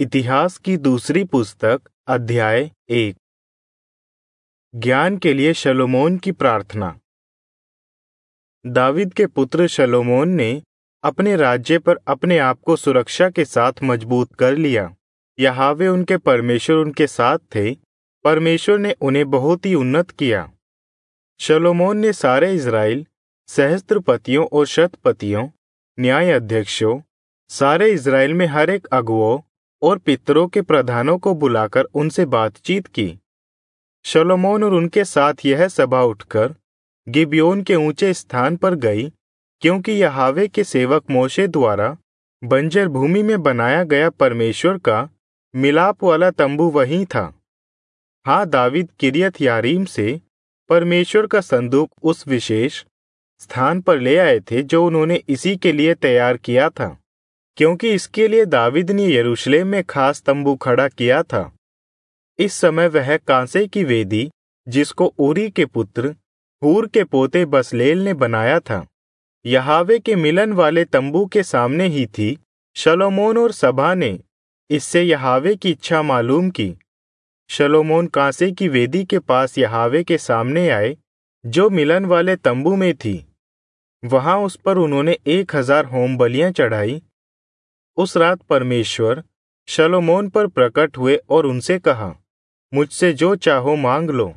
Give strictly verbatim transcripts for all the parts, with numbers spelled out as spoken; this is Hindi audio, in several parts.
इतिहास की दूसरी पुस्तक अध्याय एक। ज्ञान के लिए शलोमोन की प्रार्थना। दावीद के पुत्र शलोमोन ने अपने राज्य पर अपने आप को सुरक्षा के साथ मजबूत कर लिया। यहोवा उनके परमेश्वर उनके साथ थे। परमेश्वर ने उन्हें बहुत ही उन्नत किया। शलोमोन ने सारे इज़राइल, सहस्त्रपतियों और शतपतियों, न्याय अध्यक्षों, सारे इज़राइल में हर एक अगुओं और पितरों के प्रधानों को बुलाकर उनसे बातचीत की। शलोमोन और उनके साथ यह सभा उठकर गिबयोन के ऊंचे स्थान पर गई, क्योंकि यहोवा के सेवक मोशे द्वारा बंजर भूमि में बनाया गया परमेश्वर का मिलाप वाला तंबू वहीं था। हाँ, दावीद किर्यत यारीम से परमेश्वर का संदूक उस विशेष स्थान पर ले आए थे जो उन्होंने इसी के लिए तैयार किया था, क्योंकि इसके लिए दावीद ने यरूशलेम में खास तंबू खड़ा किया था। इस समय वह कांसे की वेदी, जिसको ऊरी के पुत्र हूर के पोते बसलेल ने बनाया था, यहोवा के मिलन वाले तंबू के सामने ही थी। शलोमोन और सभा ने इससे यहोवा की इच्छा मालूम की। शलोमोन कांसे की वेदी के पास यहोवा के सामने आए, जो मिलन वाले तंबू में थी। वहां उस पर उन्होंने एक हजार होम बलियां चढ़ाई। उस रात परमेश्वर शलोमोन पर प्रकट हुए और उनसे कहा, मुझसे जो चाहो मांग लो।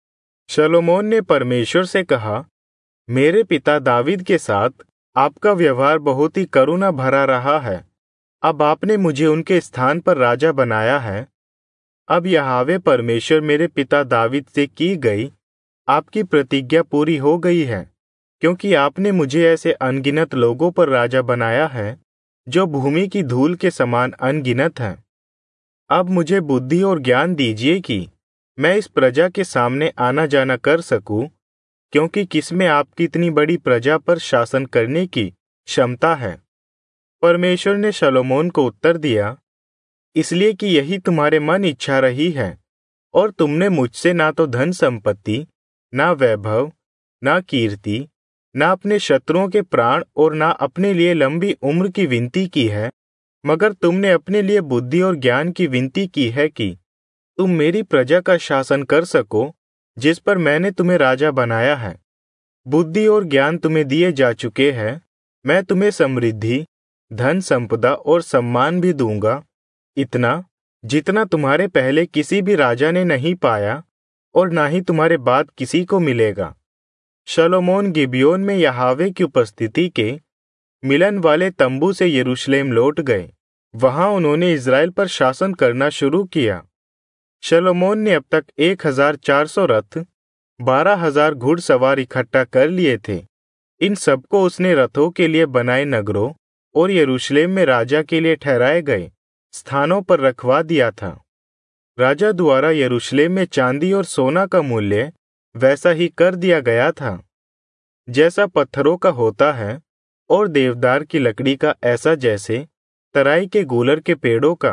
शलोमोन ने परमेश्वर से कहा, मेरे पिता दावीद के साथ आपका व्यवहार बहुत ही करुणा भरा रहा है। अब आपने मुझे उनके स्थान पर राजा बनाया है। अब यहोवा परमेश्वर मेरे पिता दावीद से की गई आपकी प्रतिज्ञा पूरी हो गई है, क्योंकि आपने मुझे ऐसे अनगिनत लोगों पर राजा बनाया है जो भूमि की धूल के समान अनगिनत हैं। अब मुझे बुद्धि और ज्ञान दीजिए कि मैं इस प्रजा के सामने आना जाना कर सकूं, क्योंकि किसमें आपकी इतनी बड़ी प्रजा पर शासन करने की क्षमता है। परमेश्वर ने शलोमोन को उत्तर दिया, इसलिए कि यही तुम्हारे मन इच्छा रही है, और तुमने मुझसे ना तो धन संपत्ति, ना वैभव, ना कीर्ति, ना अपने शत्रुओं के प्राण और ना अपने लिए लंबी उम्र की विनती की है, मगर तुमने अपने लिए बुद्धि और ज्ञान की विनती की है कि तुम मेरी प्रजा का शासन कर सको, जिस पर मैंने तुम्हें राजा बनाया है। बुद्धि और ज्ञान तुम्हें दिए जा चुके हैं। मैं तुम्हें समृद्धि, धन संपदा और सम्मान भी दूंगा, इतना जितना तुम्हारे पहले किसी भी राजा ने नहीं पाया और ना ही तुम्हारे बाद किसी को मिलेगा। शलोमोन गिबयोन में यहोवा की उपस्थिति के मिलन वाले तंबू से यरूशलेम लौट गए। वहां उन्होंने इज़राइल पर शासन करना शुरू किया। शलोमोन ने अब तक एक हजार चार सौ रथ, बारह हजार घुड़सवार इकट्ठा कर लिए थे। इन सबको उसने रथों के लिए बनाए नगरों और यरूशलेम में राजा के लिए ठहराए गए स्थानों पर रखवा दिया था। राजा द्वारा यरूशलेम में चांदी और सोना का मूल्य वैसा ही कर दिया गया था जैसा पत्थरों का होता है, और देवदार की लकड़ी का ऐसा जैसे तराई के गूलर के पेड़ों का।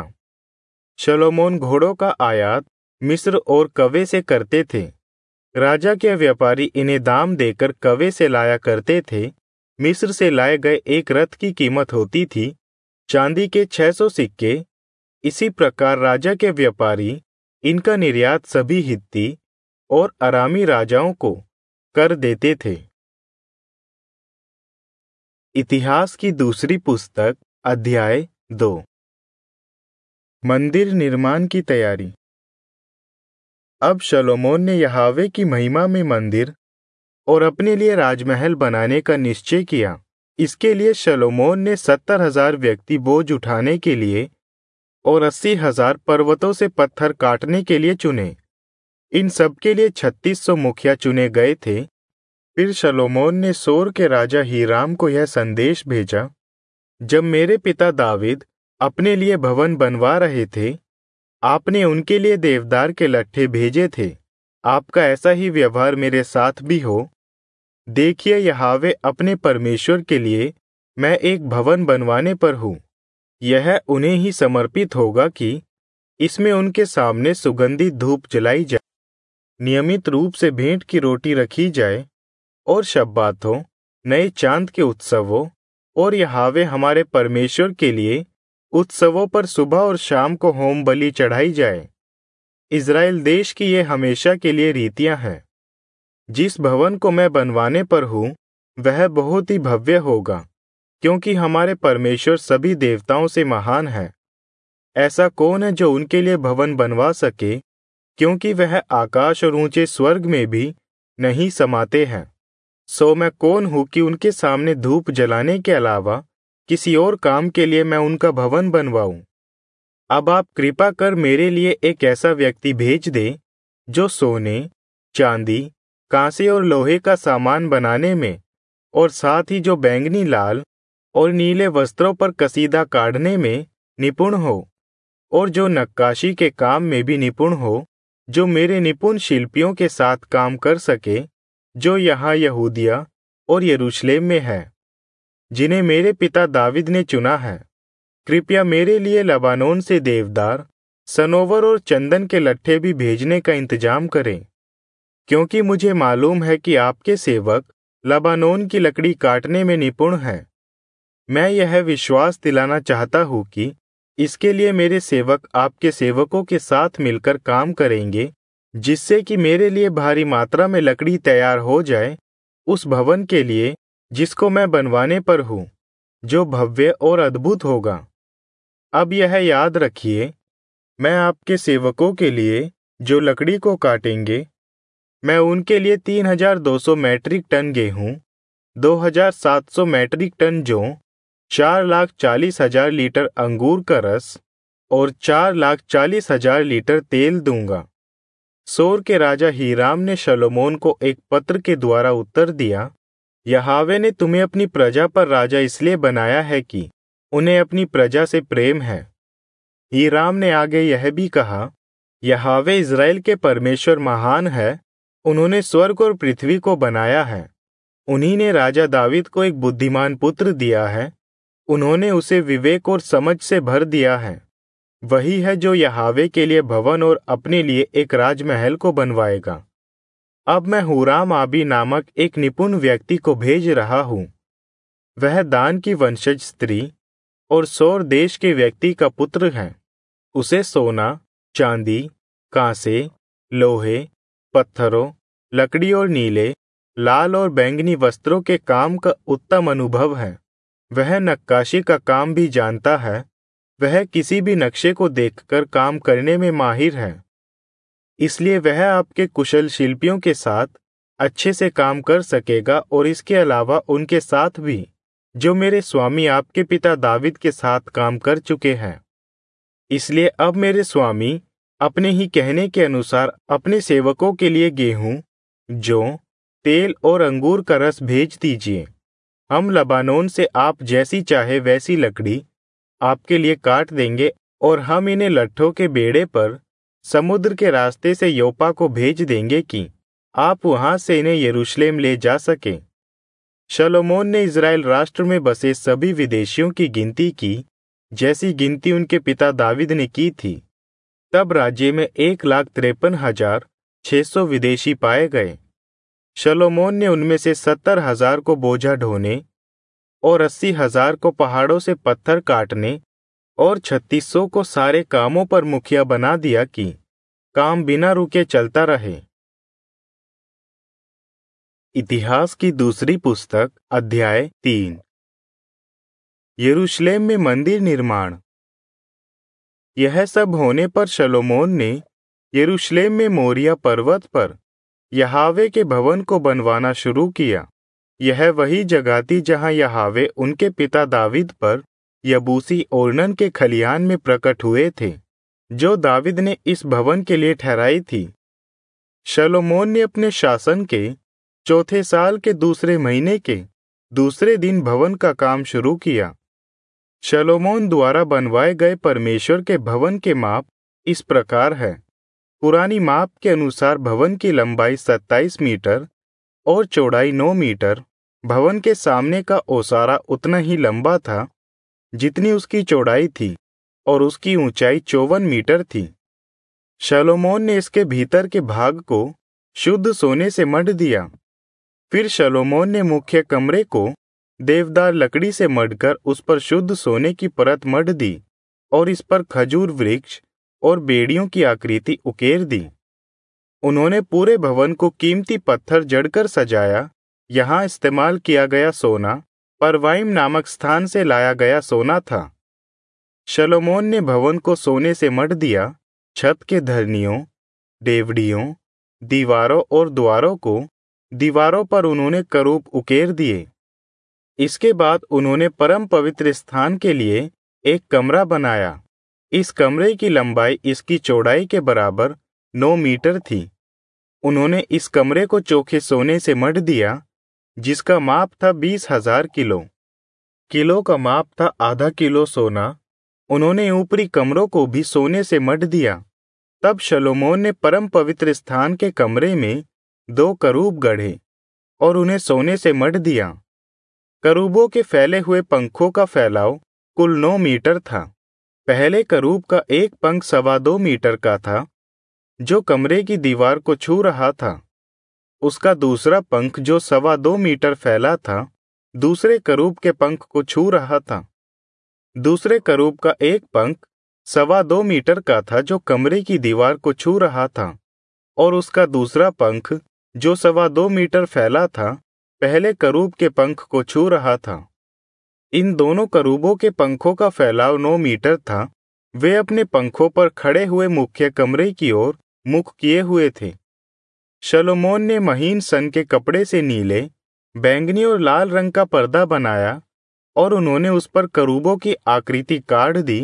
शलोमोन घोड़ों का आयात मिस्र और कवे से करते थे। राजा के व्यापारी इन्हें दाम देकर कवे से लाया करते थे। मिस्र से लाए गए एक रथ की कीमत होती थी चांदी के छह सौ सिक्के। इसी प्रकार राजा के व्यापारी इनका निर्यात सभी हित्ती और अरामी राजाओं को कर देते थे। इतिहास की दूसरी पुस्तक अध्याय दो। मंदिर निर्माण की तैयारी। अब शलोमोन ने यहोवा की महिमा में मंदिर और अपने लिए राजमहल बनाने का निश्चय किया। इसके लिए शलोमोन ने सत्तर हजार व्यक्ति बोझ उठाने के लिए और अस्सी हजार पर्वतों से पत्थर काटने के लिए चुने। इन सब के लिए छत्तीस सौ मुखिया चुने गए थे। फिर शलोमोन ने सोर के राजा हीराम को यह संदेश भेजा, जब मेरे पिता दावीद अपने लिए भवन बनवा रहे थे, आपने उनके लिए देवदार के लट्ठे भेजे थे। आपका ऐसा ही व्यवहार मेरे साथ भी हो। देखिए, यहोवा अपने परमेश्वर के लिए मैं एक भवन बनवाने पर हूँ। यह उन्हें ही समर्पित होगा कि इसमें उनके सामने सुगंधित धूप जलाई जाए, नियमित रूप से भेंट की रोटी रखी जाए, और शब्बातों, नए चांद के उत्सवों और यहोवा हमारे परमेश्वर के लिए उत्सवों पर सुबह और शाम को होम बलि चढ़ाई जाए। इज़राइल देश की ये हमेशा के लिए रीतियां हैं। जिस भवन को मैं बनवाने पर हूँ वह बहुत ही भव्य होगा, क्योंकि हमारे परमेश्वर सभी देवताओं से महान है। ऐसा कौन है जो उनके लिए भवन बनवा सके, क्योंकि वह आकाश और ऊंचे स्वर्ग में भी नहीं समाते हैं। सो मैं कौन हूँ कि उनके सामने धूप जलाने के अलावा किसी और काम के लिए मैं उनका भवन बनवाऊं। अब आप कृपा कर मेरे लिए एक ऐसा व्यक्ति भेज दे जो सोने, चांदी, कांसे और लोहे का सामान बनाने में, और साथ ही जो बैंगनी, लाल और नीले वस्त्रों पर कसीदा काढ़ने में निपुण हो, और जो नक्काशी के काम में भी निपुण हो, जो मेरे निपुण शिल्पियों के साथ काम कर सके, जो यहाँ यहूदिया और यरूशलेम में है, जिन्हें मेरे पिता दाविद ने चुना है। कृपया मेरे लिए लबानोन से देवदार, सनोवर और चंदन के लट्ठे भी भेजने का इंतजाम करें, क्योंकि मुझे मालूम है कि आपके सेवक लबानोन की लकड़ी काटने में निपुण हैं। मैं यह विश्वास दिलाना चाहता हूँ कि इसके लिए मेरे सेवक आपके सेवकों के साथ मिलकर काम करेंगे, जिससे कि मेरे लिए भारी मात्रा में लकड़ी तैयार हो जाए उस भवन के लिए जिसको मैं बनवाने पर हूँ, जो भव्य और अद्भुत होगा। अब यह याद रखिए, मैं आपके सेवकों के लिए जो लकड़ी को काटेंगे, मैं उनके लिए तीन हजार दो सौ मैट्रिक टन गेहूं, दो हजार सात सौ मैट्रिक टन जौ, चार लाख चालीस हजार लीटर अंगूर का रस और चार लाख चालीस हजार लीटर तेल दूंगा। सोर के राजा हीराम ने शलोमोन को एक पत्र के द्वारा उत्तर दिया, यहोवा ने तुम्हें अपनी प्रजा पर राजा इसलिए बनाया है कि उन्हें अपनी प्रजा से प्रेम है। हीराम ने आगे यह भी कहा, यहोवा इज़राइल के परमेश्वर महान है, उन्होंने स्वर्ग और पृथ्वी को बनाया है। उन्हीं ने राजा दावीद को एक बुद्धिमान पुत्र दिया है, उन्होंने उसे विवेक और समझ से भर दिया है। वही है जो यहोवा के लिए भवन और अपने लिए एक राजमहल को बनवाएगा। अब मैं हूराम आबी नामक एक निपुण व्यक्ति को भेज रहा हूँ। वह दान की वंशज स्त्री और सोर देश के व्यक्ति का पुत्र है। उसे सोना, चांदी, कांसे, लोहे, पत्थरों, लकड़ी और नीले, लाल और बैंगनी वस्त्रों के काम का उत्तम अनुभव है। वह नक्काशी का काम भी जानता है। वह किसी भी नक्शे को देखकर काम करने में माहिर है। इसलिए वह आपके कुशल शिल्पियों के साथ अच्छे से काम कर सकेगा, और इसके अलावा उनके साथ भी जो मेरे स्वामी आपके पिता दाविद के साथ काम कर चुके हैं। इसलिए अब मेरे स्वामी अपने ही कहने के अनुसार अपने सेवकों के लिए गेहूं, जौ, तेल और अंगूर का रस भेज दीजिए। हम लबानोन से आप जैसी चाहे वैसी लकड़ी आपके लिए काट देंगे, और हम इन्हें लट्ठों के बेड़े पर समुद्र के रास्ते से योपा को भेज देंगे कि आप वहां से इन्हें यरूशलेम ले जा सकें। शलोमोन ने इज़राइल राष्ट्र में बसे सभी विदेशियों की गिनती की, जैसी गिनती उनके पिता दाविद ने की थी। तब राज्य में एक लाख तिरपन हजार छह सौ विदेशी पाए गए। शलोमोन ने उनमें से सत्तर हजार को बोझा ढोने और अस्सी हजार को पहाड़ों से पत्थर काटने और छत्तीस सौ को सारे कामों पर मुखिया बना दिया कि काम बिना रुके चलता रहे। इतिहास की दूसरी पुस्तक अध्याय तीन। यरूशलेम में मंदिर निर्माण। यह सब होने पर शलोमोन ने यरूशलेम में मोरिया पर्वत पर यहोवा के भवन को बनवाना शुरू किया। यह वही जगह थी जहां यहोवा उनके पिता दाविद पर यबूसी ओर्नन के खलियान में प्रकट हुए थे, जो दाविद ने इस भवन के लिए ठहराई थी। शलोमोन ने अपने शासन के चौथे साल के दूसरे महीने के दूसरे दिन भवन का काम शुरू किया। शलोमोन द्वारा बनवाए गए परमेश्वर के भवन के माप इस प्रकार है। पुरानी माप के अनुसार भवन की लंबाई सत्ताईस मीटर और चौड़ाई नौ मीटर। भवन के सामने का ओसारा उतना ही लंबा था जितनी उसकी चौड़ाई थी, और उसकी ऊंचाई चौवन मीटर थी। शलोमोन ने इसके भीतर के भाग को शुद्ध सोने से मढ़ दिया। फिर शलोमोन ने मुख्य कमरे को देवदार लकड़ी से मढ़कर उस पर शुद्ध सोने की परत मढ़ दी। और इस पर खजूर वृक्ष और बेड़ियों की आकृति उकेर दी। उन्होंने पूरे भवन को कीमती पत्थर जड़कर सजाया। यहाँ इस्तेमाल किया गया सोना परवाइम नामक स्थान से लाया गया सोना था। शलोमोन ने भवन को सोने से मढ़ दिया। छत के धरनियों, डेवढ़ियों, दीवारों और द्वारों को दीवारों पर उन्होंने करूब उकेर दिए। इसके बाद उन्होंने परम पवित्र स्थान के लिए एक कमरा बनाया। इस कमरे की लंबाई इसकी चौड़ाई के बराबर नौ मीटर थी। उन्होंने इस कमरे को चोखे सोने से मढ़ दिया, जिसका माप था बीस हजार किलो। किलो का माप था आधा किलो सोना। उन्होंने ऊपरी कमरों को भी सोने से मढ़ दिया। तब शलोमोन ने परम पवित्र स्थान के कमरे में दो करूब गढ़े और उन्हें सोने से मढ़ दिया। करूबों के फैले हुए पंखों का फैलाव कुल नौ मीटर था। पहले करूब का एक पंख सवा दो मीटर का था, जो कमरे की दीवार को छू रहा था। उसका दूसरा पंख, जो सवा दो मीटर फैला था, दूसरे करूब के पंख को छू रहा था। दूसरे करूब का एक पंख सवा दो मीटर का था, जो कमरे की दीवार को छू रहा था, और उसका दूसरा पंख, जो सवा दो मीटर फैला था, पहले करूब के पंख को छू रहा था। इन दोनों करूबों के पंखों का फैलाव नौ मीटर था। वे अपने पंखों पर खड़े हुए मुख्य कमरे की ओर मुख किए हुए थे। शलोमोन ने महीन सन के कपड़े से नीले, बैंगनी और लाल रंग का पर्दा बनाया और उन्होंने उस पर करूबों की आकृति काढ़ दी।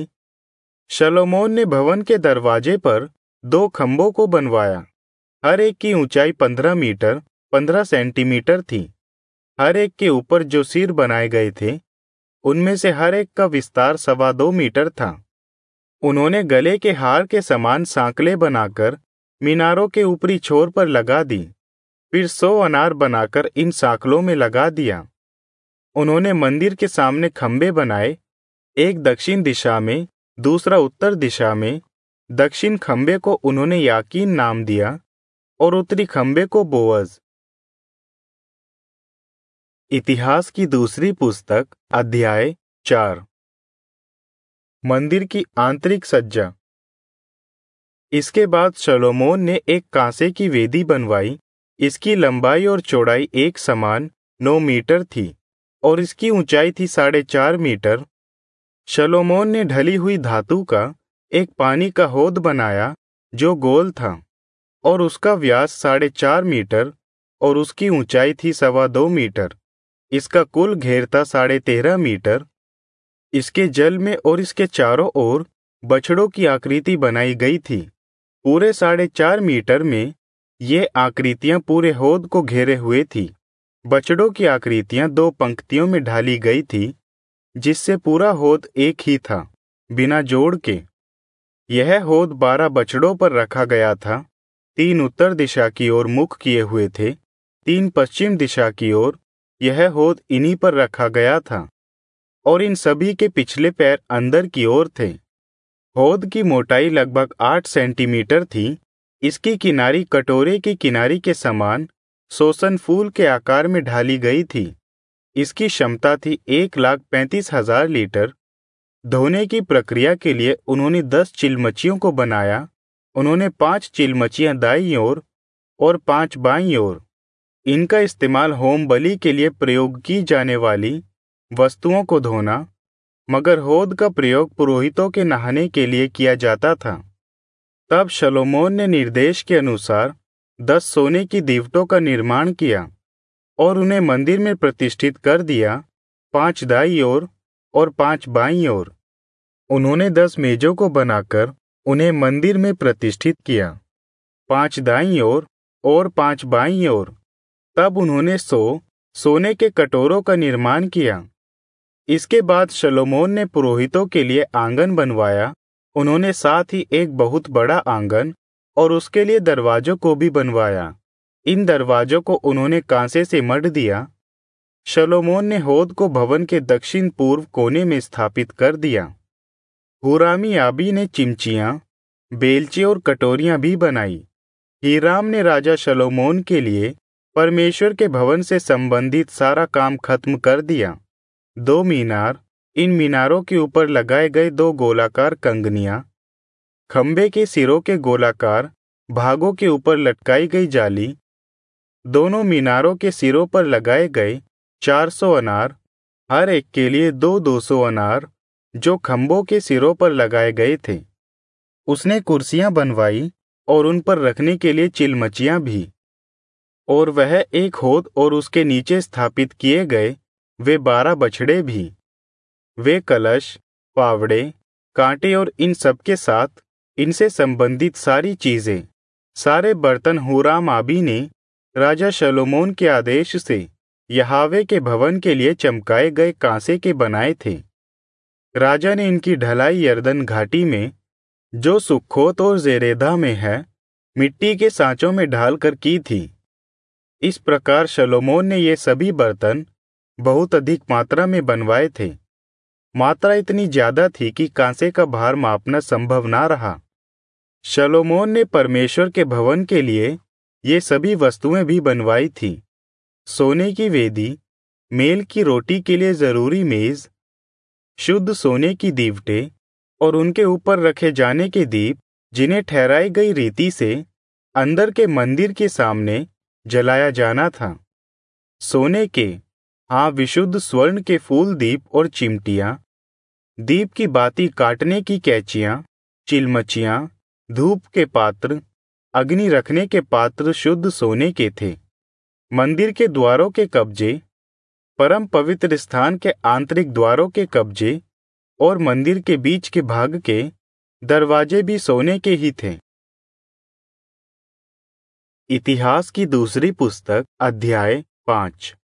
शलोमोन ने भवन के दरवाजे पर दो खंभों को बनवाया। हर एक की ऊंचाई पंद्रह मीटर पंद्रह सेंटीमीटर थी। हर एक के ऊपर जो सिर बनाए गए थे, उनमें से हर एक का विस्तार सवा दो मीटर था। उन्होंने गले के हार के समान सांकलें बनाकर मीनारों के ऊपरी छोर पर लगा दी। फिर सौ अनार बनाकर इन सांकलों में लगा दिया। उन्होंने मंदिर के सामने खंभे बनाए, एक दक्षिण दिशा में, दूसरा उत्तर दिशा में। दक्षिण खंभे को उन्होंने याकीन नाम दिया और उत्तरी खंभे को बोअज। इतिहास की दूसरी पुस्तक अध्याय चार। मंदिर की आंतरिक सज्जा। इसके बाद शलोमोन ने एक कांसे की वेदी बनवाई। इसकी लंबाई और चौड़ाई एक समान नौ मीटर थी और इसकी ऊंचाई थी साढ़े चार मीटर। शलोमोन ने ढली हुई धातु का एक पानी का हौद बनाया, जो गोल था, और उसका व्यास साढ़े चार मीटर और उसकी ऊंचाई थी सवा दो मीटर। इसका कुल घेर था साढ़े तेरह मीटर। इसके जल में और इसके चारों ओर बछड़ों की आकृति बनाई गई थी। पूरे साढ़े चार मीटर में ये आकृतियां पूरे हौद को घेरे हुए थी। बछड़ों की आकृतियां दो पंक्तियों में ढाली गई थी, जिससे पूरा हौद एक ही था, बिना जोड़ के। यह हौद बारह बछड़ों पर रखा गया था। तीन उत्तर दिशा की ओर मुख किए हुए थे, तीन पश्चिम दिशा की ओर। यह हौद इन्हीं पर रखा गया था, और इन सभी के पिछले पैर अंदर की ओर थे। हौद की मोटाई लगभग आठ सेंटीमीटर थी। इसकी किनारी कटोरे की किनारी के समान सोसन फूल के आकार में ढाली गई थी। इसकी क्षमता थी एक लाख पैंतीस हजार लीटर। धोने की प्रक्रिया के लिए उन्होंने दस चिलमचियों को बनाया। उन्होंने पांच चिलमचियां दाईं ओर और पांच बाईं ओर। इनका इस्तेमाल होम बलि के लिए प्रयोग की जाने वाली वस्तुओं को धोना, मगर हौद का प्रयोग पुरोहितों के नहाने के लिए किया जाता था। तब शलोमोन ने निर्देश के अनुसार दस सोने की दीवटों का निर्माण किया और उन्हें मंदिर में प्रतिष्ठित कर दिया, पांच दाईं ओर और पांच बाईं ओर। उन्होंने दस मेजों को बनाकर उन्हें मंदिर में प्रतिष्ठित किया, पांच दाईं ओर और पांच बाईं ओर। तब उन्होंने सौ सोने के कटोरों का निर्माण किया। इसके बाद शलोमोन ने पुरोहितों के लिए आंगन बनवाया। उन्होंने साथ ही एक बहुत बड़ा आंगन और उसके लिए दरवाजों को भी बनवाया। इन दरवाजों को उन्होंने कांसे से मढ़ दिया। शलोमोन ने हौद को भवन के दक्षिण पूर्व कोने में स्थापित कर दिया। हुरामी आबी ने चिमचियां, बेलचे और कटोरियां भी बनाई। हीराम ने राजा शलोमोन के लिए परमेश्वर के भवन से संबंधित सारा काम खत्म कर दिया। दो मीनार, इन मीनारों के ऊपर लगाए गए दो गोलाकार कंगनियां, खंबे के सिरों के गोलाकार भागों के ऊपर लटकाई गई जाली, दोनों मीनारों के सिरों पर लगाए गए चार सौ अनार, हर एक के लिए दो दो सौ अनार, जो खंभों के सिरों पर लगाए गए थे। उसने कुर्सियां बनवाई और उन पर रखने के लिए चिलमचियां भी। और वह एक होद और उसके नीचे स्थापित किए गए वे बारह बछड़े भी। वे कलश, फावड़े, कांटे और इन सब के साथ इनसे संबंधित सारी चीजें, सारे बर्तन हूराम आबी ने राजा शलोमोन के आदेश से यहावे के भवन के लिए चमकाए गए कांसे के बनाए थे। राजा ने इनकी ढलाई यरदन घाटी में, जो सुक्कोत और जेरेदा में है, मिट्टी के सांचों में ढालकर की थी। इस प्रकार शलोमोन ने ये सभी बर्तन बहुत अधिक मात्रा में बनवाए थे। मात्रा इतनी ज्यादा थी कि कांसे का भार मापना संभव ना रहा। शलोमोन ने परमेश्वर के भवन के लिए ये सभी वस्तुएं भी बनवाई थी। सोने की वेदी, मेल की रोटी के लिए जरूरी मेज, शुद्ध सोने की दीवटें और उनके ऊपर रखे जाने के दीप, जिन्हें ठहराई गई रीति से अंदर के मंदिर के सामने जलाया जाना था। सोने के, हाँ विशुद्ध स्वर्ण के फूल दीप और चिमटियां, दीप की बाती काटने की कैंचियां, चिलमचियां, धूप के पात्र, अग्नि रखने के पात्र शुद्ध सोने के थे। मंदिर के द्वारों के कब्जे, परम पवित्र स्थान के आंतरिक द्वारों के कब्जे और मंदिर के बीच के भाग के दरवाजे भी सोने के ही थे। इतिहास की दूसरी पुस्तक अध्याय पांच।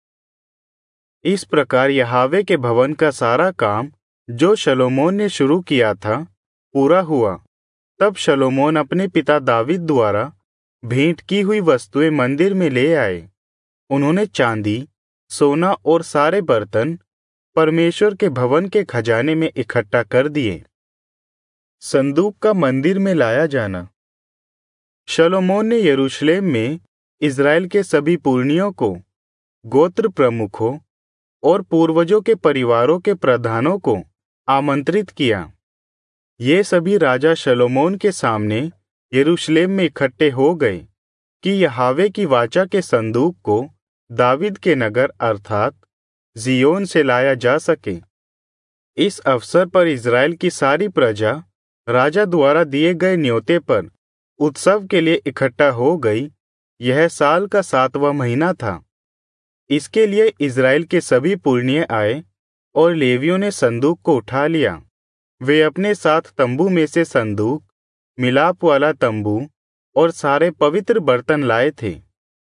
इस प्रकार यहावे के भवन का सारा काम जो शलोमोन ने शुरू किया था पूरा हुआ। तब शलोमोन अपने पिता दावीद द्वारा भेंट की हुई वस्तुएं मंदिर में ले आए। उन्होंने चांदी, सोना और सारे बर्तन परमेश्वर के भवन के खजाने में इकट्ठा कर दिए। संदूक का मंदिर में लाया जाना। शलोमोन ने यरूशलेम में इज़राइल के सभी पुरनियों को, गोत्र प्रमुखों और पूर्वजों के परिवारों के प्रधानों को आमंत्रित किया। ये सभी राजा शलोमोन के सामने यरूशलेम में इकट्ठे हो गए कि यहावे की वाचा के संदूक को दावीद के नगर अर्थात जियोन से लाया जा सके। इस अवसर पर इज़राइल की सारी प्रजा राजा द्वारा दिए गए न्योते पर उत्सव के लिए इकट्ठा हो गई। यह साल का सातवां महीना था। इसके लिए इज़राइल के सभी पुरनिये आए और लेवियों ने संदूक को उठा लिया। वे अपने साथ तंबू में से संदूक, मिलाप वाला तंबू और सारे पवित्र बर्तन लाए थे।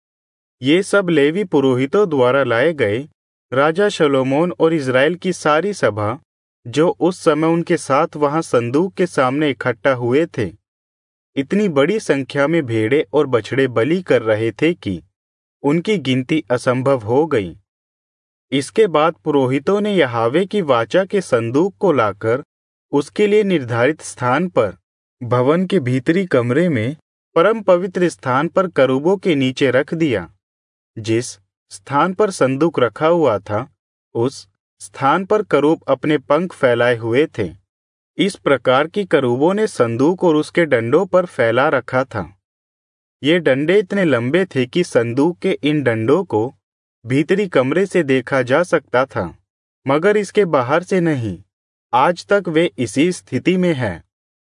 ये सब लेवी पुरोहितों द्वारा लाए गए। राजा शलोमोन और इज़राइल की सारी सभा जो उस समय उनके साथ वहां संदूक के सामने इकट्ठा हुए थे, इतनी बड़ी संख्या में भेड़े और बछड़े बलि कर रहे थे कि उनकी गिनती असंभव हो गई। इसके बाद पुरोहितों ने यहावे की वाचा के संदूक को लाकर उसके लिए निर्धारित स्थान पर, भवन के भीतरी कमरे में परम पवित्र स्थान पर करूबों के नीचे रख दिया। जिस स्थान पर संदूक रखा हुआ था, उस स्थान पर करूब अपने पंख फैलाए हुए थे। इस प्रकार की करूबों ने संदूक और उसके डंडों पर फैला रखा था। ये डंडे इतने लंबे थे कि संदूक के इन डंडों को भीतरी कमरे से देखा जा सकता था, मगर इसके बाहर से नहीं। आज तक वे इसी स्थिति में है।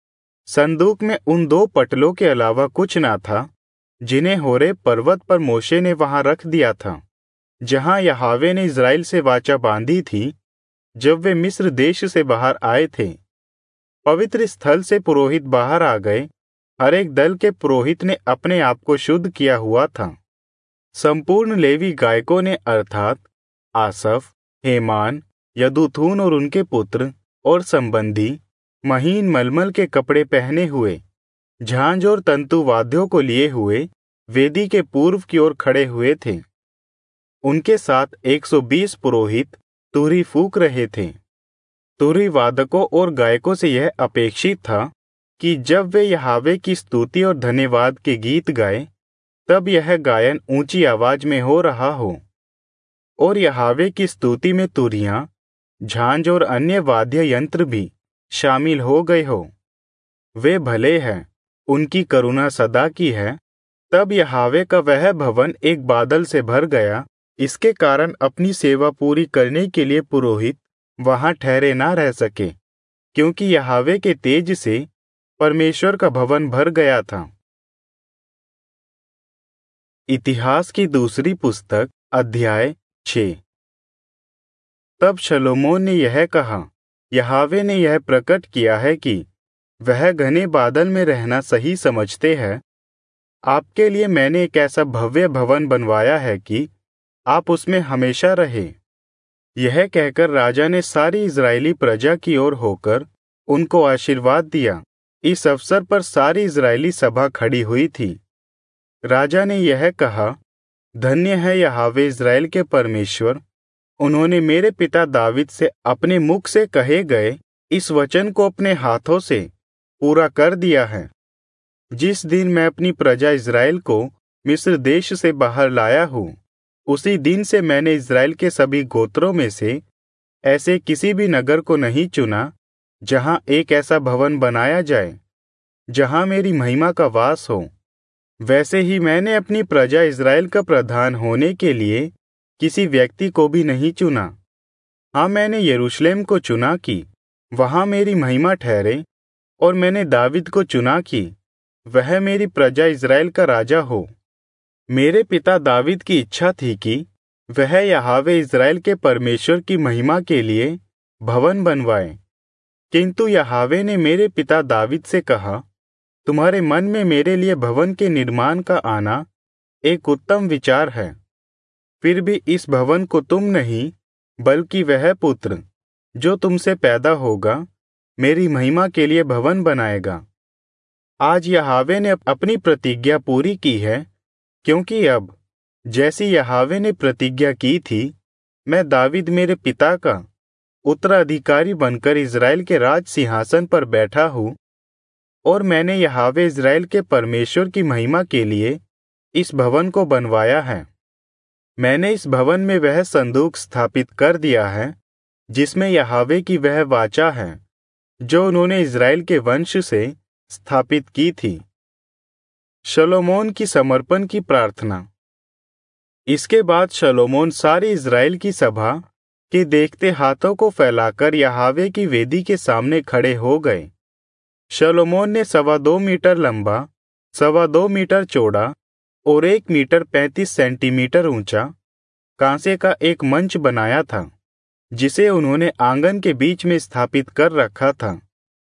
संदूक में उन दो पटलों के अलावा कुछ ना था जिन्हें होरेब पर्वत पर मोशे ने वहां रख दिया था, जहां यहावे ने इज़राइल से वाचा बांधी थी जब वे मिस्र देश से बाहर आए थे। पवित्र स्थल से पुरोहित बाहर आ गए। हर एक दल के पुरोहित ने अपने आप को शुद्ध किया हुआ था। संपूर्ण लेवी गायकों ने अर्थात आसफ, हेमान, यदूथून और उनके पुत्र और संबंधी महीन मलमल के कपड़े पहने हुए, झांझ और तंतु वाद्यों को लिए हुए वेदी के पूर्व की ओर खड़े हुए थे। उनके साथ एक सौ बीस पुरोहित तुरही फूंक रहे थे। तुरही वादकों और गायकों से यह अपेक्षित था कि जब वे यहावे की स्तुति और धन्यवाद के गीत गाएं, तब यह गायन ऊंची आवाज में हो रहा हो। और यहावे की स्तुति में तुरहियां झांझ और अन्य वाद्य यंत्र भी शामिल हो गए हो। वे भले हैं, उनकी करुणा सदा की है। तब यहोवा का वह भवन एक बादल से भर गया। इसके कारण अपनी सेवा पूरी करने के लिए पुरोहित वहां ठहरे ना रह सके, क्योंकि यहोवा के तेज से परमेश्वर का भवन भर गया था। इतिहास की दूसरी पुस्तक अध्याय छः। तब शलोमोन ने यह कहा, यहोवा ने यह प्रकट किया है कि वह घने बादल में रहना सही समझते हैं। आपके लिए मैंने एक ऐसा भव्य भवन बनवाया है कि आप उसमें हमेशा रहे। यह कहकर राजा ने सारी इज़राइली प्रजा की ओर होकर उनको आशीर्वाद दिया। इस अवसर पर सारी इज़राइली सभा खड़ी हुई थी। राजा ने यह कहा, धन्य है यहोवा इज़राइल के परमेश्वर, उन्होंने मेरे पिता दावीद से अपने मुख से कहे गए इस वचन को अपने हाथों से पूरा कर दिया है। जिस दिन मैं अपनी प्रजा इज़राइल को मिस्र देश से बाहर लाया हूँ, उसी दिन से मैंने इज़राइल के सभी गोत्रों में से ऐसे किसी भी नगर को नहीं चुना जहाँ एक ऐसा भवन बनाया जाए जहाँ मेरी महिमा का वास हो। वैसे ही मैंने अपनी प्रजा इज़राइल का प्रधान होने के लिए किसी व्यक्ति को भी नहीं चुना। हाँ, मैंने यरूशलेम को चुना कि वहाँ मेरी महिमा ठहरे, और मैंने दावीद को चुना कि वह मेरी प्रजा इज़राइल का राजा हो। मेरे पिता दावीद की इच्छा थी कि वह यहोवा इज़राइल के परमेश्वर की महिमा के लिए भवन बनवाए। किंतु यहोवा ने मेरे पिता दावीद से कहा, तुम्हारे मन में मेरे लिए भवन के निर्माण का आना एक उत्तम विचार है। फिर भी इस भवन को तुम नहीं, बल्कि वह पुत्र जो तुमसे पैदा होगा मेरी महिमा के लिए भवन बनाएगा। आज यहोवा ने अपनी प्रतिज्ञा पूरी की है, क्योंकि अब जैसी यहोवा ने प्रतिज्ञा की थी, मैं दावीद मेरे पिता का उत्तराधिकारी बनकर इज़राइल के राज सिंहासन पर बैठा हूँ, और मैंने यहोवा इज़राइल के परमेश्वर की महिमा के लिए इस भवन को बनवाया है। मैंने इस भवन में वह संदूक स्थापित कर दिया है जिसमें यहोवा की वह वाचा है जो उन्होंने इज़राइल के वंश से स्थापित की थी। शलोमोन की समर्पण की प्रार्थना। इसके बाद शलोमोन सारी इज़राइल की सभा के देखते हाथों को फैलाकर यहोवा की वेदी के सामने खड़े हो गए। शलोमोन ने सवा दो मीटर लंबा, सवा दो मीटर चौड़ा और एक मीटर पैंतीस सेंटीमीटर ऊंचा कांसे का एक मंच बनाया था, जिसे उन्होंने आंगन के बीच में स्थापित कर रखा था।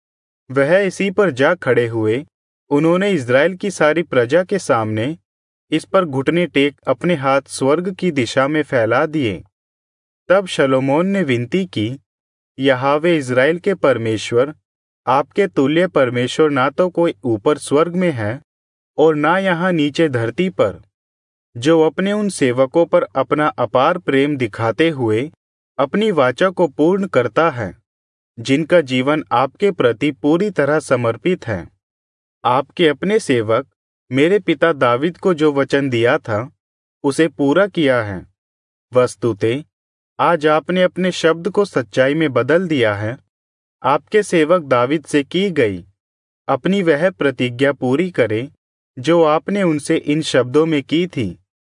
वह इसी पर जा खड़े हुए उन्होंने इज़राइल की सारी प्रजा के सामने इस पर घुटने टेक अपने हाथ स्वर्ग की दिशा में फैला दिए। तब शलोमोन ने विनती की, यहोवा इज़राइल के परमेश्वर, आपके तुल्य परमेश्वर ना तो कोई ऊपर स्वर्ग में है और ना यहाँ नीचे धरती पर, जो अपने उन सेवकों पर अपना अपार प्रेम दिखाते हुए अपनी वाचा को पूर्ण करता है, जिनका जीवन आपके प्रति पूरी तरह समर्पित है। आपके अपने सेवक मेरे पिता दावीद को जो वचन दिया था उसे पूरा किया है। वस्तुतः आज आपने अपने शब्द को सच्चाई में बदल दिया है। आपके सेवक दावीद से की गई अपनी वह प्रतिज्ञा पूरी करे जो आपने उनसे इन शब्दों में की थी।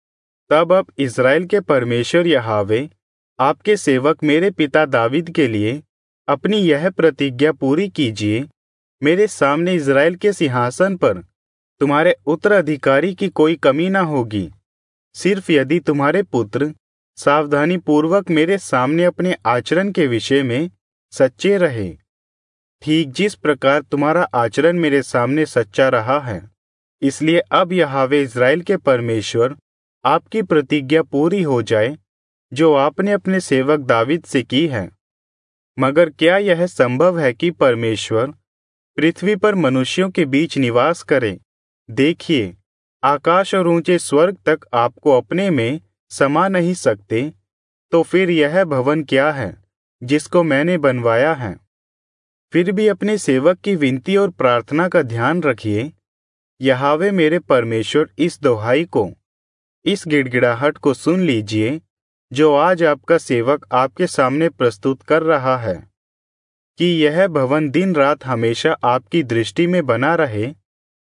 तब अब इज़राइल के परमेश्वर यहोवा, आपके सेवक मेरे पिता दावीद के लिए अपनी यह प्रतिज्ञा पूरी कीजिए। मेरे सामने इज़राइल के सिंहासन पर तुम्हारे उत्तराधिकारी की कोई कमी न होगी, सिर्फ यदि तुम्हारे पुत्र सावधानी पूर्वक मेरे सामने अपने आचरण के विषय में सच्चे रहे, ठीक जिस प्रकार तुम्हारा आचरण मेरे सामने सच्चा रहा है। इसलिए अब यहोवा इज़राइल के परमेश्वर आपकी प्रतिज्ञा पूरी हो जाए जो आपने अपने सेवक दावीद से की है। मगर क्या यह संभव है कि परमेश्वर पृथ्वी पर मनुष्यों के बीच निवास करे? देखिए, आकाश और ऊंचे स्वर्ग तक आपको अपने में समा नहीं सकते, तो फिर यह भवन क्या है जिसको मैंने बनवाया है? फिर भी अपने सेवक की विनती और प्रार्थना का ध्यान रखिए। यहोवा मेरे परमेश्वर, इस दोहाई को, इस गिड़गिड़ाहट को सुन लीजिए जो आज आपका सेवक आपके सामने प्रस्तुत कर रहा है, कि यह भवन दिन रात हमेशा आपकी दृष्टि में बना रहे,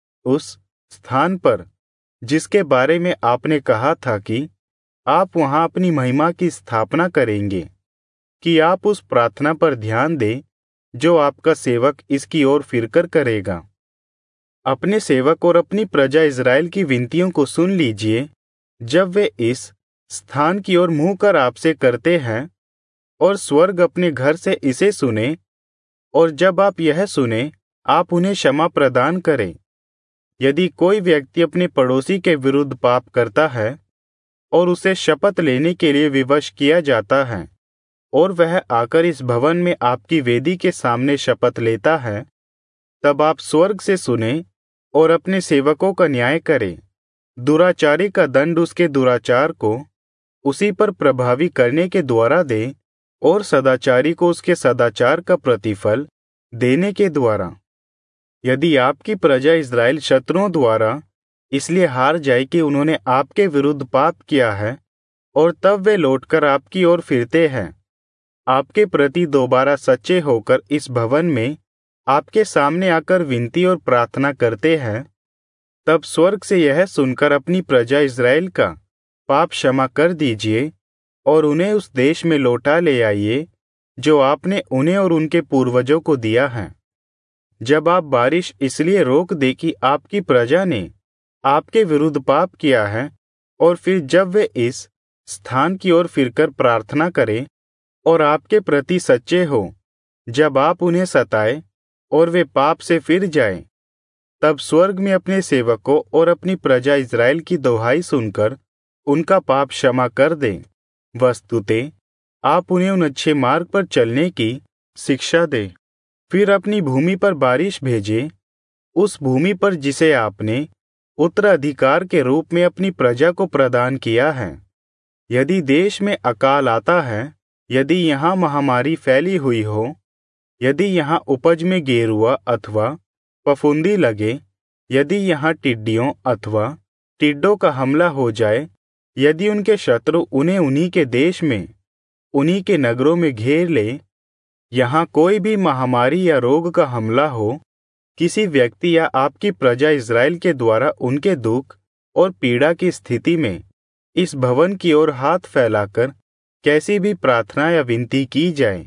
उस स्थान पर जिसके बारे में आपने कहा था कि आप वहां अपनी महिमा की स्थापना करेंगे, कि आप उस प्रार्थना पर ध्यान दें जो आपका सेवक इसकी ओर फिरकर करेगा। अपने सेवक और अपनी प्रजा इज़राइल की विनतियों को सुन लीजिए जब वे इस स्थान की ओर मुंह कर आपसे करते हैं, और स्वर्ग अपने घर से इसे सुने, और जब आप यह सुने आप उन्हें क्षमा प्रदान करें। यदि कोई व्यक्ति अपने पड़ोसी के विरुद्ध पाप करता है और उसे शपथ लेने के लिए विवश किया जाता है, और वह आकर इस भवन में आपकी वेदी के सामने शपथ लेता है, तब आप स्वर्ग से सुने और अपने सेवकों का न्याय करें, दुराचारी का दंड उसके दुराचार को उसी पर प्रभावी करने के द्वारा दे, और सदाचारी को उसके सदाचार का प्रतिफल देने के द्वारा। यदि आपकी प्रजा इज़राइल शत्रुओं द्वारा इसलिए हार जाए कि उन्होंने आपके विरुद्ध पाप किया है, और तब वे लौटकर आपकी ओर फिरते हैं, आपके प्रति दोबारा सच्चे होकर इस भवन में आपके सामने आकर विनती और प्रार्थना करते हैं, तब स्वर्ग से यह सुनकर अपनी प्रजा इज़राइल का पाप क्षमा कर दीजिए और उन्हें उस देश में लौटा ले आइए जो आपने उन्हें और उनके पूर्वजों को दिया है। जब आप बारिश इसलिए रोक दे कि आपकी प्रजा ने आपके विरुद्ध पाप किया है, और फिर जब वे इस स्थान की ओर फिरकर प्रार्थना करें और आपके प्रति सच्चे हो, जब आप उन्हें सताए और वे पाप से फिर जाएं, तब स्वर्ग में अपने सेवकों और अपनी प्रजा इज़राइल की दुहाई सुनकर उनका पाप क्षमा कर दें। वस्तुतः आप उन्हें उन अच्छे मार्ग पर चलने की शिक्षा दें। फिर अपनी भूमि पर बारिश भेजें, उस भूमि पर जिसे आपने उत्तराधिकार के रूप में अपनी प्रजा को प्रदान किया है। यदि देश में अकाल आता है, यदि यहाँ महामारी फैली हुई हो, यदि यहाँ उपज में गेरुआ अथवा फफूंदी लगे, यदि यहाँ टिड्डियों अथवा टिड्डों का हमला हो जाए, यदि उनके शत्रु उन्हें उन्हीं के देश में, उन्हीं के नगरों में घेर ले, यहाँ कोई भी महामारी या रोग का हमला हो, किसी व्यक्ति या आपकी प्रजा इज़राइल के द्वारा उनके दुख और पीड़ा की स्थिति में इस भवन की ओर हाथ फैलाकर कैसी भी प्रार्थना या विनती की जाए,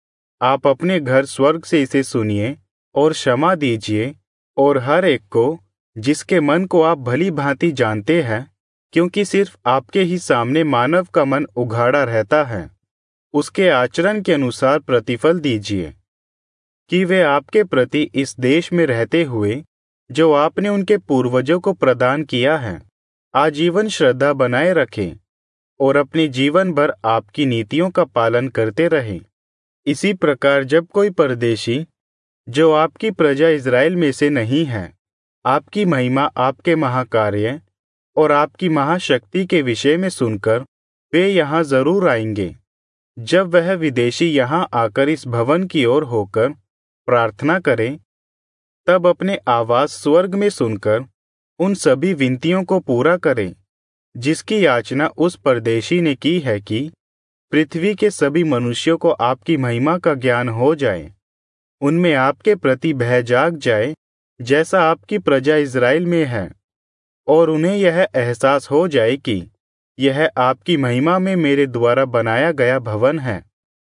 आप अपने घर स्वर्ग से इसे सुनिए और क्षमा दीजिए, और हर एक को जिसके मन को आप भली भांति जानते हैं, क्योंकि सिर्फ आपके ही सामने मानव का मन उघाड़ा रहता है, उसके आचरण के अनुसार प्रतिफल दीजिए, कि वे आपके प्रति इस देश में रहते हुए जो आपने उनके पूर्वजों को प्रदान किया है, आजीवन श्रद्धा बनाए रखें और अपने जीवन भर आपकी नीतियों का पालन करते रहें। इसी प्रकार जब कोई परदेशी जो आपकी प्रजा इज़राइल में से नहीं है, आपकी महिमा, आपके महाकार्य और आपकी महाशक्ति के विषय में सुनकर वे यहाँ जरूर आएंगे। जब वह विदेशी यहाँ आकर इस भवन की ओर होकर प्रार्थना करें, तब अपने आवाज स्वर्ग में सुनकर उन सभी विनतियों को पूरा करें जिसकी याचना उस परदेशी ने की है, कि पृथ्वी के सभी मनुष्यों को आपकी महिमा का ज्ञान हो जाए, उनमें आपके प्रति भय जाग जाए जैसा आपकी प्रजा इज़राइल में है, और उन्हें यह एहसास हो जाए कि यह आपकी महिमा में मेरे द्वारा बनाया गया भवन है।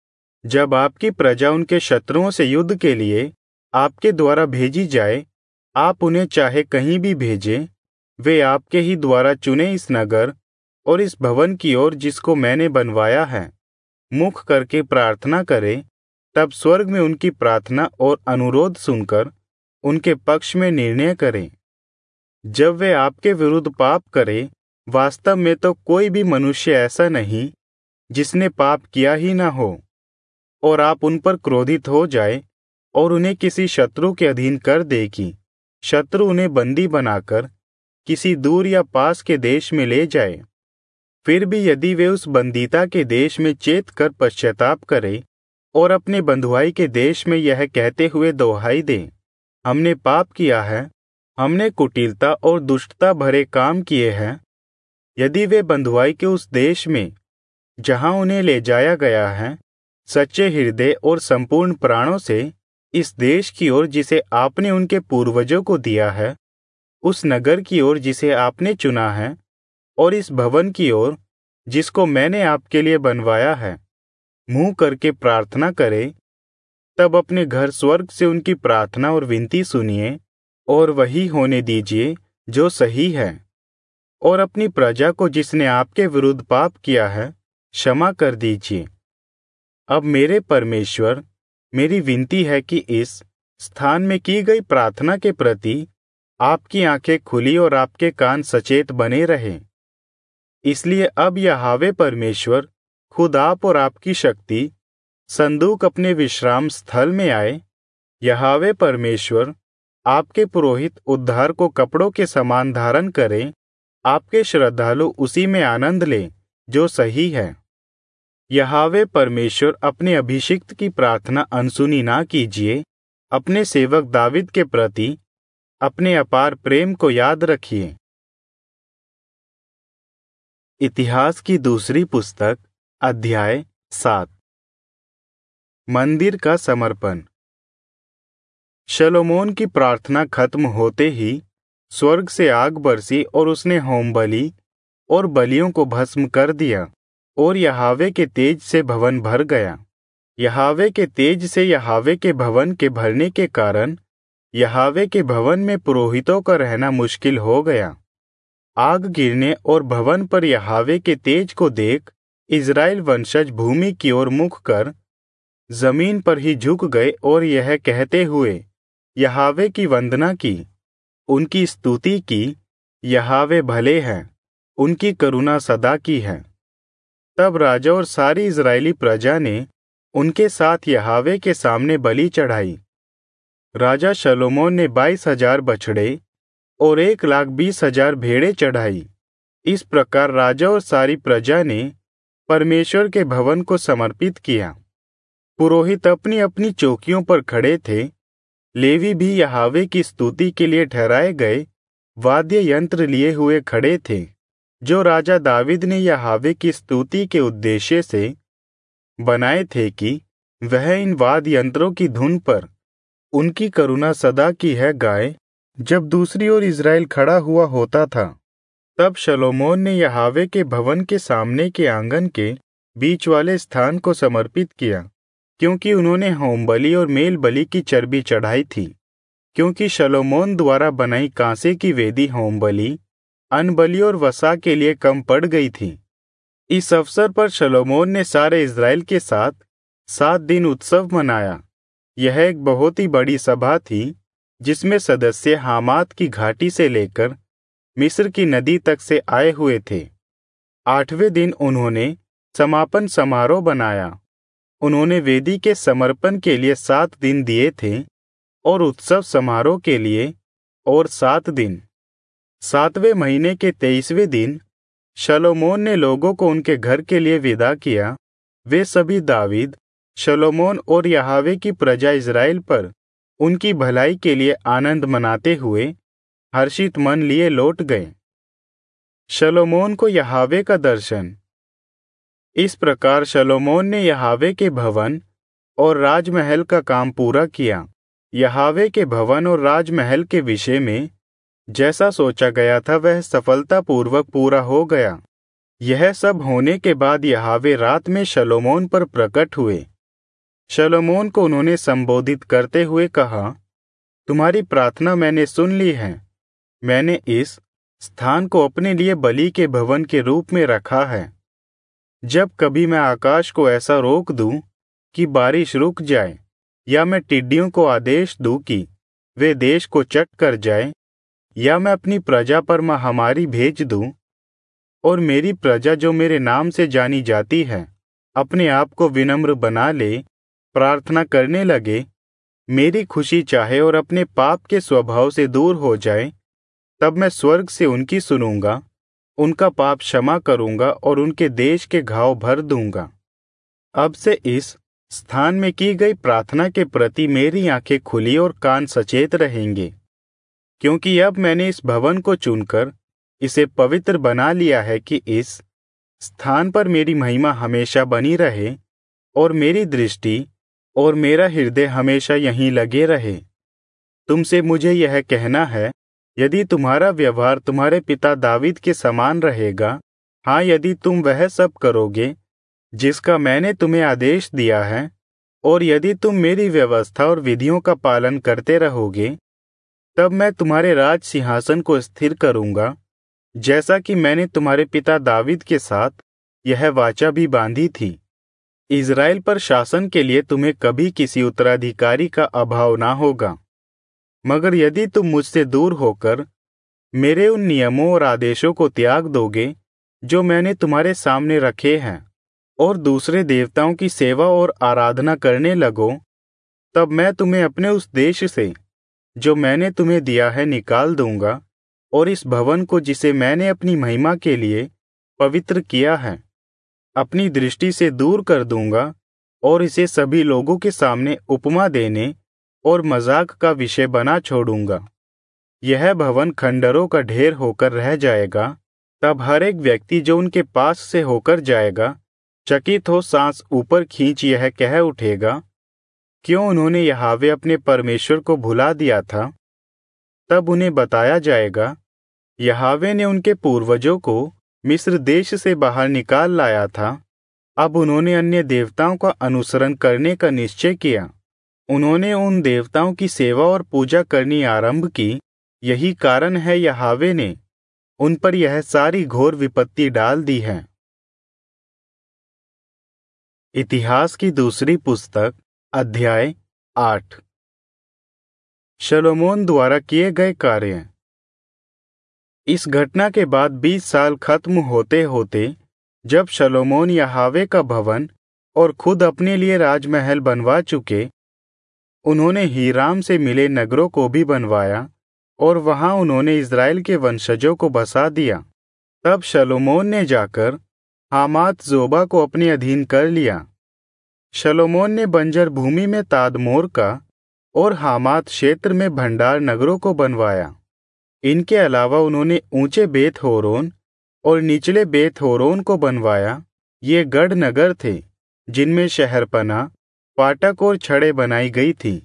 जब आपकी प्रजा उनके शत्रुओं से युद्ध के लिए आपके द्वारा भेजी जाए, आप उन्हें चाहे कहीं भी भेजें, वे आपके ही द्वारा चुने इस नगर और इस भवन की ओर जिसको मैंने बनवाया है, मुख करके प्रार्थना करें, तब स्वर्ग में उनकी प्रार्थना और अनुरोध सुनकर उनके पक्ष में निर्णय करें। जब वे आपके विरुद्ध पाप करें, वास्तव में तो कोई भी मनुष्य ऐसा नहीं जिसने पाप किया ही ना हो, और आप उन पर क्रोधित हो जाए और उन्हें किसी शत्रु के अधीन कर दे कि शत्रु उन्हें बंदी बनाकर किसी दूर या पास के देश में ले जाए। फिर भी यदि वे उस बंदीता के देश में चेत कर पश्चाताप करें और अपने बंधुआई के देश में यह कहते हुए दोहाई दें, हमने पाप किया है, हमने कुटिलता और दुष्टता भरे काम किए हैं, यदि वे बंधुआई के उस देश में जहां उन्हें ले जाया गया है, सच्चे हृदय और संपूर्ण प्राणों से इस देश की ओर जिसे आपने उनके पूर्वजों को दिया है, उस नगर की ओर जिसे आपने चुना है, और इस भवन की ओर जिसको मैंने आपके लिए बनवाया है, मुंह करके प्रार्थना करें। तब अपने घर स्वर्ग से उनकी प्रार्थना और विनती सुनिए और वही होने दीजिए जो सही है, और अपनी प्रजा को जिसने आपके विरुद्ध पाप किया है क्षमा कर दीजिए। अब मेरे परमेश्वर, मेरी विनती है कि इस स्थान में की गई प्रार्थना के प्रति आपकी आंखें खुली और आपके कान सचेत बने रहें। इसलिए अब यहोवा परमेश्वर खुद आप और आपकी शक्ति संदूक अपने विश्राम स्थल में आए। यहोवा परमेश्वर आपके पुरोहित उद्धार को कपड़ों के समान धारण करें। आपके श्रद्धालु उसी में आनंद लें जो सही है। यहोवा परमेश्वर अपने अभिषिक्त की प्रार्थना अनसुनी ना कीजिए। अपने सेवक दाविद के प्रति अपने अपार प्रेम को याद रखिए। इतिहास की दूसरी पुस्तक अध्याय सात। मंदिर का समर्पण। शलोमोन की प्रार्थना खत्म होते ही स्वर्ग से आग बरसी और उसने होमबलि और बलियों को भस्म कर दिया, और यहोवा के तेज से भवन भर गया। यहोवा के तेज से यहोवा के भवन के भरने के कारण यहोवा के भवन में पुरोहितों का रहना मुश्किल हो गया। आग गिरने और भवन पर यहोवा के तेज को देख इज़राइल वंशज भूमि की ओर मुख कर जमीन पर ही झुक गए और यह कहते हुए यहोवा की वंदना की, उनकी स्तुति की, यहोवा भले हैं, उनकी करुणा सदा की है। तब राजा और सारी इज़राइली प्रजा ने उनके साथ यहोवा के सामने बलि चढ़ाई। राजा शलोमोन ने बाईस हजार बछड़े और एक लाख बीस हजार भेड़ें चढ़ाई। इस प्रकार राजा और सारी प्रजा ने परमेश्वर के भवन को समर्पित किया। पुरोहित अपनी अपनी चौकियों पर खड़े थे। लेवी भी यहोवा की स्तुति के लिए ठहराए गए वाद्य यंत्र लिए हुए खड़े थे, जो राजा दाविद ने यहोवा की स्तुति के उद्देश्य से बनाए थे कि वह इन वाद्य यंत्रों की धुन पर उनकी करुणा सदा की है गाए। जब दूसरी ओर इज़राइल खड़ा हुआ होता था, तब शलोमोन ने यहोवा के भवन के सामने के आंगन के बीच वाले स्थान को समर्पित किया, क्योंकि उन्होंने होमबलि और मेल बलि की चर्बी चढ़ाई थी। क्योंकि शलोमोन द्वारा बनाई कांसे की वेदी होमबलि, अन्नबलि और वसा के लिए कम पड़ गई थी। इस अवसर पर शलोमोन ने सारे इज़राइल के साथ सात दिन उत्सव मनाया। यह एक बहुत ही बड़ी सभा थी, जिसमें सदस्य हामात की घाटी से लेकर मिस्र की नदी तक से आए हुए थे। आठवें दिन उन्होंने समापन समारोह बनाया। उन्होंने वेदी के समर्पण के लिए सात दिन दिए थे और उत्सव समारोह के लिए और सात दिन। सातवें महीने के तेईसवें दिन शलोमोन ने लोगों को उनके घर के लिए विदा किया। वे सभी दावीद, शलोमोन और यहोवा की प्रजा इज़राइल पर उनकी भलाई के लिए आनंद मनाते हुए हर्षित मन लिए लौट गए। शलोमोन को यहोवा का दर्शन। इस प्रकार शलोमोन ने यहोवा के भवन और राजमहल का काम पूरा किया। यहोवा के भवन और राजमहल के विषय में जैसा सोचा गया था वह सफलतापूर्वक पूरा हो गया। यह सब होने के बाद यहोवा रात में शलोमोन पर प्रकट हुए। शलोमोन को उन्होंने संबोधित करते हुए कहा, तुम्हारी प्रार्थना मैंने सुन ली है। मैंने इस स्थान को अपने लिए बलि के भवन के रूप में रखा है। जब कभी मैं आकाश को ऐसा रोक दूं कि बारिश रुक जाए, या मैं टिड्डियों को आदेश दूं कि वे देश को चट कर जाए, या मैं अपनी प्रजा पर महामारी भेज दूं, और मेरी प्रजा जो मेरे नाम से जानी जाती है अपने आप को विनम्र बना ले, प्रार्थना करने लगे, मेरी खुशी चाहे और अपने पाप के स्वभाव से दूर हो जाए, तब मैं स्वर्ग से उनकी सुनूंगा, उनका पाप क्षमा करूंगा और उनके देश के घाव भर दूंगा। अब से इस स्थान में की गई प्रार्थना के प्रति मेरी आंखें खुली और कान सचेत रहेंगे, क्योंकि अब मैंने इस भवन को चुनकर इसे पवित्र बना लिया है कि इस स्थान पर मेरी महिमा हमेशा बनी रहे और मेरी दृष्टि और मेरा हृदय हमेशा यहीं लगे रहे। तुमसे मुझे यह कहना है, यदि तुम्हारा व्यवहार तुम्हारे पिता दावीद के समान रहेगा, हाँ, यदि तुम वह सब करोगे जिसका मैंने तुम्हें आदेश दिया है, और यदि तुम मेरी व्यवस्था और विधियों का पालन करते रहोगे, तब मैं तुम्हारे राज सिंहासन को स्थिर करूंगा, जैसा कि मैंने तुम्हारे पिता दावीद के साथ यह वाचा भी बांधी थी। इज़राइल पर शासन के लिए तुम्हें कभी किसी उत्तराधिकारी का अभाव ना होगा। मगर यदि तुम मुझसे दूर होकर मेरे उन नियमों और आदेशों को त्याग दोगे जो मैंने तुम्हारे सामने रखे हैं, और दूसरे देवताओं की सेवा और आराधना करने लगो, तब मैं तुम्हें अपने उस देश से जो मैंने तुम्हें दिया है निकाल दूंगा, और इस भवन को जिसे मैंने अपनी महिमा के लिए पवित्र किया है अपनी दृष्टि से दूर कर दूंगा, और इसे सभी लोगों के सामने उपमा देने और मजाक का विषय बना छोड़ूंगा। यह भवन खंडरों का ढेर होकर रह जाएगा। तब हर एक व्यक्ति जो उनके पास से होकर जाएगा चकित हो सांस ऊपर खींच यह कह उठेगा, क्यों उन्होंने यहोवा अपने परमेश्वर को भुला दिया था। तब उन्हें बताया जाएगा, यहोवा ने उनके पूर्वजों को मिस्र देश से बाहर निकाल लाया था। अब उन्होंने अन्य देवताओं का अनुसरण करने का निश्चय किया। उन्होंने उन देवताओं की सेवा और पूजा करनी आरंभ की। यही कारण है यहोवा ने उन पर यह सारी घोर विपत्ति डाल दी है। इतिहास की दूसरी पुस्तक अध्याय आठ। शलोमोन द्वारा किए गए कार्य। इस घटना के बाद बीस साल खत्म होते होते जब शलोमोन यहोवा का भवन और खुद अपने लिए राजमहल बनवा चुके, उन्होंने हीराम से मिले नगरों को भी बनवाया और वहां उन्होंने इज़राइल के वंशजों को बसा दिया। तब शलोमोन ने जाकर हामात जोबा को अपने अधीन कर लिया। शलोमोन ने बंजर भूमि में तादमोर का और हामात क्षेत्र में भंडार नगरों को बनवाया। इनके अलावा उन्होंने ऊंचे बेत होरोन और निचले बेत होरोन को बनवाया। ये गढ़ नगर थे जिनमें शहरपनाह, फाटक और छड़ें बनाई गई थी।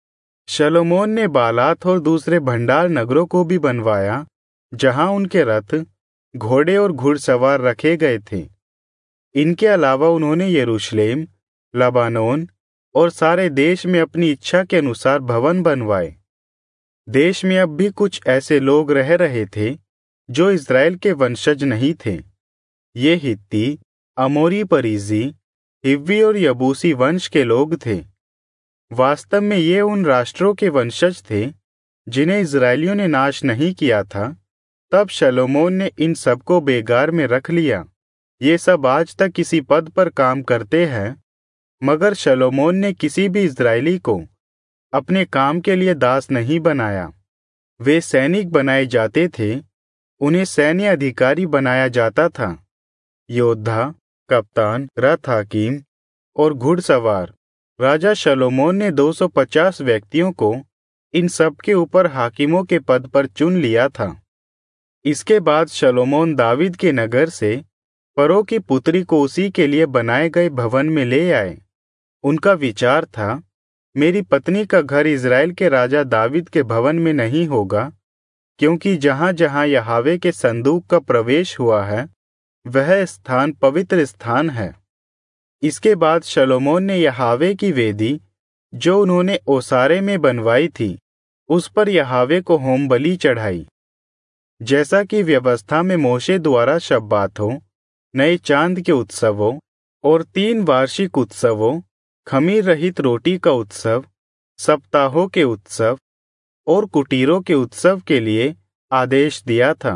शलोमोन ने बालात और दूसरे भंडार नगरों को भी बनवाया, जहां उनके रथ, घोड़े और घुड़सवार रखे गए थे। इनके अलावा उन्होंने यरूशलेम, लबानोन और सारे देश में अपनी इच्छा के अनुसार भवन बनवाए। देश में अब भी कुछ ऐसे लोग रह रहे थे जो इज़राइल के वंशज नहीं थे। ये हित्ती, अमोरी, परिजी, हिव्वी और यबूसी वंश के लोग थे। वास्तव में ये उन राष्ट्रों के वंशज थे जिन्हें इज़राइलियों ने नाश नहीं किया था। तब शलोमोन ने इन सबको बेगार में रख लिया। ये सब आज तक किसी पद पर काम करते हैं, मगर शलोमोन ने किसी भी इज़राइली को अपने काम के लिए दास नहीं बनाया। वे सैनिक बनाए जाते थे, उन्हें सैन्य अधिकारी बनाया जाता था। योद्धा, कप्तान, रथ हाकिम और घुड़सवार। राजा शलोमोन ने दो सौ पचास व्यक्तियों को इन सब के ऊपर हाकिमों के पद पर चुन लिया था। इसके बाद शलोमोन दावीद के नगर से फरो की पुत्री को उसी के लिए बनाए गए भवन में ले आए। उनका विचार था, मेरी पत्नी का घर इज़राइल के राजा दावीद के भवन में नहीं होगा, क्योंकि जहां जहां यहोवा के संदूक का प्रवेश हुआ है वह स्थान पवित्र स्थान है। इसके बाद शलोमोन ने यहोवा की वेदी जो उन्होंने ओसारे में बनवाई थी, उस पर यहोवा को होम बलि चढ़ाई। जैसा कि व्यवस्था में मोशे द्वारा शब्बातों, नए चांद के उत्सवों और तीन वार्षिक उत्सवों, खमीर रहित रोटी का उत्सव, सप्ताहों के उत्सव और कुटीरों के उत्सव के लिए आदेश दिया था,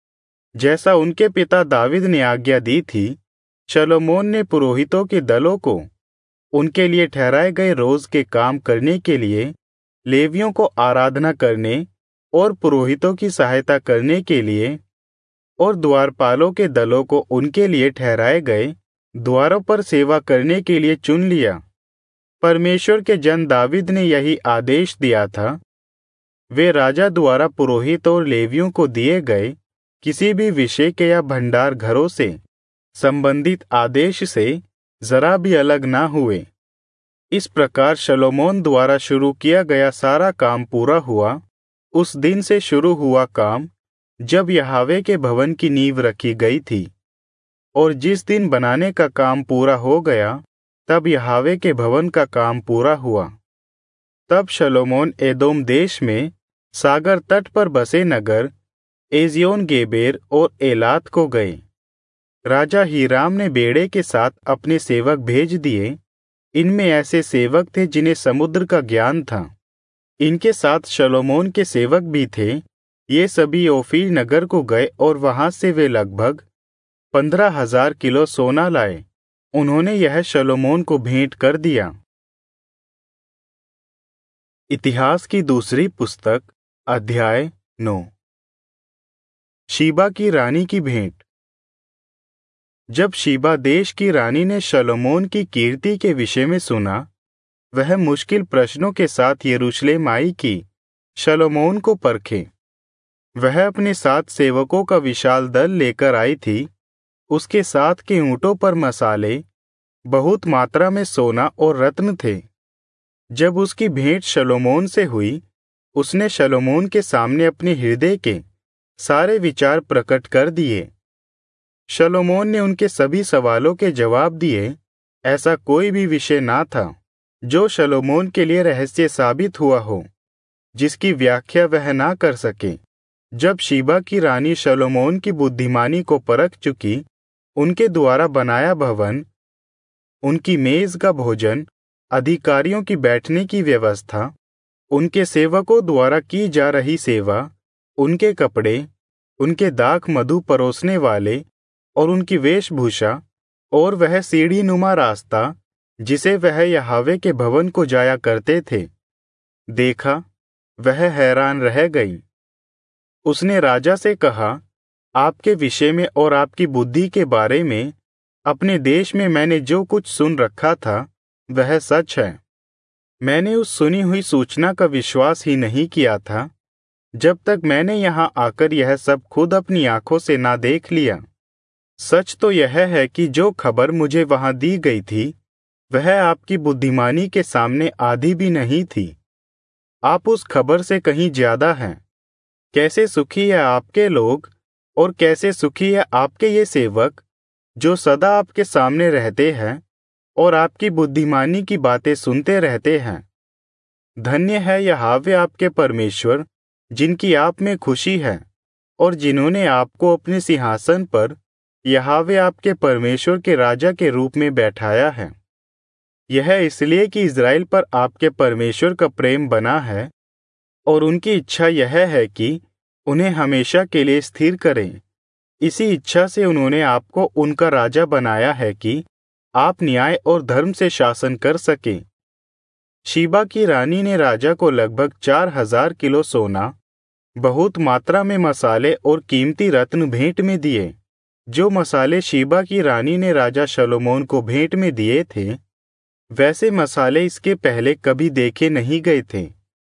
जैसा उनके पिता दावीद ने आज्ञा दी थी, शलोमोन ने पुरोहितों के दलों को उनके लिए ठहराए गए रोज के काम करने के लिए, लेवियों को आराधना करने और पुरोहितों की सहायता करने के लिए, और द्वारपालों के दलों को उनके लिए ठहराए गए द्वारों पर सेवा करने के लिए चुन लिया। परमेश्वर के जन दावीद ने यही आदेश दिया था। वे राजा द्वारा पुरोहित और लेवियों को दिए गए किसी भी विषय के या भंडार घरों से संबंधित आदेश से जरा भी अलग ना हुए। इस प्रकार शलोमोन द्वारा शुरू किया गया सारा काम पूरा हुआ। उस दिन से शुरू हुआ काम जब यहोवा के भवन की नींव रखी गई थी, और जिस दिन बनाने का काम पूरा हो गया तब यहोवा के भवन का काम पूरा हुआ। तब शलोमोन एदोम देश में सागर तट पर बसे नगर एजियोन गेबेर और एलात को गए। राजा हीराम ने बेड़े के साथ अपने सेवक भेज दिए। इनमें ऐसे सेवक थे जिन्हें समुद्र का ज्ञान था। इनके साथ शलोमोन के सेवक भी थे। ये सभी ओफीर नगर को गए और वहां से वे लगभग पंद्रह हजार किलो सोना लाए। उन्होंने यह शलोमोन को भेंट कर दिया। इतिहास की दूसरी पुस्तक अध्याय नौ। शीबा की रानी की भेंट। जब शीबा देश की रानी ने शलोमोन की कीर्ति के विषय में सुना, वह मुश्किल प्रश्नों के साथ यरूशलेम आई कि शलोमोन को परखे। वह अपने साथ सेवकों का विशाल दल लेकर आई थी। उसके साथ के ऊंटों पर मसाले, बहुत मात्रा में सोना और रत्न थे। जब उसकी भेंट शलोमोन से हुई, उसने शलोमोन के सामने अपने हृदय के सारे विचार प्रकट कर दिए। शलोमोन ने उनके सभी सवालों के जवाब दिए। ऐसा कोई भी विषय ना था जो शलोमोन के लिए रहस्य साबित हुआ हो, जिसकी व्याख्या वह ना कर सके। जब शीबा की रानी शलोमोन की बुद्धिमानी को परख चुकी, उनके द्वारा बनाया भवन, उनकी मेज का भोजन, अधिकारियों की बैठने की व्यवस्था, उनके सेवकों द्वारा की जा रही सेवा, उनके कपड़े, उनके दाख मधु परोसने वाले और उनकी वेशभूषा, और वह सीढ़ी नुमा रास्ता जिसे वह यहोवा के भवन को जाया करते थे, देखा, वह हैरान रह गई। उसने राजा से कहा, आपके विषय में और आपकी बुद्धि के बारे में अपने देश में मैंने जो कुछ सुन रखा था वह सच है। मैंने उस सुनी हुई सूचना का विश्वास ही नहीं किया था जब तक मैंने यहाँ आकर यह सब खुद अपनी आंखों से ना देख लिया। सच तो यह है कि जो खबर मुझे वहां दी गई थी वह आपकी बुद्धिमानी के सामने आधी भी नहीं थी। आप उस खबर से कहीं ज्यादा हैं। कैसे सुखी है आपके लोग और कैसे सुखी है आपके ये सेवक जो सदा आपके सामने रहते हैं और आपकी बुद्धिमानी की बातें सुनते रहते हैं। धन्य है यहोवा आपके परमेश्वर, जिनकी आप में खुशी है और जिन्होंने आपको अपने सिंहासन पर यहोवा आपके परमेश्वर के राजा के रूप में बैठाया है। यह इसलिए कि इज़राइल पर आपके परमेश्वर का प्रेम बना है और उनकी इच्छा यह है कि उन्हें हमेशा के लिए स्थिर करें। इसी इच्छा से उन्होंने आपको उनका राजा बनाया है कि आप न्याय और धर्म से शासन कर सकें। शीबा की रानी ने राजा को लगभग चार हजार किलो सोना, बहुत मात्रा में मसाले और कीमती रत्न भेंट में दिए। जो मसाले शीबा की रानी ने राजा शलोमोन को भेंट में दिए थे, वैसे मसाले इसके पहले कभी देखे नहीं गए थे।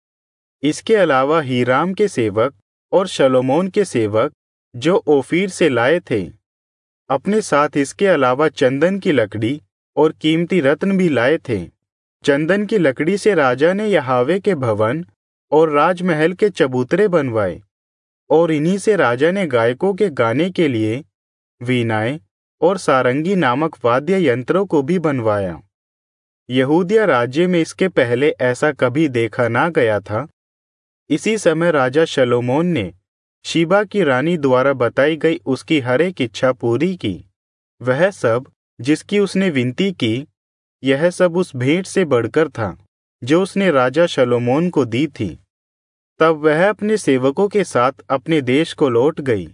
इसके अलावा हीराम के सेवक और शलोमोन के सेवक जो ओफीर से लाए थे, अपने साथ इसके अलावा चंदन की लकड़ी और कीमती रत्न भी लाए थे। चंदन की लकड़ी से राजा ने यहोवा के भवन और राजमहल के चबूतरे बनवाए, और इन्हीं से राजा ने गायकों के गाने के लिए वीणाएं और सारंगी नामक वाद्य यंत्रों को भी बनवाया। यहूदिया राज्य में इसके पहले ऐसा कभी देखा ना गया था। इसी समय राजा शलोमोन ने शीबा की रानी द्वारा बताई गई उसकी हर एक इच्छा पूरी की। वह सब जिसकी उसने विनती की, यह सब उस भेंट से बढ़कर था जो उसने राजा शलोमोन को दी थी। तब वह अपने सेवकों के साथ अपने देश को लौट गई।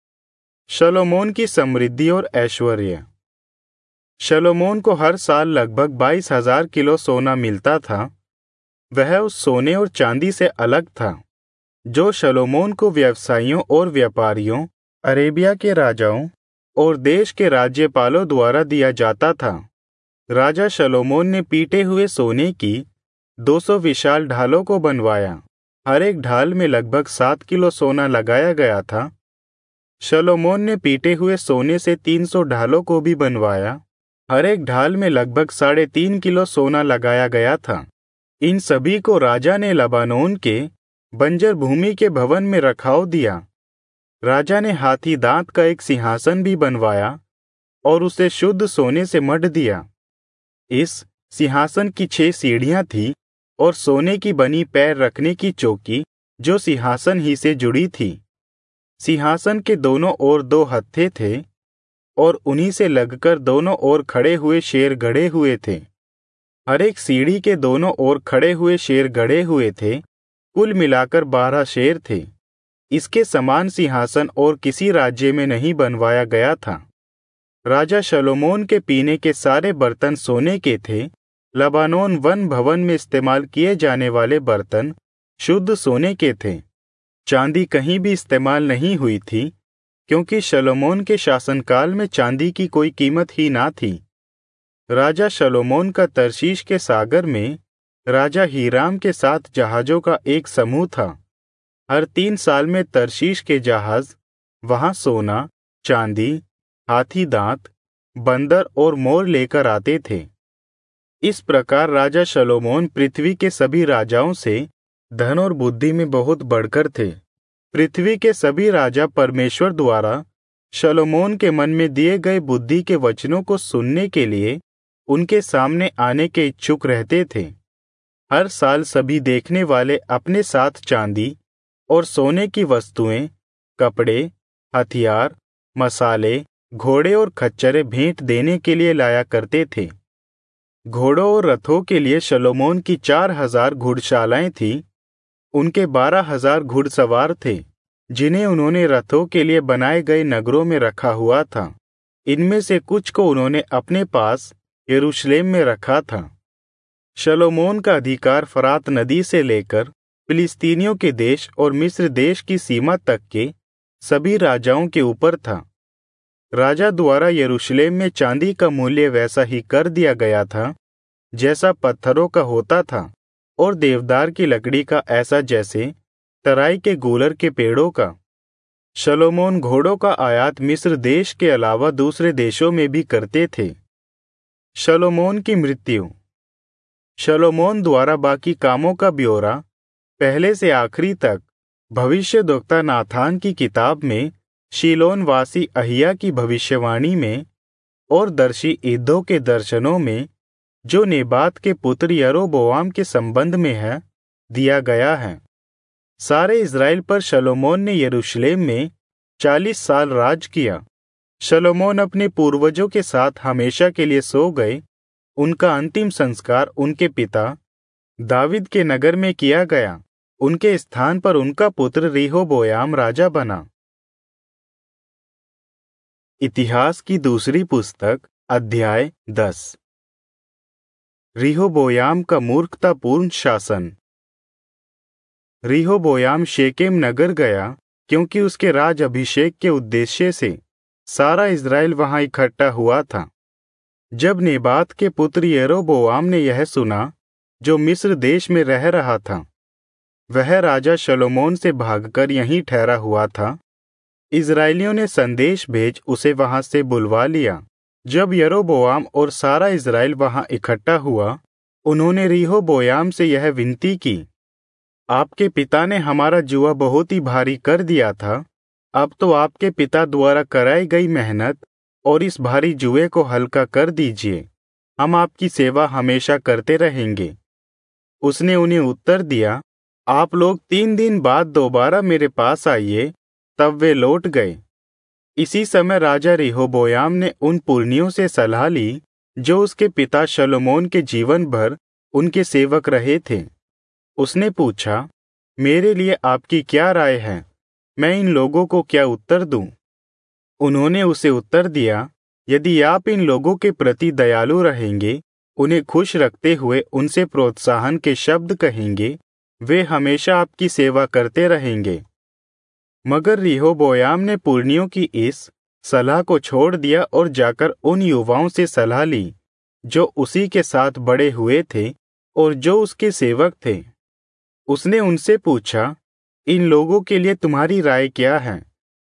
शलोमोन की समृद्धि और ऐश्वर्य। शलोमोन को हर साल लगभग बाईस हजार किलो सोना मिलता था। वह उस सोने और चांदी से अलग था जो शलोमोन को व्यवसायियों और व्यापारियों, अरेबिया के राजाओं और देश के राज्यपालों द्वारा दिया जाता था। राजा शलोमोन ने पीटे हुए सोने की दो सौ विशाल ढालों को बनवाया। हर एक ढाल में लगभग सात किलो सोना लगाया गया था। शलोमोन ने पीटे हुए सोने से तीन सौ ढालों को भी बनवाया। हर एक ढाल में लगभग साढ़े तीन किलो सोना लगाया गया था। इन सभी को राजा ने लबानोन के बंजर भूमि के भवन में रखाव दिया। राजा ने हाथी दांत का एक सिंहासन भी बनवाया और उसे शुद्ध सोने से मढ़ दिया। इस सिंहासन की छह सीढ़ियां थीं और सोने की बनी पैर रखने की चौकी जो सिंहासन ही से जुड़ी थी। सिंहासन के दोनों ओर दो हत्थे थे और उन्हीं से लगकर दोनों ओर खड़े हुए शेर गढ़े हुए थे। हर एक सीढ़ी के दोनों ओर खड़े हुए शेर गढ़े हुए थे। कुल मिलाकर बारह शेर थे। इसके समान सिंहासन और किसी राज्य में नहीं बनवाया गया था। राजा शलोमोन के पीने के सारे बर्तन सोने के थे। लबानोन वन भवन में इस्तेमाल किए जाने वाले बर्तन शुद्ध सोने के थे। चांदी कहीं भी इस्तेमाल नहीं हुई थी, क्योंकि शलोमोन के शासनकाल में चांदी की कोई कीमत ही ना थी। राजा शलोमोन का तर्शीश के सागर में राजा हीराम के साथ जहाजों का एक समूह था। हर तीन साल में तर्शीश के जहाज वहां सोना, चांदी, हाथी दांत, बंदर और मोर लेकर आते थे। इस प्रकार राजा शलोमोन पृथ्वी के सभी राजाओं से धन और बुद्धि में बहुत बढ़कर थे। पृथ्वी के सभी राजा परमेश्वर द्वारा शलोमोन के मन में दिए गए बुद्धि के वचनों को सुनने के लिए उनके सामने आने के इच्छुक रहते थे। हर साल सभी देखने वाले अपने साथ चांदी और सोने की वस्तुएं, कपड़े, हथियार, मसाले, घोड़े और खच्चरें भेंट देने के लिए लाया करते थे। घोड़ों और रथों के लिए शलोमोन की चार हजार घुड़शालाएं थीं। उनके बारह हजार घुड़सवार थे, जिन्हें उन्होंने रथों के लिए बनाए गए नगरों में रखा हुआ था। इनमें से कुछ को उन्होंने अपने पास यरूशलेम में रखा था। शलोमोन का अधिकार फरात नदी से लेकर फिलिस्तीनियों के देश और मिस्र देश की सीमा तक के सभी राजाओं के ऊपर था। राजा द्वारा यरूशलेम में चांदी का मूल्य वैसा ही कर दिया गया था जैसा पत्थरों का होता था, और देवदार की लकड़ी का ऐसा जैसे तराई के गूलर के पेड़ों का। शलोमोन घोड़ों का आयात मिस्र देश के अलावा दूसरे देशों में भी करते थे। शलोमोन की मृत्यु। शलोमोन द्वारा बाकी कामों का ब्यौरा पहले से आखिरी तक भविष्यद्वक्ता नाथान की किताब में, शीलोन वासी अहिया की भविष्यवाणी में और दर्शी इद्दो के दर्शनों में, जो नेबात के पुत्र यरोबोआम के संबंध में है, दिया गया है। सारे इज़राइल पर शलोमोन ने यरूशलेम में चालीस साल राज किया। शलोमोन अपने पूर्वजों के साथ हमेशा के लिए सो गए। उनका अंतिम संस्कार उनके पिता दाविद के नगर में किया गया। उनके स्थान पर उनका पुत्र रिहोबोयाम राजा बना। इतिहास की दूसरी पुस्तक अध्याय दस। रिहोबोयाम का मूर्खतापूर्ण शासन। रिहोबोयाम शेकेम नगर गया, क्योंकि उसके राज अभिषेक के उद्देश्य से सारा इज़राइल वहां इकट्ठा हुआ था। जब नेबात के पुत्र यरोबोआम ने यह सुना, जो मिस्र देश में रह रहा था, वह राजा शलोमोन से भागकर यहीं ठहरा हुआ था। इज़राइलियों ने संदेश भेज उसे वहां से बुलवा लिया। जब यरोबोआम और सारा इज़राइल वहां इकट्ठा हुआ, उन्होंने रिहोबोयाम से यह विनती की, आपके पिता ने हमारा जुआ बहुत ही भारी कर दिया था। अब तो आपके पिता द्वारा कराई गई मेहनत और इस भारी जुए को हल्का कर दीजिए। हम आपकी सेवा हमेशा करते रहेंगे। उसने उन्हें उत्तर दिया, आप लोग तीन दिन बाद दोबारा मेरे पास आइए। तब वे लौट गए। इसी समय राजा रिहोबोयाम ने उन पुरनियों से सलाह ली जो उसके पिता शलोमोन के जीवन भर उनके सेवक रहे थे। उसने पूछा, मेरे लिए आपकी क्या राय है? मैं इन लोगों को क्या उत्तर दूं? उन्होंने उसे उत्तर दिया, यदि आप इन लोगों के प्रति दयालु रहेंगे, उन्हें खुश रखते हुए उनसे प्रोत्साहन के शब्द कहेंगे, वे हमेशा आपकी सेवा करते रहेंगे। मगर रिहोबोयाम ने पुरनियों की इस सलाह को छोड़ दिया और जाकर उन युवाओं से सलाह ली जो उसी के साथ बड़े हुए थे और जो उसके सेवक थे। उसने उनसे पूछा, इन लोगों के लिए तुम्हारी राय क्या है?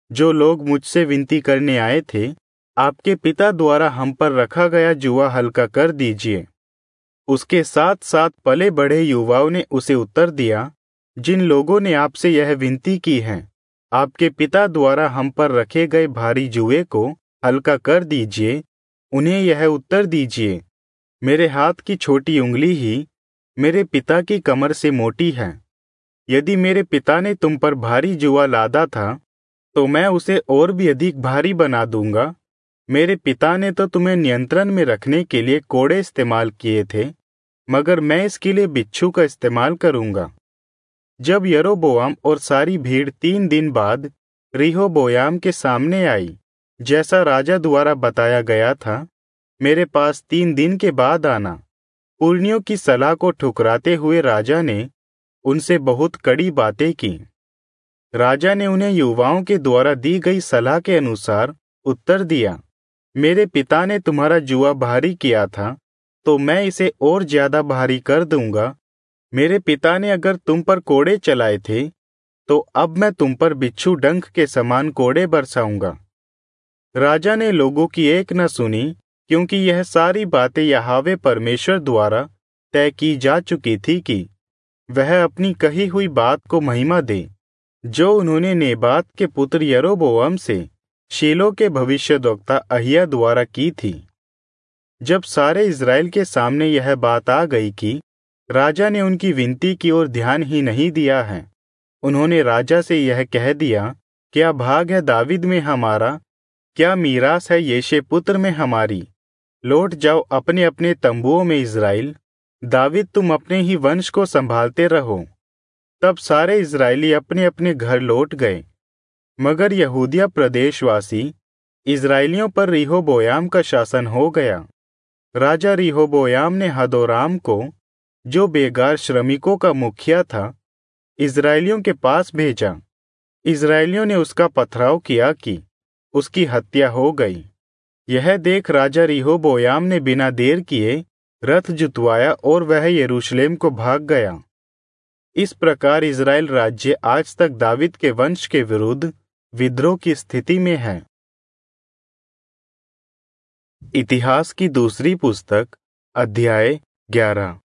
जो लोग मुझसे विनती करने आए थे, आपके पिता द्वारा हम पर रखा गया जुआ हल्का कर दीजिए। उसके साथ साथ पले बढ़े युवाओं ने उसे उत्तर दिया, जिन लोगों ने आपसे यह विनती की है, आपके पिता द्वारा हम पर रखे गए भारी जुए को हल्का कर दीजिए, उन्हें यह उत्तर दीजिए, मेरे हाथ की छोटी उंगली ही मेरे पिता की कमर से मोटी है। यदि मेरे पिता ने तुम पर भारी जुआ लादा था, तो मैं उसे और भी अधिक भारी बना दूंगा। मेरे पिता ने तो तुम्हें नियंत्रण में रखने के लिए कोड़े इस्तेमाल किए थे, मगर मैं इसके लिए बिच्छू का इस्तेमाल करूंगा। जब यरोबोआम और सारी भीड़ तीन दिन बाद रिहोबोयाम के सामने आई, जैसा राजा द्वारा बताया गया था, मेरे पास तीन दिन के बाद आना। पुरनियों की सलाह को ठुकराते हुए राजा ने उनसे बहुत कड़ी बातें की। राजा ने उन्हें युवाओं के द्वारा दी गई सलाह के अनुसार उत्तर दिया, मेरे पिता ने तुम्हारा जुआ भारी किया था, तो मैं इसे और ज्यादा भारी कर दूंगा। मेरे पिता ने अगर तुम पर कोड़े चलाए थे, तो अब मैं तुम पर बिच्छू डंक के समान कोड़े बरसाऊंगा। राजा ने लोगों की एक न सुनी, क्योंकि यह सारी बातें यहोवा परमेश्वर द्वारा तय की जा चुकी थी कि वह अपनी कही हुई बात को महिमा दे, जो उन्होंने नेबात के पुत्र यरोबोआम से शीलो के भविष्यद्वक्ता अहिय्याह द्वारा की थी। जब सारे इस्राएल के सामने यह बात आ गई कि राजा ने उनकी विनती की ओर ध्यान ही नहीं दिया है, उन्होंने राजा से यह कह दिया, क्या भाग है दाविद में हमारा, क्या मीरास है यिशै पुत्र में हमारी। लौट जाओ अपने अपने तंबुओं में इस्राएल, दाविद तुम अपने ही वंश को संभालते रहो। तब सारे इस्राएली अपने अपने घर लौट गए, मगर यहूदिया प्रदेशवासी इस्राएलियों पर रिहोबोयाम का शासन हो गया। राजा रिहोबोयाम ने हदोराम को, जो बेगार श्रमिकों का मुखिया था, इस्राएलियों के पास भेजा। इस्राएलियों ने उसका पथराव किया कि उसकी हत्या हो गई। यह देख राजा रिहोबोयाम ने बिना देर किए रथ जुतवाया और वह यरूशलेम को भाग गया। इस प्रकार इस्राएल राज्य आज तक दाविद के वंश के विरुद्ध विद्रोह की स्थिति में है। इतिहास की दूसरी पुस्तक अध्याय ग्यारह।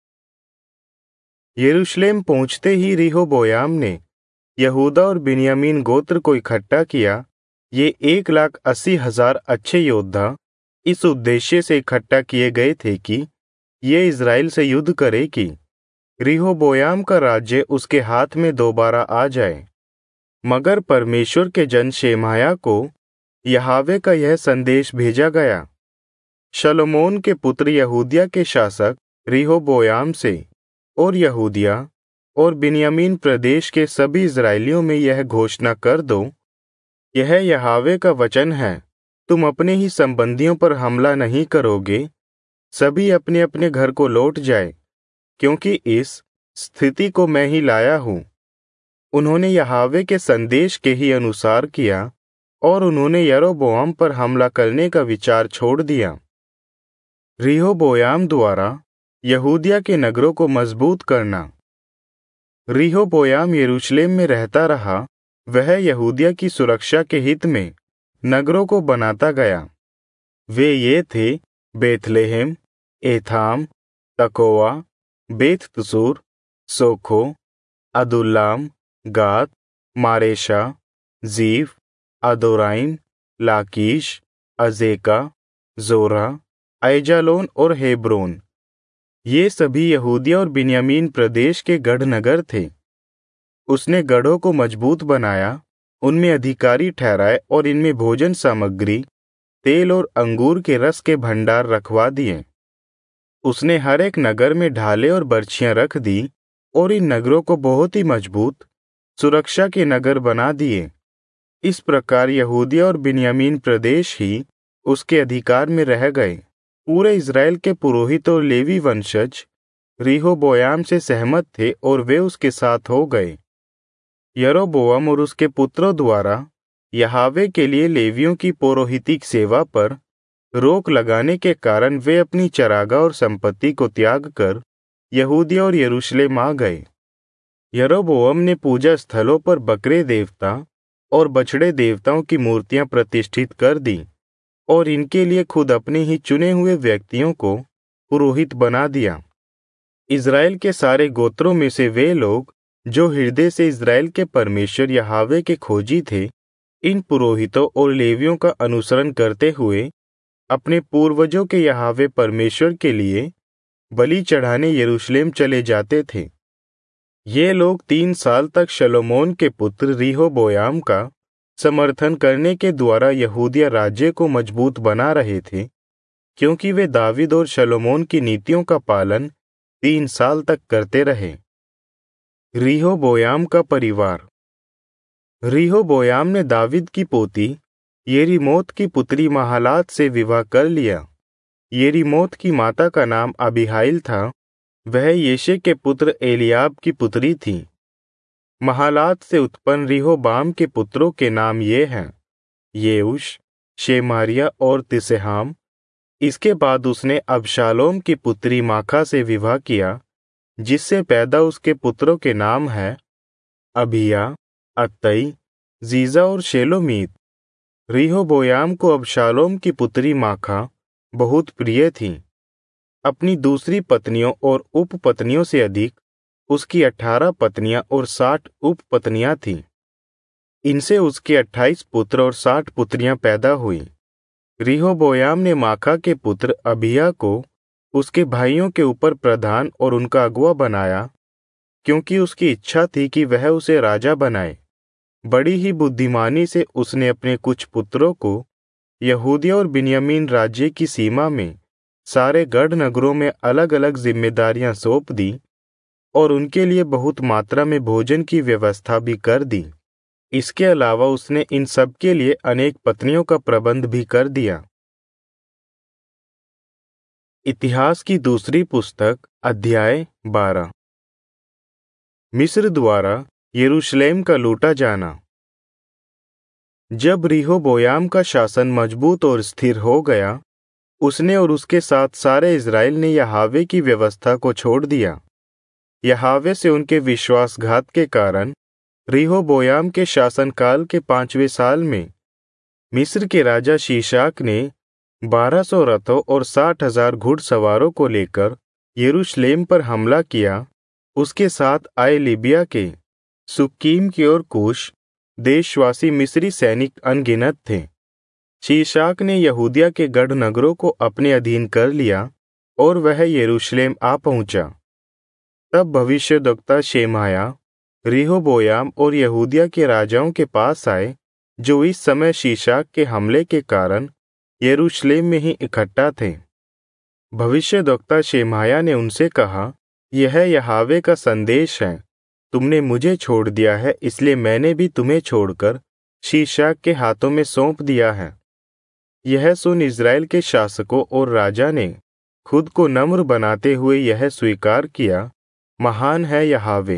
यरूशलेम पहुंचते ही रिहोबोयाम ने यहूदा और बिन्यामीन गोत्र को इकट्ठा किया। ये एक लाख अस्सी हजार अच्छे योद्धा इस उद्देश्य से इकट्ठा किए गए थे कि ये इस्राएल से युद्ध करे कि रिहोबोयाम का राज्य उसके हाथ में दोबारा आ जाए। मगर परमेश्वर के जन शेमाया को यहोवा का यह संदेश भेजा गया, शलोमोन के पुत्र यहूदिया के शासक रिहोबोयाम से, और यहूदिया और बिन्यामीन प्रदेश के सभी इस्राएलियों में यह घोषणा कर दो, यह यहोवा का वचन है, तुम अपने ही संबंधियों पर हमला नहीं करोगे। सभी अपने अपने घर को लौट जाए, क्योंकि इस स्थिति को मैं ही लाया हूं। उन्होंने यहोवा के संदेश के ही अनुसार किया और उन्होंने यरोबोआम पर हमला करने का विचार छोड़ दिया। रिहोबोयाम द्वारा यहूदिया के नगरों को मजबूत करना। रिहोबोयाम यरूशलेम में रहता रहा। वह यहूदिया की सुरक्षा के हित में नगरों को बनाता गया। वे ये थे बेथलेहम, एथाम, तकोआ, बेत तसूर, सोखो, अदुल्लाम, गात, मारेशा, जीफ, अदोराइम, लाकीश, अजेका, जोरा, ऐजालोन और हेब्रोन। ये सभी यहूदिया और बिन्यामीन प्रदेश के गढ़ नगर थे। उसने गढ़ों को मजबूत बनाया, उनमें अधिकारी ठहराए और इनमें भोजन सामग्री, तेल और अंगूर के रस के भंडार रखवा दिए। उसने हर एक नगर में ढाले और बर्छियां रख दी और इन नगरों को बहुत ही मजबूत सुरक्षा के नगर बना दिए। इस प्रकार यहूदिया और बिन्यामीन प्रदेश ही उसके अधिकार में रह गए। पूरे इस्राएल के पुरोहित और लेवी वंशज रिहोबोयाम से सहमत थे और वे उसके साथ हो गए। यरोबोआम और उसके पुत्रों द्वारा यहोवा के लिए लेवियों की पौरोहितिक सेवा पर रोक लगाने के कारण वे अपनी चरागाह और संपत्ति को त्याग कर यहूदिया और यरूशलेम आ गए। यरोबोआम ने पूजा स्थलों पर बकरे देवता और बछड़े देवताओं की मूर्तियां प्रतिष्ठित कर दी और इनके लिए खुद अपने ही चुने हुए व्यक्तियों को पुरोहित बना दिया। इज़राइल के सारे गोत्रों में से वे लोग जो हृदय से इज़राइल के परमेश्वर यहोवा के खोजी थे, इन पुरोहितों और लेवियों का अनुसरण करते हुए अपने पूर्वजों के यहोवा परमेश्वर के लिए बलि चढ़ाने यरूशलेम चले जाते थे। ये लोग तीन साल तक शलोमोन के पुत्र रिहोबोयाम का समर्थन करने के द्वारा यहूदिया राज्य को मजबूत बना रहे थे, क्योंकि वे दावीद और शलोमोन की नीतियों का पालन तीन साल तक करते रहे। रिहोबोयाम का परिवार। रिहोबोयाम ने दावीद की पोती येरीमोत की पुत्री महालात से विवाह कर लिया। येरीमोत की माता का नाम अबीहाइल था, वह येशे के पुत्र एलियाब की पुत्री थी। महालात से उत्पन्न रिहोबाम के पुत्रों के नाम ये हैं, येऊश, शेमारिया और तिसहाम। इसके बाद उसने अबशालोम की पुत्री माखा से विवाह किया, जिससे पैदा उसके पुत्रों के नाम हैं अभिया, अत्तई, जीजा और शेलोमीत। रिहोबोयाम को अबशालोम की पुत्री माखा बहुत प्रिय थी। अपनी दूसरी पत्नियों और उपपत्नियों से अधिक उसकी अठारह पत्नियां और साठ उपपत्नियां थीं। इनसे उसके अट्ठाईस पुत्र और साठ पुत्रियां पैदा हुई। रिहोबोयाम ने माखा के पुत्र अभिया को उसके भाइयों के ऊपर प्रधान और उनका अगुआ बनाया, क्योंकि उसकी इच्छा थी कि वह उसे राजा बनाए। बड़ी ही बुद्धिमानी से उसने अपने कुछ पुत्रों को यहूदिया और बिन्यामीन राज्य की सीमा में सारे गढ़ नगरों में अलग अलग जिम्मेदारियां सौंप दी और उनके लिए बहुत मात्रा में भोजन की व्यवस्था भी कर दी। इसके अलावा उसने इन सब के लिए अनेक पत्नियों का प्रबंध भी कर दिया। इतिहास की दूसरी पुस्तक अध्याय बारह। मिस्र द्वारा यरूशलेम का लूटा जाना। जब रिहोबोयाम का शासन मजबूत और स्थिर हो गया, उसने और उसके साथ सारे इज़राइल ने यहोवा की व्यवस्था को छोड़ दिया। यहोवा से उनके विश्वासघात के कारण रिहोबोयाम के शासनकाल के पांचवें साल में मिस्र के राजा शीशाक ने बारह सौ रथों और साठ हजार घुड़सवारों को लेकर यरूशलेम पर हमला किया। उसके साथ आए लिबिया के, सुक्कीम की और कूश देशवासी मिस्री सैनिक अनगिनत थे। शीशाक ने यहूदिया के गढ़ नगरों को अपने अधीन कर लिया और वह यरूशलेम आ पहुंचा। तब भविष्यद्वक्ता शेमाया रिहोबोयाम और यहूदिया के राजाओं के पास आए, जो इस समय शीशाक के हमले के कारण यरूशलेम में ही इकट्ठा थे। भविष्यद्वक्ता शेमाया ने उनसे कहा, यह यहोवा का संदेश है, तुमने मुझे छोड़ दिया है, इसलिए मैंने भी तुम्हें छोड़कर शीशाक के हाथों में सौंप दिया है। यह सुन इज़राइल के शासकों और राजा ने खुद को नम्र बनाते हुए यह स्वीकार किया, महान है यहोवा।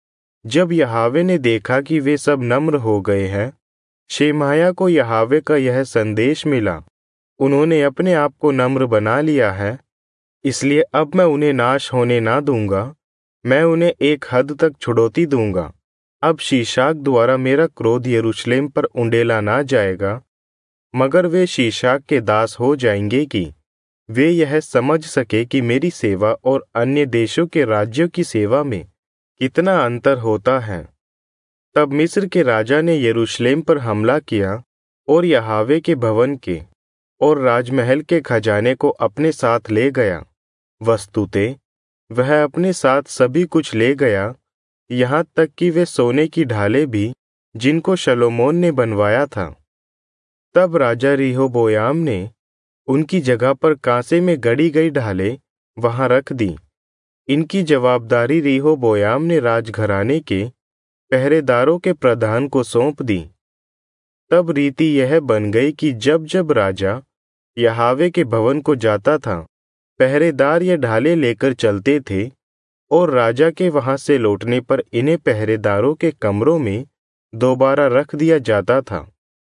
जब यहोवा ने देखा कि वे सब नम्र हो गए हैं, शेमाया को यहोवा का यह संदेश मिला, उन्होंने अपने आप को नम्र बना लिया है, इसलिए अब मैं उन्हें नाश होने ना दूंगा, मैं उन्हें एक हद तक छुड़ौती दूंगा। अब शीशाक द्वारा मेरा क्रोध यरूशलेम पर उंडेला ना जाएगा, मगर वे शीशाक के दास हो जाएंगे कि वे यह समझ सके कि मेरी सेवा और अन्य देशों के राज्यों की सेवा में कितना अंतर होता है। तब मिस्र के राजा ने यरूशलेम पर हमला किया और यहोवा के भवन के और राजमहल के खजाने को अपने साथ ले गया। वस्तुतः वह अपने साथ सभी कुछ ले गया, यहाँ तक कि वे सोने की ढालें भी, जिनको शलोमोन ने बनवाया था। तब राजा रिहोबोयाम ने उनकी जगह पर कांसे में गढ़ी गई ढालें वहां रख दी। इनकी जवाबदारी रिहोबोयाम ने राजघराने के पहरेदारों के प्रधान को सौंप दी। तब रीति यह बन गई कि जब जब राजा यहोवा के भवन को जाता था, पहरेदार ये ढालें लेकर चलते थे और राजा के वहां से लौटने पर इन्हें पहरेदारों के कमरों में दोबारा रख दिया जाता था।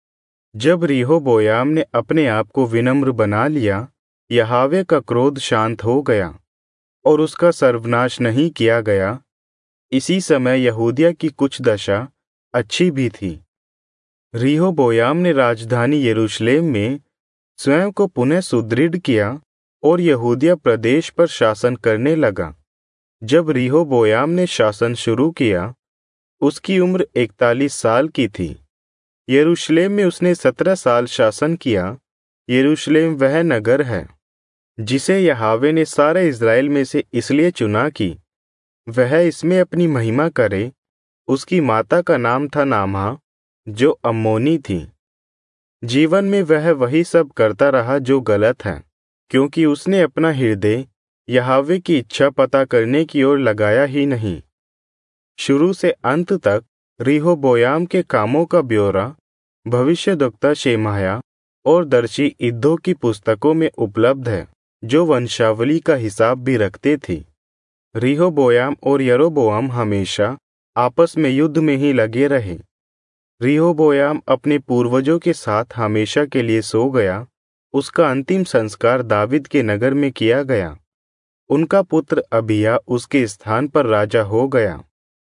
जब रिहोबोयाम ने अपने आप को विनम्र बना लिया, यहोवा का क्रोध शांत हो गया और उसका सर्वनाश नहीं किया गया। इसी समय यहूदिया की कुछ दशा अच्छी भी थी। रिहोबोयाम ने राजधानी यरूशलेम में स्वयं को पुनः सुदृढ़ किया और यहूदिया प्रदेश पर शासन करने लगा। जब रिहोबोयाम ने शासन शुरू किया, उसकी उम्र इकतालीस साल की थी। यरूशलेम में उसने सत्रह साल शासन किया। यरूशलेम वह नगर है जिसे यहोवा ने सारे इस्राएल में से इसलिए चुना कि वह इसमें अपनी महिमा करे। उसकी माता का नाम था नामा, जो अम्मोनी थी। जीवन में वह वही सब करता रहा जो गलत है, क्योंकि उसने अपना हृदय यहोवा की इच्छा पता करने की ओर लगाया ही नहीं। शुरू से अंत तक रिहोबोयाम के कामों का ब्यौरा भविष्यद्वक्ता शेमाया और दर्शी इद्दो की पुस्तकों में उपलब्ध है, जो वंशावली का हिसाब भी रखते थे। रिहोबोयाम और यरोबोआम हमेशा आपस में युद्ध में ही लगे रहे। रिहोबोयाम अपने पूर्वजों के साथ हमेशा के लिए सो गया। उसका अंतिम संस्कार दाविद के नगर में किया गया। उनका पुत्र अबिय्या उसके स्थान पर राजा हो गया।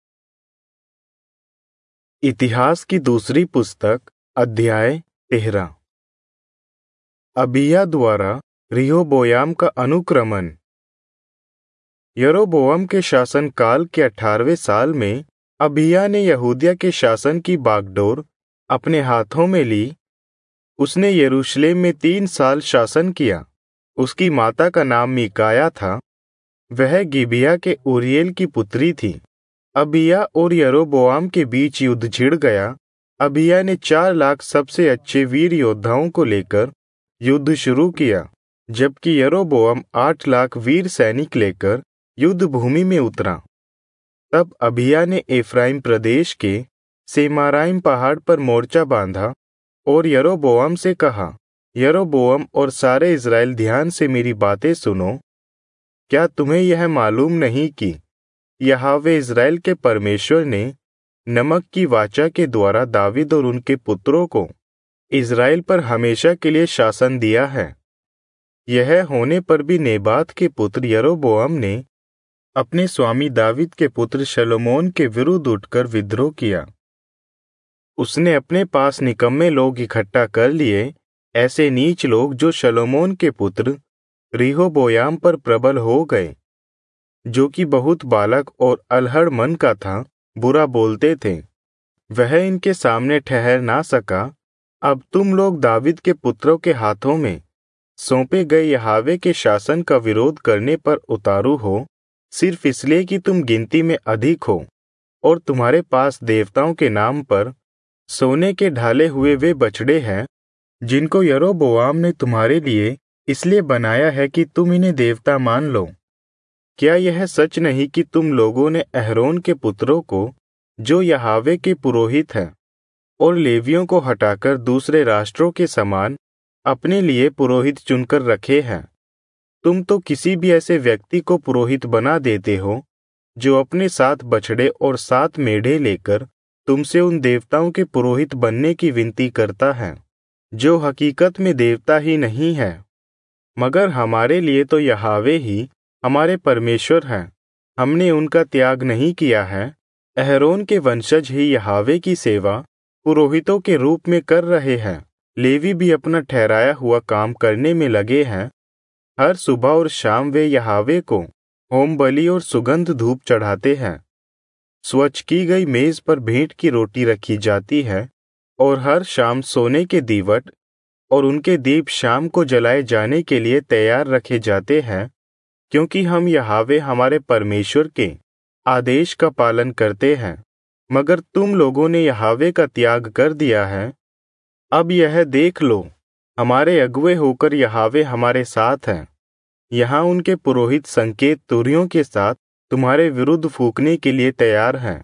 इतिहास की दूसरी पुस्तक, अध्याय तेरह। अबिय्या द्वारा रिहोबोयाम का अनुक्रमण। यरोबोआम के शासन काल के अठारहवें साल में अबिय्या ने यहूदिया के शासन की बागडोर अपने हाथों में ली। उसने यरूशलेम में तीन साल शासन किया। उसकी माता का नाम मीकाया था। वह गिबिया के ऊरिएल की पुत्री थी। अबिय्या और यरोबोआम के बीच युद्ध छिड़ गया। अबिय्या ने चार लाख सबसे अच्छे वीर योद्धाओं को लेकर युद्ध शुरू किया, जबकि यरोबोआम आठ लाख वीर सैनिक लेकर युद्ध भूमि में उतरा। तब अबिय्या ने एफ्राइम प्रदेश के सेमाराइम पहाड़ पर मोर्चा बांधा और यरोबोआम से कहा, यरोबोआम और सारे इस्राएल, ध्यान से मेरी बातें सुनो। क्या तुम्हें यह मालूम नहीं कि यहोवा इस्राएल के परमेश्वर ने नमक की वाचा के द्वारा दाविद और उनके पुत्रों को इस्राएल पर हमेशा के लिए शासन दिया है? यह होने पर भी नेबात के पुत्र यरोबोआम ने अपने स्वामी दाविद के पुत्र शलोमोन के विरुद्ध उठकर विद्रोह किया। उसने अपने पास निकम्मे लोग इकट्ठा कर लिए, ऐसे नीच लोग जो शलोमोन के पुत्र रिहोबोयाम पर प्रबल हो गए, जो कि बहुत बालक और अलहड़ मन का था, बुरा बोलते थे। वह इनके सामने ठहर ना सका। अब तुम लोग दाविद के पुत्रों के हाथों में सौंपे गए यहोवा के शासन का विरोध करने पर उतारू हो, सिर्फ इसलिए कि तुम गिनती में अधिक हो और तुम्हारे पास देवताओं के नाम पर सोने के ढाले हुए वे बछड़े हैं, जिनको यरोबोआम ने तुम्हारे लिए इसलिए बनाया है कि तुम इन्हें देवता मान लो। क्या यह सच नहीं कि तुम लोगों ने अहरोन के पुत्रों को, जो यहोवा के पुरोहित हैं, और लेवियों को हटाकर दूसरे राष्ट्रों के समान अपने लिए पुरोहित चुनकर रखे हैं? तुम तो किसी भी ऐसे व्यक्ति को पुरोहित बना देते हो जो अपने साथ बछड़े और सात मेढ़े लेकर तुमसे उन देवताओं के पुरोहित बनने की विनती करता है, जो हकीकत में देवता ही नहीं है, मगर हमारे लिए तो यहोवा ही हमारे परमेश्वर हैं। हमने उनका त्याग नहीं किया है। अहरोन के वंशज ही यहोवा की सेवा पुरोहितों के रूप में कर रहे हैं। लेवी भी अपना ठहराया हुआ काम करने में लगे हैं। हर सुबह और शाम वे यहोवा को होम बलि और सुगंध धूप चढ़ाते हैं। स्वच्छ की गई मेज पर भेंट की रोटी रखी जाती है और हर शाम सोने के दीवट और उनके दीप शाम को जलाए जाने के लिए तैयार रखे जाते हैं, क्योंकि हम यहोवा हमारे परमेश्वर के आदेश का पालन करते हैं। मगर तुम लोगों ने यहोवा का त्याग कर दिया है। अब यह देख लो, हमारे अगुवे होकर यहोवा हमारे साथ हैं। यहाँ उनके पुरोहित संकेत तुरहियों के साथ तुम्हारे विरुद्ध फूंकने के लिए तैयार हैं।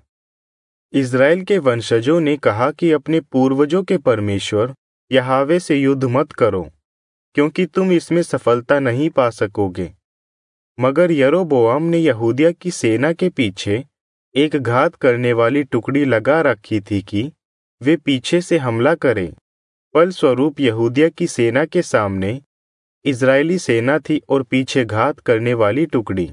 इस्राएल के वंशजों ने कहा कि अपने पूर्वजों के परमेश्वर यहोवा से युद्ध मत करो, क्योंकि तुम इसमें सफलता नहीं पा सकोगे। मगर यरोबोआम ने यहूदिया की सेना के पीछे एक घात करने वाली टुकड़ी लगा रखी थी कि वे पीछे से हमला करें। फलस्वरूप यहूदिया की सेना के सामने इजरायली सेना थी और पीछे घात करने वाली टुकड़ी।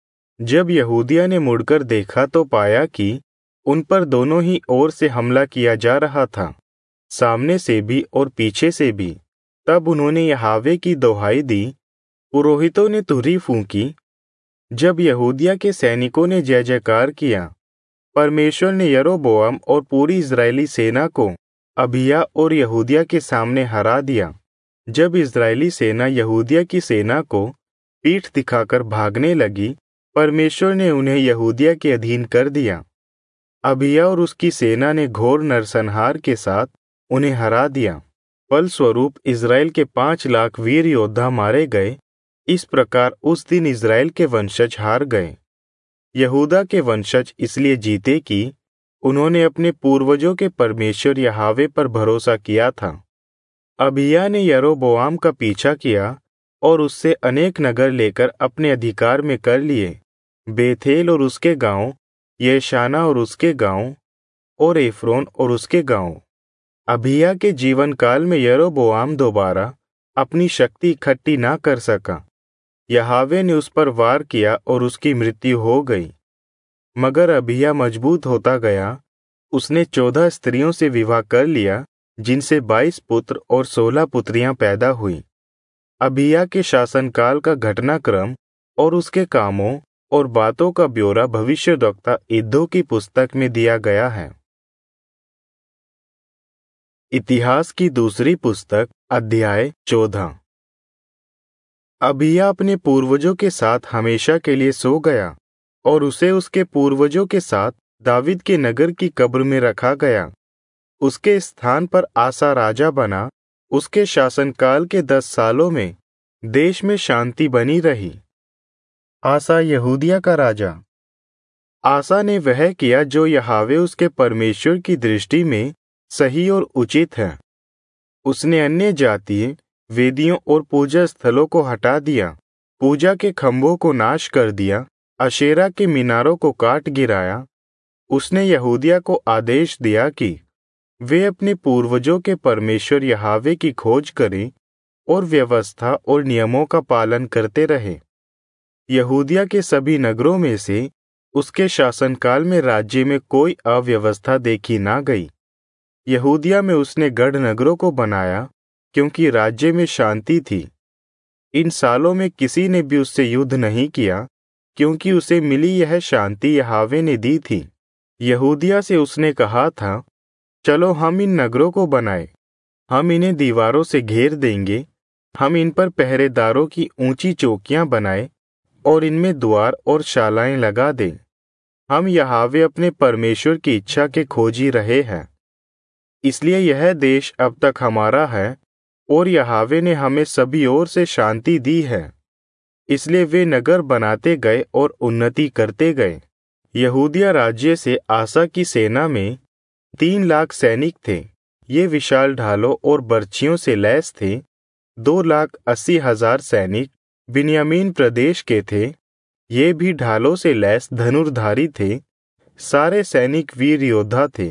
जब यहूदिया ने मुड़कर देखा तो पाया कि उन पर दोनों ही ओर से हमला किया जा रहा था। सामने से भी और पीछे से भी। तब उन्होंने यहोवा की दुहाई दी, पुरोहितों ने तुरही फूंकी। जब यहूदिया के सैनिकों ने जय जयकार किया, परमेश्वर ने यरोबोआम और पूरी इजरायली सेना को अबिय्याह और यहूदिया के सामने हरा दिया। जब इजरायली सेना यहूदिया की सेना को पीठ दिखाकर भागने लगी, परमेश्वर ने उन्हें यहूदिया के अधीन कर दिया। अबिय्याह और उसकी सेना ने घोर नरसंहार के साथ उन्हें हरा दिया। फलस्वरूप इजराइल के पांच लाख वीर योद्धा मारे गए। इस प्रकार उस दिन इजराइल के वंशज हार गए। यहूदा के वंशज इसलिए जीते कि उन्होंने अपने पूर्वजों के परमेश्वर यहोवा पर भरोसा किया था। अबिय्याह ने यरोबोआम का पीछा किया और उससे अनेक नगर लेकर अपने अधिकार में कर लिए, बेथेल और उसके गांव, येशाना और उसके गांव, और एफ्रोन और उसके गांव। अबिय्याह के जीवन काल में यरोबोआम दोबारा अपनी शक्ति इकट्ठी ना कर सका। यहोवा ने उस पर वार किया और उसकी मृत्यु हो गई। मगर अबिय्याह मजबूत होता गया। उसने चौदह स्त्रियों से विवाह कर लिया, जिनसे बाईस पुत्र और सोलह पुत्रियां पैदा हुई। अबिय्याह के शासनकाल का घटनाक्रम और उसके कामों और बातों का ब्यौरा भविष्यद्वक्ता इद्दो की पुस्तक में दिया गया है। इतिहास की दूसरी पुस्तक, अध्याय चौदह। अबिय्याह अपने पूर्वजों के साथ हमेशा के लिए सो गया और उसे उसके पूर्वजों के साथ दावीद के नगर की कब्र में रखा गया। उसके स्थान पर आसा राजा बना। उसके शासनकाल के दस सालों में देश में शांति बनी रही। आसा यहूदिया का राजा। आसा ने वह किया जो यहोवा उसके परमेश्वर की दृष्टि में सही और उचित है। उसने अन्य जातीय वेदियों और पूजा स्थलों को हटा दिया, पूजा के खंभों को नाश कर दिया, अशेरा के मीनारों को काट गिराया। उसने यहूदिया को आदेश दिया कि वे अपने पूर्वजों के परमेश्वर यहोवा की खोज करें और व्यवस्था और नियमों का पालन करते रहे। यहूदिया के सभी नगरों में से उसके शासनकाल में राज्य में कोई अव्यवस्था देखी ना गई। यहूदिया में उसने गढ़ नगरों को बनाया, क्योंकि राज्य में शांति थी। इन सालों में किसी ने भी उससे युद्ध नहीं किया, क्योंकि उसे मिली यह शांति यहोवा ने दी थी। यहूदिया से उसने कहा था, चलो हम इन नगरों को बनाएं, हम इन्हें दीवारों से घेर देंगे, हम इन पर पहरेदारों की ऊंची चौकियां बनाएं और इनमें द्वार और शालाएं लगा दें। हम यहोवा अपने परमेश्वर की इच्छा के खोजी रहे हैं, इसलिए यह देश अब तक हमारा है और यहोवा ने हमें सभी ओर से शांति दी है। इसलिए वे नगर बनाते गए और उन्नति करते गए। यहूदिया राज्य से आसा की सेना में तीन लाख सैनिक थे। ये विशाल ढालों और बर्छियों से लैस थे। दो लाख अस्सी हजार सैनिक बिन्यामीन प्रदेश के थे। ये भी ढालों से लैस धनुर्धारी थे। सारे सैनिक वीर योद्धा थे।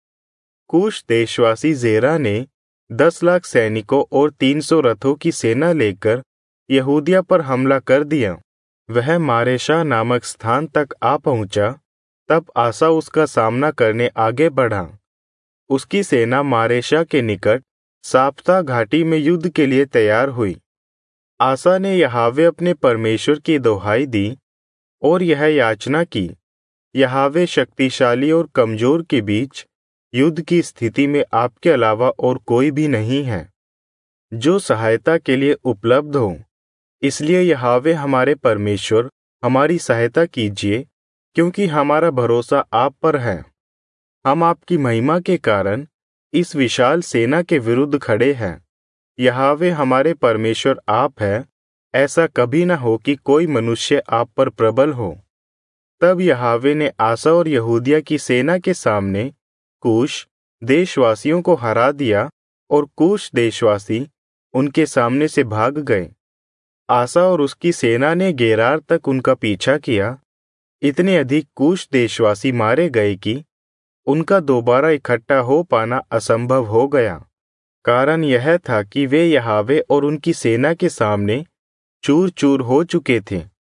कूश देशवासी जेरा ने दस लाख सैनिकों और तीन सौ रथों की सेना लेकर यहूदिया पर हमला कर दिया। वह मारेशा नामक स्थान तक आ पहुंचा। तब आसा उसका सामना करने आगे बढ़ा। उसकी सेना मारेशा के निकट साप्ता घाटी में युद्ध के लिए तैयार हुई। आसा ने यहोवा अपने परमेश्वर की दुहाई दी और यह याचना की, यहोवा शक्तिशाली और कमजोर के बीच युद्ध की स्थिति में आपके अलावा और कोई भी नहीं है जो सहायता के लिए उपलब्ध हो। इसलिए यहोवा हमारे परमेश्वर हमारी सहायता कीजिए, क्योंकि हमारा भरोसा आप पर है। हम आपकी महिमा के कारण इस विशाल सेना के विरुद्ध खड़े हैं। यहोवा हमारे परमेश्वर आप है, ऐसा कभी न हो कि कोई मनुष्य आप पर प्रबल हो। तब यहोवा ने आसा और यहूदिया की सेना के सामने कूश देशवासियों को हरा दिया और कूश देशवासी उनके सामने से भाग गए। आसा और उसकी सेना ने गेरार तक उनका पीछा किया। इतने अधिक कूश देशवासी मारे गए कि उनका दोबारा इकट्ठा हो पाना असंभव हो गया। कारण यह था कि वे यहोवा और उनकी सेना के सामने चूर चूर हो चुके थे।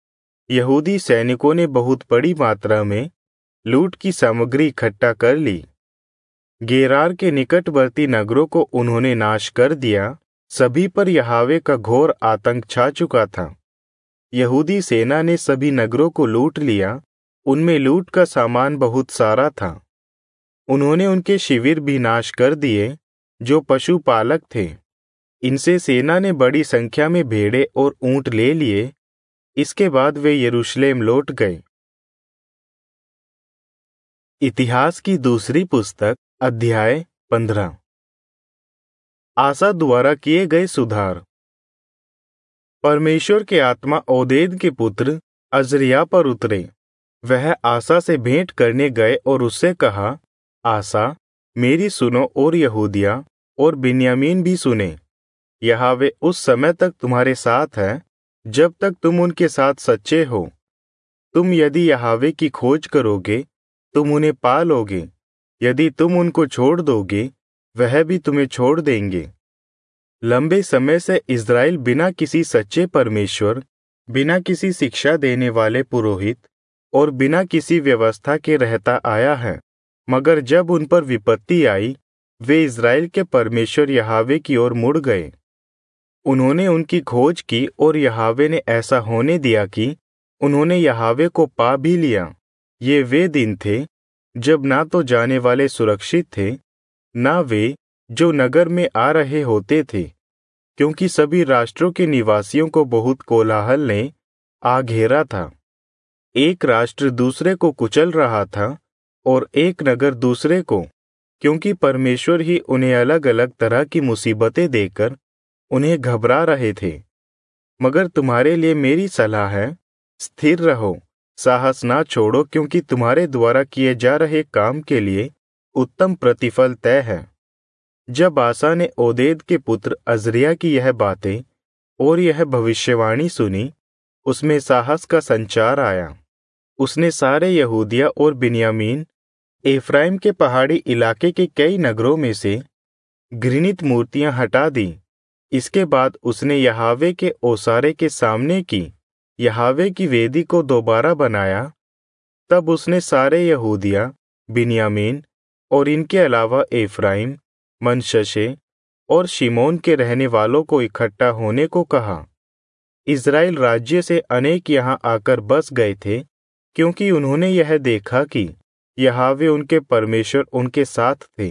यहूदी सैनिकों ने बहुत बड़ी मात्रा में लूट की सामग्री इकट्ठा कर ली। गेरार के निकटवर्ती नगरों को उन्होंने नाश कर दिया। सभी पर यहोवा का घोर आतंक छा चुका था। यहूदी सेना ने सभी नगरों को लूट लिया। उनमें लूट का सामान बहुत सारा था। उन्होंने उनके शिविर भी नाश कर दिए जो पशुपालक थे। इनसे सेना ने बड़ी संख्या में भेड़े और ऊंट ले लिए। इसके बाद वे यरूशलेम लौट गए। इतिहास की दूसरी पुस्तक अध्याय पंद्रह। आसा द्वारा किए गए सुधार। परमेश्वर के आत्मा ओदेद के पुत्र अजरिया पर उतरे। वह आसा से भेंट करने गए और उससे कहा, आसा, मेरी सुनो और यहूदिया और बिन्यामीन भी सुने। यहोवा उस समय तक तुम्हारे साथ है जब तक तुम उनके साथ सच्चे हो। तुम यदि यहोवा की खोज करोगे तुम उन्हें पा लोगे। यदि तुम उनको छोड़ दोगे वह भी तुम्हें छोड़ देंगे। लंबे समय से इस्राएल बिना किसी सच्चे परमेश्वर, बिना किसी शिक्षा देने वाले पुरोहित और बिना किसी व्यवस्था के रहता आया है। मगर जब उन पर विपत्ति आई वे इस्राएल के परमेश्वर यहोवा की ओर मुड़ गए। उन्होंने उनकी खोज की और यहोवा ने ऐसा होने दिया कि उन्होंने यहोवा को पा भी लिया। ये वे दिन थे जब ना तो जाने वाले सुरक्षित थे, ना वे जो नगर में आ रहे होते थे, क्योंकि सभी राष्ट्रों के निवासियों को बहुत कोलाहल ने आ घेरा था। एक राष्ट्र दूसरे को कुचल रहा था और एक नगर दूसरे को, क्योंकि परमेश्वर ही उन्हें अलग अलग तरह की मुसीबतें देकर उन्हें घबरा रहे थे। मगर तुम्हारे लिए मेरी सलाह है, स्थिर रहो, साहस ना छोड़ो, क्योंकि तुम्हारे द्वारा किए जा रहे काम के लिए उत्तम प्रतिफल तय है। जब आसा ने ओदेद के पुत्र अजरिया की यह बातें और यह भविष्यवाणी सुनी, उसमें साहस का संचार आया। उसने सारे यहूदिया और बिन्यामीन, एफ्राइम के पहाड़ी इलाके के कई नगरों में से घृणित मूर्तियां हटा दी। इसके बाद उसने यहोवा के ओसारे के सामने की यहोवा की वेदी को दोबारा बनाया। तब उसने सारे यहूदिया, बिन्यामीन और इनके अलावा एफ्राइम, मनश्शे और शिमोन के रहने वालों को इकट्ठा होने को कहा। इस्राएल राज्य से अनेक यहाँ आकर बस गए थे, क्योंकि उन्होंने यह देखा कि यहोवा उनके परमेश्वर उनके साथ थे।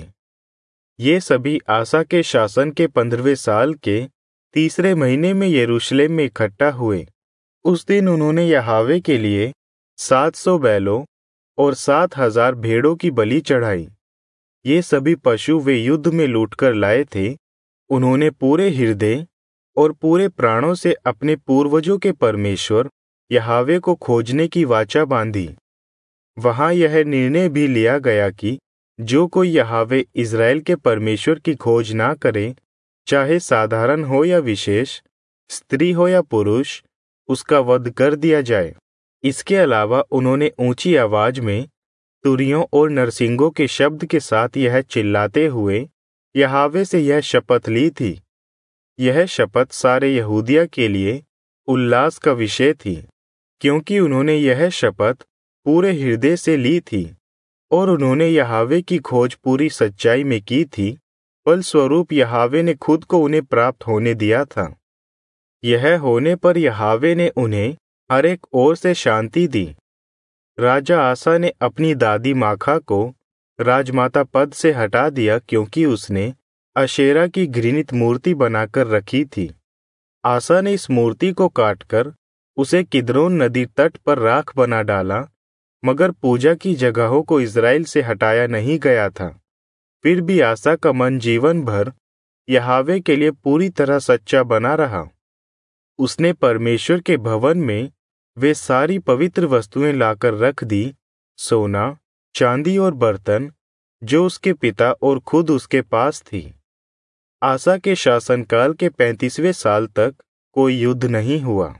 ये सभी आसा के शासन के पंद्रहवें साल के तीसरे महीने में यरूशलेम में इकट्ठा हुए। उस दिन उन्होंने यहोवा के लिए सात सौ बैलों और सात हजार भेड़ों की बलि चढ़ाई। ये सभी पशु वे युद्ध में लूटकर लाए थे। उन्होंने पूरे हृदय और पूरे प्राणों से अपने पूर्वजों के परमेश्वर यहोवा को खोजने की वाचा बांधी। वहां यह निर्णय भी लिया गया कि जो कोई यहोवा इस्राएल के परमेश्वर की खोज ना करे, चाहे साधारण हो या विशेष, स्त्री हो या पुरुष, उसका वध कर दिया जाए। इसके अलावा उन्होंने ऊंची आवाज में तुरियों और नरसिंगों के शब्द के साथ यह चिल्लाते हुए यहोवा से यह शपथ ली थी। यह शपथ सारे यहूदिया के लिए उल्लास का विषय थी, क्योंकि उन्होंने यह शपथ पूरे हृदय से ली थी और उन्होंने यहोवा की खोज पूरी सच्चाई में की थी। फलस्वरूप यहोवा ने खुद को उन्हें प्राप्त होने दिया था। यह होने पर यहोवा ने उन्हें हर एक ओर से शांति दी। राजा आसा ने अपनी दादी माखा को राजमाता पद से हटा दिया, क्योंकि उसने अशेरा की घृणित मूर्ति बनाकर रखी थी। आसा ने इस मूर्ति को काटकर उसे किद्रोन नदी तट पर राख बना डाला, मगर पूजा की जगहों को इस्राएल से हटाया नहीं गया था। फिर भी आसा का मन जीवन भर यहोवा के लिए पूरी तरह सच्चा बना रहा। उसने परमेश्वर के भवन में वे सारी पवित्र वस्तुएं लाकर रख दी, सोना, चांदी और बर्तन, जो उसके पिता और खुद उसके पास थी। आसा के शासनकाल के पैंतीसवें साल तक कोई युद्ध नहीं हुआ।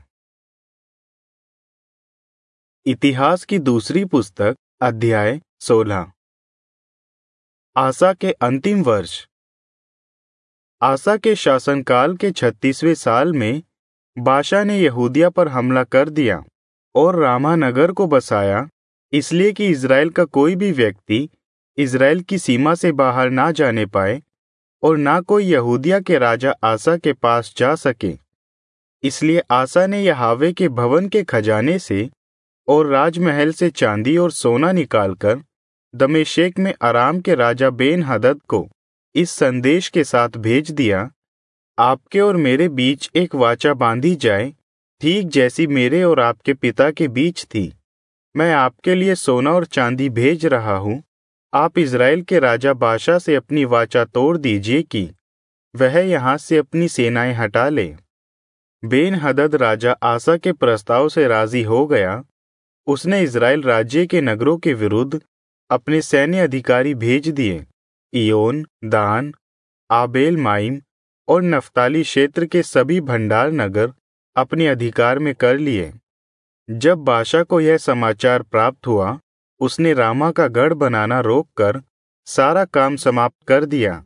इतिहास की दूसरी पुस्तक अध्याय सोलह। आसा के अंतिम वर्ष। आसा के शासनकाल के छत्तीसवें साल में बाशा ने यहूदिया पर हमला कर दिया और रामा नगर को बसाया, इसलिए कि इस्राएल का कोई भी व्यक्ति इज़राइल की सीमा से बाहर ना जाने पाए और ना कोई यहूदिया के राजा आसा के पास जा सके। इसलिए आसा ने यहोवा के भवन के खजाने से और राजमहल से चांदी और सोना निकालकर दमिश्क में अराम के राजा बेन हदद को इस संदेश के साथ भेज दिया, आपके और मेरे बीच एक वाचा बांधी जाए, ठीक जैसी मेरे और आपके पिता के बीच थी। मैं आपके लिए सोना और चांदी भेज रहा हूं। आप इज़राइल के राजा बाशा से अपनी वाचा तोड़ दीजिए कि वह यहां से अपनी सेनाएं हटा ले। बेन हदद राजा आसा के प्रस्ताव से राजी हो गया। उसने इज़राइल राज्य के नगरों के विरुद्ध अपने सैन्य अधिकारी भेज दिए। इयोन, दान, आबेल माइम और नफ्ताली क्षेत्र के सभी भंडार नगर अपने अधिकार में कर लिए। जब बाशा को यह समाचार प्राप्त हुआ, उसने रामा का गढ़ बनाना रोककर सारा काम समाप्त कर दिया।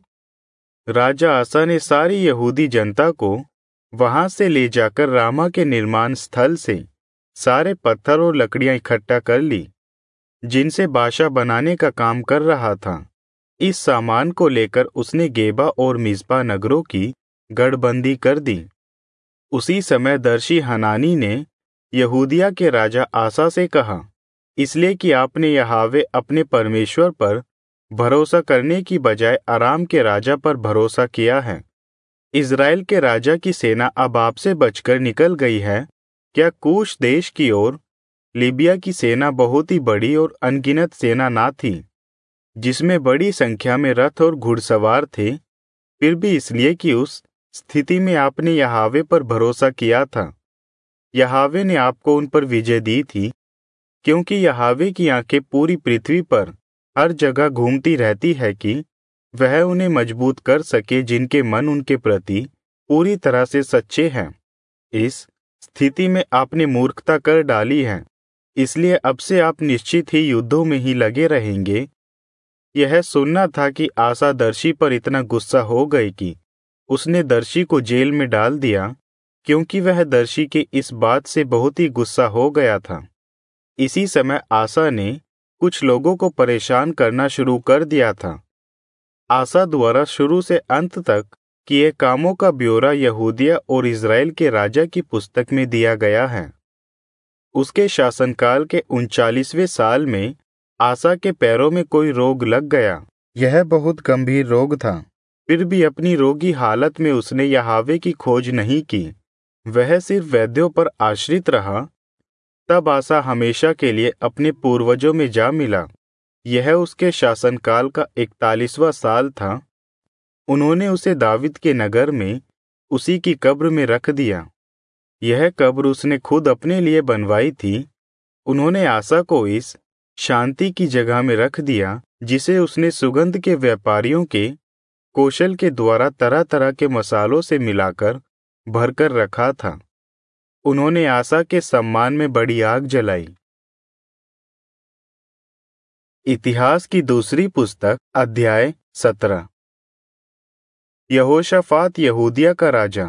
राजा आसा ने सारी यहूदी जनता को वहां से ले जाकर रामा के निर्माण स्थल से सारे पत्थर और लकड़ियां इकट्ठा कर ली, जिनसे बाशा बनाने का काम कर रहा था। इस सामान को लेकर उसने गेबा और मिस्पा नगरों की गढ़बंदी कर दी। उसी समय दर्शी हनानी ने यहूदिया के राजा आसा से कहा, इसलिए कि आपने यहोवा अपने परमेश्वर पर भरोसा करने की बजाय अराम के राजा पर भरोसा किया है। इज़राइल के राजा की सेना अब आपसे बचकर निकल गई है। क्या कूश देश की ओर लीबिया की सेना बहुत ही बड़ी और अनगिनत सेना ना थी, जिसमें बड़ी संख्या में रथ और घुड़सवार थे? फिर भी इसलिए कि उस स्थिति में आपने यहोवा पर भरोसा किया था, यहोवा ने आपको उन पर विजय दी थी, क्योंकि यहोवा की आंखें पूरी पृथ्वी पर हर जगह घूमती रहती है कि वह उन्हें मजबूत कर सके जिनके मन उनके प्रति पूरी तरह से सच्चे हैं। इस स्थिति में आपने मूर्खता कर डाली है, इसलिए अब से आप निश्चित ही युद्धों में ही लगे रहेंगे। यह सुनना था कि आसा दर्शी पर इतना गुस्सा हो गई कि उसने दर्शी को जेल में डाल दिया, क्योंकि वह दर्शी के इस बात से बहुत ही गुस्सा हो गया था। इसी समय आसा ने कुछ लोगों को परेशान करना शुरू कर दिया था। आसा द्वारा शुरू से अंत तक किए कामों का ब्यौरा यहूदिया और इज़राइल के राजा की पुस्तक में दिया गया है। उसके शासनकाल के उनचालीसवें साल में आसा के पैरों में कोई रोग लग गया। यह बहुत गंभीर रोग था। फिर भी अपनी रोगी हालत में उसने यहोवा की खोज नहीं की, वह सिर्फ वैद्यों पर आश्रित रहा। तब आसा हमेशा के लिए अपने पूर्वजों में जा मिला। यह उसके शासनकाल का इकतालीसवां साल था। उन्होंने उसे दाविद के नगर में उसी की कब्र में रख दिया। यह कब्र उसने खुद अपने लिए बनवाई थी। उन्होंने आसा को इस शांति की जगह में रख दिया, जिसे उसने सुगंध के व्यापारियों के कौशल के द्वारा तरह तरह के मसालों से मिलाकर भरकर रखा था। उन्होंने आसा के सम्मान में बड़ी आग जलाई। इतिहास की दूसरी पुस्तक अध्याय सत्रह। यहोशाफात यहूदिया का राजा।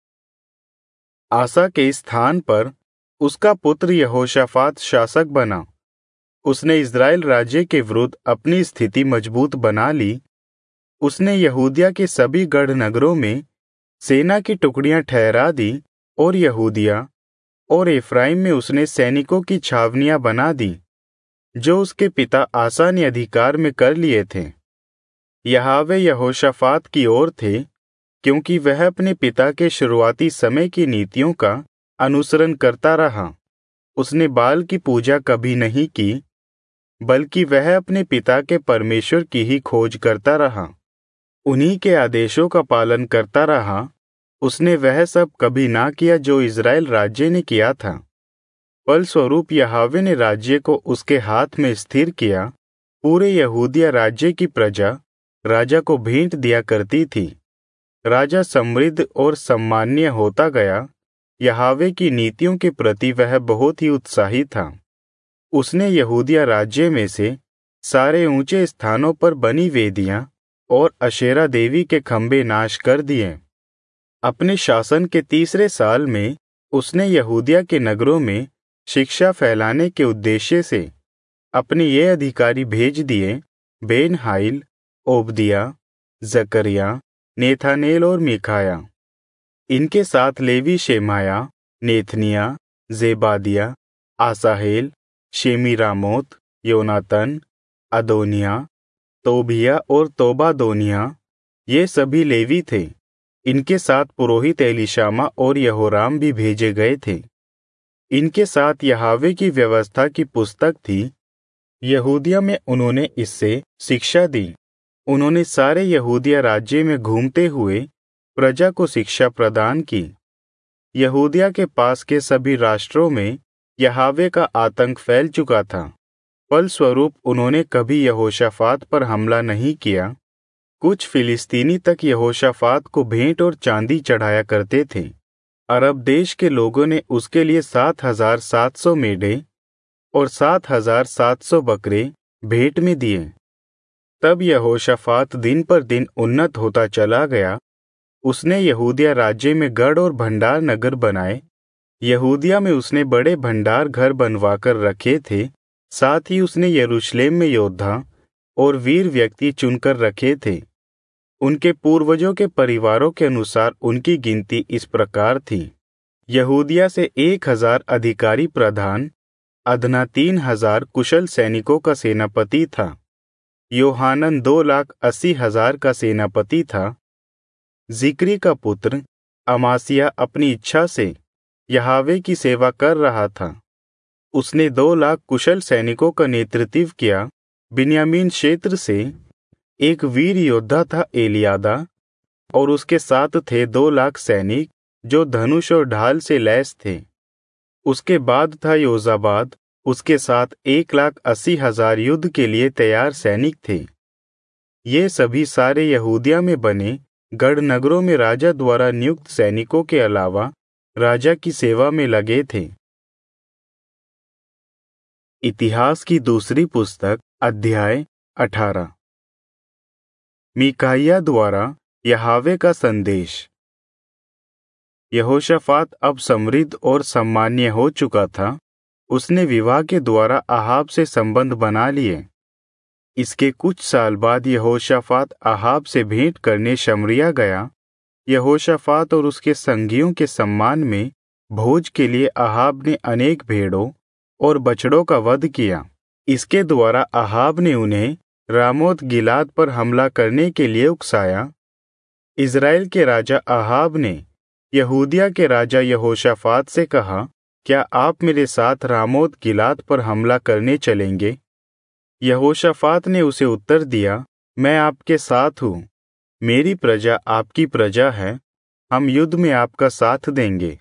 आसा के स्थान पर उसका पुत्र यहोशाफात शासक बना। उसने इज़राइल राज्य के विरुद्ध अपनी स्थिति मजबूत बना ली। उसने यहूदिया के सभी गढ़ नगरों में सेना की टुकड़ियां ठहरा दी और यहूदिया और एफ्राइम में उसने सैनिकों की छावनियां बना दी, जो उसके पिता आसा ने अधिकार में कर लिए थे। यहोवा यहोशाफात की ओर थे, क्योंकि वह अपने पिता के शुरुआती समय की नीतियों का अनुसरण करता रहा। उसने बाल की पूजा कभी नहीं की, बल्कि वह अपने पिता के परमेश्वर की ही खोज करता रहा। उन्हीं के आदेशों का पालन करता रहा। उसने वह सब कभी ना किया जो इज़राइल राज्य ने किया था। फलस्वरूप यहोवा ने राज्य को उसके हाथ में स्थिर किया। पूरे यहूदिया राज्य की प्रजा राजा को भेंट दिया करती थी। राजा समृद्ध और सम्माननीय होता गया। यहोवा की नीतियों के प्रति वह बहुत ही उत्साही था। उसने यहूदिया राज्य में से सारे ऊंचे स्थानों पर बनी वेदियां और अशेरा देवी के खंभे नाश कर दिए। अपने शासन के तीसरे साल में उसने यहूदिया के नगरों में शिक्षा फैलाने के उद्देश्य से अपने ये अधिकारी भेज दिए बेन हाइल, ओबदिया, जकरिया, नेथानेल और मिकाया। इनके साथ लेवी शेमाया, नेथनिया, जेबादिया, आसाहेल, शेमीरामोत, योनातन, अदोनिया, तोबिया और तोबादोनिया, ये सभी लेवी थे। इनके साथ पुरोहित एलीशामा और यहोराम भी भेजे गए थे। इनके साथ यहावे की व्यवस्था की पुस्तक थी। यहूदिया में उन्होंने इससे शिक्षा दी। उन्होंने सारे यहूदिया राज्य में घूमते हुए प्रजा को शिक्षा प्रदान की। यहूदिया के पास के सभी राष्ट्रों में यहावे का आतंक फैल चुका था। फलस्वरूप उन्होंने कभी यहोशाफात पर हमला नहीं किया। कुछ फिलिस्तीनी तक यहोशाफात को भेंट और चांदी चढ़ाया करते थे। अरब देश के लोगों ने उसके लिए सात हजार सात सौ मेढ़े और सात हजार सात सौ बकरे भेंट में दिए। तब यहोशाफात दिन पर दिन उन्नत होता चला गया। उसने यहूदिया राज्य में गढ़ और भंडार नगर बनाए। यहूदिया में उसने बड़े भंडार घर बनवाकर रखे थे। साथ ही उसने यरूशलेम में योद्धा और वीर व्यक्ति चुनकर रखे थे। उनके पूर्वजों के परिवारों के अनुसार उनकी गिनती इस प्रकार थी। यहूदिया से एक हजार अधिकारी प्रधान, अदना तीन हजार कुशल सैनिकों का सेनापति था। योहानन दो लाख अस्सी हजार का सेनापति था। जिक्री का पुत्र अमासिया अपनी इच्छा से यहावे की सेवा कर रहा था। उसने दो लाख कुशल सैनिकों का नेतृत्व किया। बिन्यामीन क्षेत्र से एक वीर योद्धा था एलियादा, और उसके साथ थे दो लाख सैनिक जो धनुष और ढाल से लैस थे। उसके बाद था योजाबाद, उसके साथ एक लाख अस्सी हजार युद्ध के लिए तैयार सैनिक थे। ये सभी सारे यहूदिया में बने गढ़ नगरों में राजा द्वारा नियुक्त सैनिकों के अलावा राजा की सेवा में लगे थे। इतिहास की दूसरी पुस्तक अध्याय अठारह। मीकाइया द्वारा यहावे का संदेश। यहोशाफात अब समृद्ध और सम्मान्य हो चुका था। उसने विवाह के द्वारा अहाब से संबंध बना लिए। इसके कुछ साल बाद यहोशाफात अहाब से भेंट करने शमरिया गया। यहोशाफात और उसके संगियों के सम्मान में भोज के लिए अहाब ने अनेक भेड़ों और बछड़ों का वध किया। इसके द्वारा अहाब ने उन्हें रामोत गिलाद पर हमला करने के लिए उकसाया। इज़राइल के राजा अहाब ने यहूदिया के राजा यहोशाफात से कहा, क्या आप मेरे साथ रामोत गिलाद पर हमला करने चलेंगे? यहोशाफात ने उसे उत्तर दिया, मैं आपके साथ हूँ। मेरी प्रजा आपकी प्रजा है। हम युद्ध में आपका साथ देंगे।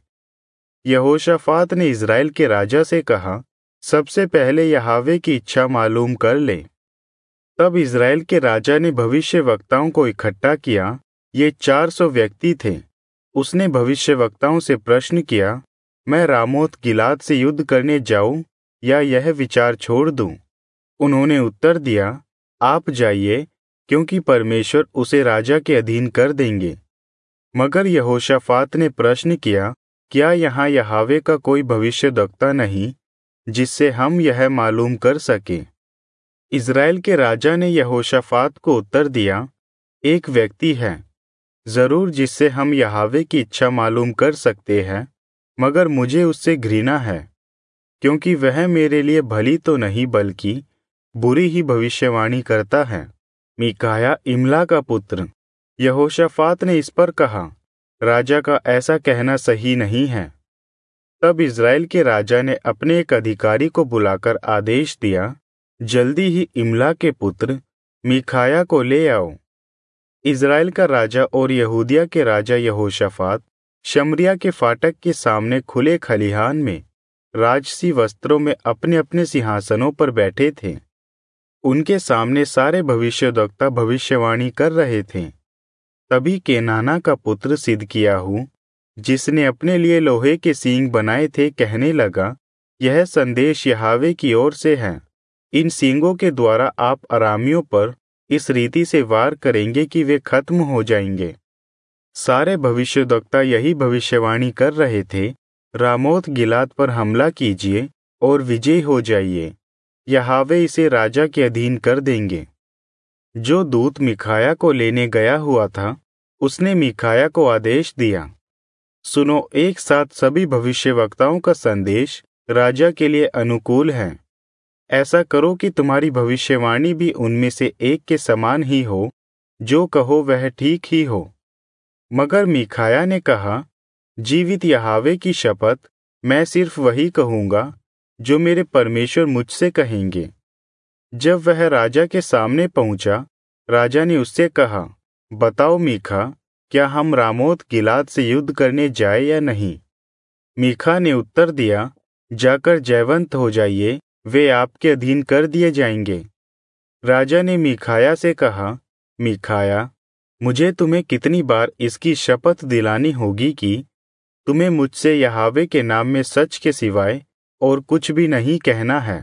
यहोशाफात ने इज़राइल के राजा से कहा, सबसे पहले यहावे की इच्छा मालूम कर ले। तब इज़राइल के राजा ने भविष्यवक्ताओं को इकट्ठा किया। ये चार सौ व्यक्ति थे। उसने भविष्यवक्ताओं से प्रश्न किया, मैं रामोत गिलाद से युद्ध करने जाऊं या यह विचार छोड़ दूं? उन्होंने उत्तर दिया, आप जाइए, क्योंकि परमेश्वर उसे राजा के अधीन कर देंगे। मगर यहोशाफात ने प्रश्न किया, क्या यहाँ यहावे का कोई भविष्यद्वक्ता नहीं जिससे हम यह मालूम कर सके? इज़राइल के राजा ने यहोशाफात को उत्तर दिया, एक व्यक्ति है जरूर जिससे हम यहावे की इच्छा मालूम कर सकते हैं, मगर मुझे उससे घृणा है, क्योंकि वह मेरे लिए भली तो नहीं बल्कि बुरी ही भविष्यवाणी करता है। मीकाया इमला का पुत्र। यहोशाफात ने इस पर कहा, राजा का ऐसा कहना सही नहीं है। तब इज़राइल के राजा ने अपने एक अधिकारी को बुलाकर आदेश दिया, जल्दी ही इमला के पुत्र मीकाया को ले आओ। इज़राइल का राजा और यहूदिया के राजा यहोशाफात शमरिया के फाटक के सामने खुले खलिहान में राजसी वस्त्रों में अपने अपने सिंहासनों पर बैठे थे। उनके सामने सारे भविष्यद्वक्ता भविष्यवाणी कर रहे थे। तभी केनाना का पुत्र सिदकिय्याहू, जिसने अपने लिए लोहे के सींग बनाए थे, कहने लगा, यह संदेश यहावे की ओर से है। इन सींगों के द्वारा आप अरामियों पर इस रीति से वार करेंगे कि वे खत्म हो जाएंगे। सारे भविष्यद्वक्ता यही भविष्यवाणी कर रहे थे, रामोत गिलाद पर हमला कीजिए और विजयी हो जाइए, यहावे इसे राजा के अधीन कर देंगे। जो दूत मीकाया को लेने गया हुआ था, उसने मीकाया को आदेश दिया, सुनो, एक साथ सभी भविष्यवक्ताओं का संदेश राजा के लिए अनुकूल है। ऐसा करो कि तुम्हारी भविष्यवाणी भी उनमें से एक के समान ही हो, जो कहो वह ठीक ही हो। मगर मीकाया ने कहा, जीवित यहोवा की शपथ, मैं सिर्फ वही कहूंगा जो मेरे परमेश्वर मुझसे कहेंगे। जब वह राजा के सामने पहुंचा, राजा ने उससे कहा, बताओ मीका, क्या हम रामोत गिलाद से युद्ध करने जाए या नहीं? मीका ने उत्तर दिया, जाकर जयवंत हो जाइए, वे आपके अधीन कर दिए जाएंगे। राजा ने मीकाया से कहा, मीकाया, मुझे तुम्हें कितनी बार इसकी शपथ दिलानी होगी कि तुम्हें मुझसे यहोवा के नाम में सच के सिवाय और कुछ भी नहीं कहना है।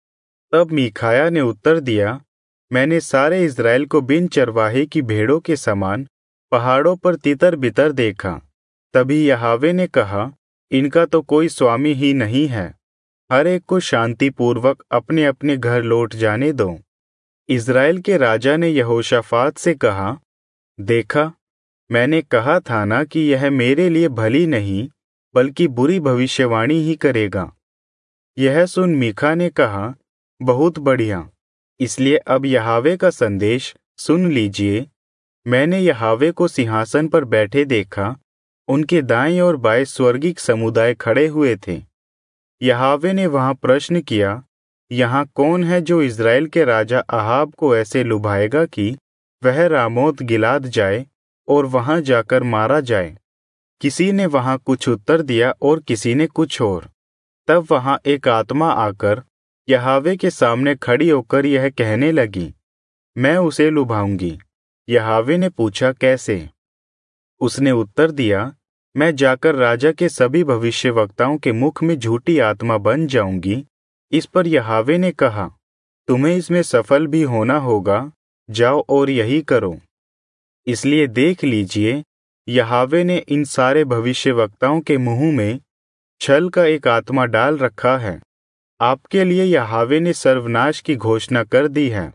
तब मीकाया ने उत्तर दिया, मैंने सारे इस्राएल को बिन चरवाहे की भेड़ों के समान पहाड़ों पर तितर बितर देखा। तभी यहोवा ने कहा, इनका तो कोई स्वामी ही नहीं है, हर एक को शांतिपूर्वक अपने अपने घर लौट जाने दो। इस्राएल के राजा ने यहोशाफात से कहा, देखा, मैंने कहा था ना कि यह मेरे लिए भली नहीं बल्कि बुरी भविष्यवाणी ही करेगा। यह सुन मीका ने कहा, बहुत बढ़िया, इसलिए अब यहोवा का संदेश सुन लीजिए। मैंने यहोवा को सिंहासन पर बैठे देखा, उनके दाएं और बाएं स्वर्गिक समुदाय खड़े हुए थे। यहोवा ने वहां प्रश्न किया, यहाँ कौन है जो इस्राएल के राजा अहाब को ऐसे लुभाएगा कि वह रामोत गिलाद जाए और वहां जाकर मारा जाए? किसी ने वहां कुछ उत्तर दिया और किसी ने कुछ और। तब वहां एक आत्मा आकर यहोवा के सामने खड़ी होकर यह कहने लगी, मैं उसे लुभाऊंगी। यहोवा ने पूछा, कैसे? उसने उत्तर दिया, मैं जाकर राजा के सभी भविष्यवक्ताओं के मुख में झूठी आत्मा बन जाऊंगी। इस पर यहोवा ने कहा, तुम्हें इसमें सफल भी होना होगा, जाओ और यही करो। इसलिए देख लीजिए, यहोवा ने इन सारे भविष्यवक्ताओं के मुंह में छल का एक आत्मा डाल रखा है। आपके लिए यहोवा ने सर्वनाश की घोषणा कर दी है।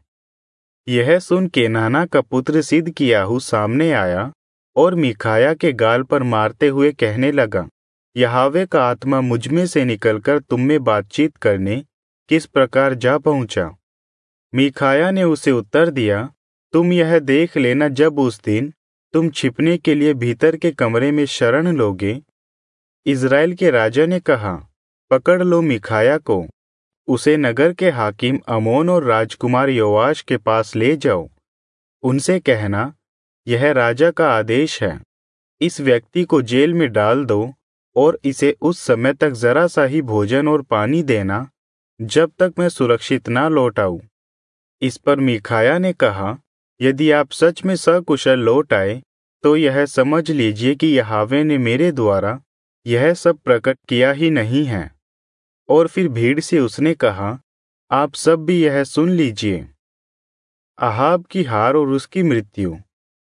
यह सुन केनाना का पुत्र सिदकिय्याहू सामने आया और मीकाया के गाल पर मारते हुए कहने लगा, यहोवा का आत्मा मुझ में से निकलकर तुम में बातचीत करने किस प्रकार जा पहुंचा? मीकाया ने उसे उत्तर दिया, तुम यह देख लेना, जब उस दिन तुम छिपने के लिए भीतर के कमरे में शरण लोगे। इस्राएल के राजा ने कहा, पकड़ लो मीकाया को, उसे नगर के हाकिम अमोन और राजकुमार योआश के पास ले जाओ। उनसे कहना, यह राजा का आदेश है, इस व्यक्ति को जेल में डाल दो और इसे उस समय तक जरा सा ही भोजन और पानी देना जब तक मैं सुरक्षित ना लौट आऊं। इस पर मीकाया ने कहा, यदि आप सच में सकुशल लौट आए तो यह समझ लीजिए कि यहोवा ने मेरे द्वारा यह सब प्रकट किया ही नहीं है। और फिर भीड़ से उसने कहा, आप सब भी यह सुन लीजिए। अहाब की हार और उसकी मृत्यु।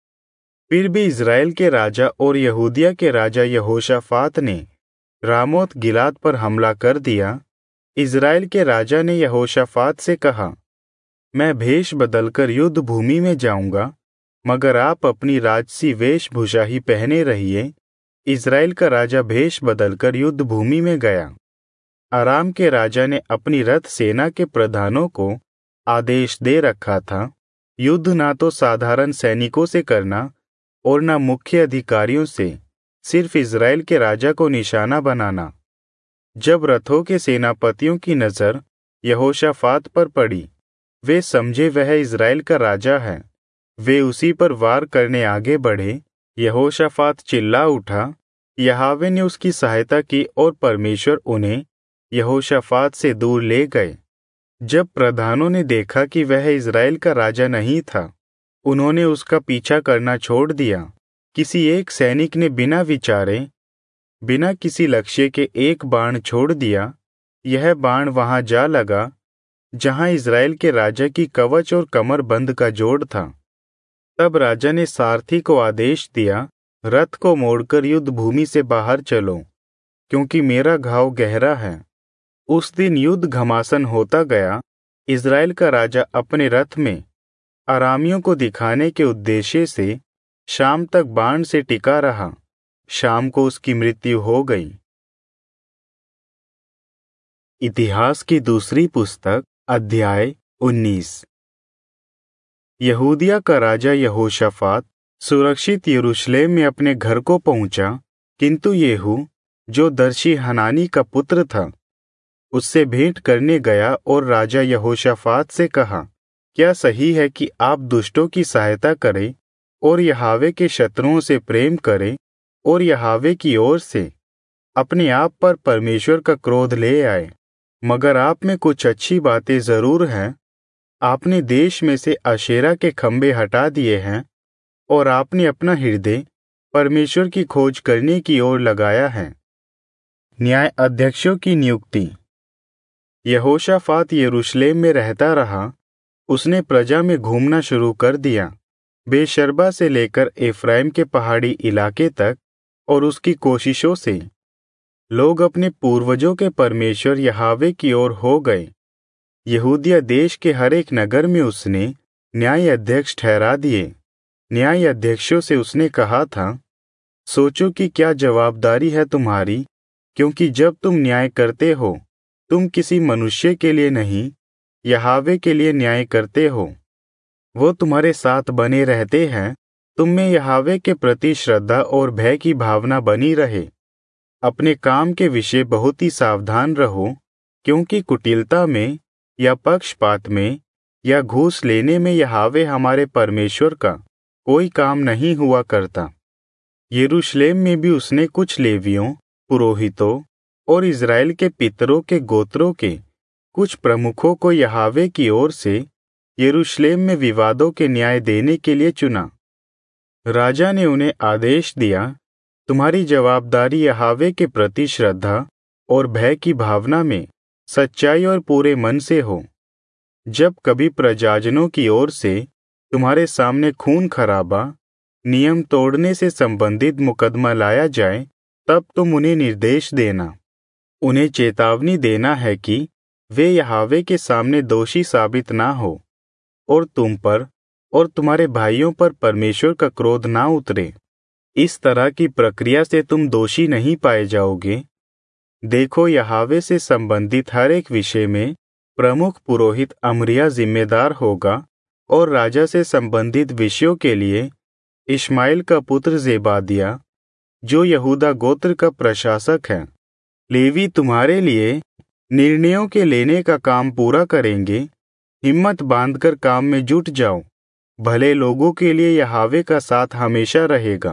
फिर भी इस्राएल के राजा और यहूदिया के राजा यहोशाफात ने रामोत गिलाद पर हमला कर दिया। इस्राएल के राजा ने यहोशाफात से कहा, मैं भेष बदलकर युद्ध भूमि में जाऊंगा, मगर आप अपनी राजसी वेशभूषा ही पहने रहिए। इस्राएल का राजा भेष बदलकर युद्ध भूमि में गया। अराम के राजा ने अपनी रथ सेना के प्रधानों को आदेश दे रखा था, युद्ध ना तो साधारण सैनिकों से करना और न मुख्य अधिकारियों से, सिर्फ इस्राएल के राजा को निशाना बनाना। जब रथों के सेनापतियों की नजर यहोशाफात पर पड़ी, वे समझे वह इस्राएल का राजा है। वे उसी पर वार करने आगे बढ़े। यहोशाफात चिल्ला उठा, यहोवा ने उसकी सहायता की और परमेश्वर उन्हें यहोशाफात से दूर ले गए। जब प्रधानों ने देखा कि वह इस्राएल का राजा नहीं था, उन्होंने उसका पीछा करना छोड़ दिया। किसी एक सैनिक ने बिना विचारे, बिना किसी लक्ष्य के एक बाण छोड़ दिया। यह बाण वहां जा लगा जहां इस्राएल के राजा की कवच और कमर बंद का जोड़ था। तब राजा ने सारथी को आदेश दिया, रथ को मोड़कर युद्ध भूमि से बाहर चलो, क्योंकि मेरा घाव गहरा है। उस दिन युद्ध घमासान होता गया। इस्राएल का राजा अपने रथ में अरामियों को दिखाने के उद्देश्य से शाम तक बाण से टिका रहा। शाम को उसकी मृत्यु हो गई। इतिहास की दूसरी पुस्तक अध्याय उन्नीस। यहूदिया का राजा यहोशाफात सुरक्षित यरूशलेम में अपने घर को पहुंचा, किंतु येहू जो दर्शी हनानी का पुत्र था उससे भेंट करने गया और राजा यहोशाफात से कहा, क्या सही है कि आप दुष्टों की सहायता करें और यहोवा के शत्रुओं से प्रेम करें और यहोवा की ओर से अपने आप पर परमेश्वर का क्रोध ले आए? मगर आप में कुछ अच्छी बातें जरूर हैं। आपने देश में से अशेरा के खंभे हटा दिए हैं और आपने अपना हृदय परमेश्वर की खोज करने की ओर लगाया है। न्याय अध्यक्षों की नियुक्ति। यहोशाफात यरूशलेम में रहता रहा। उसने प्रजा में घूमना शुरू कर दिया, बेशर्बा से लेकर एफ्राइम के पहाड़ी इलाके तक, और उसकी कोशिशों से लोग अपने पूर्वजों के परमेश्वर यहोवा की ओर हो गए। यहूदिया देश के हर एक नगर में उसने न्याय अध्यक्ष ठहरा दिए। न्याय अध्यक्षों से उसने कहा था, सोचो कि क्या जवाबदारी है तुम्हारी, क्योंकि जब तुम न्याय करते हो तुम किसी मनुष्य के लिए नहीं, यहोवा के लिए न्याय करते हो। वो तुम्हारे साथ बने रहते हैं। तुम में यहोवा के प्रति श्रद्धा और भय की भावना बनी रहे। अपने काम के विषय बहुत ही सावधान रहो, क्योंकि कुटिलता में या पक्षपात में या घूस लेने में यहोवा हमारे परमेश्वर का कोई काम नहीं हुआ करता। यरूशलेम में भी उसने कुछ लेवियों, पुरोहितों और इज़राइल के पितरों के गोत्रों के कुछ प्रमुखों को यहोवा की ओर से यरूशलेम में विवादों के न्याय देने के लिए चुना। राजा ने उन्हें आदेश दिया, तुम्हारी जवाबदारी यहोवा के प्रति श्रद्धा और भय की भावना में सच्चाई और पूरे मन से हो। जब कभी प्रजाजनों की ओर से तुम्हारे सामने खून खराबा, नियम तोड़ने से संबंधित मुकदमा लाया जाए, तब तुम उन्हें निर्देश देना। उन्हें चेतावनी देना है कि वे यहोवा के सामने दोषी साबित ना हो और तुम पर और तुम्हारे भाइयों पर परमेश्वर का क्रोध ना उतरे। इस तरह की प्रक्रिया से तुम दोषी नहीं पाए जाओगे। देखो, यहोवा से संबंधित हर एक विषय में प्रमुख पुरोहित अमरिया जिम्मेदार होगा और राजा से संबंधित विषयों के लिए इश्माएल का पुत्र जेबादिया, जो यहूदा गोत्र का प्रशासक है। लेवी तुम्हारे लिए निर्णयों के लेने का काम पूरा करेंगे। हिम्मत बांधकर काम में जुट जाओ। भले लोगों के लिए यहोवा का साथ हमेशा रहेगा।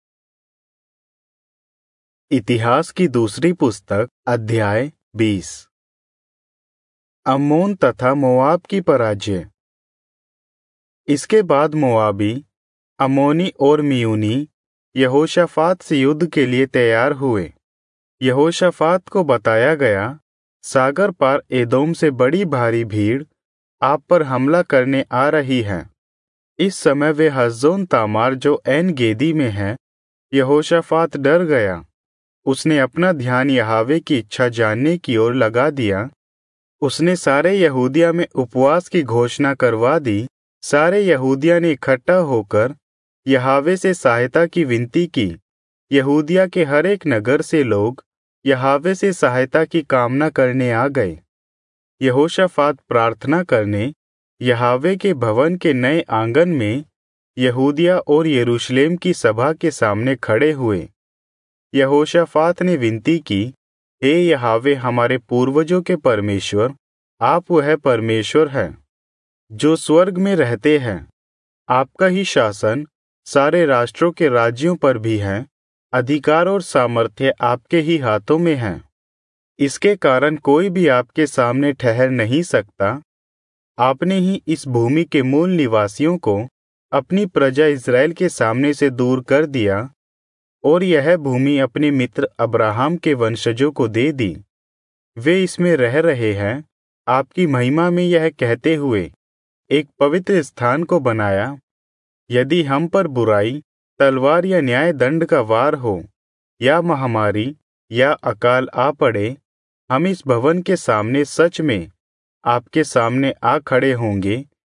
इतिहास की दूसरी पुस्तक अध्याय बीस। अम्मोन तथा मोआब की पराजय। इसके बाद मोआबी, अम्मोनी और मियूनी यहोशाफात से युद्ध के लिए तैयार हुए। यहोशाफात को बताया गया, सागर पार एदोम से बड़ी भारी भीड़ आप पर हमला करने आ रही है। इस समय वे हज़ोन तामार जो एन गेदी में है। यहोशाफात डर गया। उसने अपना ध्यान यहोवा की इच्छा जानने की ओर लगा दिया। उसने सारे यहूदिया में उपवास की घोषणा करवा दी। सारे यहूदिया ने इकट्ठा होकर यहोवा से सहायता की विनती की। यहूदिया के हर एक नगर से लोग यहोवा से सहायता की कामना करने आ गए। यहोशाफात प्रार्थना करने यहोवा के भवन के नए आंगन में यहूदिया और यरूशलेम की सभा के सामने खड़े हुए। यहोशाफात ने विनती की, हे यहोवा हमारे पूर्वजों के परमेश्वर, आप वह परमेश्वर है जो स्वर्ग में रहते हैं। आपका ही शासन सारे राष्ट्रों के राज्यों पर भी है। अधिकार और सामर्थ्य आपके ही हाथों में है। इसके कारण कोई भी आपके सामने ठहर नहीं सकता। आपने ही इस भूमि के मूल निवासियों को अपनी प्रजा इज़राइल के सामने से दूर कर दिया और यह भूमि अपने मित्र अब्राहम के वंशजों को दे दी। वे इसमें रह रहे हैं। आपकी महिमा में यह कहते हुए एक पवित्र स्थान को बनाया, यदि हम पर बुराई, तलवार या न्याय दंड का वार हो या महामारी या अकाल आ पड़े, हम इस भवन के सामने सच में आपके सामने आ खड़े होंगे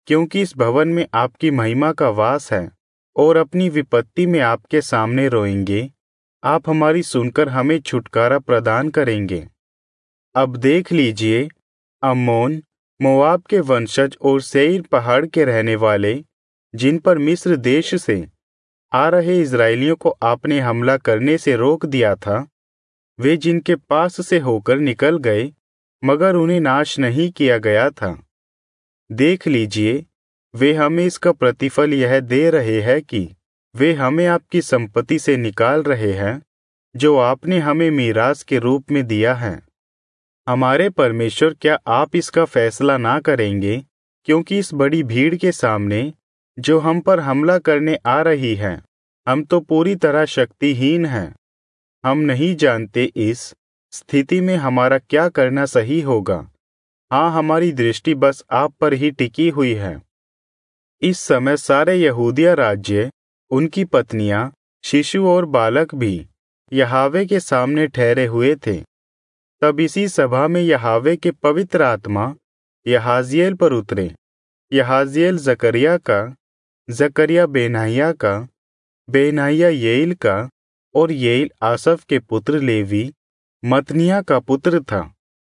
क्योंकि इस भवन में आपकी महिमा का वास है और अपनी विपत्ति में आपके सामने रोएंगे। आप हमारी सुनकर हमें छुटकारा प्रदान करेंगे। अब देख लीजिए, अम्मोन, मोआब के वंशज और सेईर पहाड़ के रहने वाले, जिन पर मिस्र देश से आ रहे इज़राइलियों को आपने हमला करने से रोक दिया था, वे जिनके पास से होकर निकल गए, मगर उन्हें नाश नहीं किया गया था। देख लीजिए, वे हमें इसका प्रतिफल यह दे रहे हैं कि वे हमें आपकी संपत्ति से निकाल रहे हैं, जो आपने हमें मीरास के रूप में दिया है। हमारे परमेश्वर, क्या आप इसका फैसला ना करेंगे? क्योंकि इस बड़ी भीड़ के सामने जो हम पर हमला करने आ रही है, हम तो पूरी तरह शक्तिहीन हैं। हम नहीं जानते इस स्थिति में हमारा क्या करना सही होगा। हाँ, हमारी दृष्टि बस आप पर ही टिकी हुई है। इस समय सारे यहूदिया राज्य, उनकी पत्नियां, शिशु और बालक भी यहावे के सामने ठहरे हुए थे। तब इसी सभा में यहावे के पवित्र आत्मा यहाजिएल पर उतरे। यहाजिएल जकरिया का, जकरिया बेनाहिया का, बेनाहिया येल का और येल आसफ के पुत्र लेवी मतनिया का पुत्र था।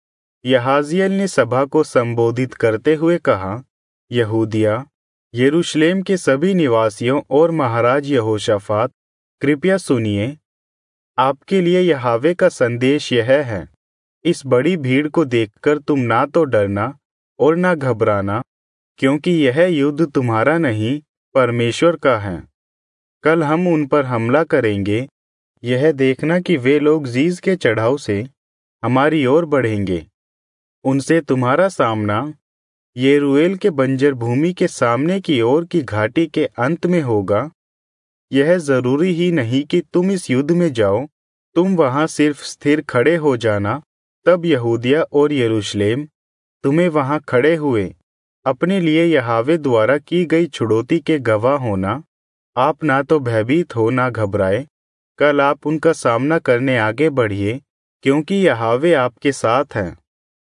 यहाजिएल ने सभा को संबोधित करते हुए कहा, यहूदिया, यरूशलेम के सभी निवासियों और महाराज यहोशाफात, कृपया सुनिए। आपके लिए यहावे का संदेश यह है, इस बड़ी भीड़ को देखकर तुम ना तो डरना और ना घबराना, क्योंकि यह युद्ध तुम्हारा नहीं, परमेश्वर का है। कल हम उन पर हमला करेंगे। यह देखना कि वे लोग जीज के चढ़ाव से हमारी ओर बढ़ेंगे। उनसे तुम्हारा सामना येरूएल के बंजर भूमि के सामने की ओर की घाटी के अंत में होगा। यह जरूरी ही नहीं कि तुम इस युद्ध में जाओ, तुम वहां सिर्फ स्थिर खड़े हो जाना। तब यहूदिया और यरूशलेम तुम्हें वहां खड़े हुए अपने लिए यहावे द्वारा की गई छुड़ौती के गवाह होना। आप ना तो भयभीत हो ना घबराए। कल आप उनका सामना करने आगे बढ़िए, क्योंकि यहावे आपके साथ हैं।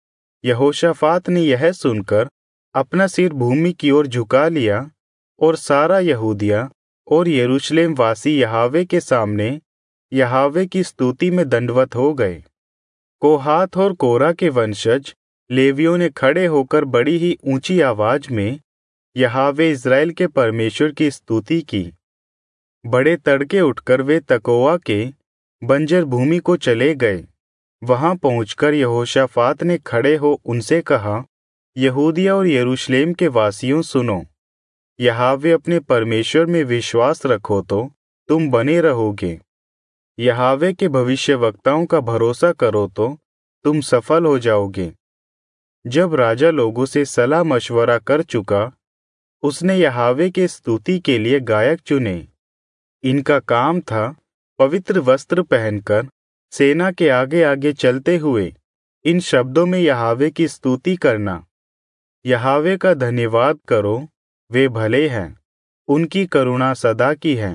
यहोशाफात ने यह सुनकर अपना सिर भूमि की ओर झुका लिया और सारा यहूदिया और यरूशलेम वासी यहावे के सामने यहावे की स्तुति में दंडवत हो गए। कोहात और कोरा के वंशज लेवियों ने खड़े होकर बड़ी ही ऊंची आवाज में यहावे इज़राइल के परमेश्वर की स्तुति की। बड़े तड़के उठकर वे तकोआ के बंजर भूमि को चले गए। वहां पहुंचकर यहोशाफात ने खड़े हो उनसे कहा, यहूदिया और यरूशलेम के वासियों सुनो, यहावे अपने परमेश्वर में विश्वास रखो तो तुम बने रहोगे। यहावे के भविष्यवक्ताओं का भरोसा करो तो तुम सफल हो जाओगे। जब राजा लोगों से सलाह मशवरा कर चुका, उसने यहावे के स्तुति के लिए गायक चुने। इनका काम था पवित्र वस्त्र पहनकर सेना के आगे आगे चलते हुए इन शब्दों में यहावे की स्तुति करना। यहावे का धन्यवाद करो, वे भले हैं, उनकी करुणा सदा की है।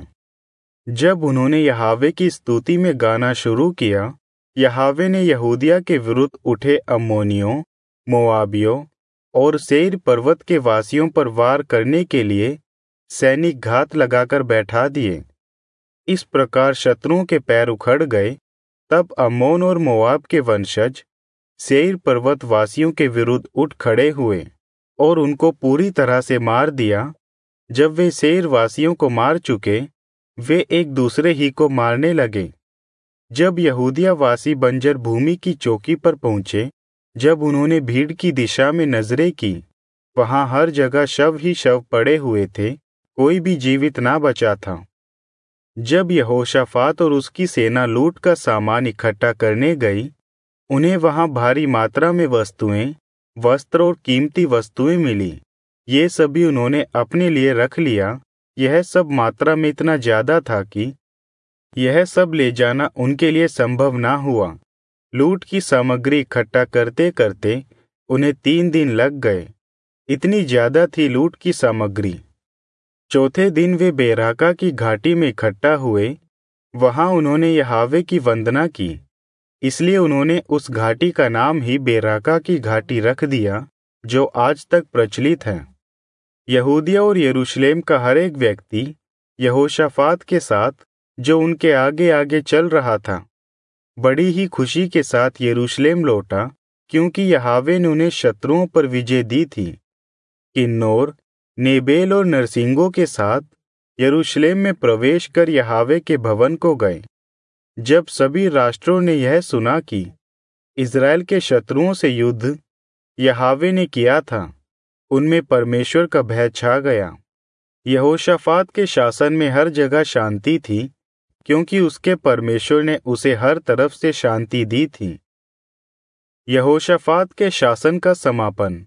जब उन्होंने यहावे की स्तुति में गाना शुरू किया, यहावे ने यहूदिया के विरुद्ध उठे अम्मोनियों, मोआबियों और सेईर पर्वत के वासियों पर वार करने के लिए सैनिक घात लगाकर बैठा दिए। इस प्रकार शत्रुओं के पैर उखड़ गए। तब अम्मोन और मोआब के वंशज सेईर पर्वत वासियों के विरुद्ध उठ खड़े हुए और उनको पूरी तरह से मार दिया। जब वे सेईर वासियों को मार चुके, वे एक दूसरे ही को मारने लगे। जब यहूदिया वासी बंजर भूमि की चौकी पर पहुंचे, जब उन्होंने भीड़ की दिशा में नजरें की, वहां हर जगह शव ही शव पड़े हुए थे, कोई भी जीवित ना बचा था। जब यहोशाफात और उसकी सेना लूट का सामान इकट्ठा करने गई, उन्हें वहां भारी मात्रा में वस्तुएं, वस्त्र और कीमती वस्तुएं मिली। ये सभी उन्होंने अपने लिए रख लिया। यह सब मात्रा में इतना ज्यादा था कि यह सब ले जाना उनके लिए संभव ना हुआ। लूट की सामग्री इकट्ठा करते करते उन्हें तीन दिन लग गए। इतनी ज्यादा थी लूट की सामग्री। चौथे दिन वे बेराका की घाटी में इकट्ठा हुए। वहां उन्होंने यहावे की वंदना की, इसलिए उन्होंने उस घाटी का नाम ही बेराका की घाटी रख दिया, जो आज तक प्रचलित है। यहूदिया और यरूशलेम का हर एक व्यक्ति यहोशाफात के साथ, जो उनके आगे आगे चल रहा था, बड़ी ही खुशी के साथ यरूशलेम लौटा, क्योंकि यहोवा ने उन्हें शत्रुओं पर विजय दी थी। किन्नौर, नेबेल और नरसिंगों के साथ यरूशलेम में प्रवेश कर यहोवा के भवन को गए। जब सभी राष्ट्रों ने यह सुना कि इज़राइल के शत्रुओं से युद्ध यहोवा ने किया था, उनमें परमेश्वर का भय छा गया। यहोशाफात के शासन में हर जगह शांति थी, क्योंकि उसके परमेश्वर ने उसे हर तरफ से शांति दी थी। यहोशाफात के शासन का समापन।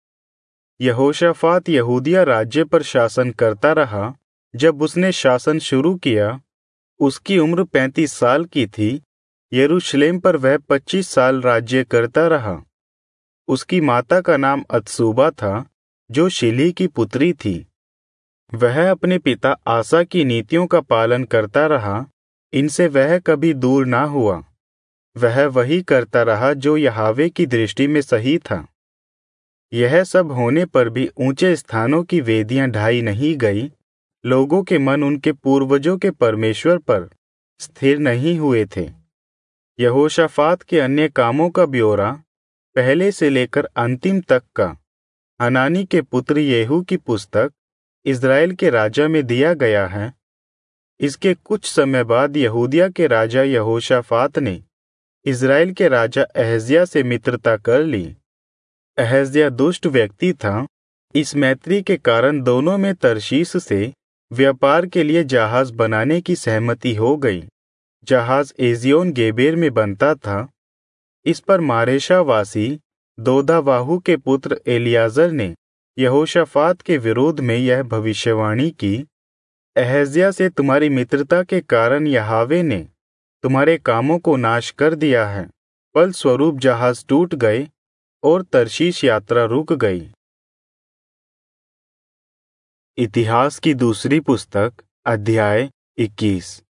यहोशाफात यहूदिया राज्य पर शासन करता रहा। जब उसने शासन शुरू किया, उसकी उम्र पैंतीस साल की थी। यरूशलेम पर वह पच्चीस साल राज्य करता रहा। उसकी माता का नाम अत्सुबा था, जो शिली की पुत्री थी। वह अपने पिता आसा की नीतियों का पालन करता रहा, इनसे वह कभी दूर ना हुआ। वह वही करता रहा जो यहोवा की दृष्टि में सही था। यह सब होने पर भी ऊंचे स्थानों की वेदियां ढाई नहीं गई। लोगों के मन उनके पूर्वजों के परमेश्वर पर स्थिर नहीं हुए थे। यहोशाफात के अन्य कामों का ब्यौरा पहले से लेकर अंतिम तक का हनानी के पुत्र येहू की पुस्तक इज़राइल के राजा में दिया गया है। इसके कुछ समय बाद यहूदिया के राजा यहोशाफात ने इज़राइल के राजा अहज्याह से मित्रता कर ली। अहज्याह दुष्ट व्यक्ति था। इस मैत्री के कारण दोनों में तरशीश से व्यापार के लिए जहाज बनाने की सहमति हो गई। जहाज एजियोन गेबेर में बनता था। इस पर मारेशावासी दोदावाहू के पुत्र एलियाजर ने यहोशाफात के विरोध में यह भविष्यवाणी की, अहज्याह से तुम्हारी मित्रता के कारण यहोवा ने तुम्हारे कामों को नाश कर दिया है। फलस्वरूप जहाज टूट गए और तरशीश यात्रा रुक गई। इतिहास की दूसरी पुस्तक अध्याय इक्कीस।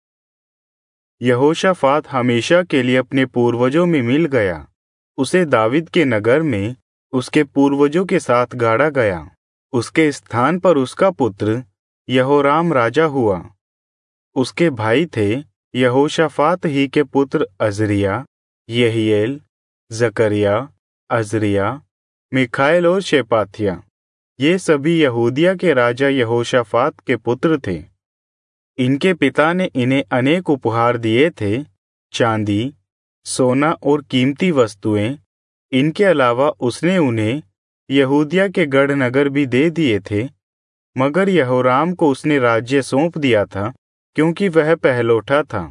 यहोशाफात हमेशा के लिए अपने पूर्वजों में मिल गया। उसे दाविद के नगर में उसके पूर्वजों के साथ गाड़ा गया। उसके स्थान पर उसका पुत्र यहोराम राजा हुआ। उसके भाई थे यहोशाफात ही के पुत्र अजरिया, यहीएल, जकरिया, अजरिया, मिखाएल और शेपातिया। ये सभी यहूदिया के राजा यहोशाफात के पुत्र थे। इनके पिता ने इन्हें अनेक उपहार दिए थे, चांदी, सोना और कीमती वस्तुएं। इनके अलावा उसने उन्हें यहूदिया के गढ़ नगर भी दे दिए थे। मगर यहोराम को उसने राज्य सौंप दिया था, क्योंकि वह पहलौठा था।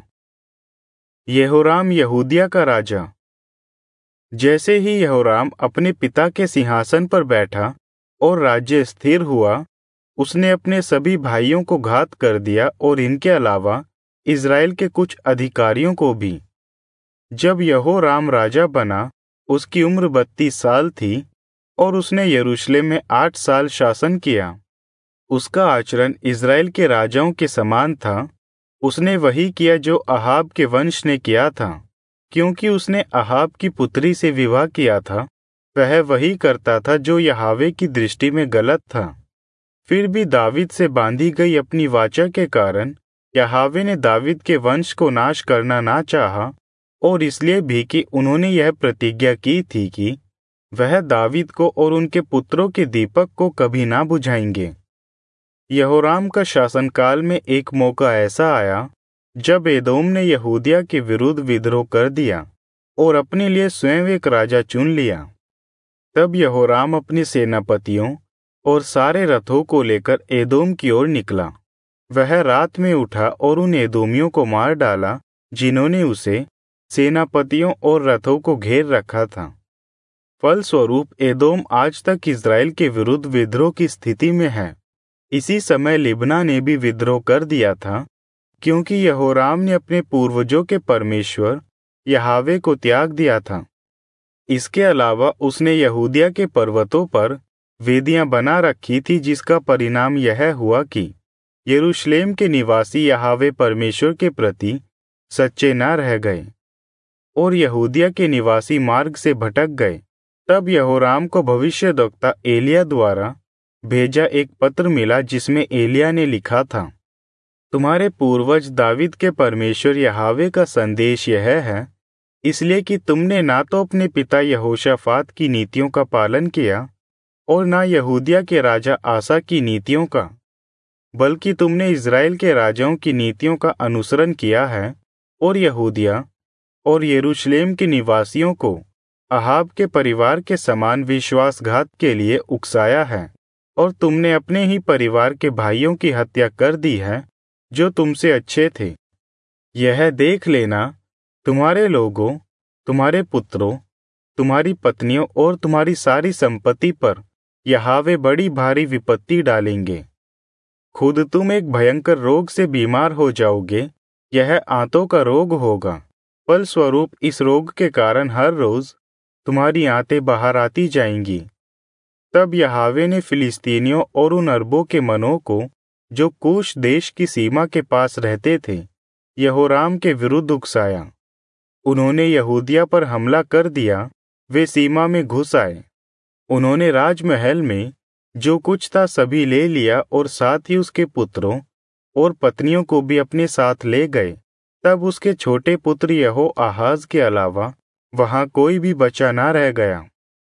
यहोराम यहूदिया का राजा। जैसे ही यहोराम अपने पिता के सिंहासन पर बैठा और राज्य स्थिर हुआ, उसने अपने सभी भाइयों को घात कर दिया और इनके अलावा इज़राइल के कुछ अधिकारियों को भी। जब यहोराम राजा बना, उसकी उम्र बत्तीस साल थी और उसने यरूशलेम में आठ साल शासन किया। उसका आचरण इज़राइल के राजाओं के समान था। उसने वही किया जो अहाब के वंश ने किया था, क्योंकि उसने अहाब की पुत्री से विवाह किया था। वह वही करता था जो यहोवा की दृष्टि में गलत था। फिर भी दाविद से बांधी गई अपनी वाचा के कारण यहोवा ने दाविद के वंश को नाश करना ना चाहा, और इसलिए भी कि उन्होंने यह प्रतिज्ञा की थी कि वह दाविद को और उनके पुत्रों के दीपक को कभी ना बुझाएंगे। यहोराम का शासनकाल में एक मौका ऐसा आया जब एदोम ने यहूदिया के विरुद्ध विद्रोह कर दिया और अपने लिए स्वयं एक राजा चुन लिया। तब यहोराम अपने सेनापतियों और सारे रथों को लेकर एदोम की ओर निकला। वह रात में उठा और उन एदोमियों को मार डाला जिन्होंने उसे, सेनापतियों और रथों को घेर रखा था। फलस्वरूप एदोम आज तक इज़राइल के विरुद्ध विद्रोह की स्थिति में है। इसी समय लिब्ना ने भी विद्रोह कर दिया था, क्योंकि यहोराम ने अपने पूर्वजों के परमेश्वर यहोवा को त्याग दिया था। इसके अलावा उसने यहूदिया के पर्वतों पर वेदियां बना रखी थी, जिसका परिणाम यह हुआ कि यरूशलेम के निवासी यहोवा परमेश्वर के प्रति सच्चे न रह गए और यहूदिया के निवासी मार्ग से भटक गए। तब यहोराम को भविष्यद्वक्ता एलिय्याह द्वारा भेजा एक पत्र मिला जिसमें एलिय्याह ने लिखा था, तुम्हारे पूर्वज दावीद के परमेश्वर यहोवा का संदेश यह है, इसलिए कि तुमने ना तो अपने पिता यहोशाफात की नीतियों का पालन किया और ना यहूदिया के राजा आसा की नीतियों का, बल्कि तुमने इज़राइल के राजाओं की नीतियों का अनुसरण किया है और यहूदिया और यरूशलेम के निवासियों को अहाब के परिवार के समान विश्वासघात के लिए उकसाया है, और तुमने अपने ही परिवार के भाइयों की हत्या कर दी है जो तुमसे अच्छे थे। यह देख लेना, तुम्हारे लोगों, तुम्हारे पुत्रों, तुम्हारी पत्नियों और तुम्हारी सारी संपत्ति पर यहोवा बड़ी भारी विपत्ति डालेंगे। खुद तुम एक भयंकर रोग से बीमार हो जाओगे, यह आंतों का रोग होगा। फलस्वरूप इस रोग के कारण हर रोज तुम्हारी आंतें बाहर आती जाएंगी। तब यहोवा ने फिलिस्तीनियों और उन अरबों के मनों को जो कूश देश की सीमा के पास रहते थे, यहोराम के विरुद्ध उकसाया। उन्होंने यहूदिया पर हमला कर दिया, वे सीमा में घुस आए। उन्होंने राजमहल में जो कुछ था सभी ले लिया और साथ ही उसके पुत्रों और पत्नियों को भी अपने साथ ले गए। तब उसके छोटे पुत्र यहोआहाज के अलावा वहां कोई भी बचा ना रह गया।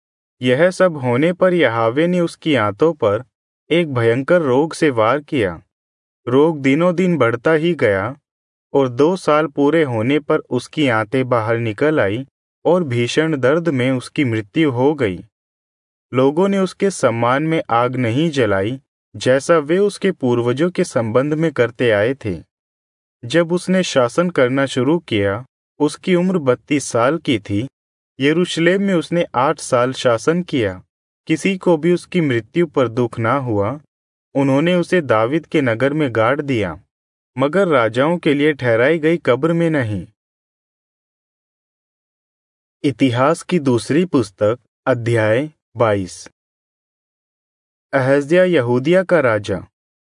यह सब होने पर यहोवा ने उसकी आंतों पर एक भयंकर रोग से वार किया। रोग दिनों दिन बढ़ता ही गया और दो साल पूरे होने पर उसकी आंतें बाहर निकल आई और भीषण दर्द में उसकी मृत्यु हो गई। लोगों ने उसके सम्मान में आग नहीं जलाई, जैसा वे उसके पूर्वजों के संबंध में करते आए थे। जब उसने शासन करना शुरू किया, उसकी उम्र बत्तीस साल की थी। यरूशलेम में उसने आठ साल शासन किया। किसी को भी उसकी मृत्यु पर दुख ना हुआ। उन्होंने उसे दावीद के नगर में गाड़ दिया, मगर राजाओं के लिए ठहराई गई कब्र में नहीं। इतिहास की दूसरी पुस्तक, अध्याय बाईस। अहज्याह यहूदिया का राजा।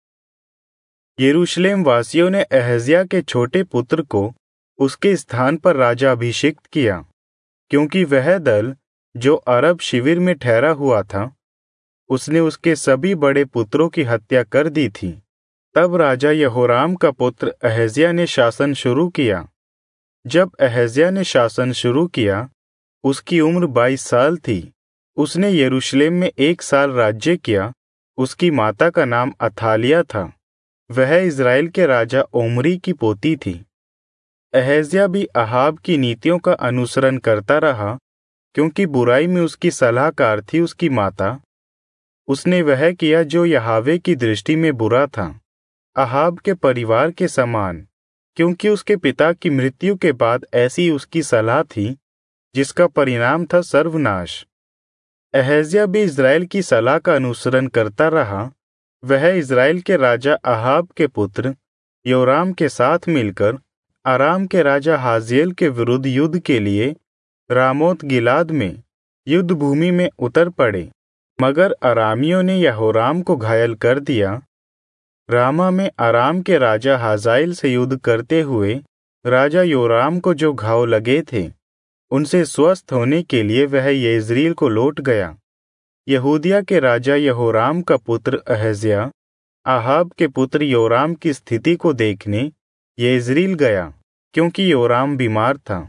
यरूशलेम वासियों ने अहज्याह के छोटे पुत्र को उसके स्थान पर राजा अभिषिक्त किया, क्योंकि वह दल जो अरब शिविर में ठहरा हुआ था, उसने उसके सभी बड़े पुत्रों की हत्या कर दी थी। तब राजा यहोराम का पुत्र अहज्याह ने शासन शुरू किया। जब अहज्याह ने शासन शुरू किया, उसकी उम्र बाईस साल थी। उसने यरूशलेम में एक साल राज्य किया। उसकी माता का नाम अथालिया था। वह इज़राइल के राजा ओमरी की पोती थी। अहज्याह भी अहाब की नीतियों का अनुसरण करता रहा, क्योंकि बुराई में उसकी सलाहकार थी उसकी माता। उसने वह किया जो यहोवा की दृष्टि में बुरा था, अहाब के परिवार के समान, क्योंकि उसके पिता की मृत्यु के बाद ऐसी उसकी सलाह थी, जिसका परिणाम था सर्वनाश। अहज्याह भी इज़राइल की सलाह का अनुसरण करता रहा। वह इज़राइल के राजा अहाब के पुत्र योराम के साथ मिलकर अराम के राजा हाज़ेल के विरुद्ध युद्ध के लिए रामोत गिलाद में युद्ध भूमि में उतर पड़े, मगर अरामियों ने यहोराम को घायल कर दिया। रामा में अराम के राजा हाज़ाएल से युद्ध करते हुए राजा योराम को जो घाव लगे थे, उनसे स्वस्थ होने के लिए वह येज़रील को लौट गया। यहूदिया के राजा यहोराम का पुत्र अहज्याह अहाब के पुत्र योराम की स्थिति को देखने येज़रील गया, क्योंकि योराम बीमार था।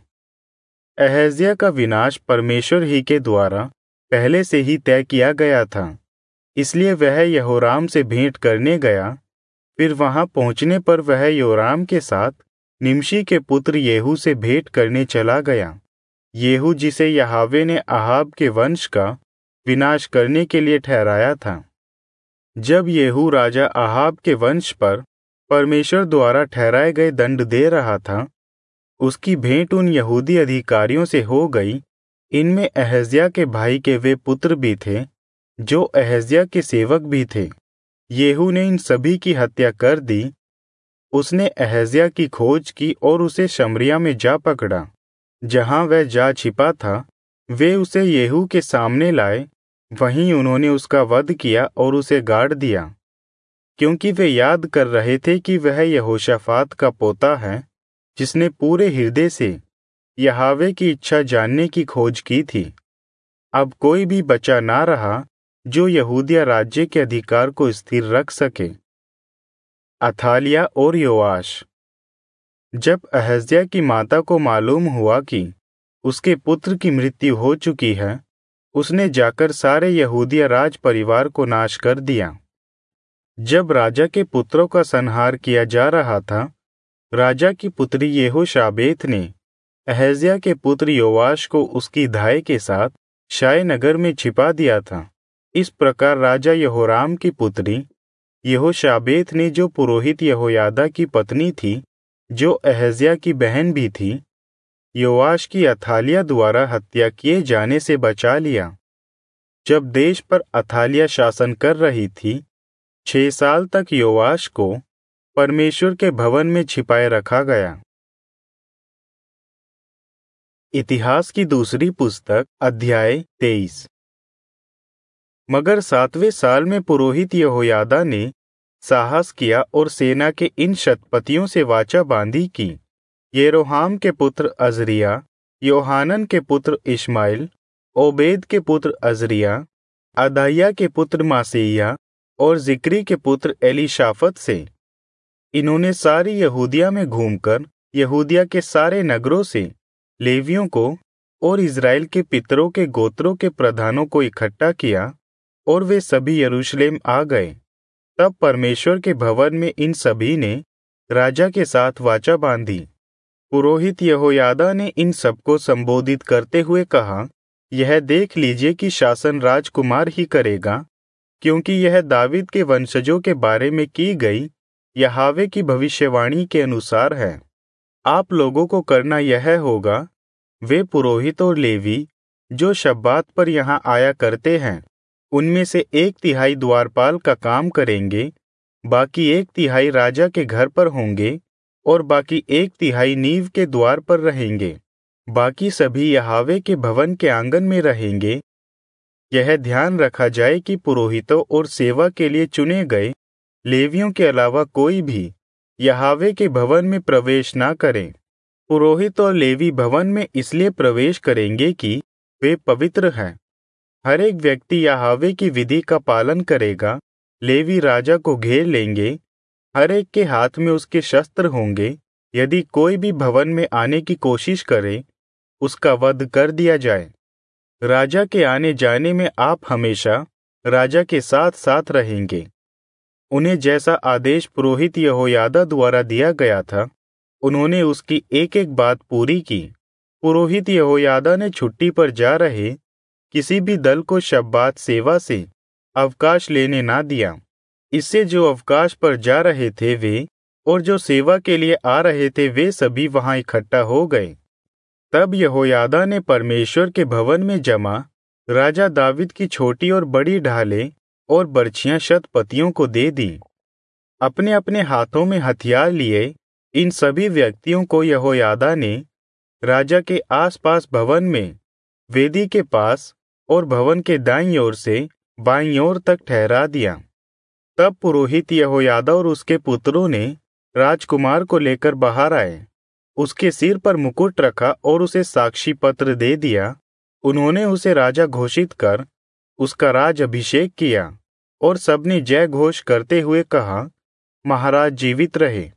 अहज्याह का विनाश परमेश्वर ही के द्वारा पहले से ही तय किया गया था, इसलिए वह यहोराम से भेंट करने गया। फिर वहां पहुंचने पर वह योराम के साथ निमशी के पुत्र येहू से भेंट करने चला गया। येहू जिसे यहोवा ने अहाब के वंश का विनाश करने के लिए ठहराया था। जब येहू राजा अहाब के वंश पर परमेश्वर द्वारा ठहराए गए दंड दे रहा था, उसकी भेंट उन यहूदी अधिकारियों से हो गई। इनमें अहज्याह के भाई के वे पुत्र भी थे, जो अहज्याह के सेवक भी थे। येहू ने इन सभी की हत्या कर दी। उसने अहज्याह की खोज की और उसे शमरिया में जा पकड़ा। जहां वह जा छिपा था, वे उसे येहू के सामने लाए। वहीं उन्होंने उसका वध किया और उसे गाड़ दिया, क्योंकि वे याद कर रहे थे कि वह यहोशाफात का पोता है, जिसने पूरे हृदय से यहोवा की इच्छा जानने की खोज की थी। अब कोई भी बचा ना रहा जो यहूदिया राज्य के अधिकार को स्थिर रख सके। अथालिया और योआश। जब अहज्याह की माता को मालूम हुआ कि उसके पुत्र की मृत्यु हो चुकी है, उसने जाकर सारे यहूदिया राज परिवार को नाश कर दिया। जब राजा के पुत्रों का संहार किया जा रहा था, राजा की पुत्री यहोशाबेत ने अहज्याह के पुत्र योआश को उसकी धाय के साथ शाय नगर में छिपा दिया था। इस प्रकार राजा यहोराम की पुत्री यहोशाबेत ने, जो पुरोहित यहोयादा की पत्नी थी, जो अहज्याह की बहन भी थी, योआश की अथालिया द्वारा हत्या किए जाने से बचा लिया। जब देश पर अथालिया शासन कर रही थी, छह साल तक योआश को परमेश्वर के भवन में छिपाए रखा गया। इतिहास की दूसरी पुस्तक अध्याय तेईस। मगर सातवें साल में पुरोहित यहोयादा ने साहस किया और सेना के इन शतपतियों से वाचा बांधी कि येरोहाम के पुत्र अजरिया, योहानन के पुत्र इश्माएल, ओबेद के पुत्र अजरिया, अदाइया के पुत्र मासेइया और जिक्री के पुत्र एलीशाफत से, इन्होंने सारी यहूदिया में घूमकर यहूदिया के सारे नगरों से लेवियों को और इज़राइल के पितरों के गोत्रों के प्रधानों को इकट्ठा किया और वे सभी यरूशलेम आ गए। तब परमेश्वर के भवन में इन सभी ने राजा के साथ वाचा बांधी। पुरोहित यहोयादा ने इन सबको संबोधित करते हुए कहा, यह देख लीजिए कि शासन राजकुमार ही करेगा, क्योंकि यह दावीद के वंशजों के बारे में की गई यहोवा की भविष्यवाणी के अनुसार है। आप लोगों को करना यह होगा, वे पुरोहित और लेवी जो शब्बात पर यहाँ आया करते हैं, उनमें से एक तिहाई द्वारपाल का काम करेंगे, बाकी एक तिहाई राजा के घर पर होंगे और बाकी एक तिहाई नींव के द्वार पर रहेंगे। बाकी सभी यहोवा के भवन के आंगन में रहेंगे। यह ध्यान रखा जाए कि पुरोहितों और सेवा के लिए चुने गए लेवियों के अलावा कोई भी यहोवा के भवन में प्रवेश न करें। पुरोहित और लेवी भवन में इसलिए प्रवेश करेंगे कि वे पवित्र हैं। हर एक व्यक्ति यहोवा की विधि का पालन करेगा। लेवी राजा को घेर लेंगे, हर एक के हाथ में उसके शस्त्र होंगे। यदि कोई भी भवन में आने की कोशिश करे, उसका वध कर दिया जाए। राजा के आने जाने में आप हमेशा राजा के साथ साथ रहेंगे। उन्हें जैसा आदेश पुरोहित यहोयादा द्वारा दिया गया था, उन्होंने उसकी एक एक बात पूरी की। पुरोहित यहोयादा ने छुट्टी पर जा रहे किसी भी दल को शब्बात सेवा से अवकाश लेने ना दिया। इससे जो अवकाश पर जा रहे थे वे और जो सेवा के लिए आ रहे थे वे सभी वहां इकट्ठा हो गए। तब यहोयादा ने परमेश्वर के भवन में जमा राजा दावीद की छोटी और बड़ी ढालें और बर्छियां शतपतियों को दे दी। अपने अपने हाथों में हथियार लिए इन सभी व्यक्तियों को यहोयादा ने राजा के आसपास भवन में वेदी के पास और भवन के दाईं ओर से बाईं ओर तक ठहरा दिया। तब पुरोहित यहोयादा और उसके पुत्रों ने राजकुमार को लेकर बाहर आए। उसके सिर पर मुकुट रखा और उसे साक्षी पत्र दे दिया। उन्होंने उसे राजा घोषित कर उसका राज अभिषेक किया और सबने जय घोष करते हुए कहा, महाराज जीवित रहे।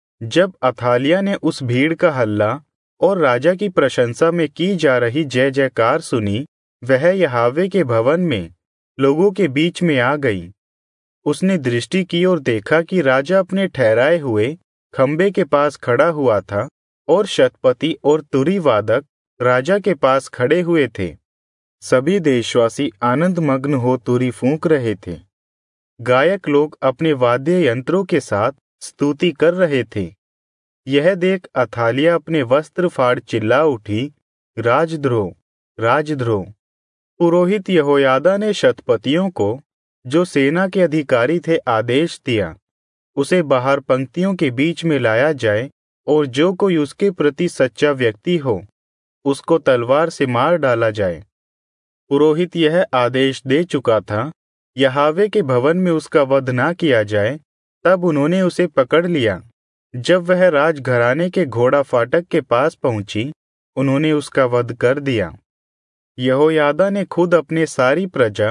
जब अथालिया ने उस भीड़ का हल्ला और राजा की प्रशंसा में की जा रही जय जयकार सुनी, वह यहोवा के भवन में लोगों के बीच में आ गई। उसने दृष्टि की और देखा कि राजा अपने ठहराए हुए खंबे के पास खड़ा हुआ था और शतपति और तुरी वादक राजा के पास खड़े हुए थे। सभी देशवासी आनंद मग्न हो तुरी फूंक रहे थे। गायक लोग अपने वाद्य यंत्रों के साथ स्तुति कर रहे थे। यह देख अथालिया अपने वस्त्र फाड़ चिल्ला उठी, राजद्रोह, राजद्रोह। पुरोहित यहोयादा ने शतपतियों को, जो सेना के अधिकारी थे, आदेश दिया, उसे बाहर पंक्तियों के बीच में लाया जाए और जो कोई उसके प्रति सच्चा व्यक्ति हो, उसको तलवार से मार डाला जाए। पुरोहित यह आदेश दे चुका था, यहोवा के भवन में उसका वध ना किया जाए। तब उन्होंने उसे पकड़ लिया। जब वह राजघराने के घोड़ा फाटक के पास पहुंची, उन्होंने उसका वध कर दिया। यहोयादा ने खुद अपने सारी प्रजा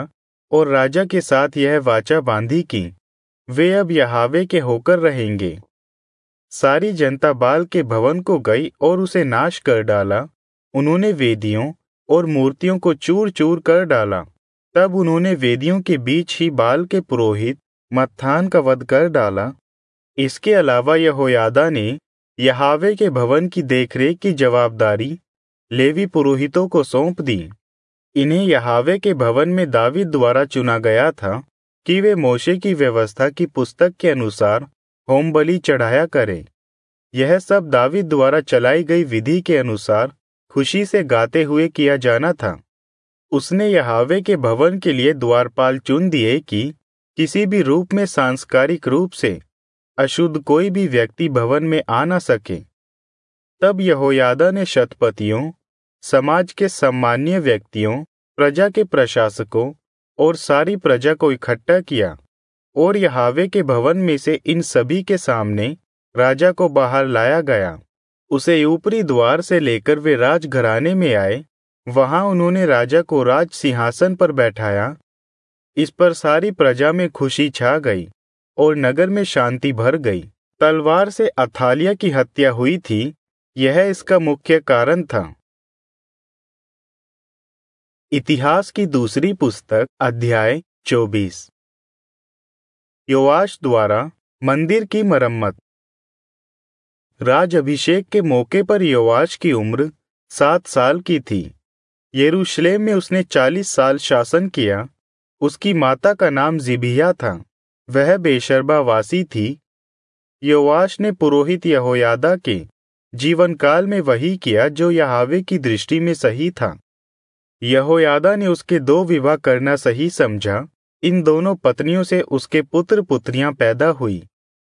और राजा के साथ यह वाचा बांधी कि वे अब यहावे के होकर रहेंगे। सारी जनता बाल के भवन को गई और उसे नाश कर डाला। उन्होंने वेदियों और मूर्तियों को चूर चूर कर डाला। तब उन्होंने वेदियों के बीच ही बाल के पुरोहित मत्थान का वध कर डाला। इसके अलावा यहोयादा ने यहावे के भवन की देखरेख की जवाबदारी लेवी पुरोहितों को सौंप दी। इन्हें यहावे के भवन में दावीद द्वारा चुना गया था कि वे मोशे की व्यवस्था की पुस्तक के अनुसार होम बलि चढ़ाया करें। यह सब दावीद द्वारा चलाई गई विधि के अनुसार खुशी से गाते हुए किया जाना था। उसने यहावे के भवन के लिए द्वारपाल चुन दिए कि किसी भी रूप में सांस्कारिक रूप से अशुद्ध कोई भी व्यक्ति भवन में आ न सके। तब यहोयादा ने शतपतियों, समाज के सम्मान्य व्यक्तियों, प्रजा के प्रशासकों और सारी प्रजा को इकट्ठा किया और यहावे के भवन में से इन सभी के सामने राजा को बाहर लाया गया। उसे ऊपरी द्वार से लेकर वे राजघराने में आए। वहां उन्होंने राजा को राज सिंहासन पर बैठाया। इस पर सारी प्रजा में खुशी छा गई और नगर में शांति भर गई। तलवार से अथालिया की हत्या हुई थी, यह इसका मुख्य कारण था। इतिहास की दूसरी पुस्तक अध्याय चौबीस। योआश द्वारा मंदिर की मरम्मत। राज अभिषेक के मौके पर योआश की उम्र सात साल की थी। यरूशलेम में उसने चालीस साल शासन किया। उसकी माता का नाम जिबिया था, वह बेशर्बा वासी थी। योआश ने पुरोहित यहोयादा के जीवन काल में वही किया जो यहावे की दृष्टि में सही था। यहोयादा ने उसके दो विवाह करना सही समझा। इन दोनों पत्नियों से उसके पुत्र पुत्रियां पैदा हुई।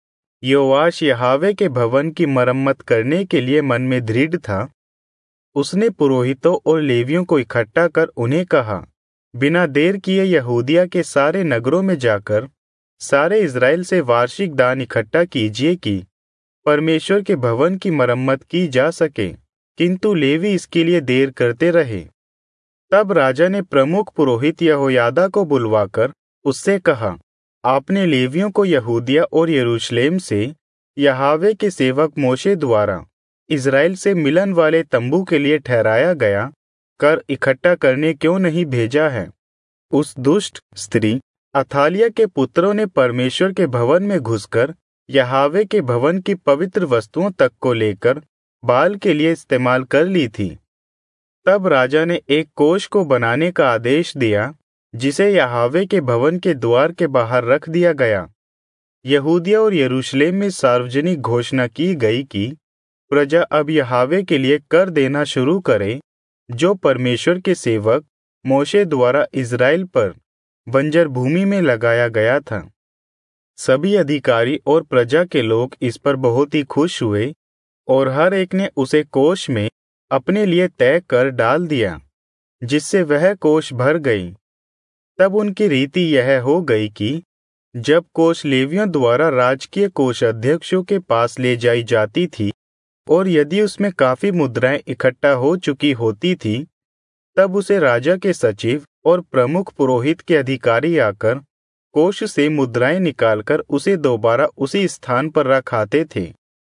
योआश यहावे के भवन की मरम्मत करने के लिए मन में दृढ़ था। उसने पुरोहितों और लेवियों को इकट्ठा कर उन्हें कहा, बिना देर किए यहूदिया के सारे नगरों में जाकर सारे इज़राइल से वार्षिक दान इकट्ठा कीजिए कि परमेश्वर के भवन की मरम्मत की जा सके, किंतु लेवी इसके लिए देर करते रहे। तब राजा ने प्रमुख पुरोहित यहोयादा को बुलवाकर उससे कहा, आपने लेवियों को यहूदिया और यरूशलेम से यहावे के सेवक मोशे द्वारा इज़राइल से मिलन वाले तंबू के लिए ठहराया गया कर इकट्ठा करने क्यों नहीं भेजा है? उस दुष्ट स्त्री अथालिया के पुत्रों ने परमेश्वर के भवन में घुसकर यहावे के भवन की पवित्र वस्तुओं तक को लेकर बाल के लिए इस्तेमाल कर ली थी। तब राजा ने एक कोष को बनाने का आदेश दिया, जिसे यहावे के भवन के द्वार के बाहर रख दिया गया। यहूदिया और यरूशलेम में सार्वजनिक घोषणा की गई कि प्रजा अब यहावे के लिए कर देना शुरू करे, जो परमेश्वर के सेवक मोशे द्वारा इज़राइल पर बंजर भूमि में लगाया गया था। सभी अधिकारी और प्रजा के लोग इस पर बहुत ही खुश हुए और हर एक ने उसे कोष में अपने लिए तय कर डाल दिया, जिससे वह कोष भर गई। तब उनकी रीति यह हो गई कि जब कोष लेवियों द्वारा राजकीय कोषाध्यक्षों के पास ले जाई जाती थी और यदि उसमें काफी मुद्राएं इकट्ठा हो चुकी होती थी, तब उसे राजा के सचिव और प्रमुख पुरोहित के अधिकारी आकर कोष से मुद्राएं निकालकर उसे दोबारा उसी स्थान पर रख आते थे।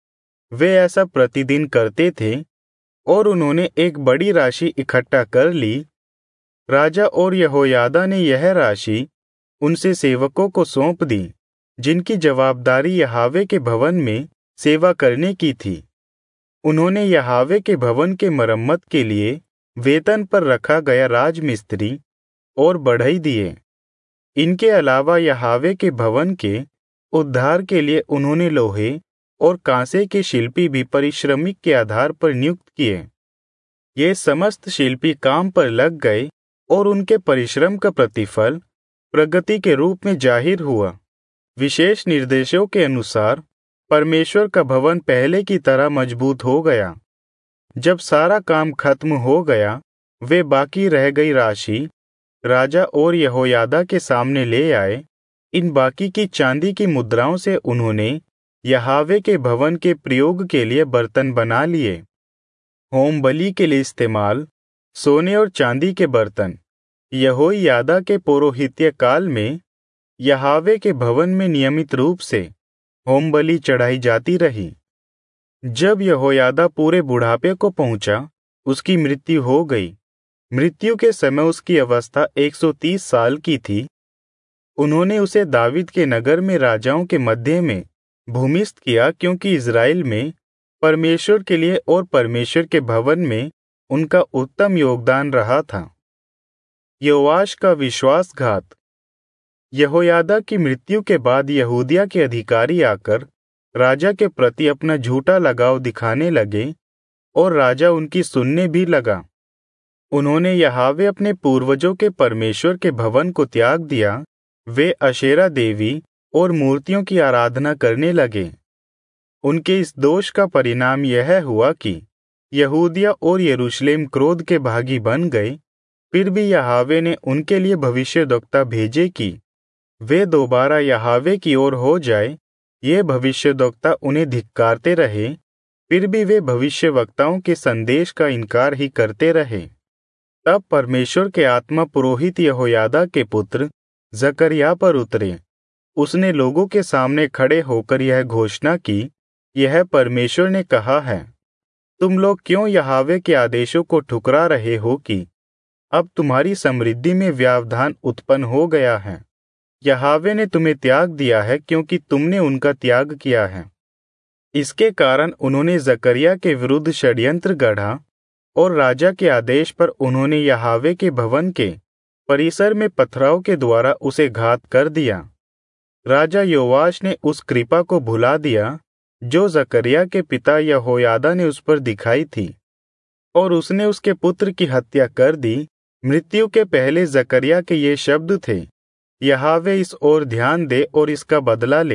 वे ऐसा प्रतिदिन करते थे और उन्होंने एक बड़ी राशि इकट्ठा कर ली। राजा और यहोयादा ने यह राशि उनसे सेवकों को सौंप दी, जिनकी जवाबदारी यहावे के भवन में सेवा करने की थी। उन्होंने यहावे के भवन के मरम्मत के लिए वेतन पर रखा गया राजमिस्त्री और बढ़ई दिए। इनके अलावा यहावे के भवन के उद्धार के लिए उन्होंने लोहे और कांसे के शिल्पी भी परिश्रमिक के आधार पर नियुक्त किए। ये समस्त शिल्पी काम पर लग गए और उनके परिश्रम का प्रतिफल प्रगति के रूप में जाहिर हुआ। विशेष निर्देशों के अनुसार परमेश्वर का भवन पहले की तरह मजबूत हो गया। जब सारा काम खत्म हो गया, वे बाकी रह गई राशि राजा और यहोयादा के सामने ले आए। इन बाकी की चांदी की मुद्राओं से उन्होंने यहावे के भवन के प्रयोग के लिए बर्तन बना लिए। होम बलि के लिए इस्तेमाल सोने और चांदी के बर्तन, यहोयादा के पौरोहित्य काल में यहावे के भवन में नियमित रूप से होम बलि चढ़ाई जाती रही। जब यहोयादा पूरे बुढ़ापे को पहुंचा, उसकी मृत्यु हो गई। मृत्यु के समय उसकी अवस्था एक सौ तीस साल की थी। उन्होंने उसे दावीद के नगर में राजाओं के मध्य में भूमिस्थ किया, क्योंकि इज़राइल में परमेश्वर के लिए और परमेश्वर के भवन में उनका उत्तम योगदान रहा था। योआश का विश्वासघात। यहोयादा की मृत्यु के बाद यहूदिया के अधिकारी आकर राजा के प्रति अपना झूठा लगाव दिखाने लगे और राजा उनकी सुनने भी लगा। उन्होंने यहावे अपने पूर्वजों के परमेश्वर के भवन को त्याग दिया। वे अशेरा देवी और मूर्तियों की आराधना करने लगे। उनके इस दोष का परिणाम यह हुआ कि यहूदिया और यरूशलेम क्रोध के भागी बन गए। फिर भी यहावे ने उनके लिए भविष्यद्वक्ता भेजे कि वे दोबारा यहावे की ओर हो जाए। ये भविष्यद्वक्ता उन्हें धिक्कारते रहे, फिर भी वे भविष्यवक्ताओं के संदेश का इनकार ही करते रहे। तब परमेश्वर के आत्मा पुरोहित यहोयादा के पुत्र जकरिया पर उतरे। उसने लोगों के सामने खड़े होकर यह घोषणा की, यह परमेश्वर ने कहा है, तुम लोग क्यों यहावे के आदेशों को ठुकरा रहे हो कि अब तुम्हारी समृद्धि में व्यवधान उत्पन्न हो गया है। यहावे ने तुम्हें त्याग दिया है, क्योंकि तुमने उनका त्याग किया है। इसके कारण उन्होंने जकरिया के विरुद्ध षड्यंत्र गढ़ा और राजा के आदेश पर उन्होंने यहावे के भवन के परिसर में पथराव के द्वारा उसे घात कर दिया। राजा योआश ने उस कृपा को भुला दिया जो जकरिया के पिता यहोयादा ने उस पर दिखाई थी, और उसने उसके पुत्र की हत्या कर दी। मृत्यु के पहले जकरिया के ये शब्द थे, यहावे इस ओर ध्यान दे और इसका बदला ले।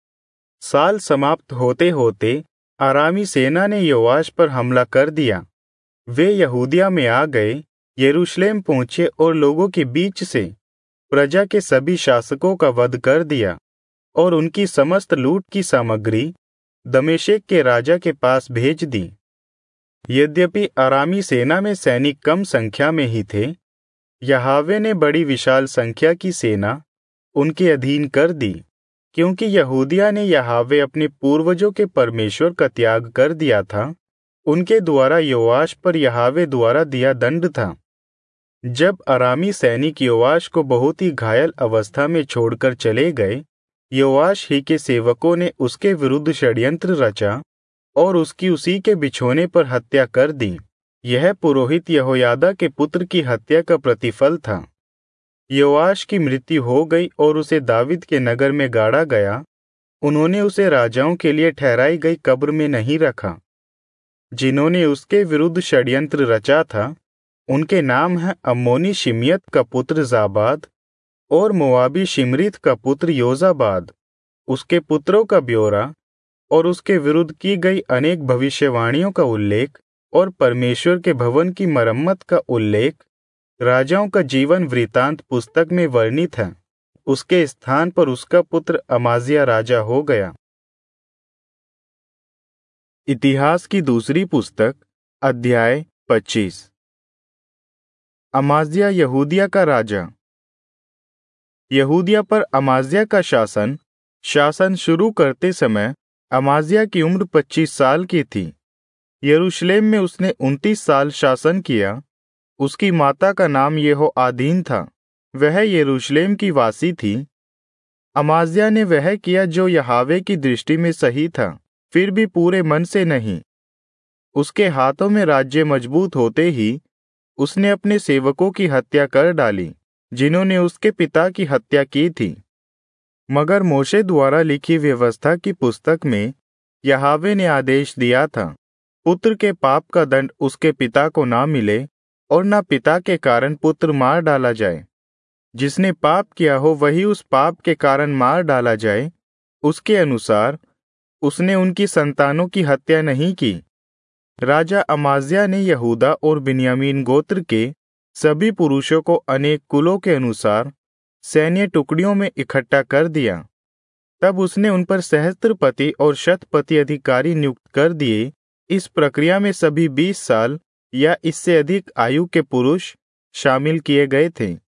साल समाप्त होते होते आरामी सेना ने योआश पर हमला कर दिया। वे यहूदिया में आ गए, यरूशलेम पहुंचे और लोगों के बीच से प्रजा के सभी शासकों का वध कर दिया और उनकी समस्त लूट की सामग्री दमेश्क के राजा के पास भेज दी। यद्यपि आरामी सेना में सैनिक कम संख्या में ही थे, यहावे ने बड़ी विशाल संख्या की सेना उनके अधीन कर दी, क्योंकि यहूदिया ने यहावे अपने पूर्वजों के परमेश्वर का त्याग कर दिया था। उनके द्वारा योआश पर यहावे द्वारा दिया दंड था। जब अरामी सैनिक योआश को बहुत ही घायल अवस्था में छोड़कर चले गए, योआश ही के सेवकों ने उसके विरुद्ध षड्यंत्र रचा और उसकी उसी के बिछोने पर हत्या कर दी। यह पुरोहित यहोयादा के पुत्र की हत्या का प्रतिफल था। योआश की मृत्यु हो गई और उसे दावीद के नगर में गाड़ा गया। उन्होंने उसे राजाओं के लिए ठहराई गई कब्र में नहीं रखा। जिन्होंने उसके विरुद्ध षड्यंत्र रचा था, उनके नाम हैं अम्मोनी शिमियत का पुत्र जाबाद और मोआबी शिमरीत का पुत्र योजाबाद। उसके पुत्रों का ब्यौरा और उसके विरुद्ध की गई अनेक भविष्यवाणियों का उल्लेख और परमेश्वर के भवन की मरम्मत का उल्लेख राजाओं का जीवन वृत्तांत पुस्तक में वर्णित है। उसके स्थान पर उसका पुत्र अमाजिया राजा हो गया। इतिहास की दूसरी पुस्तक अध्याय पच्चीस। अमाजिया यहूदिया का राजा। यहूदिया पर अमाजिया का शासन शासन शुरू करते समय अमाजिया की उम्र पच्चीस साल की थी। यरूशलेम में उसने उनतीस साल शासन किया। उसकी माता का नाम यहोआदीन था, वह यरूशलेम की वासी थी। अमाजिया ने वह किया जो यहावे की दृष्टि में सही था, फिर भी पूरे मन से नहीं। उसके हाथों में राज्य मजबूत होते ही उसने अपने सेवकों की हत्या कर डाली, जिन्होंने उसके पिता की हत्या की थी। मगर मोशे द्वारा लिखी व्यवस्था की पुस्तक में यहावे ने आदेश दिया था, पुत्र के पाप का दंड उसके पिता को ना मिले और न पिता के कारण पुत्र मार डाला जाए। जिसने पाप किया हो वही उस पाप के कारण मार डाला जाए। उसके अनुसार उसने उनकी संतानों की हत्या नहीं की। राजा अमाजिया ने यहूदा और बिन्यामीन गोत्र के सभी पुरुषों को अनेक कुलों के अनुसार सैन्य टुकड़ियों में इकट्ठा कर दिया। तब उसने उन पर सहस्त्रपति और शतपति अधिकारी नियुक्त कर दिए। इस प्रक्रिया में सभी बीस साल या इससे अधिक आयु के पुरुष शामिल किए गए थे।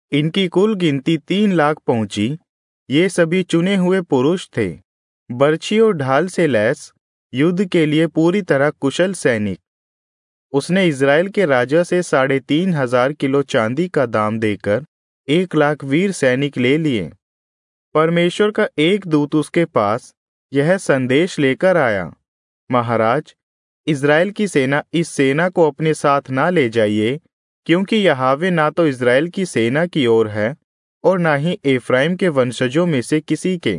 इनकी कुल गिनती तीन लाख पहुंची। ये सभी चुने हुए पुरुष थे, बर्छी और ढाल से लैस, युद्ध के लिए पूरी तरह कुशल सैनिक। उसने इज़राइल के राजा से साढ़े तीन हजार किलो चांदी का दाम देकर एक लाख वीर सैनिक ले लिए। परमेश्वर का एक दूत उसके पास यह संदेश लेकर आया, महाराज, इज़राइल की सेना इस सेना को अपने साथ ना ले जाइए, क्योंकि यहोवा ना तो इज़राइल की सेना की ओर है और ना ही एफ्राइम के वंशजों में से किसी के।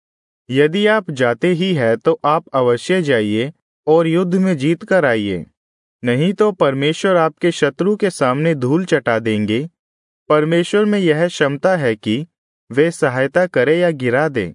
यदि आप जाते ही हैं तो आप अवश्य जाइए और युद्ध में जीत कर आइए, नहीं तो परमेश्वर आपके शत्रु के सामने धूल चटा देंगे। परमेश्वर में यह क्षमता है कि वे सहायता करे या गिरा दे।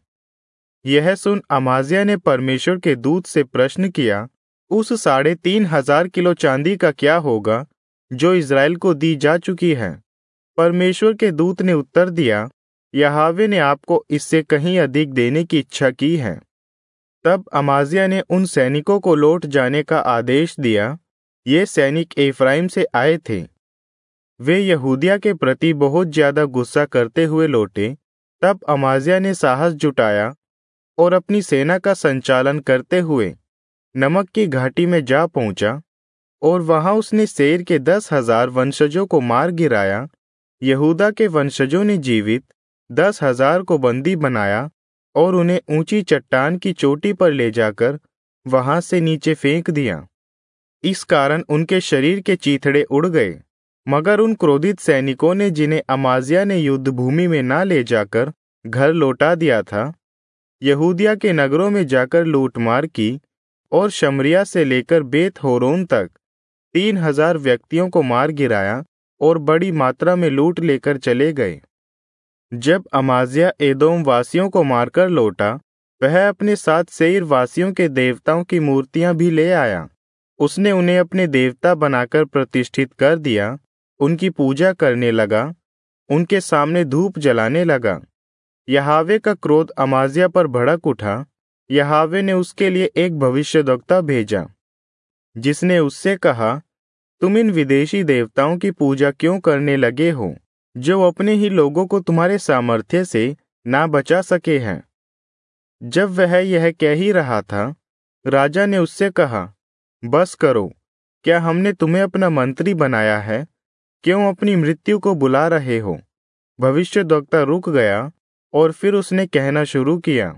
यह सुन अमाज्याह ने परमेश्वर के दूत से प्रश्न किया, उस साढ़े तीन हजार किलो चांदी का क्या होगा जो इज़राइल को दी जा चुकी है? परमेश्वर के दूत ने उत्तर दिया, यहोवा ने आपको इससे कहीं अधिक देने की इच्छा की है। तब अमाज्याह ने उन सैनिकों को लौट जाने का आदेश दिया। ये सैनिक एफ्राइम से आए थे। वे यहूदिया के प्रति बहुत ज्यादा गुस्सा करते हुए लौटे। तब अमाज्याह ने साहस जुटाया और अपनी सेना का संचालन करते हुए नमक की घाटी में जा पहुंचा और वहां उसने सेर के दस हजार वंशजों को मार गिराया। यहूदा के वंशजों ने जीवित दस हजार को बंदी बनाया और उन्हें ऊंची चट्टान की चोटी पर ले जाकर वहां से नीचे फेंक दिया। इस कारण उनके शरीर के चीथड़े उड़ गए। मगर उन क्रोधित सैनिकों ने, जिन्हें अमाज्याह ने युद्ध भूमि में ना ले जाकर घर लौटा दिया था, यहूदिया के नगरों में जाकर लूटमार की और शमरिया से लेकर बेत होरोन तक तीन हजार व्यक्तियों को मार गिराया और बड़ी मात्रा में लूट लेकर चले गए। जब अमाज्याह एदोम वासियों को मारकर लौटा, वह अपने साथ सेईर वासियों के देवताओं की मूर्तियां भी ले आया। उसने उन्हें अपने देवता बनाकर प्रतिष्ठित कर दिया, उनकी पूजा करने लगा, उनके सामने धूप जलाने लगा। यहोवा का क्रोध अमाज्याह पर भड़क उठा। यहोवा ने उसके लिए एक भविष्यद्वक्ता भेजा, जिसने उससे कहा, तुम इन विदेशी देवताओं की पूजा क्यों करने लगे हो, जो अपने ही लोगों को तुम्हारे सामर्थ्य से ना बचा सके हैं। जब वह यह कह ही रहा था, राजा ने उससे कहा, बस करो, क्या हमने तुम्हें अपना मंत्री बनाया है? क्यों अपनी मृत्यु को बुला रहे हो? भविष्यद्वक्ता रुक गया और फिर उसने कहना शुरू किया,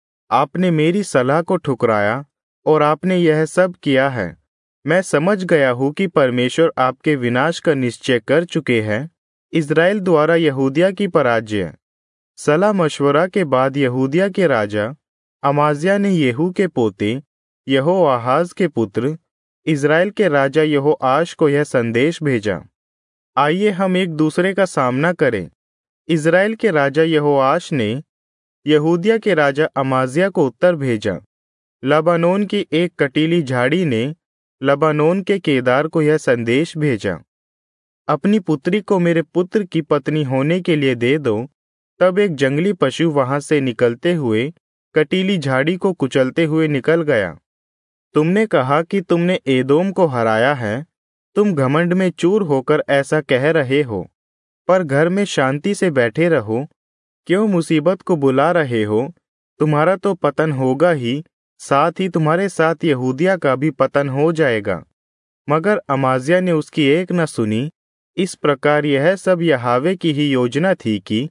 आपने मेरी सलाह को ठुकराया और आपने यह सब किया है। मैं समझ गया हूं कि परमेश्वर आपके विनाश का निश्चय कर चुके हैं, इज़राइल द्वारा यहूदिया की पराजय। सलाह मशवरा के बाद यहूदिया के राजा अमाज्याह ने येहू के पोते यहोआहाज के पुत्र इज़राइल के राजा यहोआश को यह संदेश भेजा, आइए हम एक दूसरे का सामना करें। इज़राइल के राजा यहोआश ने यहूदिया के राजा अमाज्याह को उत्तर भेजा। लबानोन की एक कटीली झाड़ी ने लबानोन के केदार को यह संदेश भेजा, अपनी पुत्री को मेरे पुत्र की पत्नी होने के लिए दे दो। तब एक जंगली पशु वहां से निकलते हुए कटीली झाड़ी को कुचलते हुए निकल गया। तुमने कहा कि तुमने एदोम को हराया है। तुम घमंड में चूर होकर ऐसा कह रहे हो, पर घर में शांति से बैठे रहो। क्यों मुसीबत को बुला रहे हो? तुम्हारा तो पतन होगा ही, साथ ही तुम्हारे साथ यहूदिया का भी पतन हो जाएगा। मगर अमाज्याह ने उसकी एक न सुनी। इस प्रकार यह सब यहोवा की ही योजना थी कि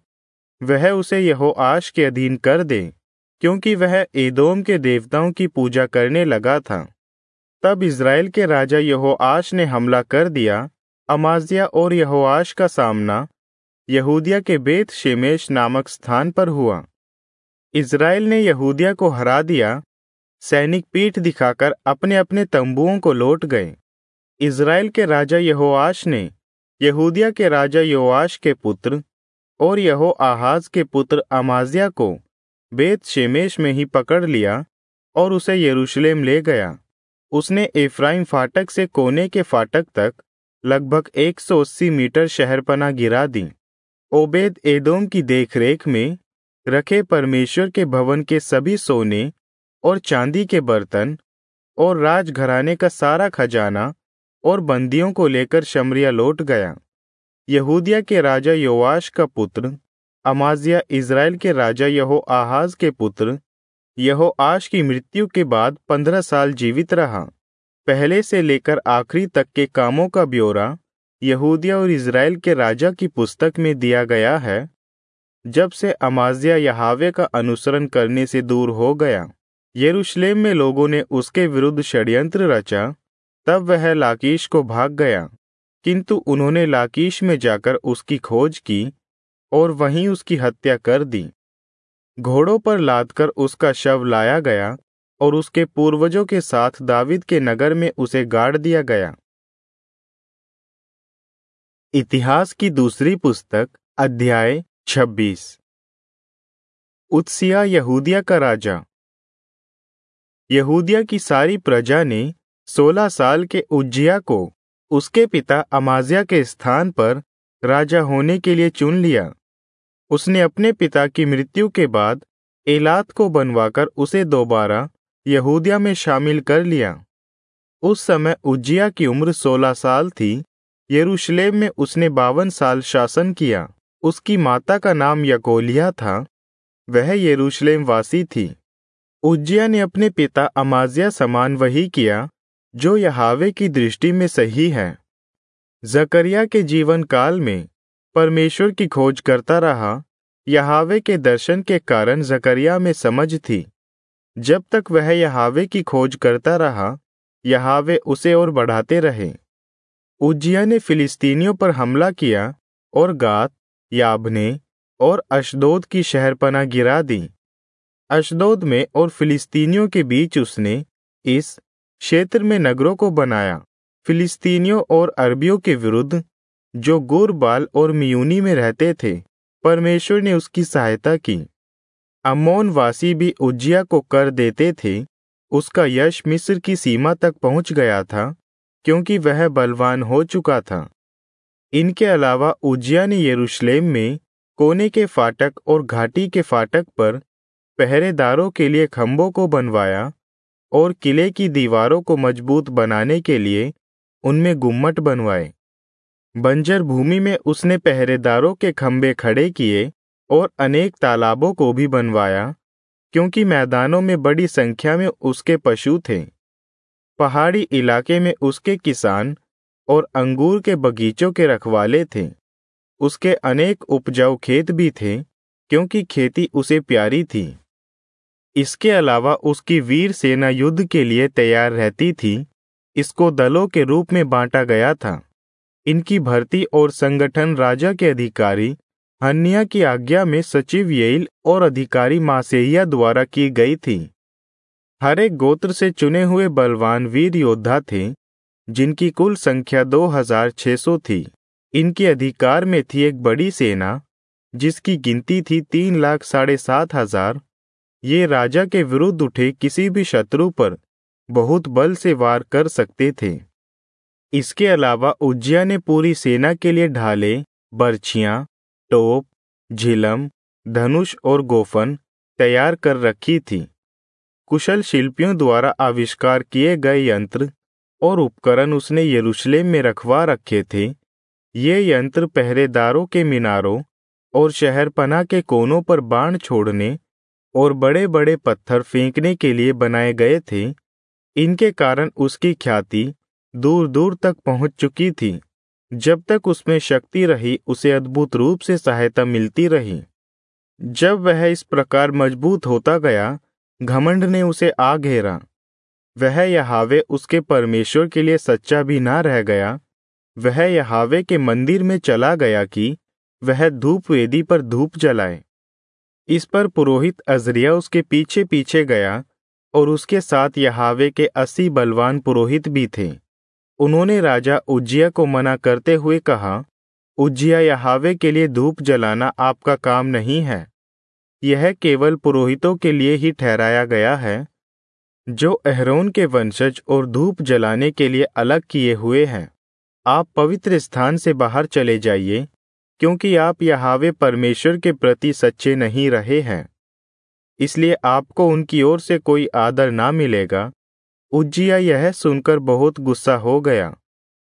वह उसे यहोआश के अधीन कर दे, क्योंकि वह एदोम के देवताओं की पूजा करने लगा था। तब इज़राइल के राजा यहोआश ने हमला कर दिया। अमाज्याह और यहोआश का सामना यहूदिया के बेत शेमेश नामक स्थान पर हुआ। इज़राइल ने यहूदिया को हरा दिया। सैनिक पीठ दिखाकर अपने अपने तंबुओं को लौट गए। इज़राइल के राजा यहोआश ने यहूदिया के राजा योआश के पुत्र और यहोआहाज के पुत्र अमाज्याह को बेत शेमेश में ही पकड़ लिया और उसे यरूशलेम ले गया। उसने एफ्राइम फाटक से कोने के फाटक तक लगभग एक सौ अस्सी मीटर शहरपनाह गिरा दी। ओबेद एदोम की देखरेख में रखे परमेश्वर के भवन के सभी सोने और चांदी के बर्तन और राजघराने का सारा खजाना और बंदियों को लेकर शमरिया लौट गया। यहूदिया के राजा योआश का पुत्र अमाजिया इज़राइल के राजा यहोआहाज के पुत्र यहोआश की मृत्यु के बाद पंद्रह साल जीवित रहा। पहले से लेकर आखिरी तक के कामों का ब्यौरा यहूदिया और इज़राइल के राजा की पुस्तक में दिया गया है। जब से अमाजिया यहावे का अनुसरण करने से दूर हो गया, यरूशलेम में लोगों ने उसके विरुद्ध षड्यंत्र रचा, तब वह लाकीश को भाग गया। किंतु उन्होंने लाकीश में जाकर उसकी खोज की और वहीं उसकी हत्या कर दी। घोड़ों पर लादकर उसका शव लाया गया और उसके पूर्वजों के साथ दावीद के नगर में उसे गाड़ दिया गया। इतिहास की दूसरी पुस्तक अध्याय छब्बीस। उत्सिया यहूदिया का राजा। यहूदिया की सारी प्रजा ने सोलह साल के उज्जिया को उसके पिता अमाजिया के स्थान पर राजा होने के लिए चुन लिया। उसने अपने पिता की मृत्यु के बाद एलात को बनवाकर उसे दोबारा यहूदिया में शामिल कर लिया। उस समय उज्जिया की उम्र सोलह साल थी। यरूशलेम में उसने बावन साल शासन किया। उसकी माता का नाम यकोलिया था, वह यरूशलेम वासी थी। उज्जिया ने अपने पिता अमाजिया समान वही किया जो यहावे की दृष्टि में सही है। जकरिया के जीवन काल में परमेश्वर की खोज करता रहा। यहावे के दर्शन के कारण जकरिया में समझ थी। जब तक वह यहावे की खोज करता रहा, यहावे उसे और बढ़ाते रहे। उज्जिया ने फिलिस्तीनियों पर हमला किया और गात, याबने और अशदोद की शहरपनाह गिरा दी। अशदोद में और फिलिस्तीनियों के बीच उसने इस क्षेत्र में नगरों को बनाया। फिलिस्तीनियों और अरबियों के विरुद्ध, जो गुरबाल और मियूनी में रहते थे, परमेश्वर ने उसकी सहायता की। अम्मोन वासी भी उज्जिया को कर देते थे। उसका यश मिस्र की सीमा तक पहुंच गया था, क्योंकि वह बलवान हो चुका था। इनके अलावा उज्जिया ने यरूशलेम में कोने के फाटक और घाटी के फाटक पर पहरेदारों के लिए खंभों को बनवाया और किले की दीवारों को मजबूत बनाने के लिए उनमें गुम्मट बनवाए। बंजर भूमि में उसने पहरेदारों के खंभे खड़े किए और अनेक तालाबों को भी बनवाया, क्योंकि मैदानों में बड़ी संख्या में उसके पशु थे। पहाड़ी इलाके में उसके किसान और अंगूर के बगीचों के रखवाले थे। उसके अनेक उपजाऊ खेत भी थे, क्योंकि खेती उसे प्यारी थी। इसके अलावा उसकी वीर सेना युद्ध के लिए तैयार रहती थी। इसको दलों के रूप में बांटा गया था। इनकी भर्ती और संगठन राजा के अधिकारी हन्निया की आज्ञा में सचिव येल और अधिकारी मासेहिया द्वारा की गई थी। हर एक गोत्र से चुने हुए बलवान वीर योद्धा थे, जिनकी कुल संख्या दो हजार छह सौ थी। इनके अधिकार में थी एक बड़ी सेना, जिसकी गिनती थी तीन लाख साढ़े सात हजार। ये राजा के विरुद्ध उठे किसी भी शत्रु पर बहुत बल से वार कर सकते थे। इसके अलावा उज्जिया ने पूरी सेना के लिए ढाले, बर्छियां, टोप, झिलम, धनुष और गोफन तैयार कर रखी थी। कुशल शिल्पियों द्वारा आविष्कार किए गए यंत्र और उपकरण उसने यरूशलेम में रखवा रखे थे। ये यंत्र पहरेदारों के मीनारों और शहरपनाह के कोनों पर बाण छोड़ने और बड़े बड़े पत्थर फेंकने के लिए बनाए गए थे। इनके कारण उसकी ख्याति दूर दूर तक पहुंच चुकी थी। जब तक उसमें शक्ति रही, उसे अद्भुत रूप से सहायता मिलती रही। जब वह इस प्रकार मजबूत होता गया, घमंड ने उसे आ घेरा। वह यहावे उसके परमेश्वर के लिए सच्चा भी ना रह गया। वह यहावे के मंदिर में चला गया कि वह धूप वेदी पर धूप जलाए। इस पर पुरोहित अजरिया उसके पीछे पीछे गया और उसके साथ यहावे के अस्सी बलवान पुरोहित भी थे। उन्होंने राजा उज्जिया को मना करते हुए कहा, उज्जिया, यहावे के लिए धूप जलाना आपका काम नहीं है। यह केवल पुरोहितों के लिए ही ठहराया गया है, जो अहरोन के वंशज और धूप जलाने के लिए अलग किए हुए हैं। आप पवित्र स्थान से बाहर चले जाइए, क्योंकि आप यहावे परमेश्वर के प्रति सच्चे नहीं रहे हैं, इसलिए आपको उनकी ओर से कोई आदर ना मिलेगा। उज्जिया यह सुनकर बहुत गुस्सा हो गया।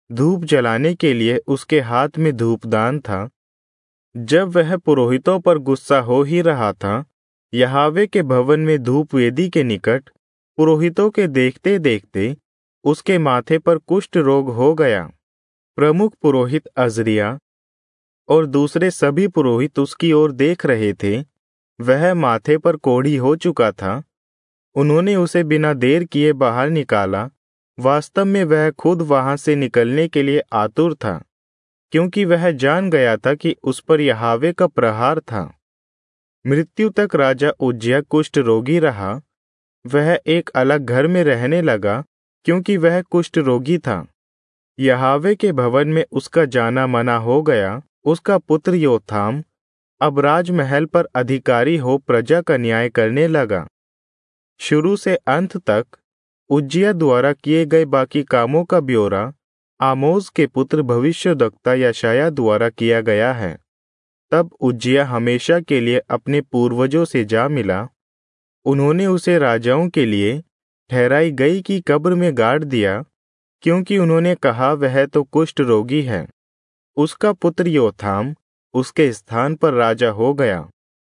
धूप जलाने के लिए उसके हाथ में धूपदान था। जब वह पुरोहितों पर गुस्सा हो ही रहा था, यहोवा के भवन में धूप वेदी के निकट पुरोहितों के देखते देखते उसके माथे पर कुष्ठ रोग हो गया। प्रमुख पुरोहित अजरिया और दूसरे सभी पुरोहित उसकी ओर देख रहे थे। वह माथे पर कोढ़ी हो चुका था। उन्होंने उसे बिना देर किए बाहर निकाला। वास्तव में वह खुद वहां से निकलने के लिए आतुर था, क्योंकि वह जान गया था कि उस पर यहोवा का प्रहार था। मृत्यु तक राजा उज्जियाह कुष्ठ रोगी रहा। वह एक अलग घर में रहने लगा, क्योंकि वह कुष्ठ रोगी था। यहोवा के भवन में उसका जाना मना हो गया। उसका पुत्र योथाम अब राजमहल पर अधिकारी हो प्रजा का न्याय करने लगा। शुरू से अंत तक उज्जियाह द्वारा किए गए बाकी कामों का ब्यौरा आमोज के पुत्र भविष्यद्वक्ता यशायाह द्वारा किया गया है। तब उज्जियाह हमेशा के लिए अपने पूर्वजों से जा मिला। उन्होंने उसे राजाओं के लिए ठहराई गई की कब्र में गाड़ दिया, क्योंकि उन्होंने कहा वह तो कुष्ठ रोगी है। उसका पुत्र योथाम उसके स्थान पर राजा हो गया।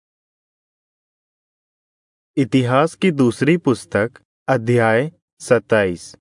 इतिहास की दूसरी पुस्तक अध्याय सत्ताईस।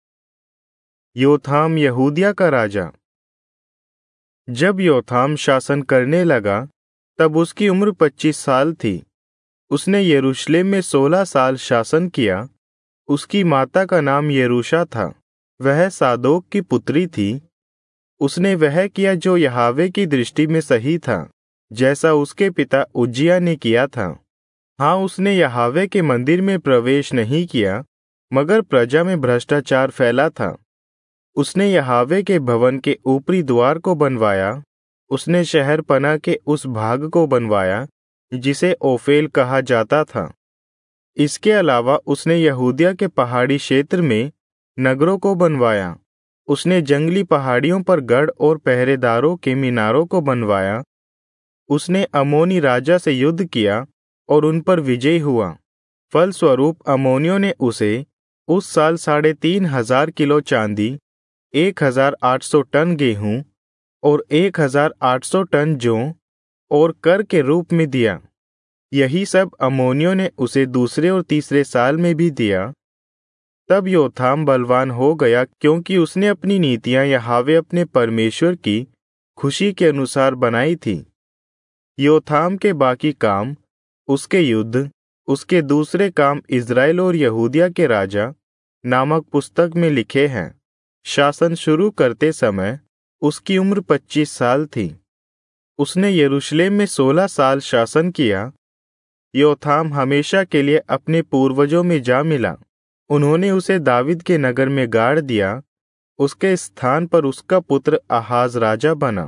योथाम यहूदिया का राजा। जब योथाम शासन करने लगा, तब उसकी उम्र पच्चीस साल थी। उसने यरूशलेम में सोलह साल शासन किया। उसकी माता का नाम यरूशा था। वह सादोक की पुत्री थी। उसने वह किया जो यहोवा की दृष्टि में सही था, जैसा उसके पिता उज्जियाह ने किया था। हाँ, उसने यहोवा के मंदिर में प्रवेश नहीं किया, मगर प्रजा में भ्रष्टाचार फैला था। उसने यहोवा के भवन के ऊपरी द्वार को बनवाया। उसने शहरपनाह के उस भाग को बनवाया जिसे ओफेल कहा जाता था। इसके अलावा उसने यहूदिया के पहाड़ी क्षेत्र में नगरों को बनवाया। उसने जंगली पहाड़ियों पर गढ़ और पहरेदारों के मीनारों को बनवाया। उसने अमोनी राजा से युद्ध किया और उन पर विजयी हुआ। फलस्वरूप अमोनियों ने उसे उस साल साढ़े तीन हजार किलो चांदी, एक हजार आठ सौ टन गेहूं और एक हजार आठ सौ टन जौ और कर के रूप में दिया। यही सब अमोनियों ने उसे दूसरे और तीसरे साल में भी दिया। तब योथाम बलवान हो गया, क्योंकि उसने अपनी नीतियां यहोवा अपने परमेश्वर की खुशी के अनुसार बनाई थी। योथाम के बाकी काम, उसके युद्ध, उसके दूसरे काम इज़राइल और यहूदिया के राजा नामक पुस्तक में लिखे हैं। शासन शुरू करते समय उसकी उम्र पच्चीस साल थी। उसने यरूशलेम में सोलह साल शासन किया। योथाम हमेशा के लिए अपने पूर्वजों में जा मिला। उन्होंने उसे दाविद के नगर में गाड़ दिया। उसके स्थान पर उसका पुत्र आहाज राजा बना।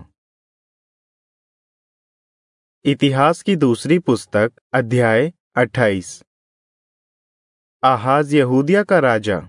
इतिहास की दूसरी पुस्तक अध्याय अट्ठाईस। आहाज यहूदिया का राजा।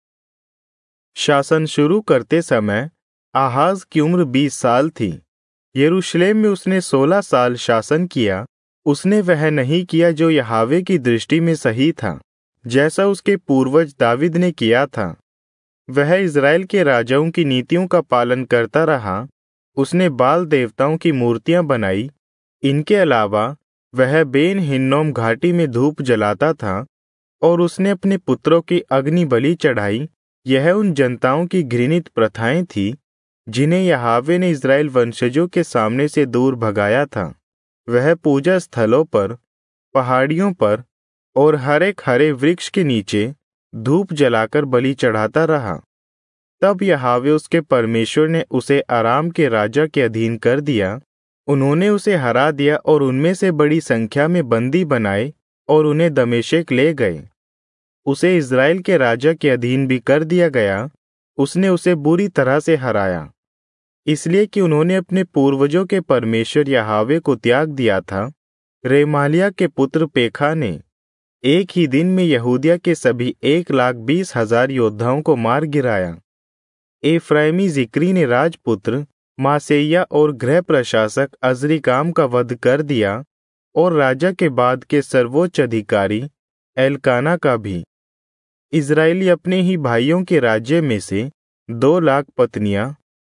शासन शुरू करते समय आहाज की उम्र बीस साल थी। यरूशलेम में उसने सोलह साल शासन किया। उसने वह नहीं किया जो यहोवा की दृष्टि में सही था, जैसा उसके पूर्वज दाविद ने किया था। वह इज़राइल के राजाओं की नीतियों का पालन करता रहा। उसने बाल देवताओं की मूर्तियां बनाई। इनके अलावा वह बेन हिन्नोम घाटी में धूप जलाता था और उसने अपने पुत्रों की अग्नि बलि चढ़ाई। यह उन जनताओं की घृणित प्रथाएं थी जिन्हें यहोवा ने इज़राइल वंशजों के सामने से दूर भगाया था। वह पूजा स्थलों पर, पहाड़ियों पर और हर एक हरे वृक्ष के नीचे धूप जलाकर बलि चढ़ाता रहा। तब यहोवा उसके परमेश्वर ने उसे अराम के राजा के अधीन कर दिया। उन्होंने उसे हरा दिया और उनमें से बड़ी संख्या में बंदी बनाए और उन्हें दमिश्क ले गए। उसे इज़राइल के राजा के अधीन भी कर दिया गया। उसने उसे बुरी तरह से हराया, इसलिए कि उन्होंने अपने पूर्वजों के परमेश्वर यहोवा को त्याग दिया था। रेमालिया के पुत्र पेखा ने एक ही दिन में यहूदिया के सभी एक लाख बीस हजार योद्धाओं को मार गिराया। एफ्राइमी जिक्री ने राजपुत्र मासेया और गृह प्रशासक अजरिकाम का वध कर दिया और राजा के बाद के सर्वोच्च अधिकारी एलकाना का भी। इज़राइली अपने ही भाइयों के राज्य में से दो लाख पत्नियां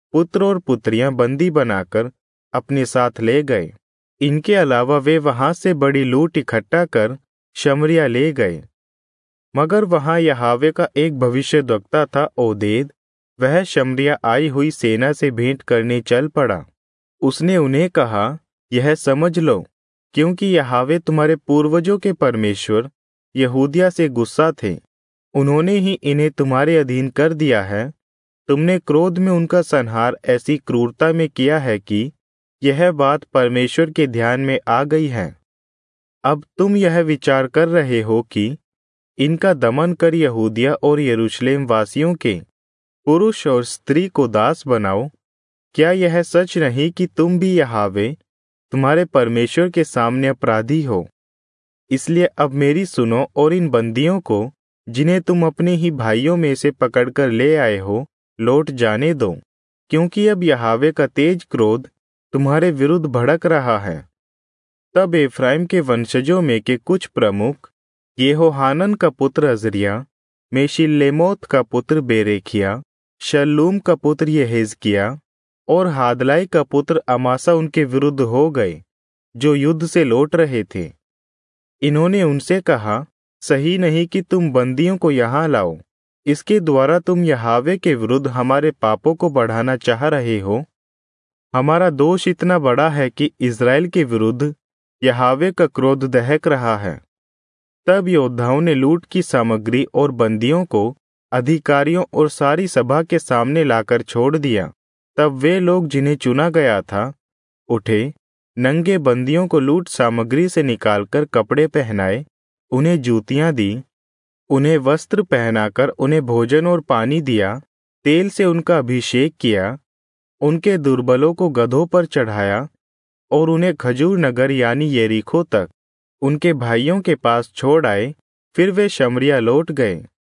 पुत्र और पुत्रियां बंदी बनाकर अपने साथ ले गए। इनके अलावा वे वहां से बड़ी लूट इकट्ठा कर शमरिया ले गए। मगर वहां यहावे का एक भविष्यद्वक्ता था ओदेद, वह शमरिया आई हुई सेना से भेंट करने चल पड़ा। उसने उन्हें कहा, यह समझ लो, क्योंकि यहावे तुम्हारे पूर्वजों के परमेश्वर यहूदिया से गुस्सा थे, उन्होंने ही इन्हें तुम्हारे अधीन कर दिया है। तुमने क्रोध में उनका संहार ऐसी क्रूरता में किया है कि यह बात परमेश्वर के ध्यान में आ गई है। अब तुम यह विचार कर रहे हो कि इनका दमन कर यहूदिया और यरूशलेम वासियों के पुरुष और स्त्री को दास बनाओ। क्या यह सच नहीं कि तुम भी यहावे तुम्हारे परमेश्वर के सामने अपराधी हो? इसलिए अब मेरी सुनो और इन बंदियों को, जिन्हें तुम अपने ही भाइयों में से पकड़कर ले आए हो, लौट जाने दो, क्योंकि अब यहावे का तेज क्रोध तुम्हारे विरुद्ध भड़क रहा है। तब एफ्राइम के वंशजों में के कुछ प्रमुख, यहोहानन का पुत्र अजरिया, मेशिल्लेमोत का पुत्र बेरेखिया, शल्लूम का पुत्र यहेजकिया और हादलाई का पुत्र अमासा उनके विरुद्ध हो गए, जो युद्ध से लौट रहे थे। इन्होंने उनसे कहा, सही नहीं कि तुम बंदियों को यहाँ लाओ, इसके द्वारा तुम यहावे के विरुद्ध हमारे पापों को बढ़ाना चाह रहे हो। हमारा दोष इतना बड़ा है कि इज़राइल के विरुद्ध यहावे का क्रोध दहक रहा है। तब योद्धाओं ने लूट की सामग्री और बंदियों को अधिकारियों और सारी सभा के सामने लाकर छोड़ दिया। तब वे लोग जिन्हें चुना गया था उठे, नंगे बंदियों को लूट सामग्री से निकालकर कपड़े पहनाए, उन्हें जूतियां दी, उन्हें वस्त्र पहनाकर उन्हें भोजन और पानी दिया, तेल से उनका अभिषेक किया, उनके दुर्बलों को गधों पर चढ़ाया और उन्हें खजूर नगर यानी यरीको तक उनके भाइयों के पास छोड़ आए। फिर वे शमरिया लौट गए।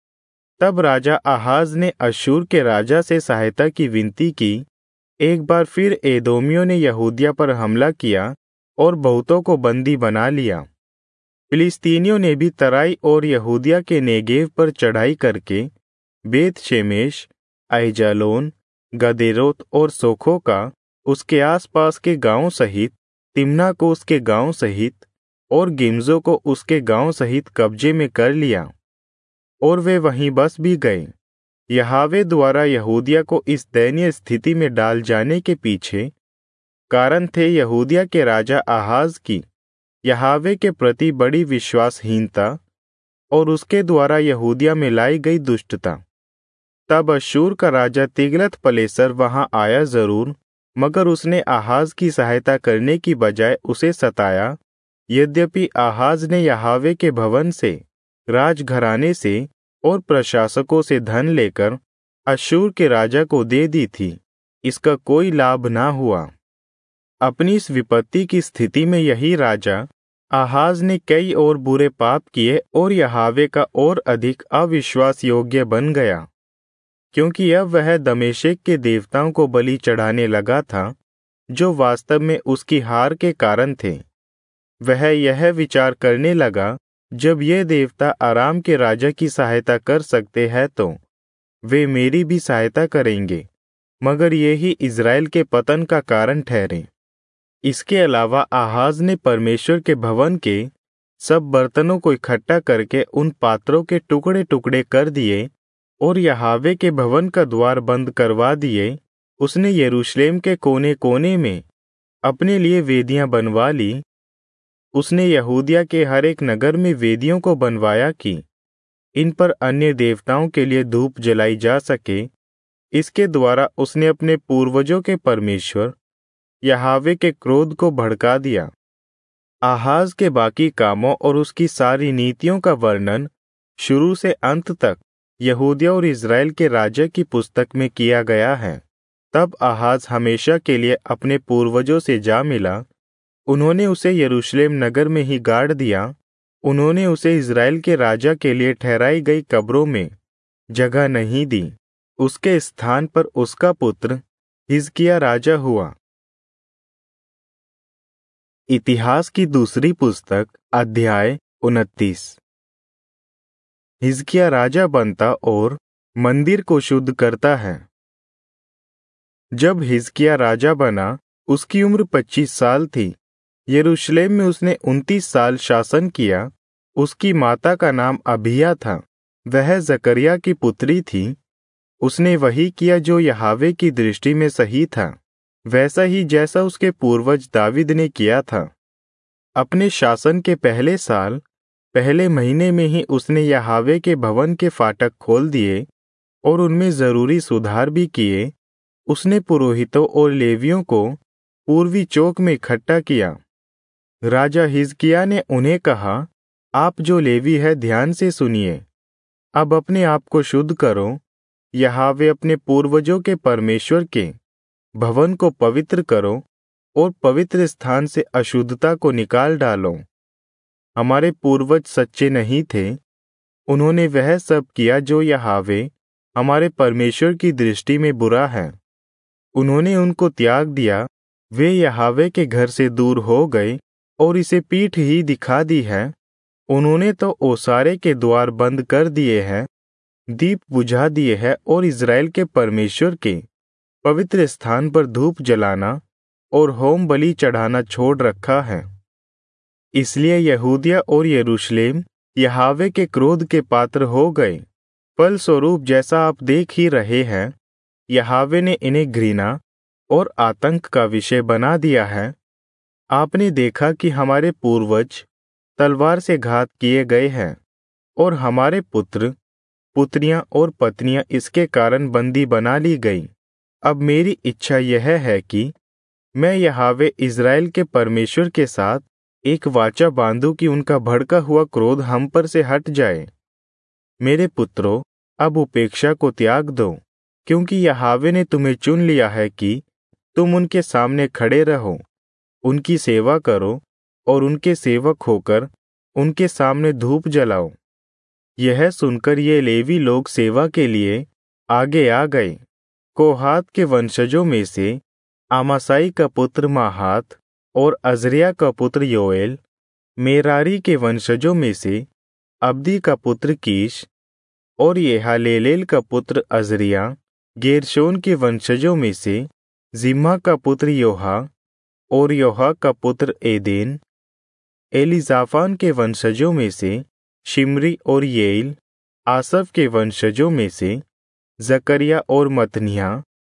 तब राजा आहाज ने अश्शूर के राजा से सहायता की विनती की। एक बार फिर एदोमियों ने यहूदिया पर हमला किया और बहुतों को बंदी बना लिया। फिलिस्तीनियों ने भी तराई और यहूदिया के नेगेव पर चढ़ाई करके बेत शेमेश, आइजालोन, गदेरोत और सोखो का उसके आसपास के गांवों सहित, तिम्ना को उसके गांव सहित और गिम्जो को उसके गांव सहित कब्जे में कर लिया, और वे वहीं बस भी गए। यहावे द्वारा यहूदिया को इस दयनीय स्थिति में डाल जाने के पीछे कारण थे यहूदिया के राजा आहाज की यहावे के प्रति बड़ी विश्वासहीनता और उसके द्वारा यहूदिया में लाई गई दुष्टता। तब अश्शूर का राजा तिग्लत पिलेसर वहां आया जरूर, मगर उसने आहाज की सहायता करने की बजाय उसे सताया। यद्यपि आहाज ने यहावे के भवन से, राजघराने से और प्रशासकों से धन लेकर अश्शूर के राजा को दे दी थी, इसका कोई लाभ ना हुआ। अपनी इस विपत्ति की स्थिति में यही राजा आहाज ने कई और बुरे पाप किए और यहावे का और अधिक अविश्वास योग्य बन गया, क्योंकि अब वह दमेशक के देवताओं को बलि चढ़ाने लगा था, जो वास्तव में उसकी हार के कारण थे। वह यह विचार करने लगा, जब ये देवता आराम के राजा की सहायता कर सकते हैं तो वे मेरी भी सहायता करेंगे, मगर ये ही इज़राइल के पतन का कारण ठहरे। इसके अलावा आहाज ने परमेश्वर के भवन के सब बर्तनों को इकट्ठा करके उन पात्रों के टुकड़े टुकड़े कर दिए और यहावे के भवन का द्वार बंद करवा दिए। उसने यरूशलेम के कोने कोने में अपने लिए वेदियां बनवा ली। उसने यहूदिया के हर एक नगर में वेदियों को बनवाया कि इन पर अन्य देवताओं के लिए धूप जलाई जा सके। इसके द्वारा उसने अपने पूर्वजों के परमेश्वर यहावे के क्रोध को भड़का दिया। आहाज के बाकी कामों और उसकी सारी नीतियों का वर्णन शुरू से अंत तक यहूदिया और इज़राइल के राजा की पुस्तक में किया गया है। तब आहाज हमेशा के लिए अपने पूर्वजों से जा मिला। उन्होंने उसे यरूशलेम नगर में ही गाड़ दिया। उन्होंने उसे इज़राइल के राजा के लिए ठहराई गई कब्रों में जगह नहीं दी। उसके स्थान पर उसका पुत्र हिजकिय्याह राजा हुआ। इतिहास की दूसरी पुस्तक अध्याय उनतीस। हिजकिय्याह राजा बनता और मंदिर को शुद्ध करता है। जब हिजकिय्याह राजा बना, उसकी उम्र पच्चीस साल थी। यरूशलेम में उसने उनतीस साल शासन किया। उसकी माता का नाम अबिय्याह था, वह जकरिया की पुत्री थी। उसने वही किया जो यहोवा की दृष्टि में सही था, वैसा ही जैसा उसके पूर्वज दावीद ने किया था। अपने शासन के पहले साल, पहले महीने में ही उसने यहोवा के भवन के फाटक खोल दिए और उनमें जरूरी सुधार भी किए। उसने पुरोहितों और लेवियों को पूर्वी चौक में इकट्ठा किया। राजा हिजकिय्याह ने उन्हें कहा, आप जो लेवी है ध्यान से सुनिए। अब अपने आप को शुद्ध करो, यहोवा अपने पूर्वजों के परमेश्वर के भवन को पवित्र करो और पवित्र स्थान से अशुद्धता को निकाल डालो। हमारे पूर्वज सच्चे नहीं थे, उन्होंने वह सब किया जो यहोवा हमारे परमेश्वर की दृष्टि में बुरा है। उन्होंने उनको त्याग दिया, वे यहोवा के घर से दूर हो गए और इसे पीठ ही दिखा दी है। उन्होंने तो ओसारे के द्वार बंद कर दिए हैं, दीप बुझा दिए हैं और इज़राइल के परमेश्वर के पवित्र स्थान पर धूप जलाना और होम बलि चढ़ाना छोड़ रखा है। इसलिए यहूदिया और यरूशलेम यहोवा के क्रोध के पात्र हो गए। फलस्वरूप जैसा आप देख ही रहे हैं, यहोवा ने इन्हें घृणा और आतंक का विषय बना दिया है। आपने देखा कि हमारे पूर्वज तलवार से घात किए गए हैं और हमारे पुत्र, पुत्रियां और पत्नियां इसके कारण बंदी बना ली गई। अब मेरी इच्छा यह है कि मैं यहोवा इज़राइल के परमेश्वर के साथ एक वाचा बांधूं कि उनका भड़का हुआ क्रोध हम पर से हट जाए। मेरे पुत्रों, अब उपेक्षा को त्याग दो, क्योंकि यहोवा ने तुम्हें चुन लिया है कि तुम उनके सामने खड़े रहो, उनकी सेवा करो और उनके सेवक होकर उनके सामने धूप जलाओ। यह सुनकर ये लेवी लोग सेवा के लिए आगे आ गए। कोहात के वंशजों में से आमासाई का पुत्र माहात और अजरिया का पुत्र योएल, मेरारी के वंशजों में से अब्दी का पुत्र कीश और यहालेलेल का पुत्र अजरिया, गेरशोन के वंशजों में से जिम्मा का पुत्र योहा और योहा का पुत्र एदेन, एलीजाफान के वंशजों में से शिमरी और येल, आसफ के वंशजों में से जकरिया और मतनिया,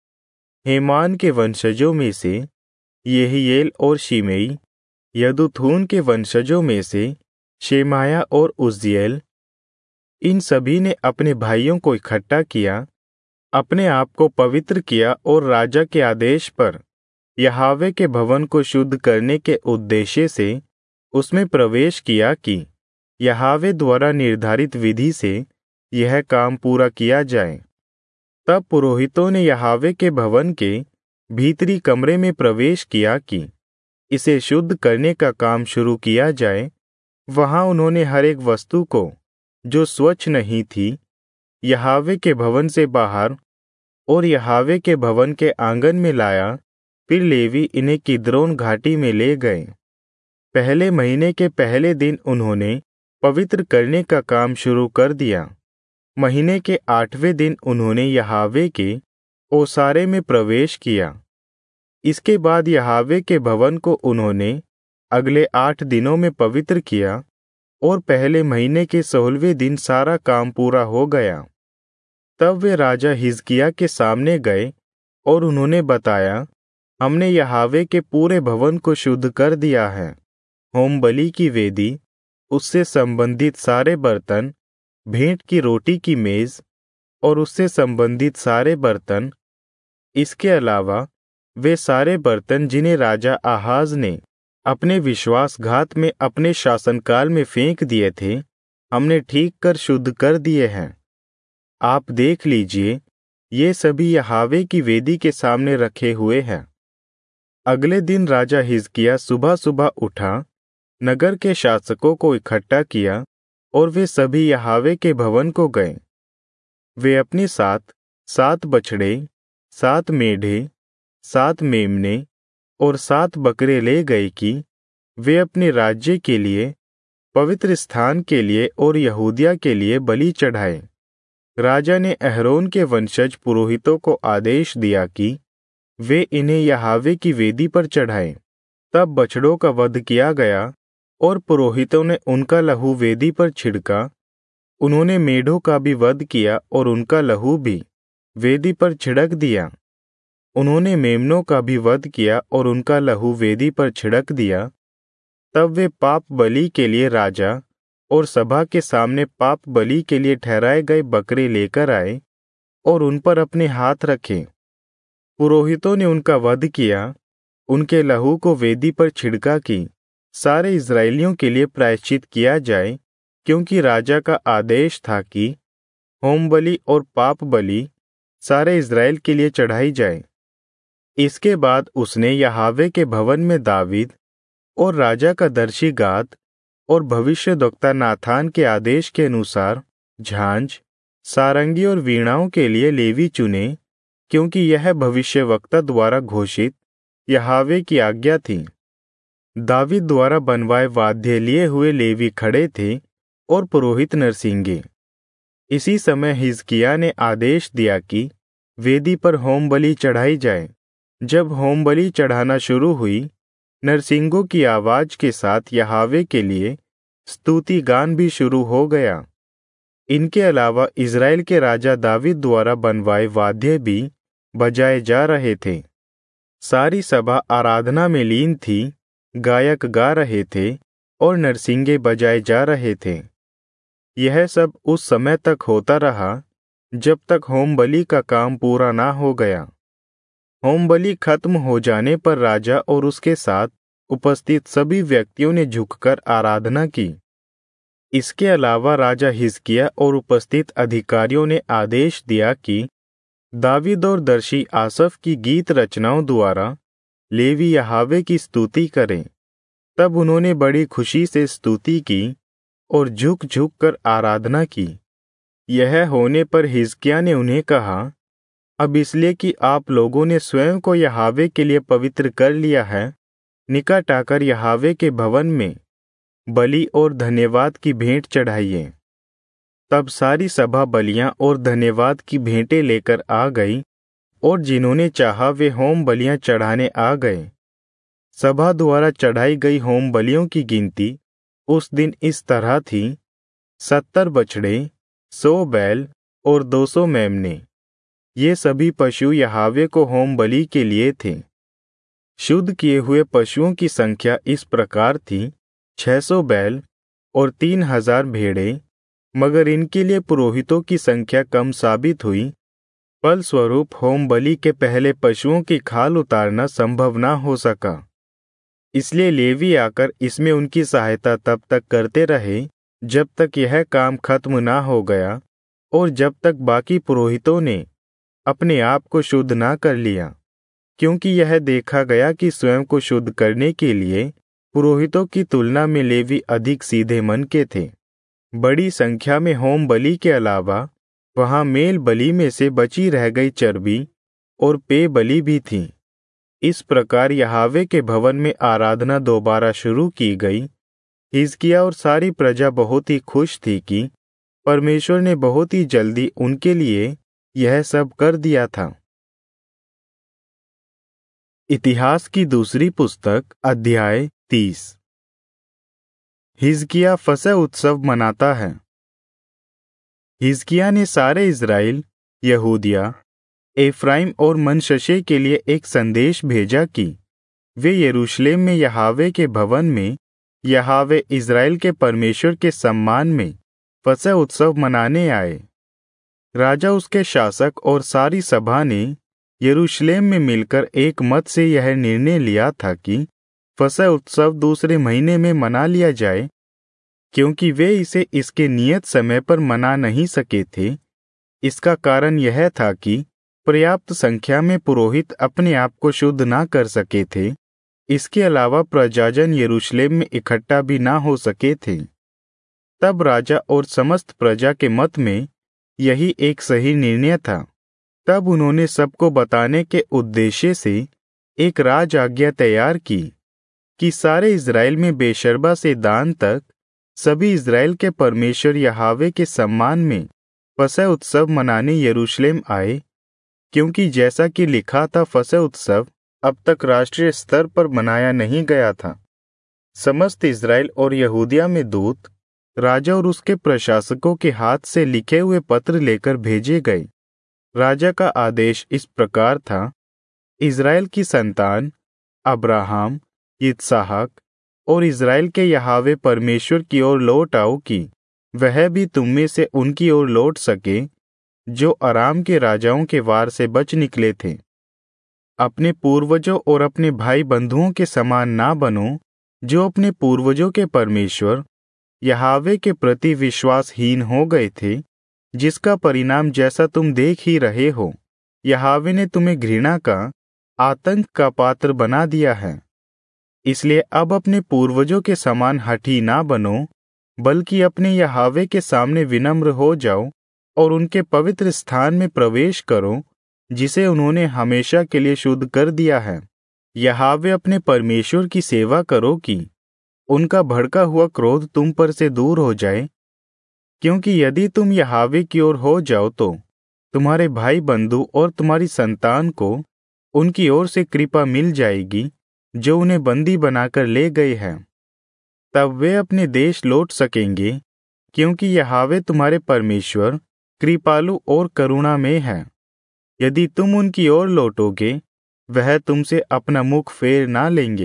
हेमान के वंशजों में से यहीएल और शिमेई, यदुथून के वंशजों में से शेमाया और उज्जिएल। इन सभी ने अपने भाइयों को इकट्ठा किया, अपने आप को पवित्र किया और राजा के आदेश पर यहोवा के भवन को शुद्ध करने के उद्देश्य से उसमें प्रवेश किया कि यहोवा द्वारा निर्धारित विधि से यह काम पूरा किया जाए। तब पुरोहितों ने यहोवा के भवन के भीतरी कमरे में प्रवेश किया कि इसे शुद्ध करने का काम शुरू किया जाए। वहां उन्होंने हर एक वस्तु को जो स्वच्छ नहीं थी यहोवा के भवन से बाहर और यहोवा के भवन के आंगन में लाया। फिर लेवी इन्हें किद्रोन घाटी में ले गए। पहले महीने के पहले दिन उन्होंने पवित्र करने का काम शुरू कर दिया। महीने के आठवें दिन उन्होंने यहोवा के ओसारे में प्रवेश किया। इसके बाद यहोवा के भवन को उन्होंने अगले आठ दिनों में पवित्र किया और पहले महीने के सोलहवें दिन सारा काम पूरा हो गया। तब वे राजा हिजकिय्याह के सामने गए और उन्होंने बताया, हमने यहोवा के पूरे भवन को शुद्ध कर दिया है। होम बलि की वेदी, उससे संबंधित सारे बर्तन, भेंट की रोटी की मेज और उससे संबंधित सारे बर्तन, इसके अलावा वे सारे बर्तन जिन्हें राजा आहाज ने अपने विश्वासघात में अपने शासनकाल में फेंक दिए थे, हमने ठीक कर शुद्ध कर दिए हैं। आप देख लीजिए, ये सभी यहोवा की वेदी के सामने रखे हुए हैं। अगले दिन राजा हिजकिय्याह सुबह सुबह उठा, नगर के शासकों को इकट्ठा किया और वे सभी यहोवा के भवन को गए। वे अपने साथ सात बछड़े, सात मेढ़े, सात मेमने और सात बकरे ले गए कि वे अपने राज्य के लिए, पवित्र स्थान के लिए और यहूदिया के लिए बलि चढ़ाए। राजा ने अहरोन के वंशज पुरोहितों को आदेश दिया कि वे इन्हें यहोवा की वेदी पर चढ़ाए। तब बछड़ों का वध किया गया और पुरोहितों ने उनका लहू वेदी पर छिड़का। उन्होंने मेढ़ों का भी वध किया और उनका लहू भी वेदी पर छिड़क दिया। उन्होंने मेमनों का भी वध किया और उनका लहू वेदी पर छिड़क दिया। तब वे पाप बलि के लिए राजा और सभा के सामने पाप बलि के लिए ठहराए गए बकरे लेकर आए और उन पर अपने हाथ रखे। पुरोहितों ने उनका वध किया, उनके लहू को वेदी पर छिड़का कि सारे इस्राएलियों के लिए प्रायश्चित किया जाए, क्योंकि राजा का आदेश था कि होम बलि और पाप बलि सारे इस्राएल के लिए चढ़ाई जाए। इसके बाद उसने यहोवा के भवन में दावीद और राजा का दर्शी गाद और भविष्यद्वक्ता नाथान के आदेश के अनुसार झांझ, सारंगी और वीणाओं के लिए लेवी चुने, क्योंकि यह भविष्यवक्ता द्वारा घोषित यहोवा की आज्ञा थी। दावीद द्वारा बनवाए वाद्य लिए हुए लेवी खड़े थे और पुरोहित नरसिंगे। इसी समय हिजकिय्याह ने आदेश दिया कि वेदी पर होम बलि चढ़ाई जाए। जब होम बलि चढ़ाना शुरू हुई, नरसिंगों की आवाज के साथ यहोवा के लिए स्तुति गान भी शुरू हो गया। इनके अलावा इज़राइल के राजा दावीद द्वारा बनवाए वाद्य भी बजाए जा रहे थे। सारी सभा आराधना में लीन थी, गायक गा रहे थे और नरसिंगे बजाए जा रहे थे। यह सब उस समय तक होता रहा जब तक होम बलि का काम पूरा ना हो गया। होम बलि खत्म हो जाने पर राजा और उसके साथ उपस्थित सभी व्यक्तियों ने झुककर आराधना की। इसके अलावा राजा हिजकिय्याह और उपस्थित अधिकारियों ने आदेश दिया कि दावीद और दर्शी आसफ की गीत रचनाओं द्वारा लेवी यहोवा की स्तुति करें। तब उन्होंने बड़ी खुशी से स्तुति की और झुक झुक कर आराधना की। यह होने पर हिजकिय्याह ने उन्हें कहा, अब इसलिए कि आप लोगों ने स्वयं को यहोवा के लिए पवित्र कर लिया है, निकट आकर यहोवा के भवन में बलि और धन्यवाद की भेंट चढ़ाइए। तब सारी सभा बलियां और धन्यवाद की भेंटें लेकर आ गई और जिन्होंने चाहा वे होम बलियां चढ़ाने आ गए। सभा द्वारा चढ़ाई गई होम बलियों की गिनती उस दिन इस तरह थी, सत्तर बछड़े, सौ बैल और दो सौ मेमने। ये सभी पशु यहोवा को होम बलि के लिए थे। शुद्ध किए हुए पशुओं की संख्या इस प्रकार थी, छह सौ बैल और तीन हजार भेड़ें, मगर इनके लिए पुरोहितों की संख्या कम साबित हुई। फलस्वरूप होम बलि के पहले पशुओं की खाल उतारना संभव ना हो सका। इसलिए लेवी आकर इसमें उनकी सहायता तब तक करते रहे जब तक यह काम खत्म ना हो गया और जब तक बाकी पुरोहितों ने अपने आप को शुद्ध ना कर लिया, क्योंकि यह देखा गया कि स्वयं को शुद्ध करने के लिए पुरोहितों की तुलना में लेवी अधिक सीधे मन के थे। बड़ी संख्या में होम बलि के अलावा वहां मेल बलि में से बची रह गई चर्बी और पेय बलि भी थी। इस प्रकार यहोवा के भवन में आराधना दोबारा शुरू की गई। हिजकिय्याह और सारी प्रजा बहुत ही खुश थी कि परमेश्वर ने बहुत ही जल्दी उनके लिए यह सब कर दिया था। इतिहास की दूसरी पुस्तक अध्याय तीस। हिजकिय्याह फसह उत्सव मनाता है। हिजकिय्याह ने सारे इज़राइल, यहूदिया, एफ्राइम और मनश्शे के लिए एक संदेश भेजा कि वे यरूशलेम में यहोवा के भवन में यहोवा इज़राइल के परमेश्वर के सम्मान में फसह उत्सव मनाने आए। राजा, उसके शासक और सारी सभा ने यरूशलेम में मिलकर एक मत से यह निर्णय लिया था कि फसह उत्सव दूसरे महीने में मना लिया जाए, क्योंकि वे इसे इसके नियत समय पर मना नहीं सके थे। इसका कारण यह था कि पर्याप्त संख्या में पुरोहित अपने आप को शुद्ध ना कर सके थे। इसके अलावा प्रजाजन यरूशलेम में इकट्ठा भी ना हो सके थे। तब राजा और समस्त प्रजा के मत में यही एक सही निर्णय था। तब उन्होंने सबको बताने के उद्देश्य से एक राज आज्ञा तैयार की कि सारे इज़राइल में बेशर्बा से दान तक सभी इज़राइल के परमेश्वर यहोवा के सम्मान में फसह उत्सव मनाने यरूशलेम आए, क्योंकि जैसा कि लिखा था, फसह उत्सव अब तक राष्ट्रीय स्तर पर मनाया नहीं गया था। समस्त इज़राइल और यहूदिया में दूत राजा और उसके प्रशासकों के हाथ से लिखे हुए पत्र लेकर भेजे गए। राजा का आदेश इस प्रकार था, इज़राइल की संतान अब्राहम, इसहाक और इज़राइल के यहोवा परमेश्वर की ओर लौट आओ कि वह भी तुम में से उनकी ओर लौट सके जो अराम के राजाओं के वार से बच निकले थे। अपने पूर्वजों और अपने भाई बंधुओं के समान ना बनो, जो अपने पूर्वजों के परमेश्वर यहोवा के प्रति विश्वासहीन हो गए थे, जिसका परिणाम जैसा तुम देख ही रहे हो। यहोवा ने तुम्हें घृणा का, आतंक का पात्र बना दिया है। इसलिए अब अपने पूर्वजों के समान हठी ना बनो, बल्कि अपने यहोवा के सामने विनम्र हो जाओ और उनके पवित्र स्थान में प्रवेश करो, जिसे उन्होंने हमेशा के लिए शुद्ध कर दिया है। यहोवा अपने परमेश्वर की सेवा करो कि उनका भड़का हुआ क्रोध तुम पर से दूर हो जाए, क्योंकि यदि तुम यहोवा की ओर हो जाओ तो तुम्हारे भाई बंधु और तुम्हारी संतान को उनकी ओर से कृपा मिल जाएगी जो उन्हें बंदी बनाकर ले गए हैं। तब वे अपने देश लौट सकेंगे, क्योंकि यहोवा तुम्हारे परमेश्वर कृपालु और करुणामय है। यदि तुम उनकी ओर लौटोगे, वह तुमसे अपना मुख फेर ना लेंगे।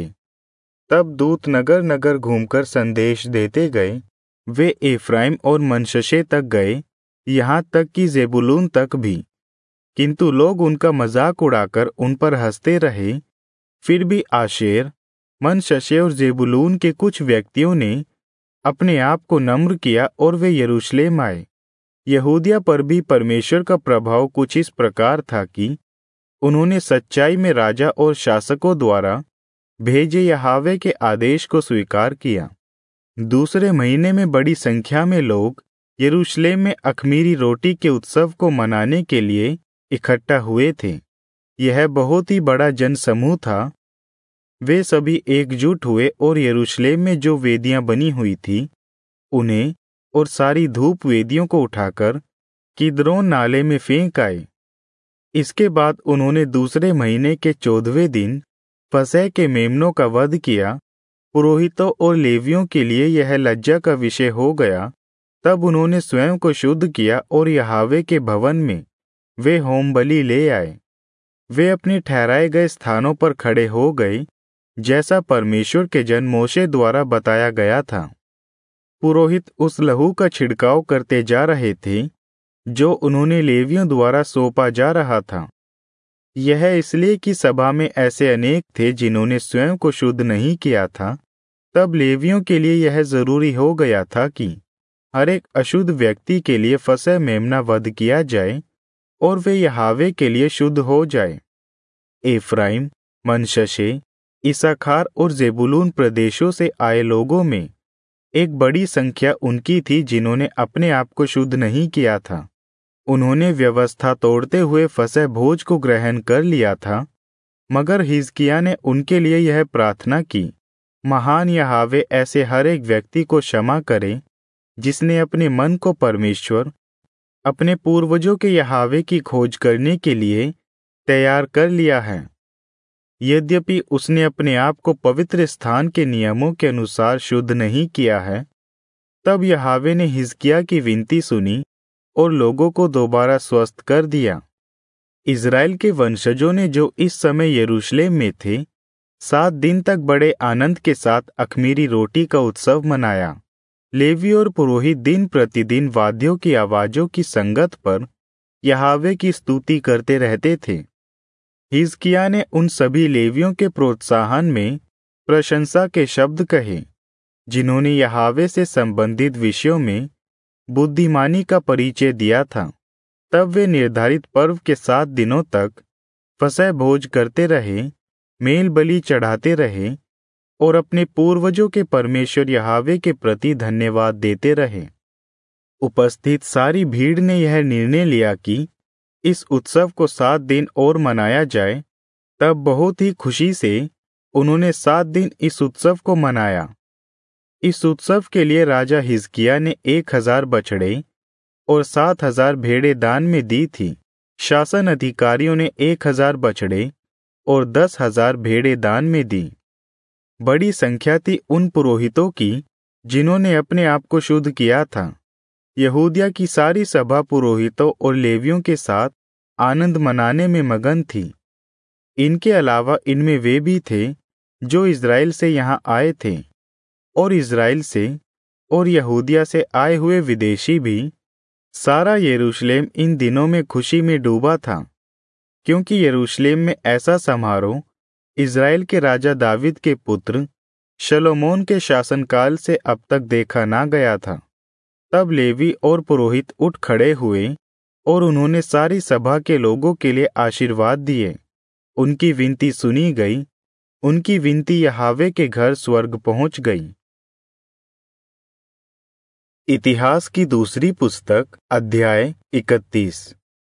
तब दूत नगर नगर घूमकर संदेश देते गए। वे एफ्राइम और मनश्शे तक गए, यहाँ तक कि जेबुलून तक भी, किंतु लोग उनका मजाक उड़ाकर उन पर हंसते रहे। फिर भी आशेर, मनश्शे और जेबुलून के कुछ व्यक्तियों ने अपने आप को नम्र किया और वे यरूशलेम आए। यहूदिया पर भी परमेश्वर का प्रभाव कुछ इस प्रकार था कि उन्होंने सच्चाई में राजा और शासकों द्वारा भेजे यहोवा के आदेश को स्वीकार किया। दूसरे महीने में बड़ी संख्या में लोग यरूशलेम में अख़मीरी रोटी के उत्सव को मनाने के लिए इकट्ठा हुए थे। यह बहुत ही बड़ा जनसमूह था। वे सभी एकजुट हुए और यरूशलेम में जो वेदियां बनी हुई थी, उन्हें और सारी धूप वेदियों को उठाकर किद्रोन नाले में फेंक आए। इसके बाद उन्होंने दूसरे महीने के चौदहवें दिन फसह के मेमनों का वध किया। पुरोहितों और लेवियों के लिए यह लज्जा का विषय हो गया। तब उन्होंने स्वयं को शुद्ध किया और यहोवा के भवन में वे होम बलि ले आए। वे अपने ठहराए गए स्थानों पर खड़े हो गए, जैसा परमेश्वर के जन मोशे द्वारा बताया गया था। पुरोहित उस लहू का छिड़काव करते जा रहे थे जो उन्होंने लेवियों द्वारा सौंपा जा रहा था। यह इसलिए कि सभा में ऐसे अनेक थे जिन्होंने स्वयं को शुद्ध नहीं किया था। तब लेवियों के लिए यह जरूरी हो गया था कि हर एक अशुद्ध व्यक्ति के लिए फसह मेमना वध किया जाए और वे यहोवा के लिए शुद्ध हो जाए। एफ्राइम, मनश्शे, इस्साकार और जेबुलून प्रदेशों से आए लोगों में एक बड़ी संख्या उनकी थी जिन्होंने अपने आप को शुद्ध नहीं किया था। उन्होंने व्यवस्था तोड़ते हुए फसह भोज को ग्रहण कर लिया था, मगर हिजकिय्याह ने उनके लिए यह प्रार्थना की, महान यहोवा ऐसे हर एक व्यक्ति को क्षमा करे जिसने अपने मन को परमेश्वर, अपने पूर्वजों के यहोवा की खोज करने के लिए तैयार कर लिया है। यद्यपि उसने अपने आप को पवित्र स्थान के नियमों के अनुसार शुद्ध नहीं किया है। तब यहोवा ने हिजकिय्याह की विनती सुनी और लोगों को दोबारा स्वस्थ कर दिया। इज़राइल के वंशजों ने जो इस समय यरूशलेम में थे, सात दिन तक बड़े आनंद के साथ अख़मीरी रोटी का उत्सव मनाया। लेवी और पुरोहित दिन प्रतिदिन वाद्यों की आवाजों की संगत पर यहोवा की स्तुति करते रहते थे। हिजकिय्याह ने उन सभी लेवियों के प्रोत्साहन में प्रशंसा के शब्द कहे जिन्होंने यहोवा से संबंधित विषयों में बुद्धिमानी का परिचय दिया था। तब वे निर्धारित पर्व के सात दिनों तक फसह भोज करते रहे, मेल बलि चढ़ाते रहे और अपने पूर्वजों के परमेश्वर यहोवा के प्रति धन्यवाद देते रहे। उपस्थित सारी भीड़ ने यह निर्णय लिया कि इस उत्सव को सात दिन और मनाया जाए। तब बहुत ही खुशी से उन्होंने सात दिन इस उत्सव को मनाया। इस उत्सव के लिए राजा हिजकिय्याह ने एक हजार बछड़े और सात हजार भेड़ें दान में दी थी। शासन अधिकारियों ने एक हजार बछड़े और दस हजार भेड़ें दान में दी। बड़ी संख्या थी उन पुरोहितों की जिन्होंने अपने आप को शुद्ध किया था। यहूदिया की सारी सभा पुरोहितों और लेवियों के साथ आनंद मनाने में मगन थी। इनके अलावा इनमें वे भी थे जो इज़राइल से यहाँ आए थे, और इज़राइल से और यहूदिया से आए हुए विदेशी भी। सारा यरूशलेम इन दिनों में खुशी में डूबा था, क्योंकि यरूशलेम में ऐसा समारोह इज़राइल के राजा दाविद के पुत्र शलोमोन के शासनकाल से अब तक देखा ना गया था। तब लेवी और पुरोहित उठ खड़े हुए और उन्होंने सारी सभा के लोगों के लिए आशीर्वाद दिए। उनकी विनती सुनी गई, उनकी विनती यहोवा के घर स्वर्ग पहुंच गई। इतिहास की दूसरी पुस्तक अध्याय इकतीस।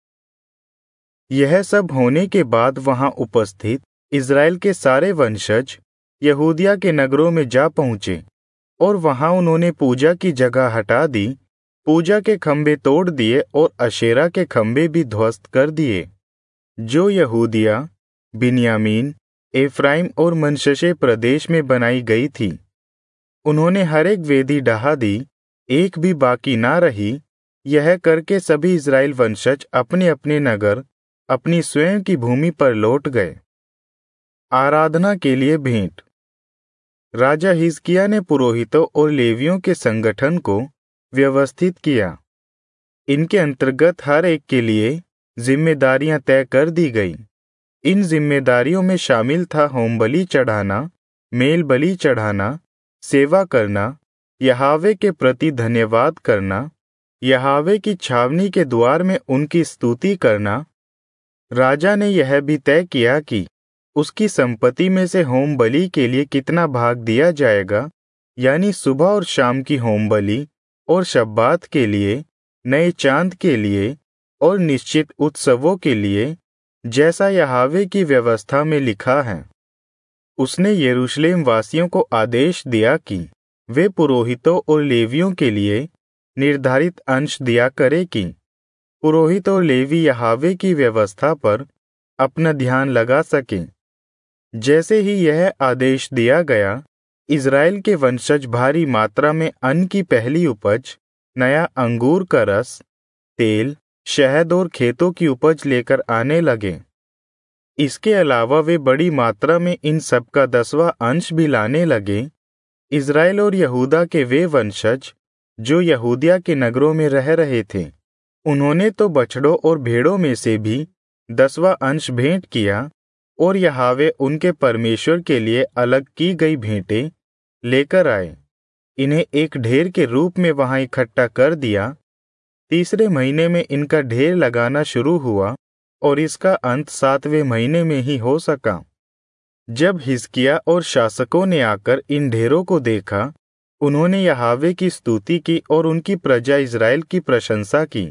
यह सब होने के बाद वहां उपस्थित इज़राइल के सारे वंशज यहूदिया के नगरों में जा पहुंचे, और वहां उन्होंने पूजा की जगह हटा दी, पूजा के खंभे तोड़ दिए और अशेरा के खंभे भी ध्वस्त कर दिए, जो यहूदिया, बिन्यामीन, एफ्राइम और मनश्शे प्रदेश में बनाई गई थी। उन्होंने हर एक वेदी ढहा दी, एक भी बाकी ना रही। यह करके सभी इज़राइल वंशज अपने अपने नगर, अपनी स्वयं की भूमि पर लौट गए। आराधना के लिए भेंट। राजा हिजकिय्याह ने पुरोहितों और लेवियों के संगठन को व्यवस्थित किया। इनके अंतर्गत हर एक के लिए जिम्मेदारियां तय कर दी गई। इन जिम्मेदारियों में शामिल था होमबलि चढ़ाना, मेल बलि चढ़ाना, सेवा करना, यहोवा के प्रति धन्यवाद करना, यहोवा की छावनी के द्वार में उनकी स्तुति करना। राजा ने यह भी तय किया कि उसकी संपत्ति में से होम बलि के लिए कितना भाग दिया जाएगा, यानी सुबह और शाम की होम बलि और शब्बात के लिए, नए चांद के लिए और निश्चित उत्सवों के लिए, जैसा यहोवा की व्यवस्था में लिखा है। उसने यरूशलेम वासियों को आदेश दिया कि वे पुरोहितों और लेवियों के लिए निर्धारित अंश दिया करे कि पुरोहित और लेवी यहोवा की व्यवस्था पर अपना ध्यान लगा सकें। जैसे ही यह आदेश दिया गया, इज़राइल के वंशज भारी मात्रा में अन्न की पहली उपज, नया अंगूर का रस, तेल, शहद और खेतों की उपज लेकर आने लगे। इसके अलावा वे बड़ी मात्रा में इन सब का दसवां अंश भी लाने लगे। इज़राइल और यहूदा के वे वंशज जो यहूदिया के नगरों में रह रहे थे, उन्होंने तो बछड़ों और भेड़ों में से भी दसवां अंश भेंट किया, और यहोवा उनके परमेश्वर के लिए अलग की गई भेंटें लेकर आए। इन्हें एक ढेर के रूप में वहां इकट्ठा कर दिया। तीसरे महीने में इनका ढेर लगाना शुरू हुआ, और इसका अंत सातवें महीने में ही हो सका। जब हिजकिय्याह और शासकों ने आकर इन ढेरों को देखा, उन्होंने यहोवा की स्तुति की और उनकी प्रजा इज़राइल की प्रशंसा की।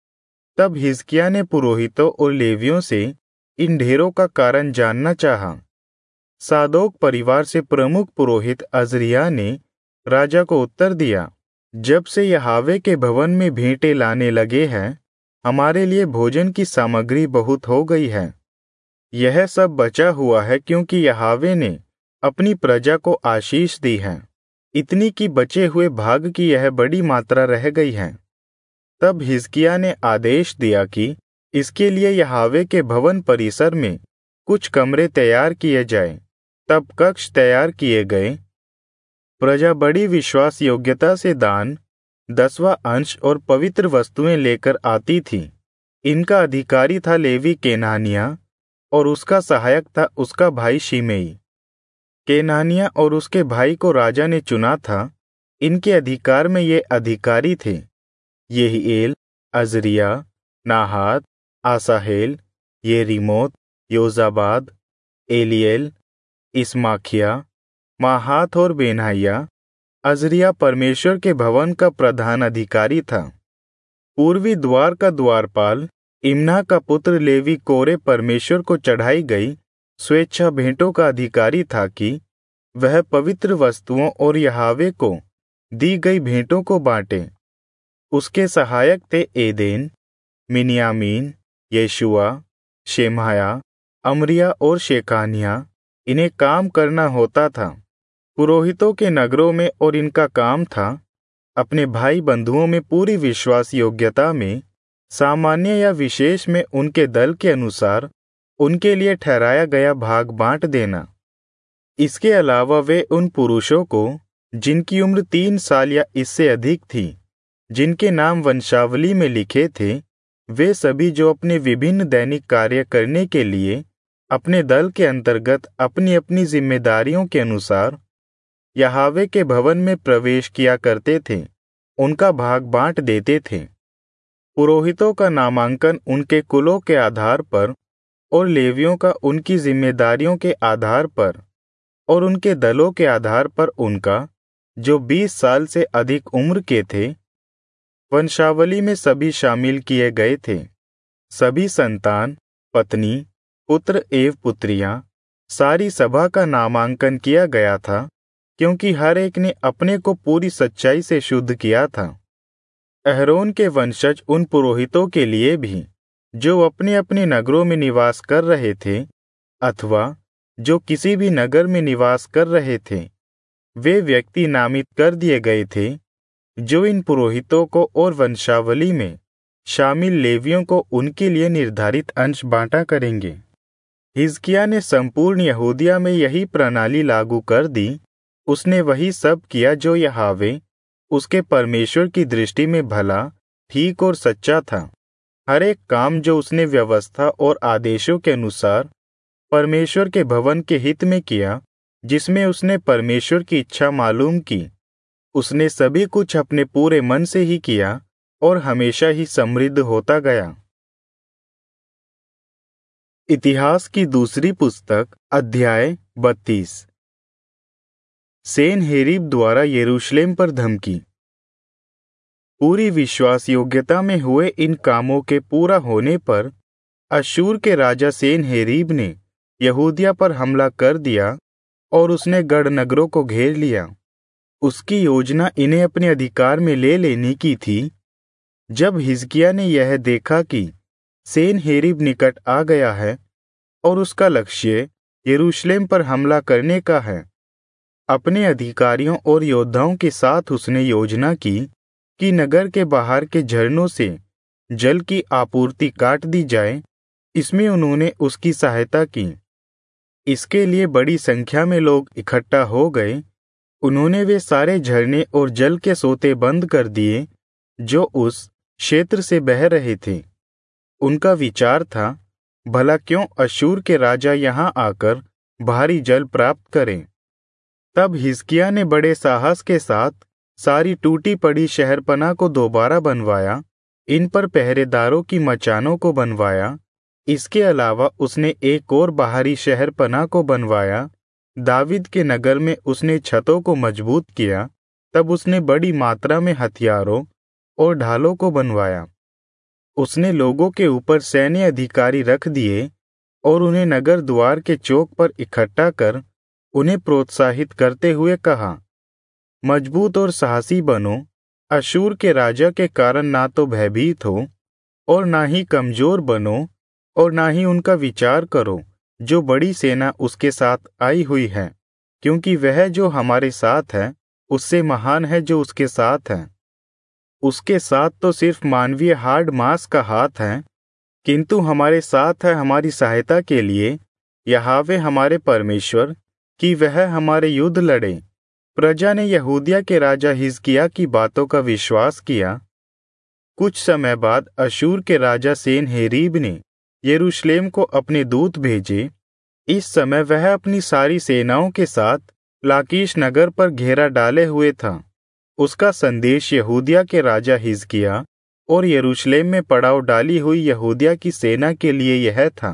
तब हिजकिय्याह ने पुरोहितों और लेवियों से इन ढेरों का कारण जानना चाहा। सादोक परिवार से प्रमुख पुरोहित अजरिय्याह ने राजा को उत्तर दिया, जब से यहोवा के भवन में भेंटें लाने लगे हैं, हमारे लिए भोजन की सामग्री बहुत हो गई है। यह सब बचा हुआ है क्योंकि यहोवा ने अपनी प्रजा को आशीष दी है, इतनी कि बचे हुए भाग की यह बड़ी मात्रा रह गई है। तब हिजकिय्याह ने आदेश दिया कि इसके लिए यहोवा के भवन परिसर में कुछ कमरे तैयार किए जाए। तब कक्ष तैयार किए गए। प्रजा बड़ी विश्वास योग्यता से दान, दसवां अंश और पवित्र वस्तुएं लेकर आती थी। इनका अधिकारी था लेवी केनानिया, और उसका सहायक था उसका भाई शिमेई। केनानिया और उसके भाई को राजा ने चुना था। इनके अधिकार में ये अधिकारी थे येहीएल, अजरिय्याह, नाहात, आसाहेल, येरीमोत, योजाबाद, एलिएल, इस्माखिया, माहात और बेनाहिया। अजरिय्याह परमेश्वर के भवन का प्रधान अधिकारी था। पूर्वी द्वार का द्वारपाल इम्ना का पुत्र लेवी कोरे परमेश्वर को चढ़ाई गई स्वेच्छा भेंटों का अधिकारी था कि वह पवित्र वस्तुओं और यहोवा को दी गई भेंटों को बांटे। उसके सहायक थे एदेन, मिन्यामीन, यशुआ, शेमाया, अमरिया और शेकानिया, इन्हें काम करना होता था। पुरोहितों के नगरों में और इनका काम था अपने भाई बंधुओं में पूरी विश्वास योग्यता में, सामान्य या विशेष में उनके दल के अनुसार उनके लिए ठहराया गया भाग बांट देना। इसके अलावा वे उन पुरुषों को जिनकी उम्र तीन साल या इससे अधिक थी, जिनके नाम वंशावली में लिखे थे, वे सभी जो अपने विभिन्न दैनिक कार्य करने के लिए अपने दल के अंतर्गत अपनी अपनी जिम्मेदारियों के अनुसार यहोवा के भवन में प्रवेश किया करते थे, उनका भाग बांट देते थे। पुरोहितों का नामांकन उनके कुलों के आधार पर और लेवियों का उनकी जिम्मेदारियों के आधार पर और उनके दलों के आधार पर उनका, जो बीस साल से अधिक उम्र के थे, वंशावली में सभी शामिल किए गए थे। सभी संतान, पत्नी, पुत्र एवं पुत्रियां, सारी सभा का नामांकन किया गया था, क्योंकि हर एक ने अपने को पूरी सच्चाई से शुद्ध किया था। अहरोन के वंशज उन पुरोहितों के लिए भी जो अपने अपने नगरों में निवास कर रहे थे अथवा जो किसी भी नगर में निवास कर रहे थे, वे व्यक्ति नामित कर दिए गए थे जो इन पुरोहितों को और वंशावली में शामिल लेवियों को उनके लिए निर्धारित अंश बांटा करेंगे। हिजकिय्याह ने संपूर्ण यहूदिया में यही प्रणाली लागू कर दी। उसने वही सब किया जो यहोवा उसके परमेश्वर की दृष्टि में भला, ठीक और सच्चा था। हर एक काम जो उसने व्यवस्था और आदेशों के अनुसार परमेश्वर के भवन के हित में किया, जिसमें उसने परमेश्वर की इच्छा मालूम की, उसने सभी कुछ अपने पूरे मन से ही किया और हमेशा ही समृद्ध होता गया। इतिहास की दूसरी पुस्तक अध्याय बत्तीस। सेनहेरीब द्वारा यरूशलेम पर धमकी। पूरी विश्वास योग्यता में हुए इन कामों के पूरा होने पर अश्शूर के राजा सेनहेरीब ने यहूदिया पर हमला कर दिया और उसने गढ़ नगरों को घेर लिया। उसकी योजना इन्हें अपने अधिकार में ले लेने की थी। जब हिजकिय्याह ने यह देखा कि सेनहेरीब निकट आ गया है और उसका लक्ष्य यरूशलेम पर हमला करने का है, अपने अधिकारियों और योद्धाओं के साथ उसने योजना की कि नगर के बाहर के झरनों से जल की आपूर्ति काट दी जाए। इसमें उन्होंने उसकी सहायता की। इसके लिए बड़ी संख्या में लोग इकट्ठा हो गए। उन्होंने वे सारे झरने और जल के सोते बंद कर दिए जो उस क्षेत्र से बह रहे थे। उनका विचार था, भला क्यों अश्शूर के राजा यहाँ आकर भारी जल प्राप्त करें। तब हिजकिय्याह ने बड़े साहस के साथ सारी टूटी पड़ी शहरपनाह को दोबारा बनवाया, इन पर पहरेदारों की मचानों को बनवाया। इसके अलावा उसने एक और बाहरी शहरपनाह को बनवाया। दाविद के नगर में उसने छतों को मजबूत किया। तब उसने बड़ी मात्रा में हथियारों और ढालों को बनवाया। उसने लोगों के ऊपर सैन्य अधिकारी रख दिए और उन्हें नगर द्वार के चौक पर इकट्ठा कर उन्हें प्रोत्साहित करते हुए कहा, मजबूत और साहसी बनो। अश्शूर के राजा के कारण ना तो भयभीत हो और ना ही कमजोर बनो और ना ही उनका विचार करो जो बड़ी सेना उसके साथ आई हुई है, क्योंकि वह जो हमारे साथ है उससे महान है जो उसके साथ है। उसके साथ तो सिर्फ मानवीय हाड़ मांस का हाथ है, किंतु हमारे साथ है हमारी सहायता के लिए यहोवा हमारे परमेश्वर, कि वह हमारे युद्ध लड़े। प्रजा ने यहूदिया के राजा हिजकिय्याह की बातों का विश्वास किया। कुछ समय बाद अश्शूर के राजा सेनहेरीब ने यरूशलेम को अपने दूत भेजे। इस समय वह अपनी सारी सेनाओं के साथ लाकीश नगर पर घेरा डाले हुए था। उसका संदेश यहूदिया के राजा हिजकिय्याह और यरूशलेम में पड़ाव डाली हुई यहूदिया की सेना के लिए यह था।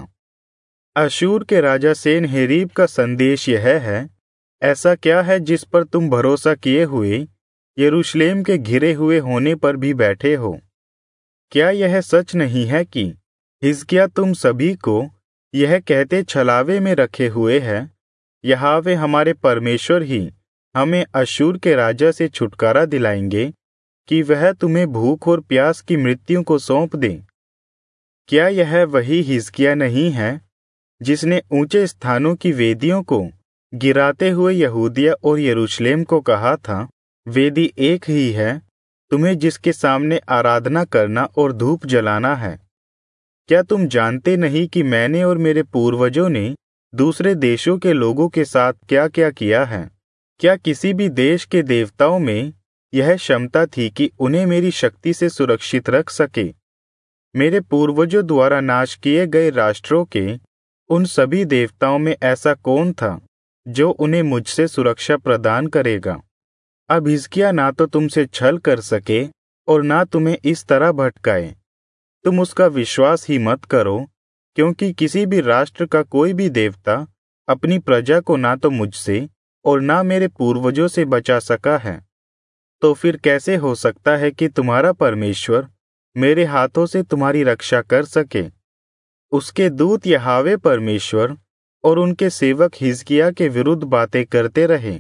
अश्शूर के राजा सेनहेरीब का संदेश यह है, ऐसा क्या है जिस पर तुम भरोसा किए हुए यरूशलेम के घिरे हुए होने पर भी बैठे हो? क्या यह सच नहीं है कि हिजकिय्याह तुम सभी को यह कहते छलावे में रखे हुए है, यहोवा हमारे परमेश्वर ही हमें अश्शूर के राजा से छुटकारा दिलाएंगे कि वह तुम्हें भूख और प्यास की मृत्यु को सौंप दे? क्या यह वही हिजकिय्याह नहीं है जिसने ऊंचे स्थानों की वेदियों को गिराते हुए यहूदिया और यरूशलेम को कहा था, वेदी एक ही है, तुम्हें जिसके सामने आराधना करना और धूप जलाना है? क्या तुम जानते नहीं कि मैंने और मेरे पूर्वजों ने दूसरे देशों के लोगों के साथ क्या क्या किया है? क्या किसी भी देश के देवताओं में यह क्षमता थी कि उन्हें मेरी शक्ति से सुरक्षित रख सके? मेरे पूर्वजों द्वारा नाश किए गए राष्ट्रों के उन सभी देवताओं में ऐसा कौन था जो उन्हें मुझसे सुरक्षा प्रदान करेगा? अब हिजकिय्याह ना तो तुमसे छल कर सके और ना तुम्हें इस तरह भटकाए। तुम उसका विश्वास ही मत करो, क्योंकि किसी भी राष्ट्र का कोई भी देवता अपनी प्रजा को ना तो मुझसे और ना मेरे पूर्वजों से बचा सका है। तो फिर कैसे हो सकता है कि तुम्हारा परमेश्वर मेरे हाथों से तुम्हारी रक्षा कर सके? उसके दूत यहोवा परमेश्वर और उनके सेवक हिजकिय्याह के विरुद्ध बातें करते रहे।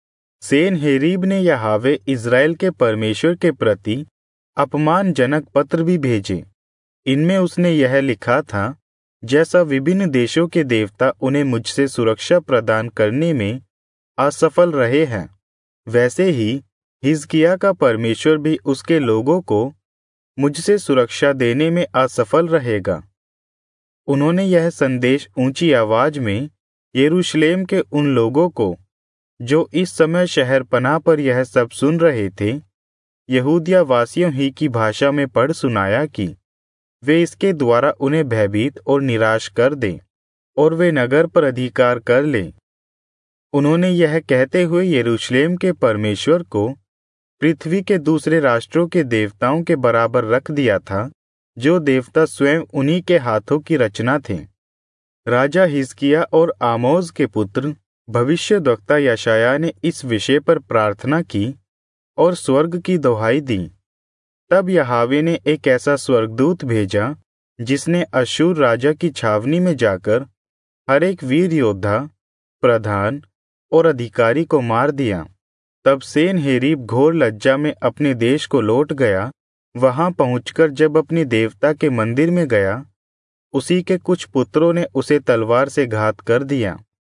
सेनहेरीब ने यहोवा इज़राइल के परमेश्वर के प्रति अपमानजनक पत्र भी भेजे। इनमें उसने यह लिखा था, जैसा विभिन्न देशों के देवता उन्हें मुझसे सुरक्षा प्रदान करने में असफल रहे हैं, वैसे ही हिजकिय्याह का परमेश्वर भी उसके लोगों को मुझसे सुरक्षा देने में असफल रहेगा। उन्होंने यह संदेश ऊंची आवाज में यरूशलेम के उन लोगों को, जो इस समय शहर पनाह पर यह सब सुन रहे थे, यहूदिया वासियों ही की भाषा में पढ़ सुनाया कि वे इसके द्वारा उन्हें भयभीत और निराश कर दें और वे नगर पर अधिकार कर लें। उन्होंने यह कहते हुए यरूशलेम के परमेश्वर को पृथ्वी के दूसरे राष्ट्रों के देवताओं के बराबर रख दिया था, जो देवता स्वयं उन्हीं के हाथों की रचना थे। राजा हिजकिय्याह और आमोज के पुत्र भविष्यद्वक्ता यशायाह ने इस विषय पर प्रार्थना की और स्वर्ग की दुहाई दी। तब यहोवा ने एक ऐसा स्वर्गदूत भेजा जिसने अश्शूर राजा की छावनी में जाकर हर एक वीर योद्धा, प्रधान और अधिकारी को मार दिया। तब सेनहेरीब घोर लज्जा में अपने देश को लौट गया। वहां पहुंचकर जब अपने देवता के मंदिर में गया, उसी के कुछ पुत्रों ने उसे तलवार से घात कर दिया।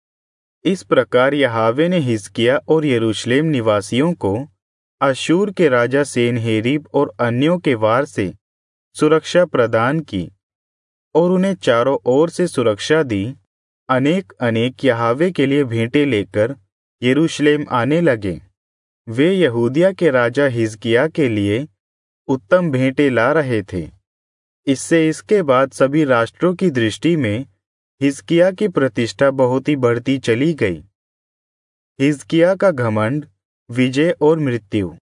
इस प्रकार यहोवा ने हिजकिय्याह और यरूशलेम निवासियों को अश्शूर के राजा सेनहेरीब और अन्यों के वार से सुरक्षा प्रदान की और उन्हें चारों ओर से सुरक्षा दी। अनेक अनेक यहोवा के लिए भेंटें लेकर यरूशलेम आने लगे। वे यहूदिया के राजा हिजकिय्याह के लिए उत्तम भेंटें ला रहे थे। इससे इसके बाद सभी राष्ट्रों की दृष्टि में हिजकिय्याह की प्रतिष्ठा बहुत ही बढ़ती चली गई। हिजकिय्याह का घमंड, विजय और मृत्यु।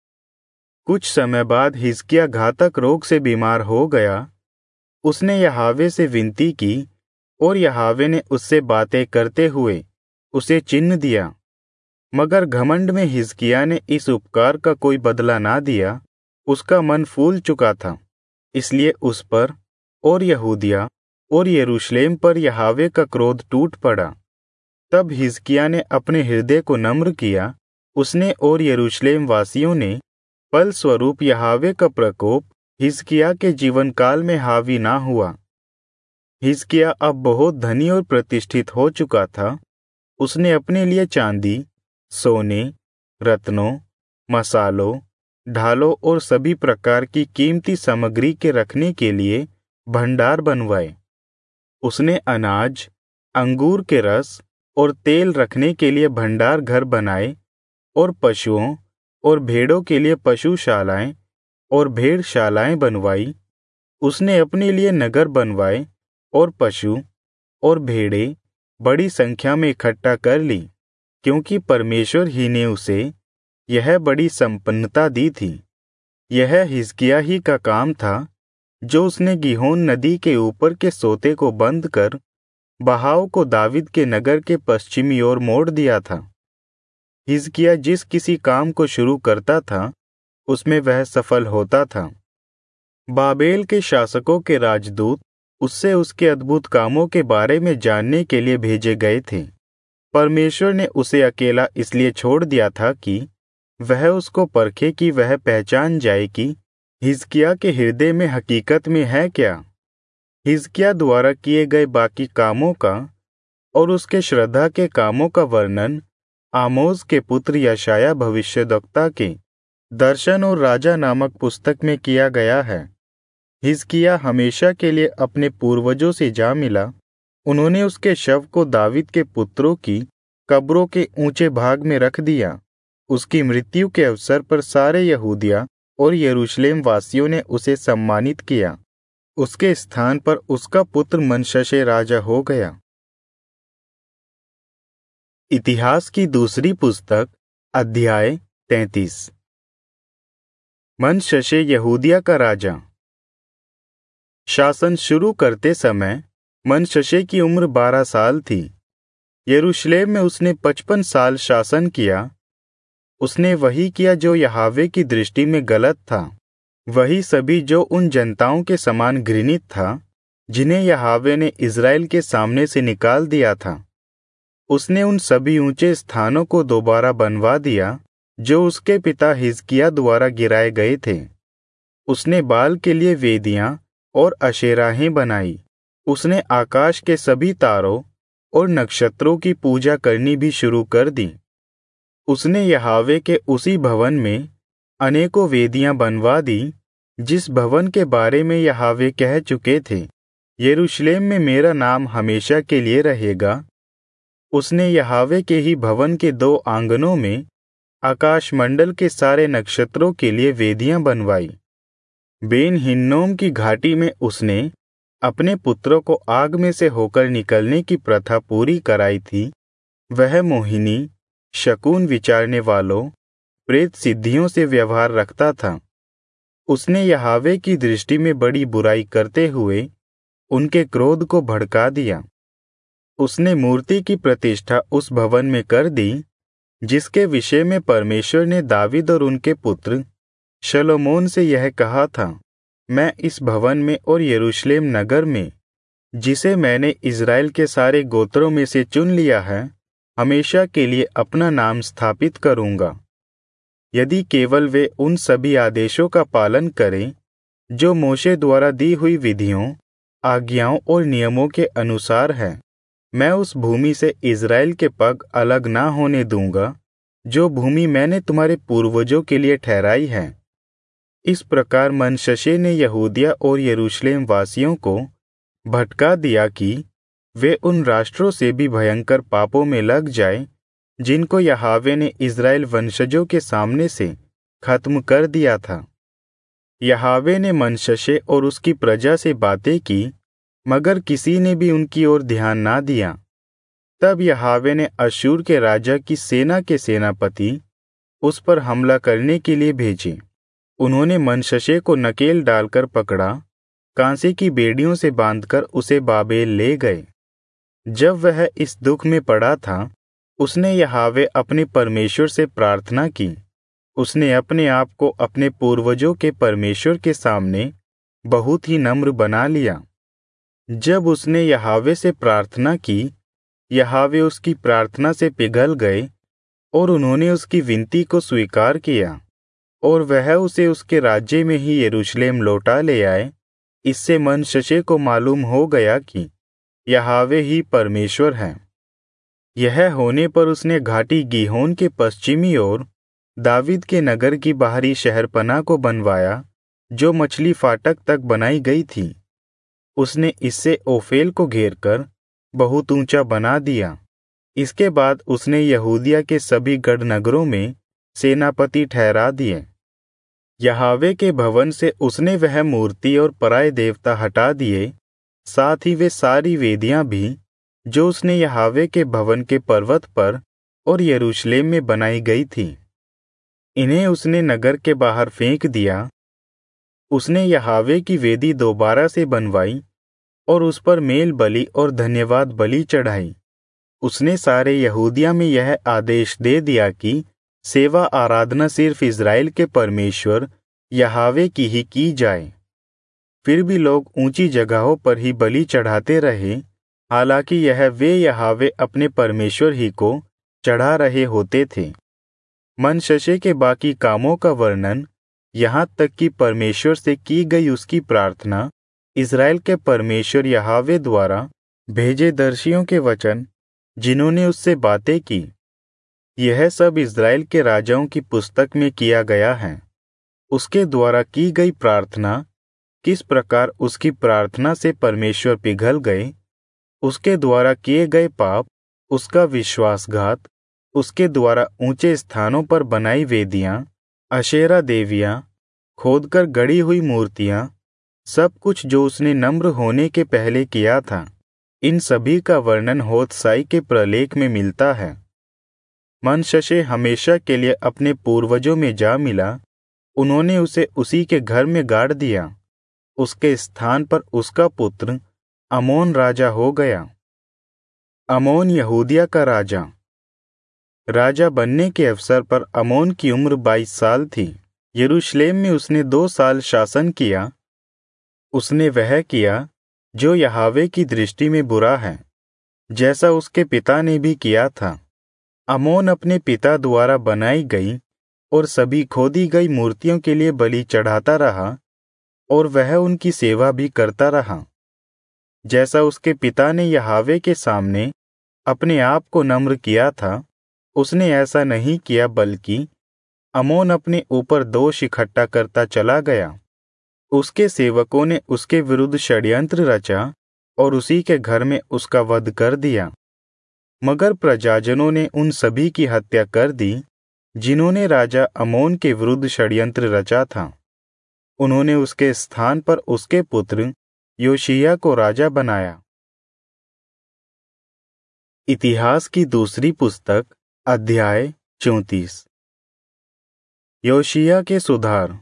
कुछ समय बाद हिजकिय्याह घातक रोग से बीमार हो गया। उसने यहोवा से विनती की और यहोवा ने उससे बातें करते हुए उसे चिन्ह दिया। मगर घमंड में हिजकिय्याह ने इस उपकार का कोई बदला ना दिया। उसका मन फूल चुका था, इसलिए उस पर और यहूदिया और यरूशलेम पर यहोवा का क्रोध टूट पड़ा। तब हिजकिय्याह ने अपने हृदय को नम्र किया। उसने और यरूशलेम वासियों ने फलस्वरूप यहोवा का प्रकोप हिजकिय्याह के जीवन काल में हावी ना हुआ। हिजकिय्याह अब बहुत धनी और प्रतिष्ठित हो चुका था। उसने अपने लिए चांदी, सोने, रत्नों, मसालों, ढालों और सभी प्रकार की कीमती सामग्री के रखने के लिए भंडार बनवाए। उसने अनाज, अंगूर के रस और तेल रखने के लिए भंडार घर बनाए और पशुओं और भेड़ों के लिए पशुशालाएं और भेड़शालाएं बनवाई। उसने अपने लिए नगर बनवाए और पशु और भेड़ें बड़ी संख्या में इकट्ठा कर ली, क्योंकि परमेश्वर ही ने उसे यह बड़ी संपन्नता दी थी। यह हिजकिय्याह ही का काम था, जो उसने गीहोन नदी के ऊपर के सोते को बंद कर बहाव को दाविद के नगर के पश्चिमी ओर मोड़ दिया था। हिजकिय्याह जिस किसी काम को शुरू करता था, उसमें वह सफल होता था। बाबेल के शासकों के राजदूत उससे उसके अद्भुत कामों के बारे में जानने के लिए भेजे गए थे। परमेश्वर ने उसे अकेला इसलिए छोड़ दिया था कि वह उसको परखे कि वह पहचान जाए कि हिजकिय्याह के हृदय में हकीकत में है क्या। हिजकिय्याह द्वारा किए गए बाकी कामों का और उसके श्रद्धा के कामों का वर्णन आमोस के पुत्र यशायाह भविष्यद्वक्ता के दर्शन और राजा नामक पुस्तक में किया गया है। हिजकिय्याह हमेशा के लिए अपने पूर्वजों से जा मिला। उन्होंने उसके शव को दावीद के पुत्रों की कब्रों के ऊंचे भाग में रख दिया। उसकी मृत्यु के अवसर पर सारे यहूदिया और यरूशलेम वासियों ने उसे सम्मानित किया। उसके स्थान पर उसका पुत्र मनश्शे राजा हो गया। इतिहास की दूसरी पुस्तक अध्याय तैंतीस। मनश्शे यहूदिया का राजा। शासन शुरू करते समय मनश्शे की उम्र बारह साल थी। यरूशलेम में उसने पचपन साल शासन किया। उसने वही किया जो यहोवा की दृष्टि में गलत था, वही सभी जो उन जनताओं के समान घृणित था जिन्हें यहोवा ने इज़राइल के सामने से निकाल दिया था। उसने उन सभी ऊंचे स्थानों को दोबारा बनवा दिया जो उसके पिता हिजकिय्याह द्वारा गिराए गए थे। उसने बाल के लिए वेदियां और अशेराहें बनाई। उसने आकाश के सभी तारों और नक्षत्रों की पूजा करनी भी शुरू कर दी। उसने यहोवा के उसी भवन में अनेकों वेदियां बनवा दी जिस भवन के बारे में यहोवा कह चुके थे, यरूशलेम में मेरा नाम हमेशा के लिए रहेगा। उसने यहोवा के ही भवन के दो आंगनों में आकाश मंडल के सारे नक्षत्रों के लिए वेदियां बनवाई। बेन हिन्नोम की घाटी में उसने अपने पुत्रों को आग में से होकर निकलने की प्रथा पूरी कराई थी। वह मोहिनी, शकुन विचारने वालों, प्रेत सिद्धियों से व्यवहार रखता था। उसने यहोवा की दृष्टि में बड़ी बुराई करते हुए उनके क्रोध को भड़का दिया। उसने मूर्ति की प्रतिष्ठा उस भवन में कर दी जिसके विषय में परमेश्वर ने दावीद और उनके पुत्र शलोमोन से यह कहा था, मैं इस भवन में और यरूशलेम नगर में, जिसे मैंने इज़राइल के सारे गोत्रों में से चुन लिया है, हमेशा के लिए अपना नाम स्थापित करूंगा। यदि केवल वे उन सभी आदेशों का पालन करें जो मोशे द्वारा दी हुई विधियों, आज्ञाओं और नियमों के अनुसार है, मैं उस भूमि से इज़राइल के पग अलग ना होने दूंगा जो भूमि मैंने तुम्हारे पूर्वजों के लिए ठहराई है। इस प्रकार मनश्शे ने यहूदिया और यरूशलेम वासियों को भटका दिया कि वे उन राष्ट्रों से भी भयंकर पापों में लग जाए जिनको यहोवा ने इज़राइल वंशजों के सामने से खत्म कर दिया था। यहोवा ने मनश्शे और उसकी प्रजा से बातें की, मगर किसी ने भी उनकी ओर ध्यान ना दिया। तब यहोवा ने अश्शूर के राजा की सेना के सेनापति उस पर हमला करने के लिए भेजे। उन्होंने मनश्शे को नकेल डालकर पकड़ा, कांसे की बेड़ियों से बांधकर उसे बाबेल ले गए। जब वह इस दुख में पड़ा था, उसने यहोवा अपने परमेश्वर से प्रार्थना की। उसने अपने आप को अपने पूर्वजों के परमेश्वर के सामने बहुत ही नम्र बना लिया। जब उसने यहोवा से प्रार्थना की, यहोवा उसकी प्रार्थना से पिघल गए और उन्होंने उसकी विनती को स्वीकार किया और वह उसे उसके राज्य में ही यरूशलेम लौटा ले आए। इससे मनश्शे को मालूम हो गया कि यहोवा ही परमेश्वर है। यह होने पर उसने घाटी गीहोन के पश्चिमी ओर दावीद के नगर की बाहरी शहरपनाह को बनवाया जो मछली फाटक तक बनाई गई थी। उसने इससे ओफेल को घेरकर बहुत ऊंचा बना दिया। इसके बाद उसने यहूदिया के सभी गढ़ नगरों में सेनापति ठहरा दिए। यहोवा के भवन से उसने वह मूर्ति और पराए देवता हटा दिए, साथ ही वे सारी वेदियां भी जो उसने यहोवा के भवन के पर्वत पर और यरूशलेम में बनाई गई थी, इन्हें उसने नगर के बाहर फेंक दिया। उसने यहोवा की वेदी दोबारा से बनवाई और उस पर मेल बलि और धन्यवाद बलि चढ़ाई। उसने सारे यहूदिया में यह आदेश दे दिया कि सेवा आराधना सिर्फ इज़राइल के परमेश्वर यहोवा की ही की जाए। फिर भी लोग ऊंची जगहों पर ही बलि चढ़ाते रहे, हालांकि यह वे यहोवा अपने परमेश्वर ही को चढ़ा रहे होते थे। मनश्शे के बाकी कामों का वर्णन, यहाँ तक कि परमेश्वर से की गई उसकी प्रार्थना इज़राइल के परमेश्वर यहोवा द्वारा भेजे दर्शियों के वचन जिन्होंने उससे बातें की। यह सब इज़राइल के राजाओं की पुस्तक में किया गया है। उसके द्वारा की गई प्रार्थना, किस प्रकार उसकी प्रार्थना से परमेश्वर पिघल गए, उसके द्वारा किए गए पाप, उसका विश्वासघात, उसके द्वारा ऊंचे स्थानों पर बनाई वेदियां, अशेरा देवियां, खोदकर गढ़ी हुई मूर्तियां, सब कुछ जो उसने नम्र होने के पहले किया था, इन सभी का वर्णन होत्साई के प्रलेख में मिलता है। मनश्शे हमेशा के लिए अपने पूर्वजों में जा मिला। उन्होंने उसे उसी के घर में गाड़ दिया। उसके स्थान पर उसका पुत्र अमोन राजा हो गया। अमोन यहूदिया का राजा। राजा बनने के अवसर पर अमोन की उम्र बाईस साल थी। यरूशलेम में उसने दो साल शासन किया। उसने वह किया जो यहोवा की दृष्टि में बुरा है, जैसा उसके पिता ने भी किया था। अमोन अपने पिता द्वारा बनाई गई और सभी खोदी गई मूर्तियों के लिए बलि चढ़ाता रहा और वह उनकी सेवा भी करता रहा। जैसा उसके पिता ने यहोवा के सामने अपने आप को नम्र किया था, उसने ऐसा नहीं किया, बल्कि अमोन अपने ऊपर दोष इकट्ठा करता चला गया। उसके सेवकों ने उसके विरुद्ध षड्यंत्र रचा और उसी के घर में उसका वध कर दिया। मगर प्रजाजनों ने उन सभी की हत्या कर दी जिन्होंने राजा अमोन के विरुद्ध षड्यंत्र रचा था। उन्होंने उसके स्थान पर उसके पुत्र योशिय्याह को राजा बनाया। इतिहास की दूसरी पुस्तक, अध्याय चौंतीस। योशिय्याह के सुधार।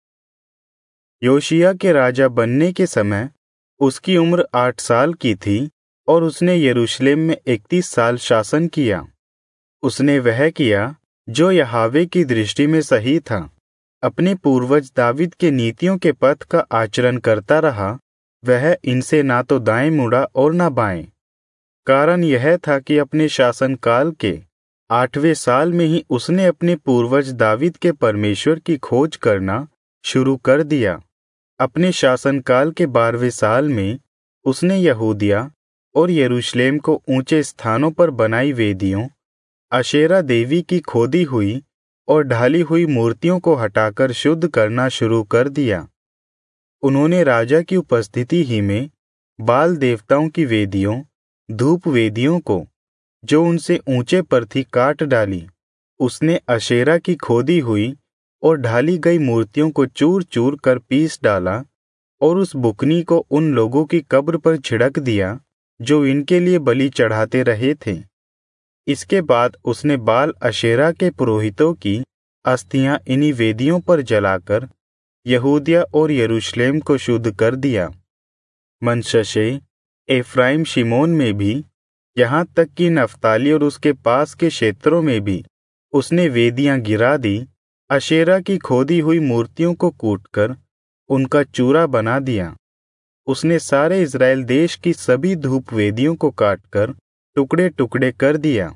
योशिय्याह के राजा बनने के समय उसकी उम्र आठ साल की थी और उसने यरूशलेम में इकतीस साल शासन किया। उसने वह किया जो यहोवा की दृष्टि में सही था। अपने पूर्वज दावीद के नीतियों के पथ का आचरण करता रहा। वह इनसे ना तो दाएं मुड़ा और ना बाएं। कारण यह था कि अपने शासनकाल के आठवें साल में ही उसने अपने पूर्वज दावीद के परमेश्वर की खोज करना शुरू कर दिया। अपने शासनकाल के बारहवें साल में उसने यहूदिया और यरूशलेम को ऊंचे स्थानों पर बनाई वेदियों, अशेरा देवी की खोदी हुई और ढाली हुई मूर्तियों को हटाकर शुद्ध करना शुरू कर दिया। उन्होंने राजा की उपस्थिति ही में बाल देवताओं की वेदियों, धूप वेदियों को जो उनसे ऊंचे पर थी काट डाली। उसने अशेरा की खोदी हुई और ढाली गई मूर्तियों को चूर चूर कर पीस डाला और उस बुकनी को उन लोगों की कब्र पर छिड़क दिया जो इनके लिए बलि चढ़ाते रहे थे। इसके बाद उसने बाल अशेरा के पुरोहितों की अस्थियां इन्हीं वेदियों पर जलाकर यहूदिया और यरूशलेम को शुद्ध कर दिया। मनश्शे, एफ्राइम, शिमोन में भी, यहाँ तक कि नफ्ताली और उसके पास के क्षेत्रों में भी उसने वेदियां गिरा दी। अशेरा की खोदी हुई मूर्तियों को कूटकर उनका चूरा बना दिया। उसने सारे इज़राइल देश की सभी धूप वेदियों को काटकर टुकड़े टुकड़े कर दिया।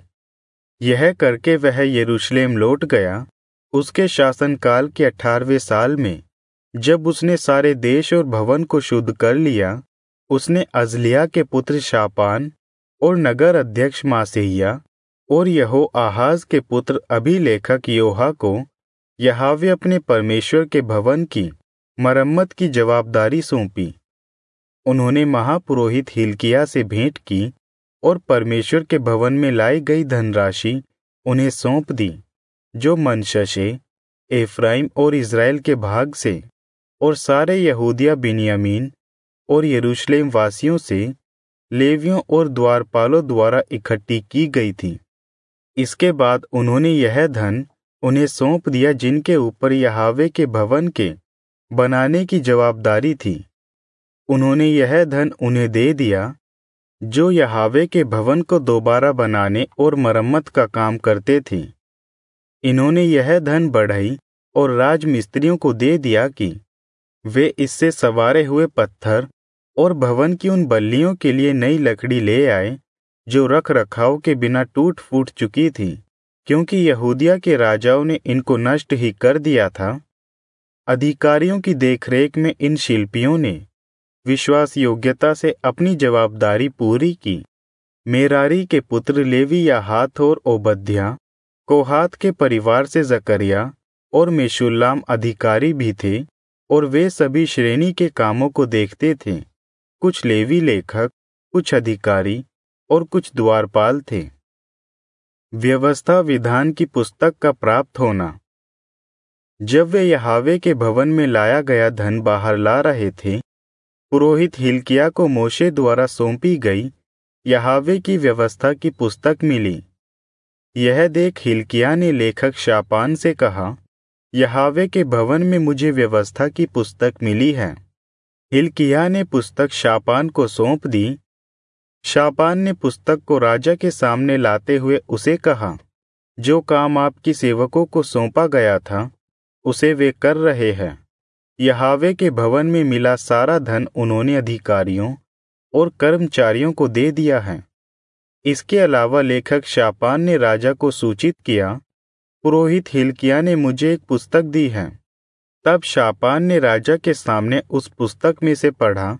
यह करके वह यरूशलेम लौट गया। उसके शासनकाल के अठारहवें साल में, जब उसने सारे देश और भवन को शुद्ध कर लिया, उसने अज़लिय्याह के पुत्र शापान और नगर अध्यक्ष मासेहिया और यहो आहाज के पुत्र अभिलेखक योहा को यहोवा अपने परमेश्वर के भवन की मरम्मत की जवाबदारी सौंपी। उन्होंने महापुरोहित हिल्किय्याह से भेंट की और परमेश्वर के भवन में लाई गई धनराशि उन्हें सौंप दी, जो मनश्शे, एफ्राइम और इज़राइल के भाग से और सारे यहूदिया, बिन्यामीन और यरूशलेम वासियों से, लेवियों और द्वारपालों द्वारा इकट्ठी की गई थी। इसके बाद उन्होंने यह धन उन्हें सौंप दिया जिनके ऊपर यहोवा के भवन के बनाने की जवाबदारी थी। उन्होंने यह धन उन्हें दे दिया जो यहोवा के भवन को दोबारा बनाने और मरम्मत का काम करते थे। इन्होंने यह धन बढ़ई और राजमिस्त्रियों को दे दिया कि वे इससे सवारे हुए पत्थर और भवन की उन बल्लियों के लिए नई लकड़ी ले आए जो रख रखाव के बिना टूट फूट चुकी थी, क्योंकि यहूदिया के राजाओं ने इनको नष्ट ही कर दिया था। अधिकारियों की देखरेख में इन शिल्पियों ने विश्वास योग्यता से अपनी जवाबदारी पूरी की। मेरारी के पुत्र लेवी याहात और ओबद्याह, कोहात के परिवार से जकरिया और मेशुल्लाम अधिकारी भी थे, और वे सभी श्रेणी के कामों को देखते थे। कुछ लेवी लेखक, कुछ अधिकारी और कुछ द्वारपाल थे। व्यवस्था विधान की पुस्तक का प्राप्त होना। जब वे यहावे के भवन में लाया गया धन बाहर ला रहे थे, पुरोहित हिल्किय्याह को मोशे द्वारा सौंपी गई यहावे की व्यवस्था की पुस्तक मिली। यह देख हिल्किय्याह ने लेखक शापान से कहा, यहावे के भवन में मुझे व्यवस्था की पुस्तक मिली है। हिल्किय्याह ने पुस्तक शापान को सौंप दी। शापान ने पुस्तक को राजा के सामने लाते हुए उसे कहा, जो काम आपकी सेवकों को सौंपा गया था उसे वे कर रहे हैं। यहावे के भवन में मिला सारा धन उन्होंने अधिकारियों और कर्मचारियों को दे दिया है। इसके अलावा लेखक शापान ने राजा को सूचित किया, पुरोहित हिल्किय्याह ने मुझे एक पुस्तक दी है। तब शापान ने राजा के सामने उस पुस्तक में से पढ़ा।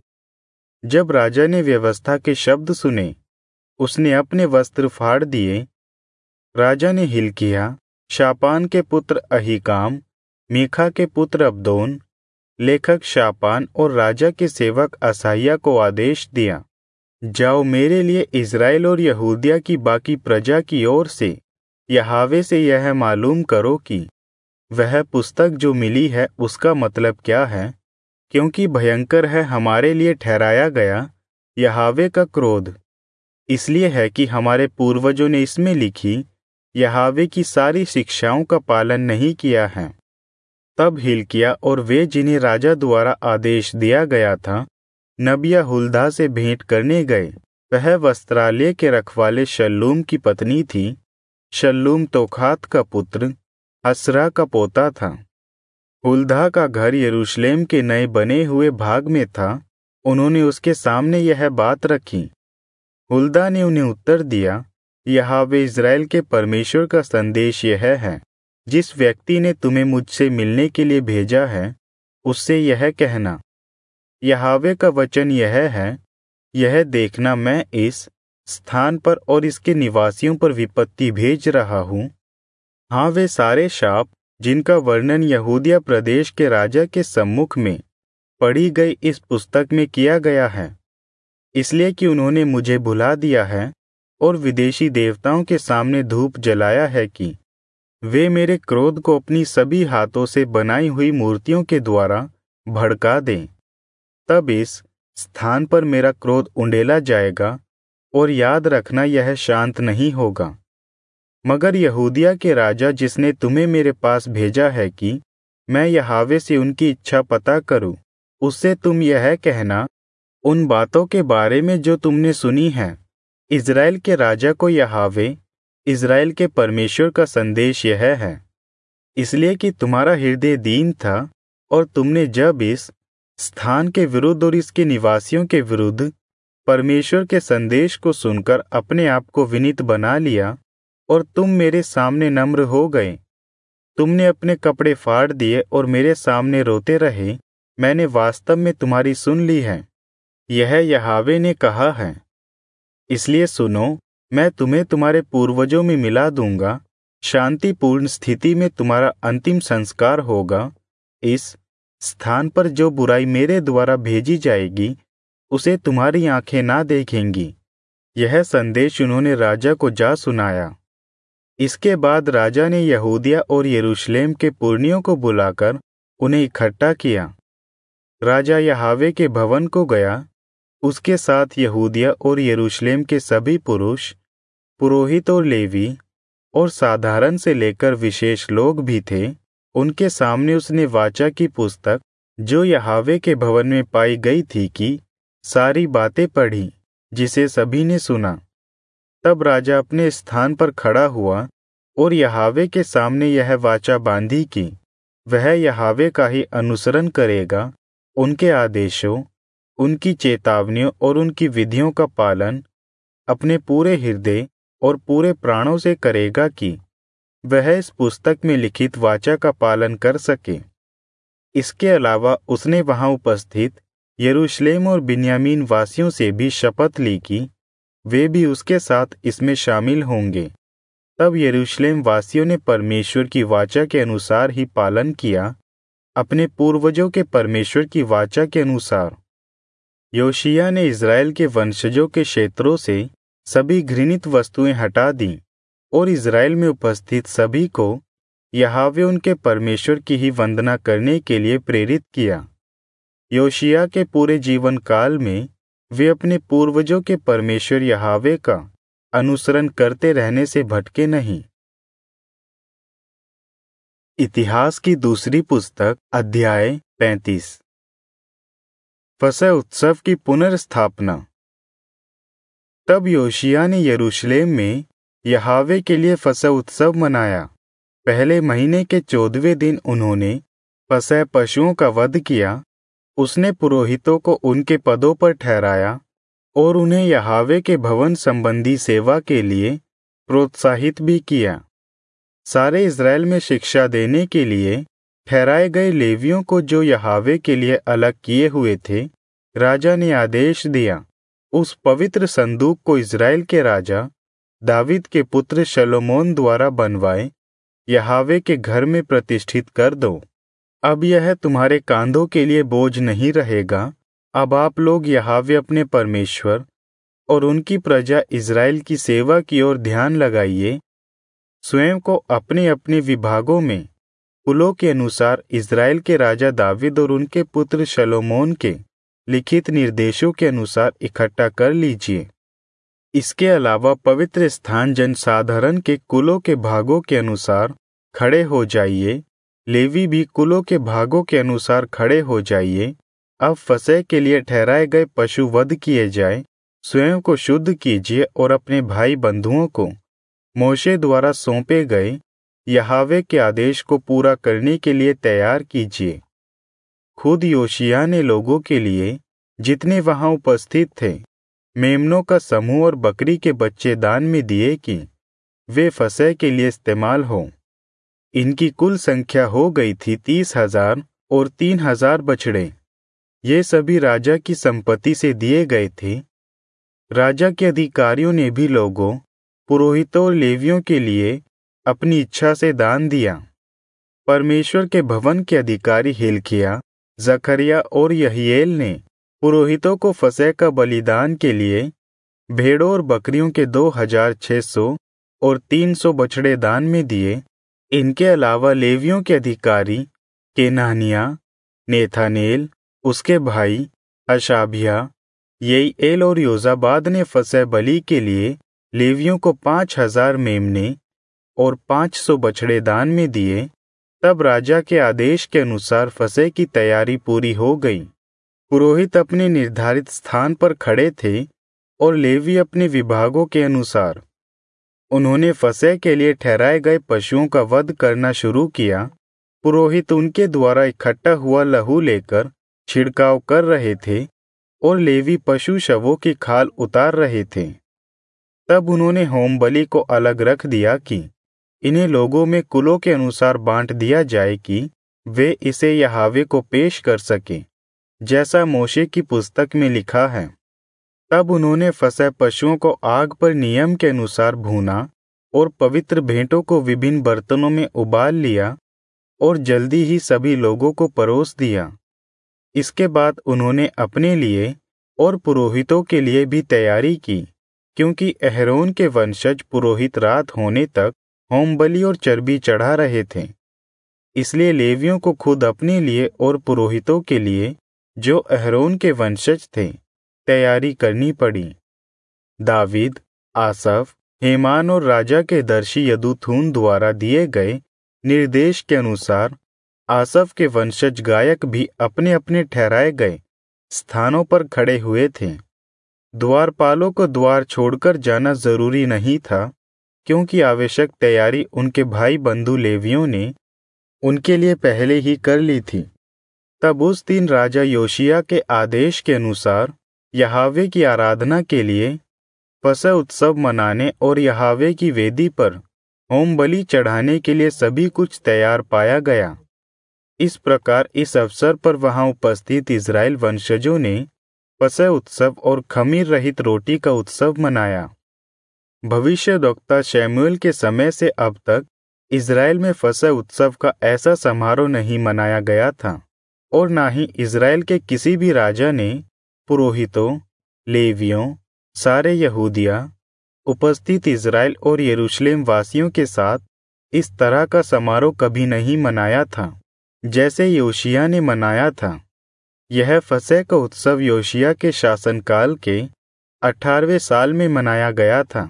जब राजा ने व्यवस्था के शब्द सुने, उसने अपने वस्त्र फाड़ दिए। राजा ने हिल्किय्याह, शापान के पुत्र अहीकाम, मीखा के पुत्र अब्दोन, लेखक शापान और राजा के सेवक असायाह को आदेश दिया, जाओ मेरे लिए इज़राइल और यहूदिया की बाकी प्रजा की ओर से यहावे से यह मालूम करो कि वह पुस्तक जो मिली है उसका मतलब क्या है, क्योंकि भयंकर है हमारे लिए ठहराया गया यहावे का क्रोध। इसलिए है कि हमारे पूर्वजों ने इसमें लिखी यहावे की सारी शिक्षाओं का पालन नहीं किया है। तब हिल्किय्याह और वे जिन्हें राजा द्वारा आदेश दिया गया था, नबिया हुल्दा से भेंट करने गए। वह वस्त्रालय के रखवाले शल्लूम की पत्नी थी। शल्लूम तोखात का पुत्र हसरा का पोता था। हुल्दा का घर यरूशलेम के नए बने हुए भाग में था। उन्होंने उसके सामने यह बात रखी। हुल्दा ने उन्हें उत्तर दिया, यहावे इज़राइल के परमेश्वर का संदेश यह है, जिस व्यक्ति ने तुम्हें मुझसे मिलने के लिए भेजा है उससे यह कहना, यहावे का वचन यह है, यह देखना मैं इस स्थान पर और इसके निवासियों पर विपत्ति भेज रहा हूँ। हाँ, वे सारे शाप जिनका वर्णन यहूदिया प्रदेश के राजा के सम्मुख में पढ़ी गई इस पुस्तक में किया गया है, इसलिए कि उन्होंने मुझे भुला दिया है और विदेशी देवताओं के सामने धूप जलाया है कि वे मेरे क्रोध को अपनी सभी हाथों से बनाई हुई मूर्तियों के द्वारा भड़का दें। तब इस स्थान पर मेरा क्रोध उंडेला जाएगा और याद रखना यह शांत नहीं होगा। मगर यहूदिया के राजा जिसने तुम्हें मेरे पास भेजा है कि मैं यहावे से उनकी इच्छा पता करूं, उससे तुम यह कहना, उन बातों के बारे में जो तुमने सुनी है, इज़राइल के राजा को यहावे इज़राइल के परमेश्वर का संदेश यह है, इसलिए कि तुम्हारा हृदय दीन था और तुमने जब इस स्थान के विरुद्ध और इसके निवासियों के विरुद्ध परमेश्वर के संदेश को सुनकर अपने आप को विनीत बना लिया और तुम मेरे सामने नम्र हो गए। तुमने अपने कपड़े फाड़ दिए और मेरे सामने रोते रहे, मैंने वास्तव में तुम्हारी सुन ली है, यह यहावे ने कहा है। इसलिए सुनो, मैं तुम्हें तुम्हारे पूर्वजों में मिला दूंगा, शांतिपूर्ण स्थिति में तुम्हारा अंतिम संस्कार होगा। इस स्थान पर जो बुराई मेरे द्वारा भेजी जाएगी उसे तुम्हारी आंखें ना देखेंगी। यह संदेश उन्होंने राजा को जा सुनाया। इसके बाद राजा ने यहूदिया और यरूशलेम के पुरनियों को बुलाकर उन्हें इकट्ठा किया। राजा यहावे के भवन को गया। उसके साथ यहूदिया और यरूशलेम के सभी पुरुष, पुरोहित और लेवी और साधारण से लेकर विशेष लोग भी थे। उनके सामने उसने वाचा की पुस्तक जो यहावे के भवन में पाई गई थी की सारी बातें पढ़ी, जिसे सभी ने सुना। तब राजा अपने स्थान पर खड़ा हुआ और यहावे के सामने यह वाचा बांधी कि वह यहावे का ही अनुसरण करेगा, उनके आदेशों, उनकी चेतावनियों और उनकी विधियों का पालन अपने पूरे हृदय और पूरे प्राणों से करेगा कि वह इस पुस्तक में लिखित वाचा का पालन कर सके। इसके अलावा उसने वहां उपस्थित यरूशलेम और बिन्यामीन वासियों से भी शपथ ली कि वे भी उसके साथ इसमें शामिल होंगे। तब यरूशलेम वासियों ने परमेश्वर की वाचा के अनुसार ही पालन किया, अपने पूर्वजों के परमेश्वर की वाचा के अनुसार। योशिय्याह ने इज़राइल के वंशजों के क्षेत्रों से सभी घृणित वस्तुएं हटा दी और इज़राइल में उपस्थित सभी को यहोवा उनके परमेश्वर की ही वंदना करने के लिए प्रेरित किया। योशिय्याह के पूरे जीवन काल में वे अपने पूर्वजों के परमेश्वर यहोवा का अनुसरण करते रहने से भटके नहीं। इतिहास की दूसरी पुस्तक अध्याय पैंतीस। फसह उत्सव की पुनर्स्थापना। तब योशिय्याह ने यरूशलेम में यहोवा के लिए फसह उत्सव मनाया। पहले महीने के चौदहवें दिन उन्होंने फसह पशुओं का वध किया। उसने पुरोहितों को उनके पदों पर ठहराया और उन्हें यहोवा के भवन संबंधी सेवा के लिए प्रोत्साहित भी किया। सारे इज़राइल में शिक्षा देने के लिए ठहराए गए लेवियों को, जो यहोवा के लिए अलग किए हुए थे, राजा ने आदेश दिया, उस पवित्र संदूक को इज़राइल के राजा दावीद के पुत्र शलोमोन द्वारा बनवाए यहोवा के घर में प्रतिष्ठित कर दो। अब यह तुम्हारे कांधों के लिए बोझ नहीं रहेगा। अब आप लोग यहोवा अपने परमेश्वर और उनकी प्रजा इज़राइल की सेवा की ओर ध्यान लगाइए। स्वयं को अपने अपने विभागों में कुलों के अनुसार इज़राइल के राजा दावीद और उनके पुत्र शलोमोन के लिखित निर्देशों के अनुसार इकट्ठा कर लीजिए। इसके अलावा पवित्र स्थान जनसाधारण के कुलों के भागों के अनुसार खड़े हो जाइए। लेवी भी कुलों के भागों के अनुसार खड़े हो जाइए। अब फसह के लिए ठहराए गए पशु वध किए जाए। स्वयं को शुद्ध कीजिए और अपने भाई बंधुओं को मोशे द्वारा सौंपे गए यहोवा के आदेश को पूरा करने के लिए तैयार कीजिए। खुद योशिय्याह ने लोगों के लिए, जितने वहां उपस्थित थे, मेमनों का समूह और बकरी के बच्चे दान में दिए कि वे फसह के लिए इस्तेमाल हों। इनकी कुल संख्या हो गई थी तीस हजार और तीन हजार बछड़े। ये सभी राजा की संपत्ति से दिए गए थे। राजा के अधिकारियों ने भी लोगों, पुरोहितों और लेवियों के लिए अपनी इच्छा से दान दिया। परमेश्वर के भवन के अधिकारी हिल्किय्याह, जकरिया और यहीएल ने पुरोहितों को फसह का बलिदान के लिए भेड़ों और बकरियों के दो हजार छः सौ और तीन सौ बछड़े दान में दिए। इनके अलावा लेवियों के अधिकारी केनानिया, नेथानेल, उसके भाई अशाभिया, येईएल और योजाबाद ने फसह बलि के लिए लेवियों को पाँच हजार मेमने और पाँच सौ बछड़े दान में दिए। तब राजा के आदेश के अनुसार फसह की तैयारी पूरी हो गई। पुरोहित अपने निर्धारित स्थान पर खड़े थे और लेवी अपने विभागों के अनुसार। उन्होंने फसह के लिए ठहराए गए पशुओं का वध करना शुरू किया। पुरोहित उनके द्वारा इकट्ठा हुआ लहू लेकर छिड़काव कर रहे थे और लेवी पशु शवों की खाल उतार रहे थे। तब उन्होंने होम बलि को अलग रख दिया कि इन्हें लोगों में कुलों के अनुसार बांट दिया जाए कि वे इसे यहोवा को पेश कर सकें, जैसा मोशे की पुस्तक में लिखा है। तब उन्होंने फसह पशुओं को आग पर नियम के अनुसार भूना और पवित्र भेंटों को विभिन्न बर्तनों में उबाल लिया और जल्दी ही सभी लोगों को परोस दिया। इसके बाद उन्होंने अपने लिए और पुरोहितों के लिए भी तैयारी की, क्योंकि अहरोन के वंशज पुरोहित रात होने तक होम बलि और चर्बी चढ़ा रहे थे। इसलिए लेवियों को खुद अपने लिए और पुरोहितों के लिए, जो अहरोन के वंशज थे, तैयारी करनी पड़ी। दावीद, आसफ, हेमान और राजा के दर्शी यदूथून द्वारा दिए गए निर्देश के अनुसार आसफ के वंशज गायक भी अपने अपने ठहराए गए स्थानों पर खड़े हुए थे। द्वारपालों को द्वार छोड़कर जाना जरूरी नहीं था, क्योंकि आवश्यक तैयारी उनके भाई बंधु लेवियों ने उनके लिए पहले ही कर ली थी। तब उस दिन राजा योशिय्याह के आदेश के अनुसार यहोवा की आराधना के लिए, फसह उत्सव मनाने और यहोवा की वेदी पर होम बलि चढ़ाने के लिए सभी कुछ तैयार पाया गया। इस प्रकार इस अवसर पर वहां उपस्थित इज़राइल वंशजों ने फसह उत्सव और खमीर रहित रोटी का उत्सव मनाया। भविष्यद्वक्ता शमूएल के समय से अब तक इज़राइल में फसह उत्सव का ऐसा समारोह नहीं मनाया गया था, और ना ही इज़राइल के किसी भी राजा ने पुरोहितों, लेवियों, सारे यहूदिया, उपस्थित इज़राइल और यरूशलेम वासियों के साथ इस तरह का समारोह कभी नहीं मनाया था जैसे योशिय्याह ने मनाया था। यह फसह का उत्सव योशिय्याह के शासनकाल के अठारहवें साल में मनाया गया था।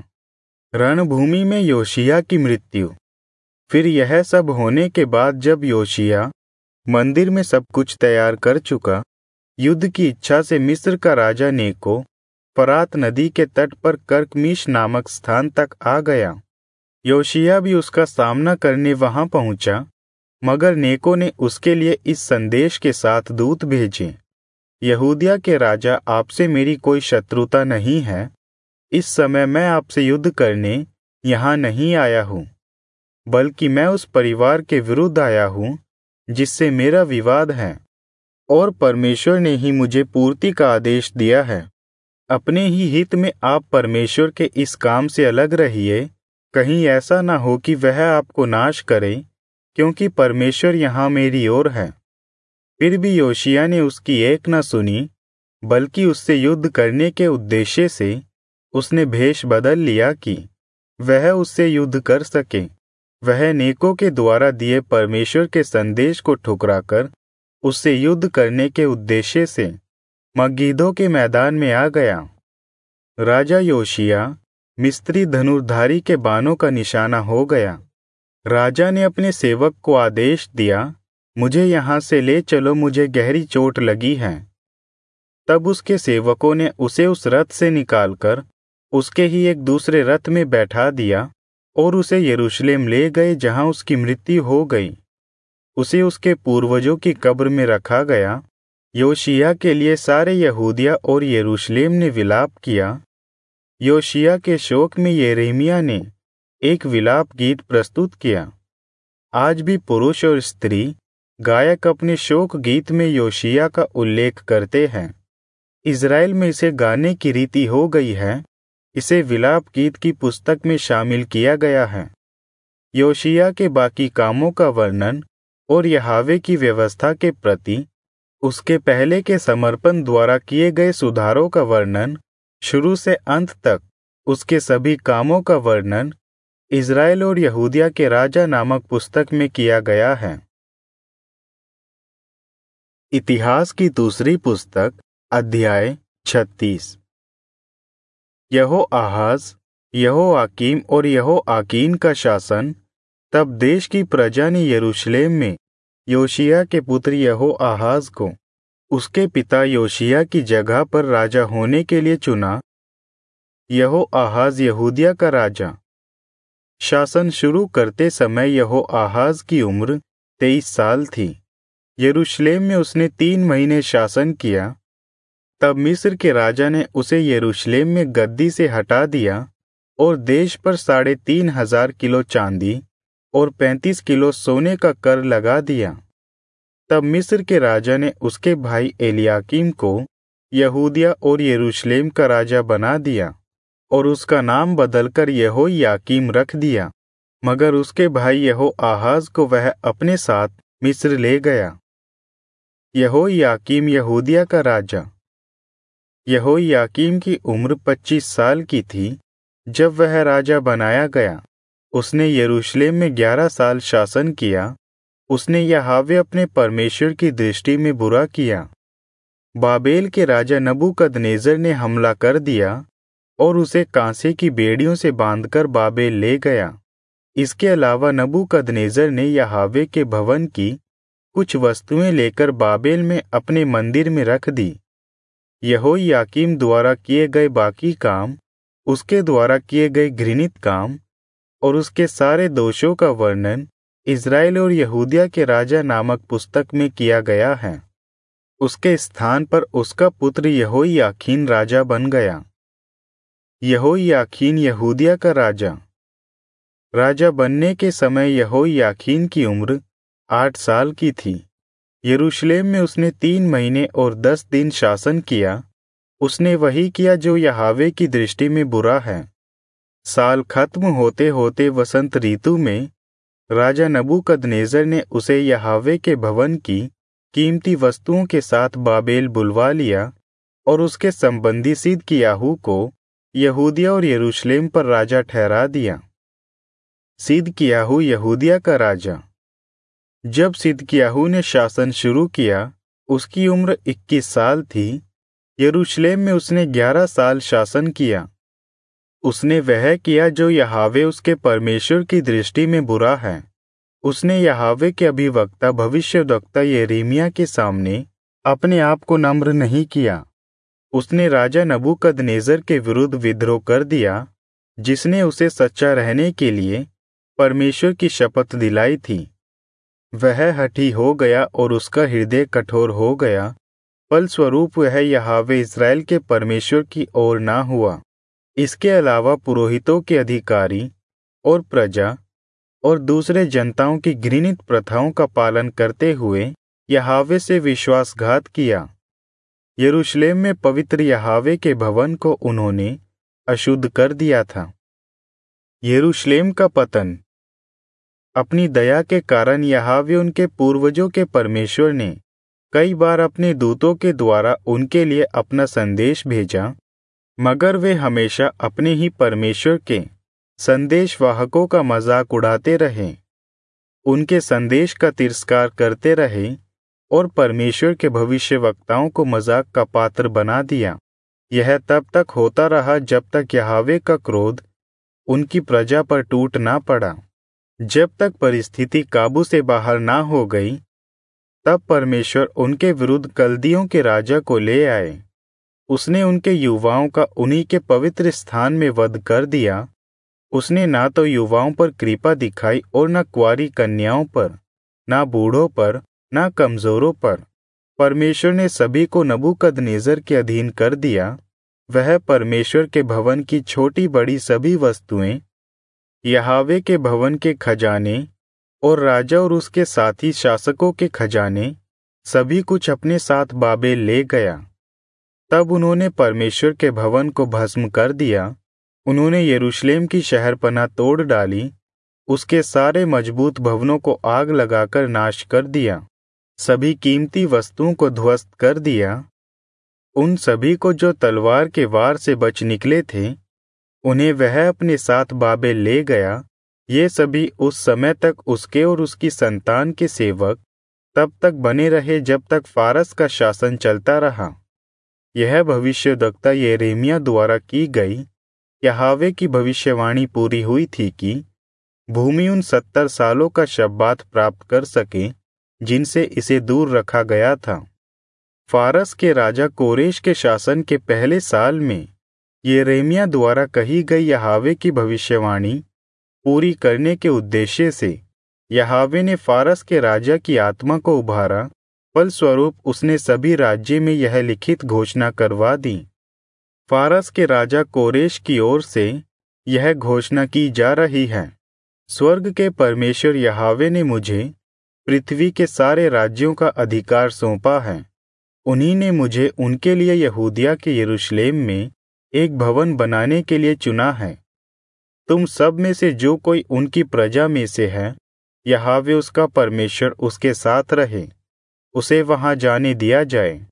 रणभूमि में योशिय्याह की मृत्यु। फिर यह सब होने के बाद जब योशिय्याह मंदिर में सब कुछ तैयार कर चुका, युद्ध की इच्छा से मिस्र का राजा नेको फरात नदी के तट पर कर्कमीश नामक स्थान तक आ गया। योशिय्याह भी उसका सामना करने वहां पहुंचा, मगर नेको ने उसके लिए इस संदेश के साथ दूत भेजे, यहूदिया के राजा, आपसे मेरी कोई शत्रुता नहीं है। इस समय मैं आपसे युद्ध करने यहाँ नहीं आया हूँ, बल्कि मैं उस परिवार के विरुद्ध आया हूँ जिससे मेरा विवाद है, और परमेश्वर ने ही मुझे पूर्ति का आदेश दिया है। अपने ही हित में आप परमेश्वर के इस काम से अलग रहिए, कहीं ऐसा ना हो कि वह आपको नाश करे, क्योंकि परमेश्वर यहाँ मेरी ओर है। फिर भी योशिय्याह ने उसकी एक न सुनी, बल्कि उससे युद्ध करने के उद्देश्य से उसने भेष बदल लिया कि वह उससे युद्ध कर सके। वह नेको के द्वारा दिए परमेश्वर के संदेश को ठुकराकर उससे युद्ध करने के उद्देश्य से मगिद्दो के मैदान में आ गया। राजा योशिय्याह मिस्री धनुर्धारी के बाणों का निशाना हो गया। राजा ने अपने सेवक को आदेश दिया, मुझे यहाँ से ले चलो, मुझे गहरी चोट लगी है। तब उसके सेवकों ने उसे उस रथ से निकालकर उसके ही एक दूसरे रथ में बैठा दिया और उसे यरूशलेम ले गए, जहाँ उसकी मृत्यु हो गई। उसे उसके पूर्वजों की कब्र में रखा गया। योशिय्याह के लिए सारे यहूदिया और यरूशलेम ने विलाप किया। योशिय्याह के शोक में यिर्मयाह ने एक विलाप गीत प्रस्तुत किया। आज भी पुरुष और स्त्री गायक अपने शोक गीत में योशिय्याह का उल्लेख करते हैं। इज़राइल में इसे गाने की रीति हो गई है। इसे विलाप गीत की पुस्तक में शामिल किया गया है। योशिय्याह के बाकी कामों का वर्णन और यहोवा की व्यवस्था के प्रति उसके पहले के समर्पण द्वारा किए गए सुधारों का वर्णन, शुरू से अंत तक उसके सभी कामों का वर्णन इज़राइल और यहूदिया के राजा नामक पुस्तक में किया गया है। इतिहास की दूसरी पुस्तक, अध्याय छत्तीस। यहोआहाज, यहोआकीम और यहोआकीन का शासन। तब देश की प्रजा ने यरूशलेम में योशिय्याह के पुत्र यहोआहाज को उसके पिता योशिय्याह की जगह पर राजा होने के लिए चुना। यहोआहाज यहूदिया का राजा। शासन शुरू करते समय यहोआहाज की उम्र तेईस साल थी। यरूशलेम में उसने तीन महीने शासन किया। तब मिस्र के राजा ने उसे यरूशलेम में गद्दी से हटा दिया और देश पर साढ़े तीन हजार किलो चांदी और पैंतीस किलो सोने का कर लगा दिया। तब मिस्र के राजा ने उसके भाई एलियाकीम को यहूदिया और यरूशलेम का राजा बना दिया और उसका नाम बदलकर यहोयाकीम रख दिया, मगर उसके भाई यहोआहाज को वह अपने साथ मिस्र ले गया। यहोयाकीम यहूदिया का राजा। यहोयाकीम की उम्र पच्चीस साल की थी जब वह राजा बनाया गया। उसने यरूशलेम में ग्यारह साल शासन किया। उसने यहोवा अपने परमेश्वर की दृष्टि में बुरा किया। बाबेल के राजा नबूकदनेस्सर ने हमला कर दिया और उसे कांसे की बेड़ियों से बांधकर बाबेल ले गया। इसके अलावा नबूकदनेस्सर ने यहोवा के भवन की कुछ वस्तुएं लेकर बाबेल में अपने मंदिर में रख दी। यहोयाकीम द्वारा किए गए बाकी काम, उसके द्वारा किए गए घृणित काम और उसके सारे दोषों का वर्णन इज़राइल और यहूदिया के राजा नामक पुस्तक में किया गया है। उसके स्थान पर उसका पुत्र यहोयाकीन राजा बन गया। यहोयाकीन यहूदिया का राजा। राजा बनने के समय यहोयाकीन की उम्र आठ साल की थी। यरूशलेम में उसने तीन महीने और दस दिन शासन किया। उसने वही किया जो यहोवा की दृष्टि में बुरा है। साल खत्म होते होते वसंत ऋतु में राजा नबूकदनेस्सर ने उसे यहोवा के भवन की कीमती वस्तुओं के साथ बाबेल बुलवा लिया और उसके संबंधी सिदकिय्याहू को यहूदिया और यरूशलेम पर राजा ठहरा दिया। सिदकिय्याहू यहूदिया का राजा। जब सिदकिय्याहू ने शासन शुरू किया, उसकी उम्र इक्कीस साल थी। यरूशलेम में उसने ग्यारह साल शासन किया। उसने वह किया जो यहोवा उसके परमेश्वर की दृष्टि में बुरा है। उसने यहोवा के अभिवक्ता भविष्यद्वक्ता यिर्मयाह के सामने अपने आप को नम्र नहीं किया। उसने राजा नबूकदनेस्सर के विरुद्ध विद्रोह कर दिया, जिसने उसे सच्चा रहने के लिए परमेश्वर की शपथ दिलाई थी। वह हठी हो गया और उसका हृदय कठोर हो गया। फलस्वरूप वह यहोवा इस्राएल के परमेश्वर की ओर ना हुआ। इसके अलावा पुरोहितों के अधिकारी और प्रजा और दूसरे जनताओं की घृणित प्रथाओं का पालन करते हुए यहोवा से विश्वासघात किया। यरूशलेम में पवित्र यहोवा के भवन को उन्होंने अशुद्ध कर दिया था। यरूशलेम का पतन। अपनी दया के कारण यहोवा उनके पूर्वजों के परमेश्वर ने कई बार अपने दूतों के द्वारा उनके लिए अपना संदेश भेजा, मगर वे हमेशा अपने ही परमेश्वर के संदेशवाहकों का मजाक उड़ाते रहे, उनके संदेश का तिरस्कार करते रहे और परमेश्वर के भविष्यवक्ताओं को मजाक का पात्र बना दिया। यह तब तक होता रहा जब तक यहोवा का क्रोध उनकी प्रजा पर टूट ना पड़ा। जब तक परिस्थिति काबू से बाहर ना हो गई, तब परमेश्वर उनके विरुद्ध कल्दियों के राजा को ले आए। उसने उनके युवाओं का उन्हीं के पवित्र स्थान में वध कर दिया। उसने ना तो युवाओं पर कृपा दिखाई और न कुंवारी कन्याओं पर, ना बूढ़ों पर, ना कमजोरों पर। परमेश्वर ने सभी को नबूकदनेस्सर के अधीन कर दिया। वह परमेश्वर के भवन की छोटी बड़ी सभी वस्तुएं, यहोवा के भवन के खजाने और राजा और उसके साथी शासकों के खजाने, सभी कुछ अपने साथ बाबेल ले गया। तब उन्होंने परमेश्वर के भवन को भस्म कर दिया। उन्होंने यरूशलेम की शहरपनाह तोड़ डाली, उसके सारे मजबूत भवनों को आग लगाकर नाश कर दिया, सभी कीमती वस्तुओं को ध्वस्त कर दिया। उन सभी को जो तलवार के वार से बच निकले थे, उन्हें वह अपने साथ बाबेल ले गया। ये सभी उस समय तक उसके और उसकी संतान के सेवक तब तक बने रहे जब तक फारस का शासन चलता रहा। यह भविष्यद्वक्ता यिर्मयाह द्वारा की गई यहोवा की भविष्यवाणी पूरी हुई थी कि भूमि उन सत्तर सालों का शब्बात प्राप्त कर सके जिनसे इसे दूर रखा गया था। फारस के राजा कोरेश के शासन के पहले साल में यिर्मयाह द्वारा कही गई यहोवा की भविष्यवाणी पूरी करने के उद्देश्य से यहोवा ने फारस के राजा की आत्मा को उभारा। फलस्वरूप उसने सभी राज्य में यह लिखित घोषणा करवा दी। फारस के राजा कोरेश की ओर से यह घोषणा की जा रही है, स्वर्ग के परमेश्वर यहोवा ने मुझे पृथ्वी के सारे राज्यों का अधिकार सौंपा है। उन्हीं ने मुझे उनके लिए यहूदिया के यरूशलेम में एक भवन बनाने के लिए चुना है। तुम सब में से जो कोई उनकी प्रजा में से है, यहोवा उसका परमेश्वर उसके साथ रहे, उसे वहां जाने दिया जाए।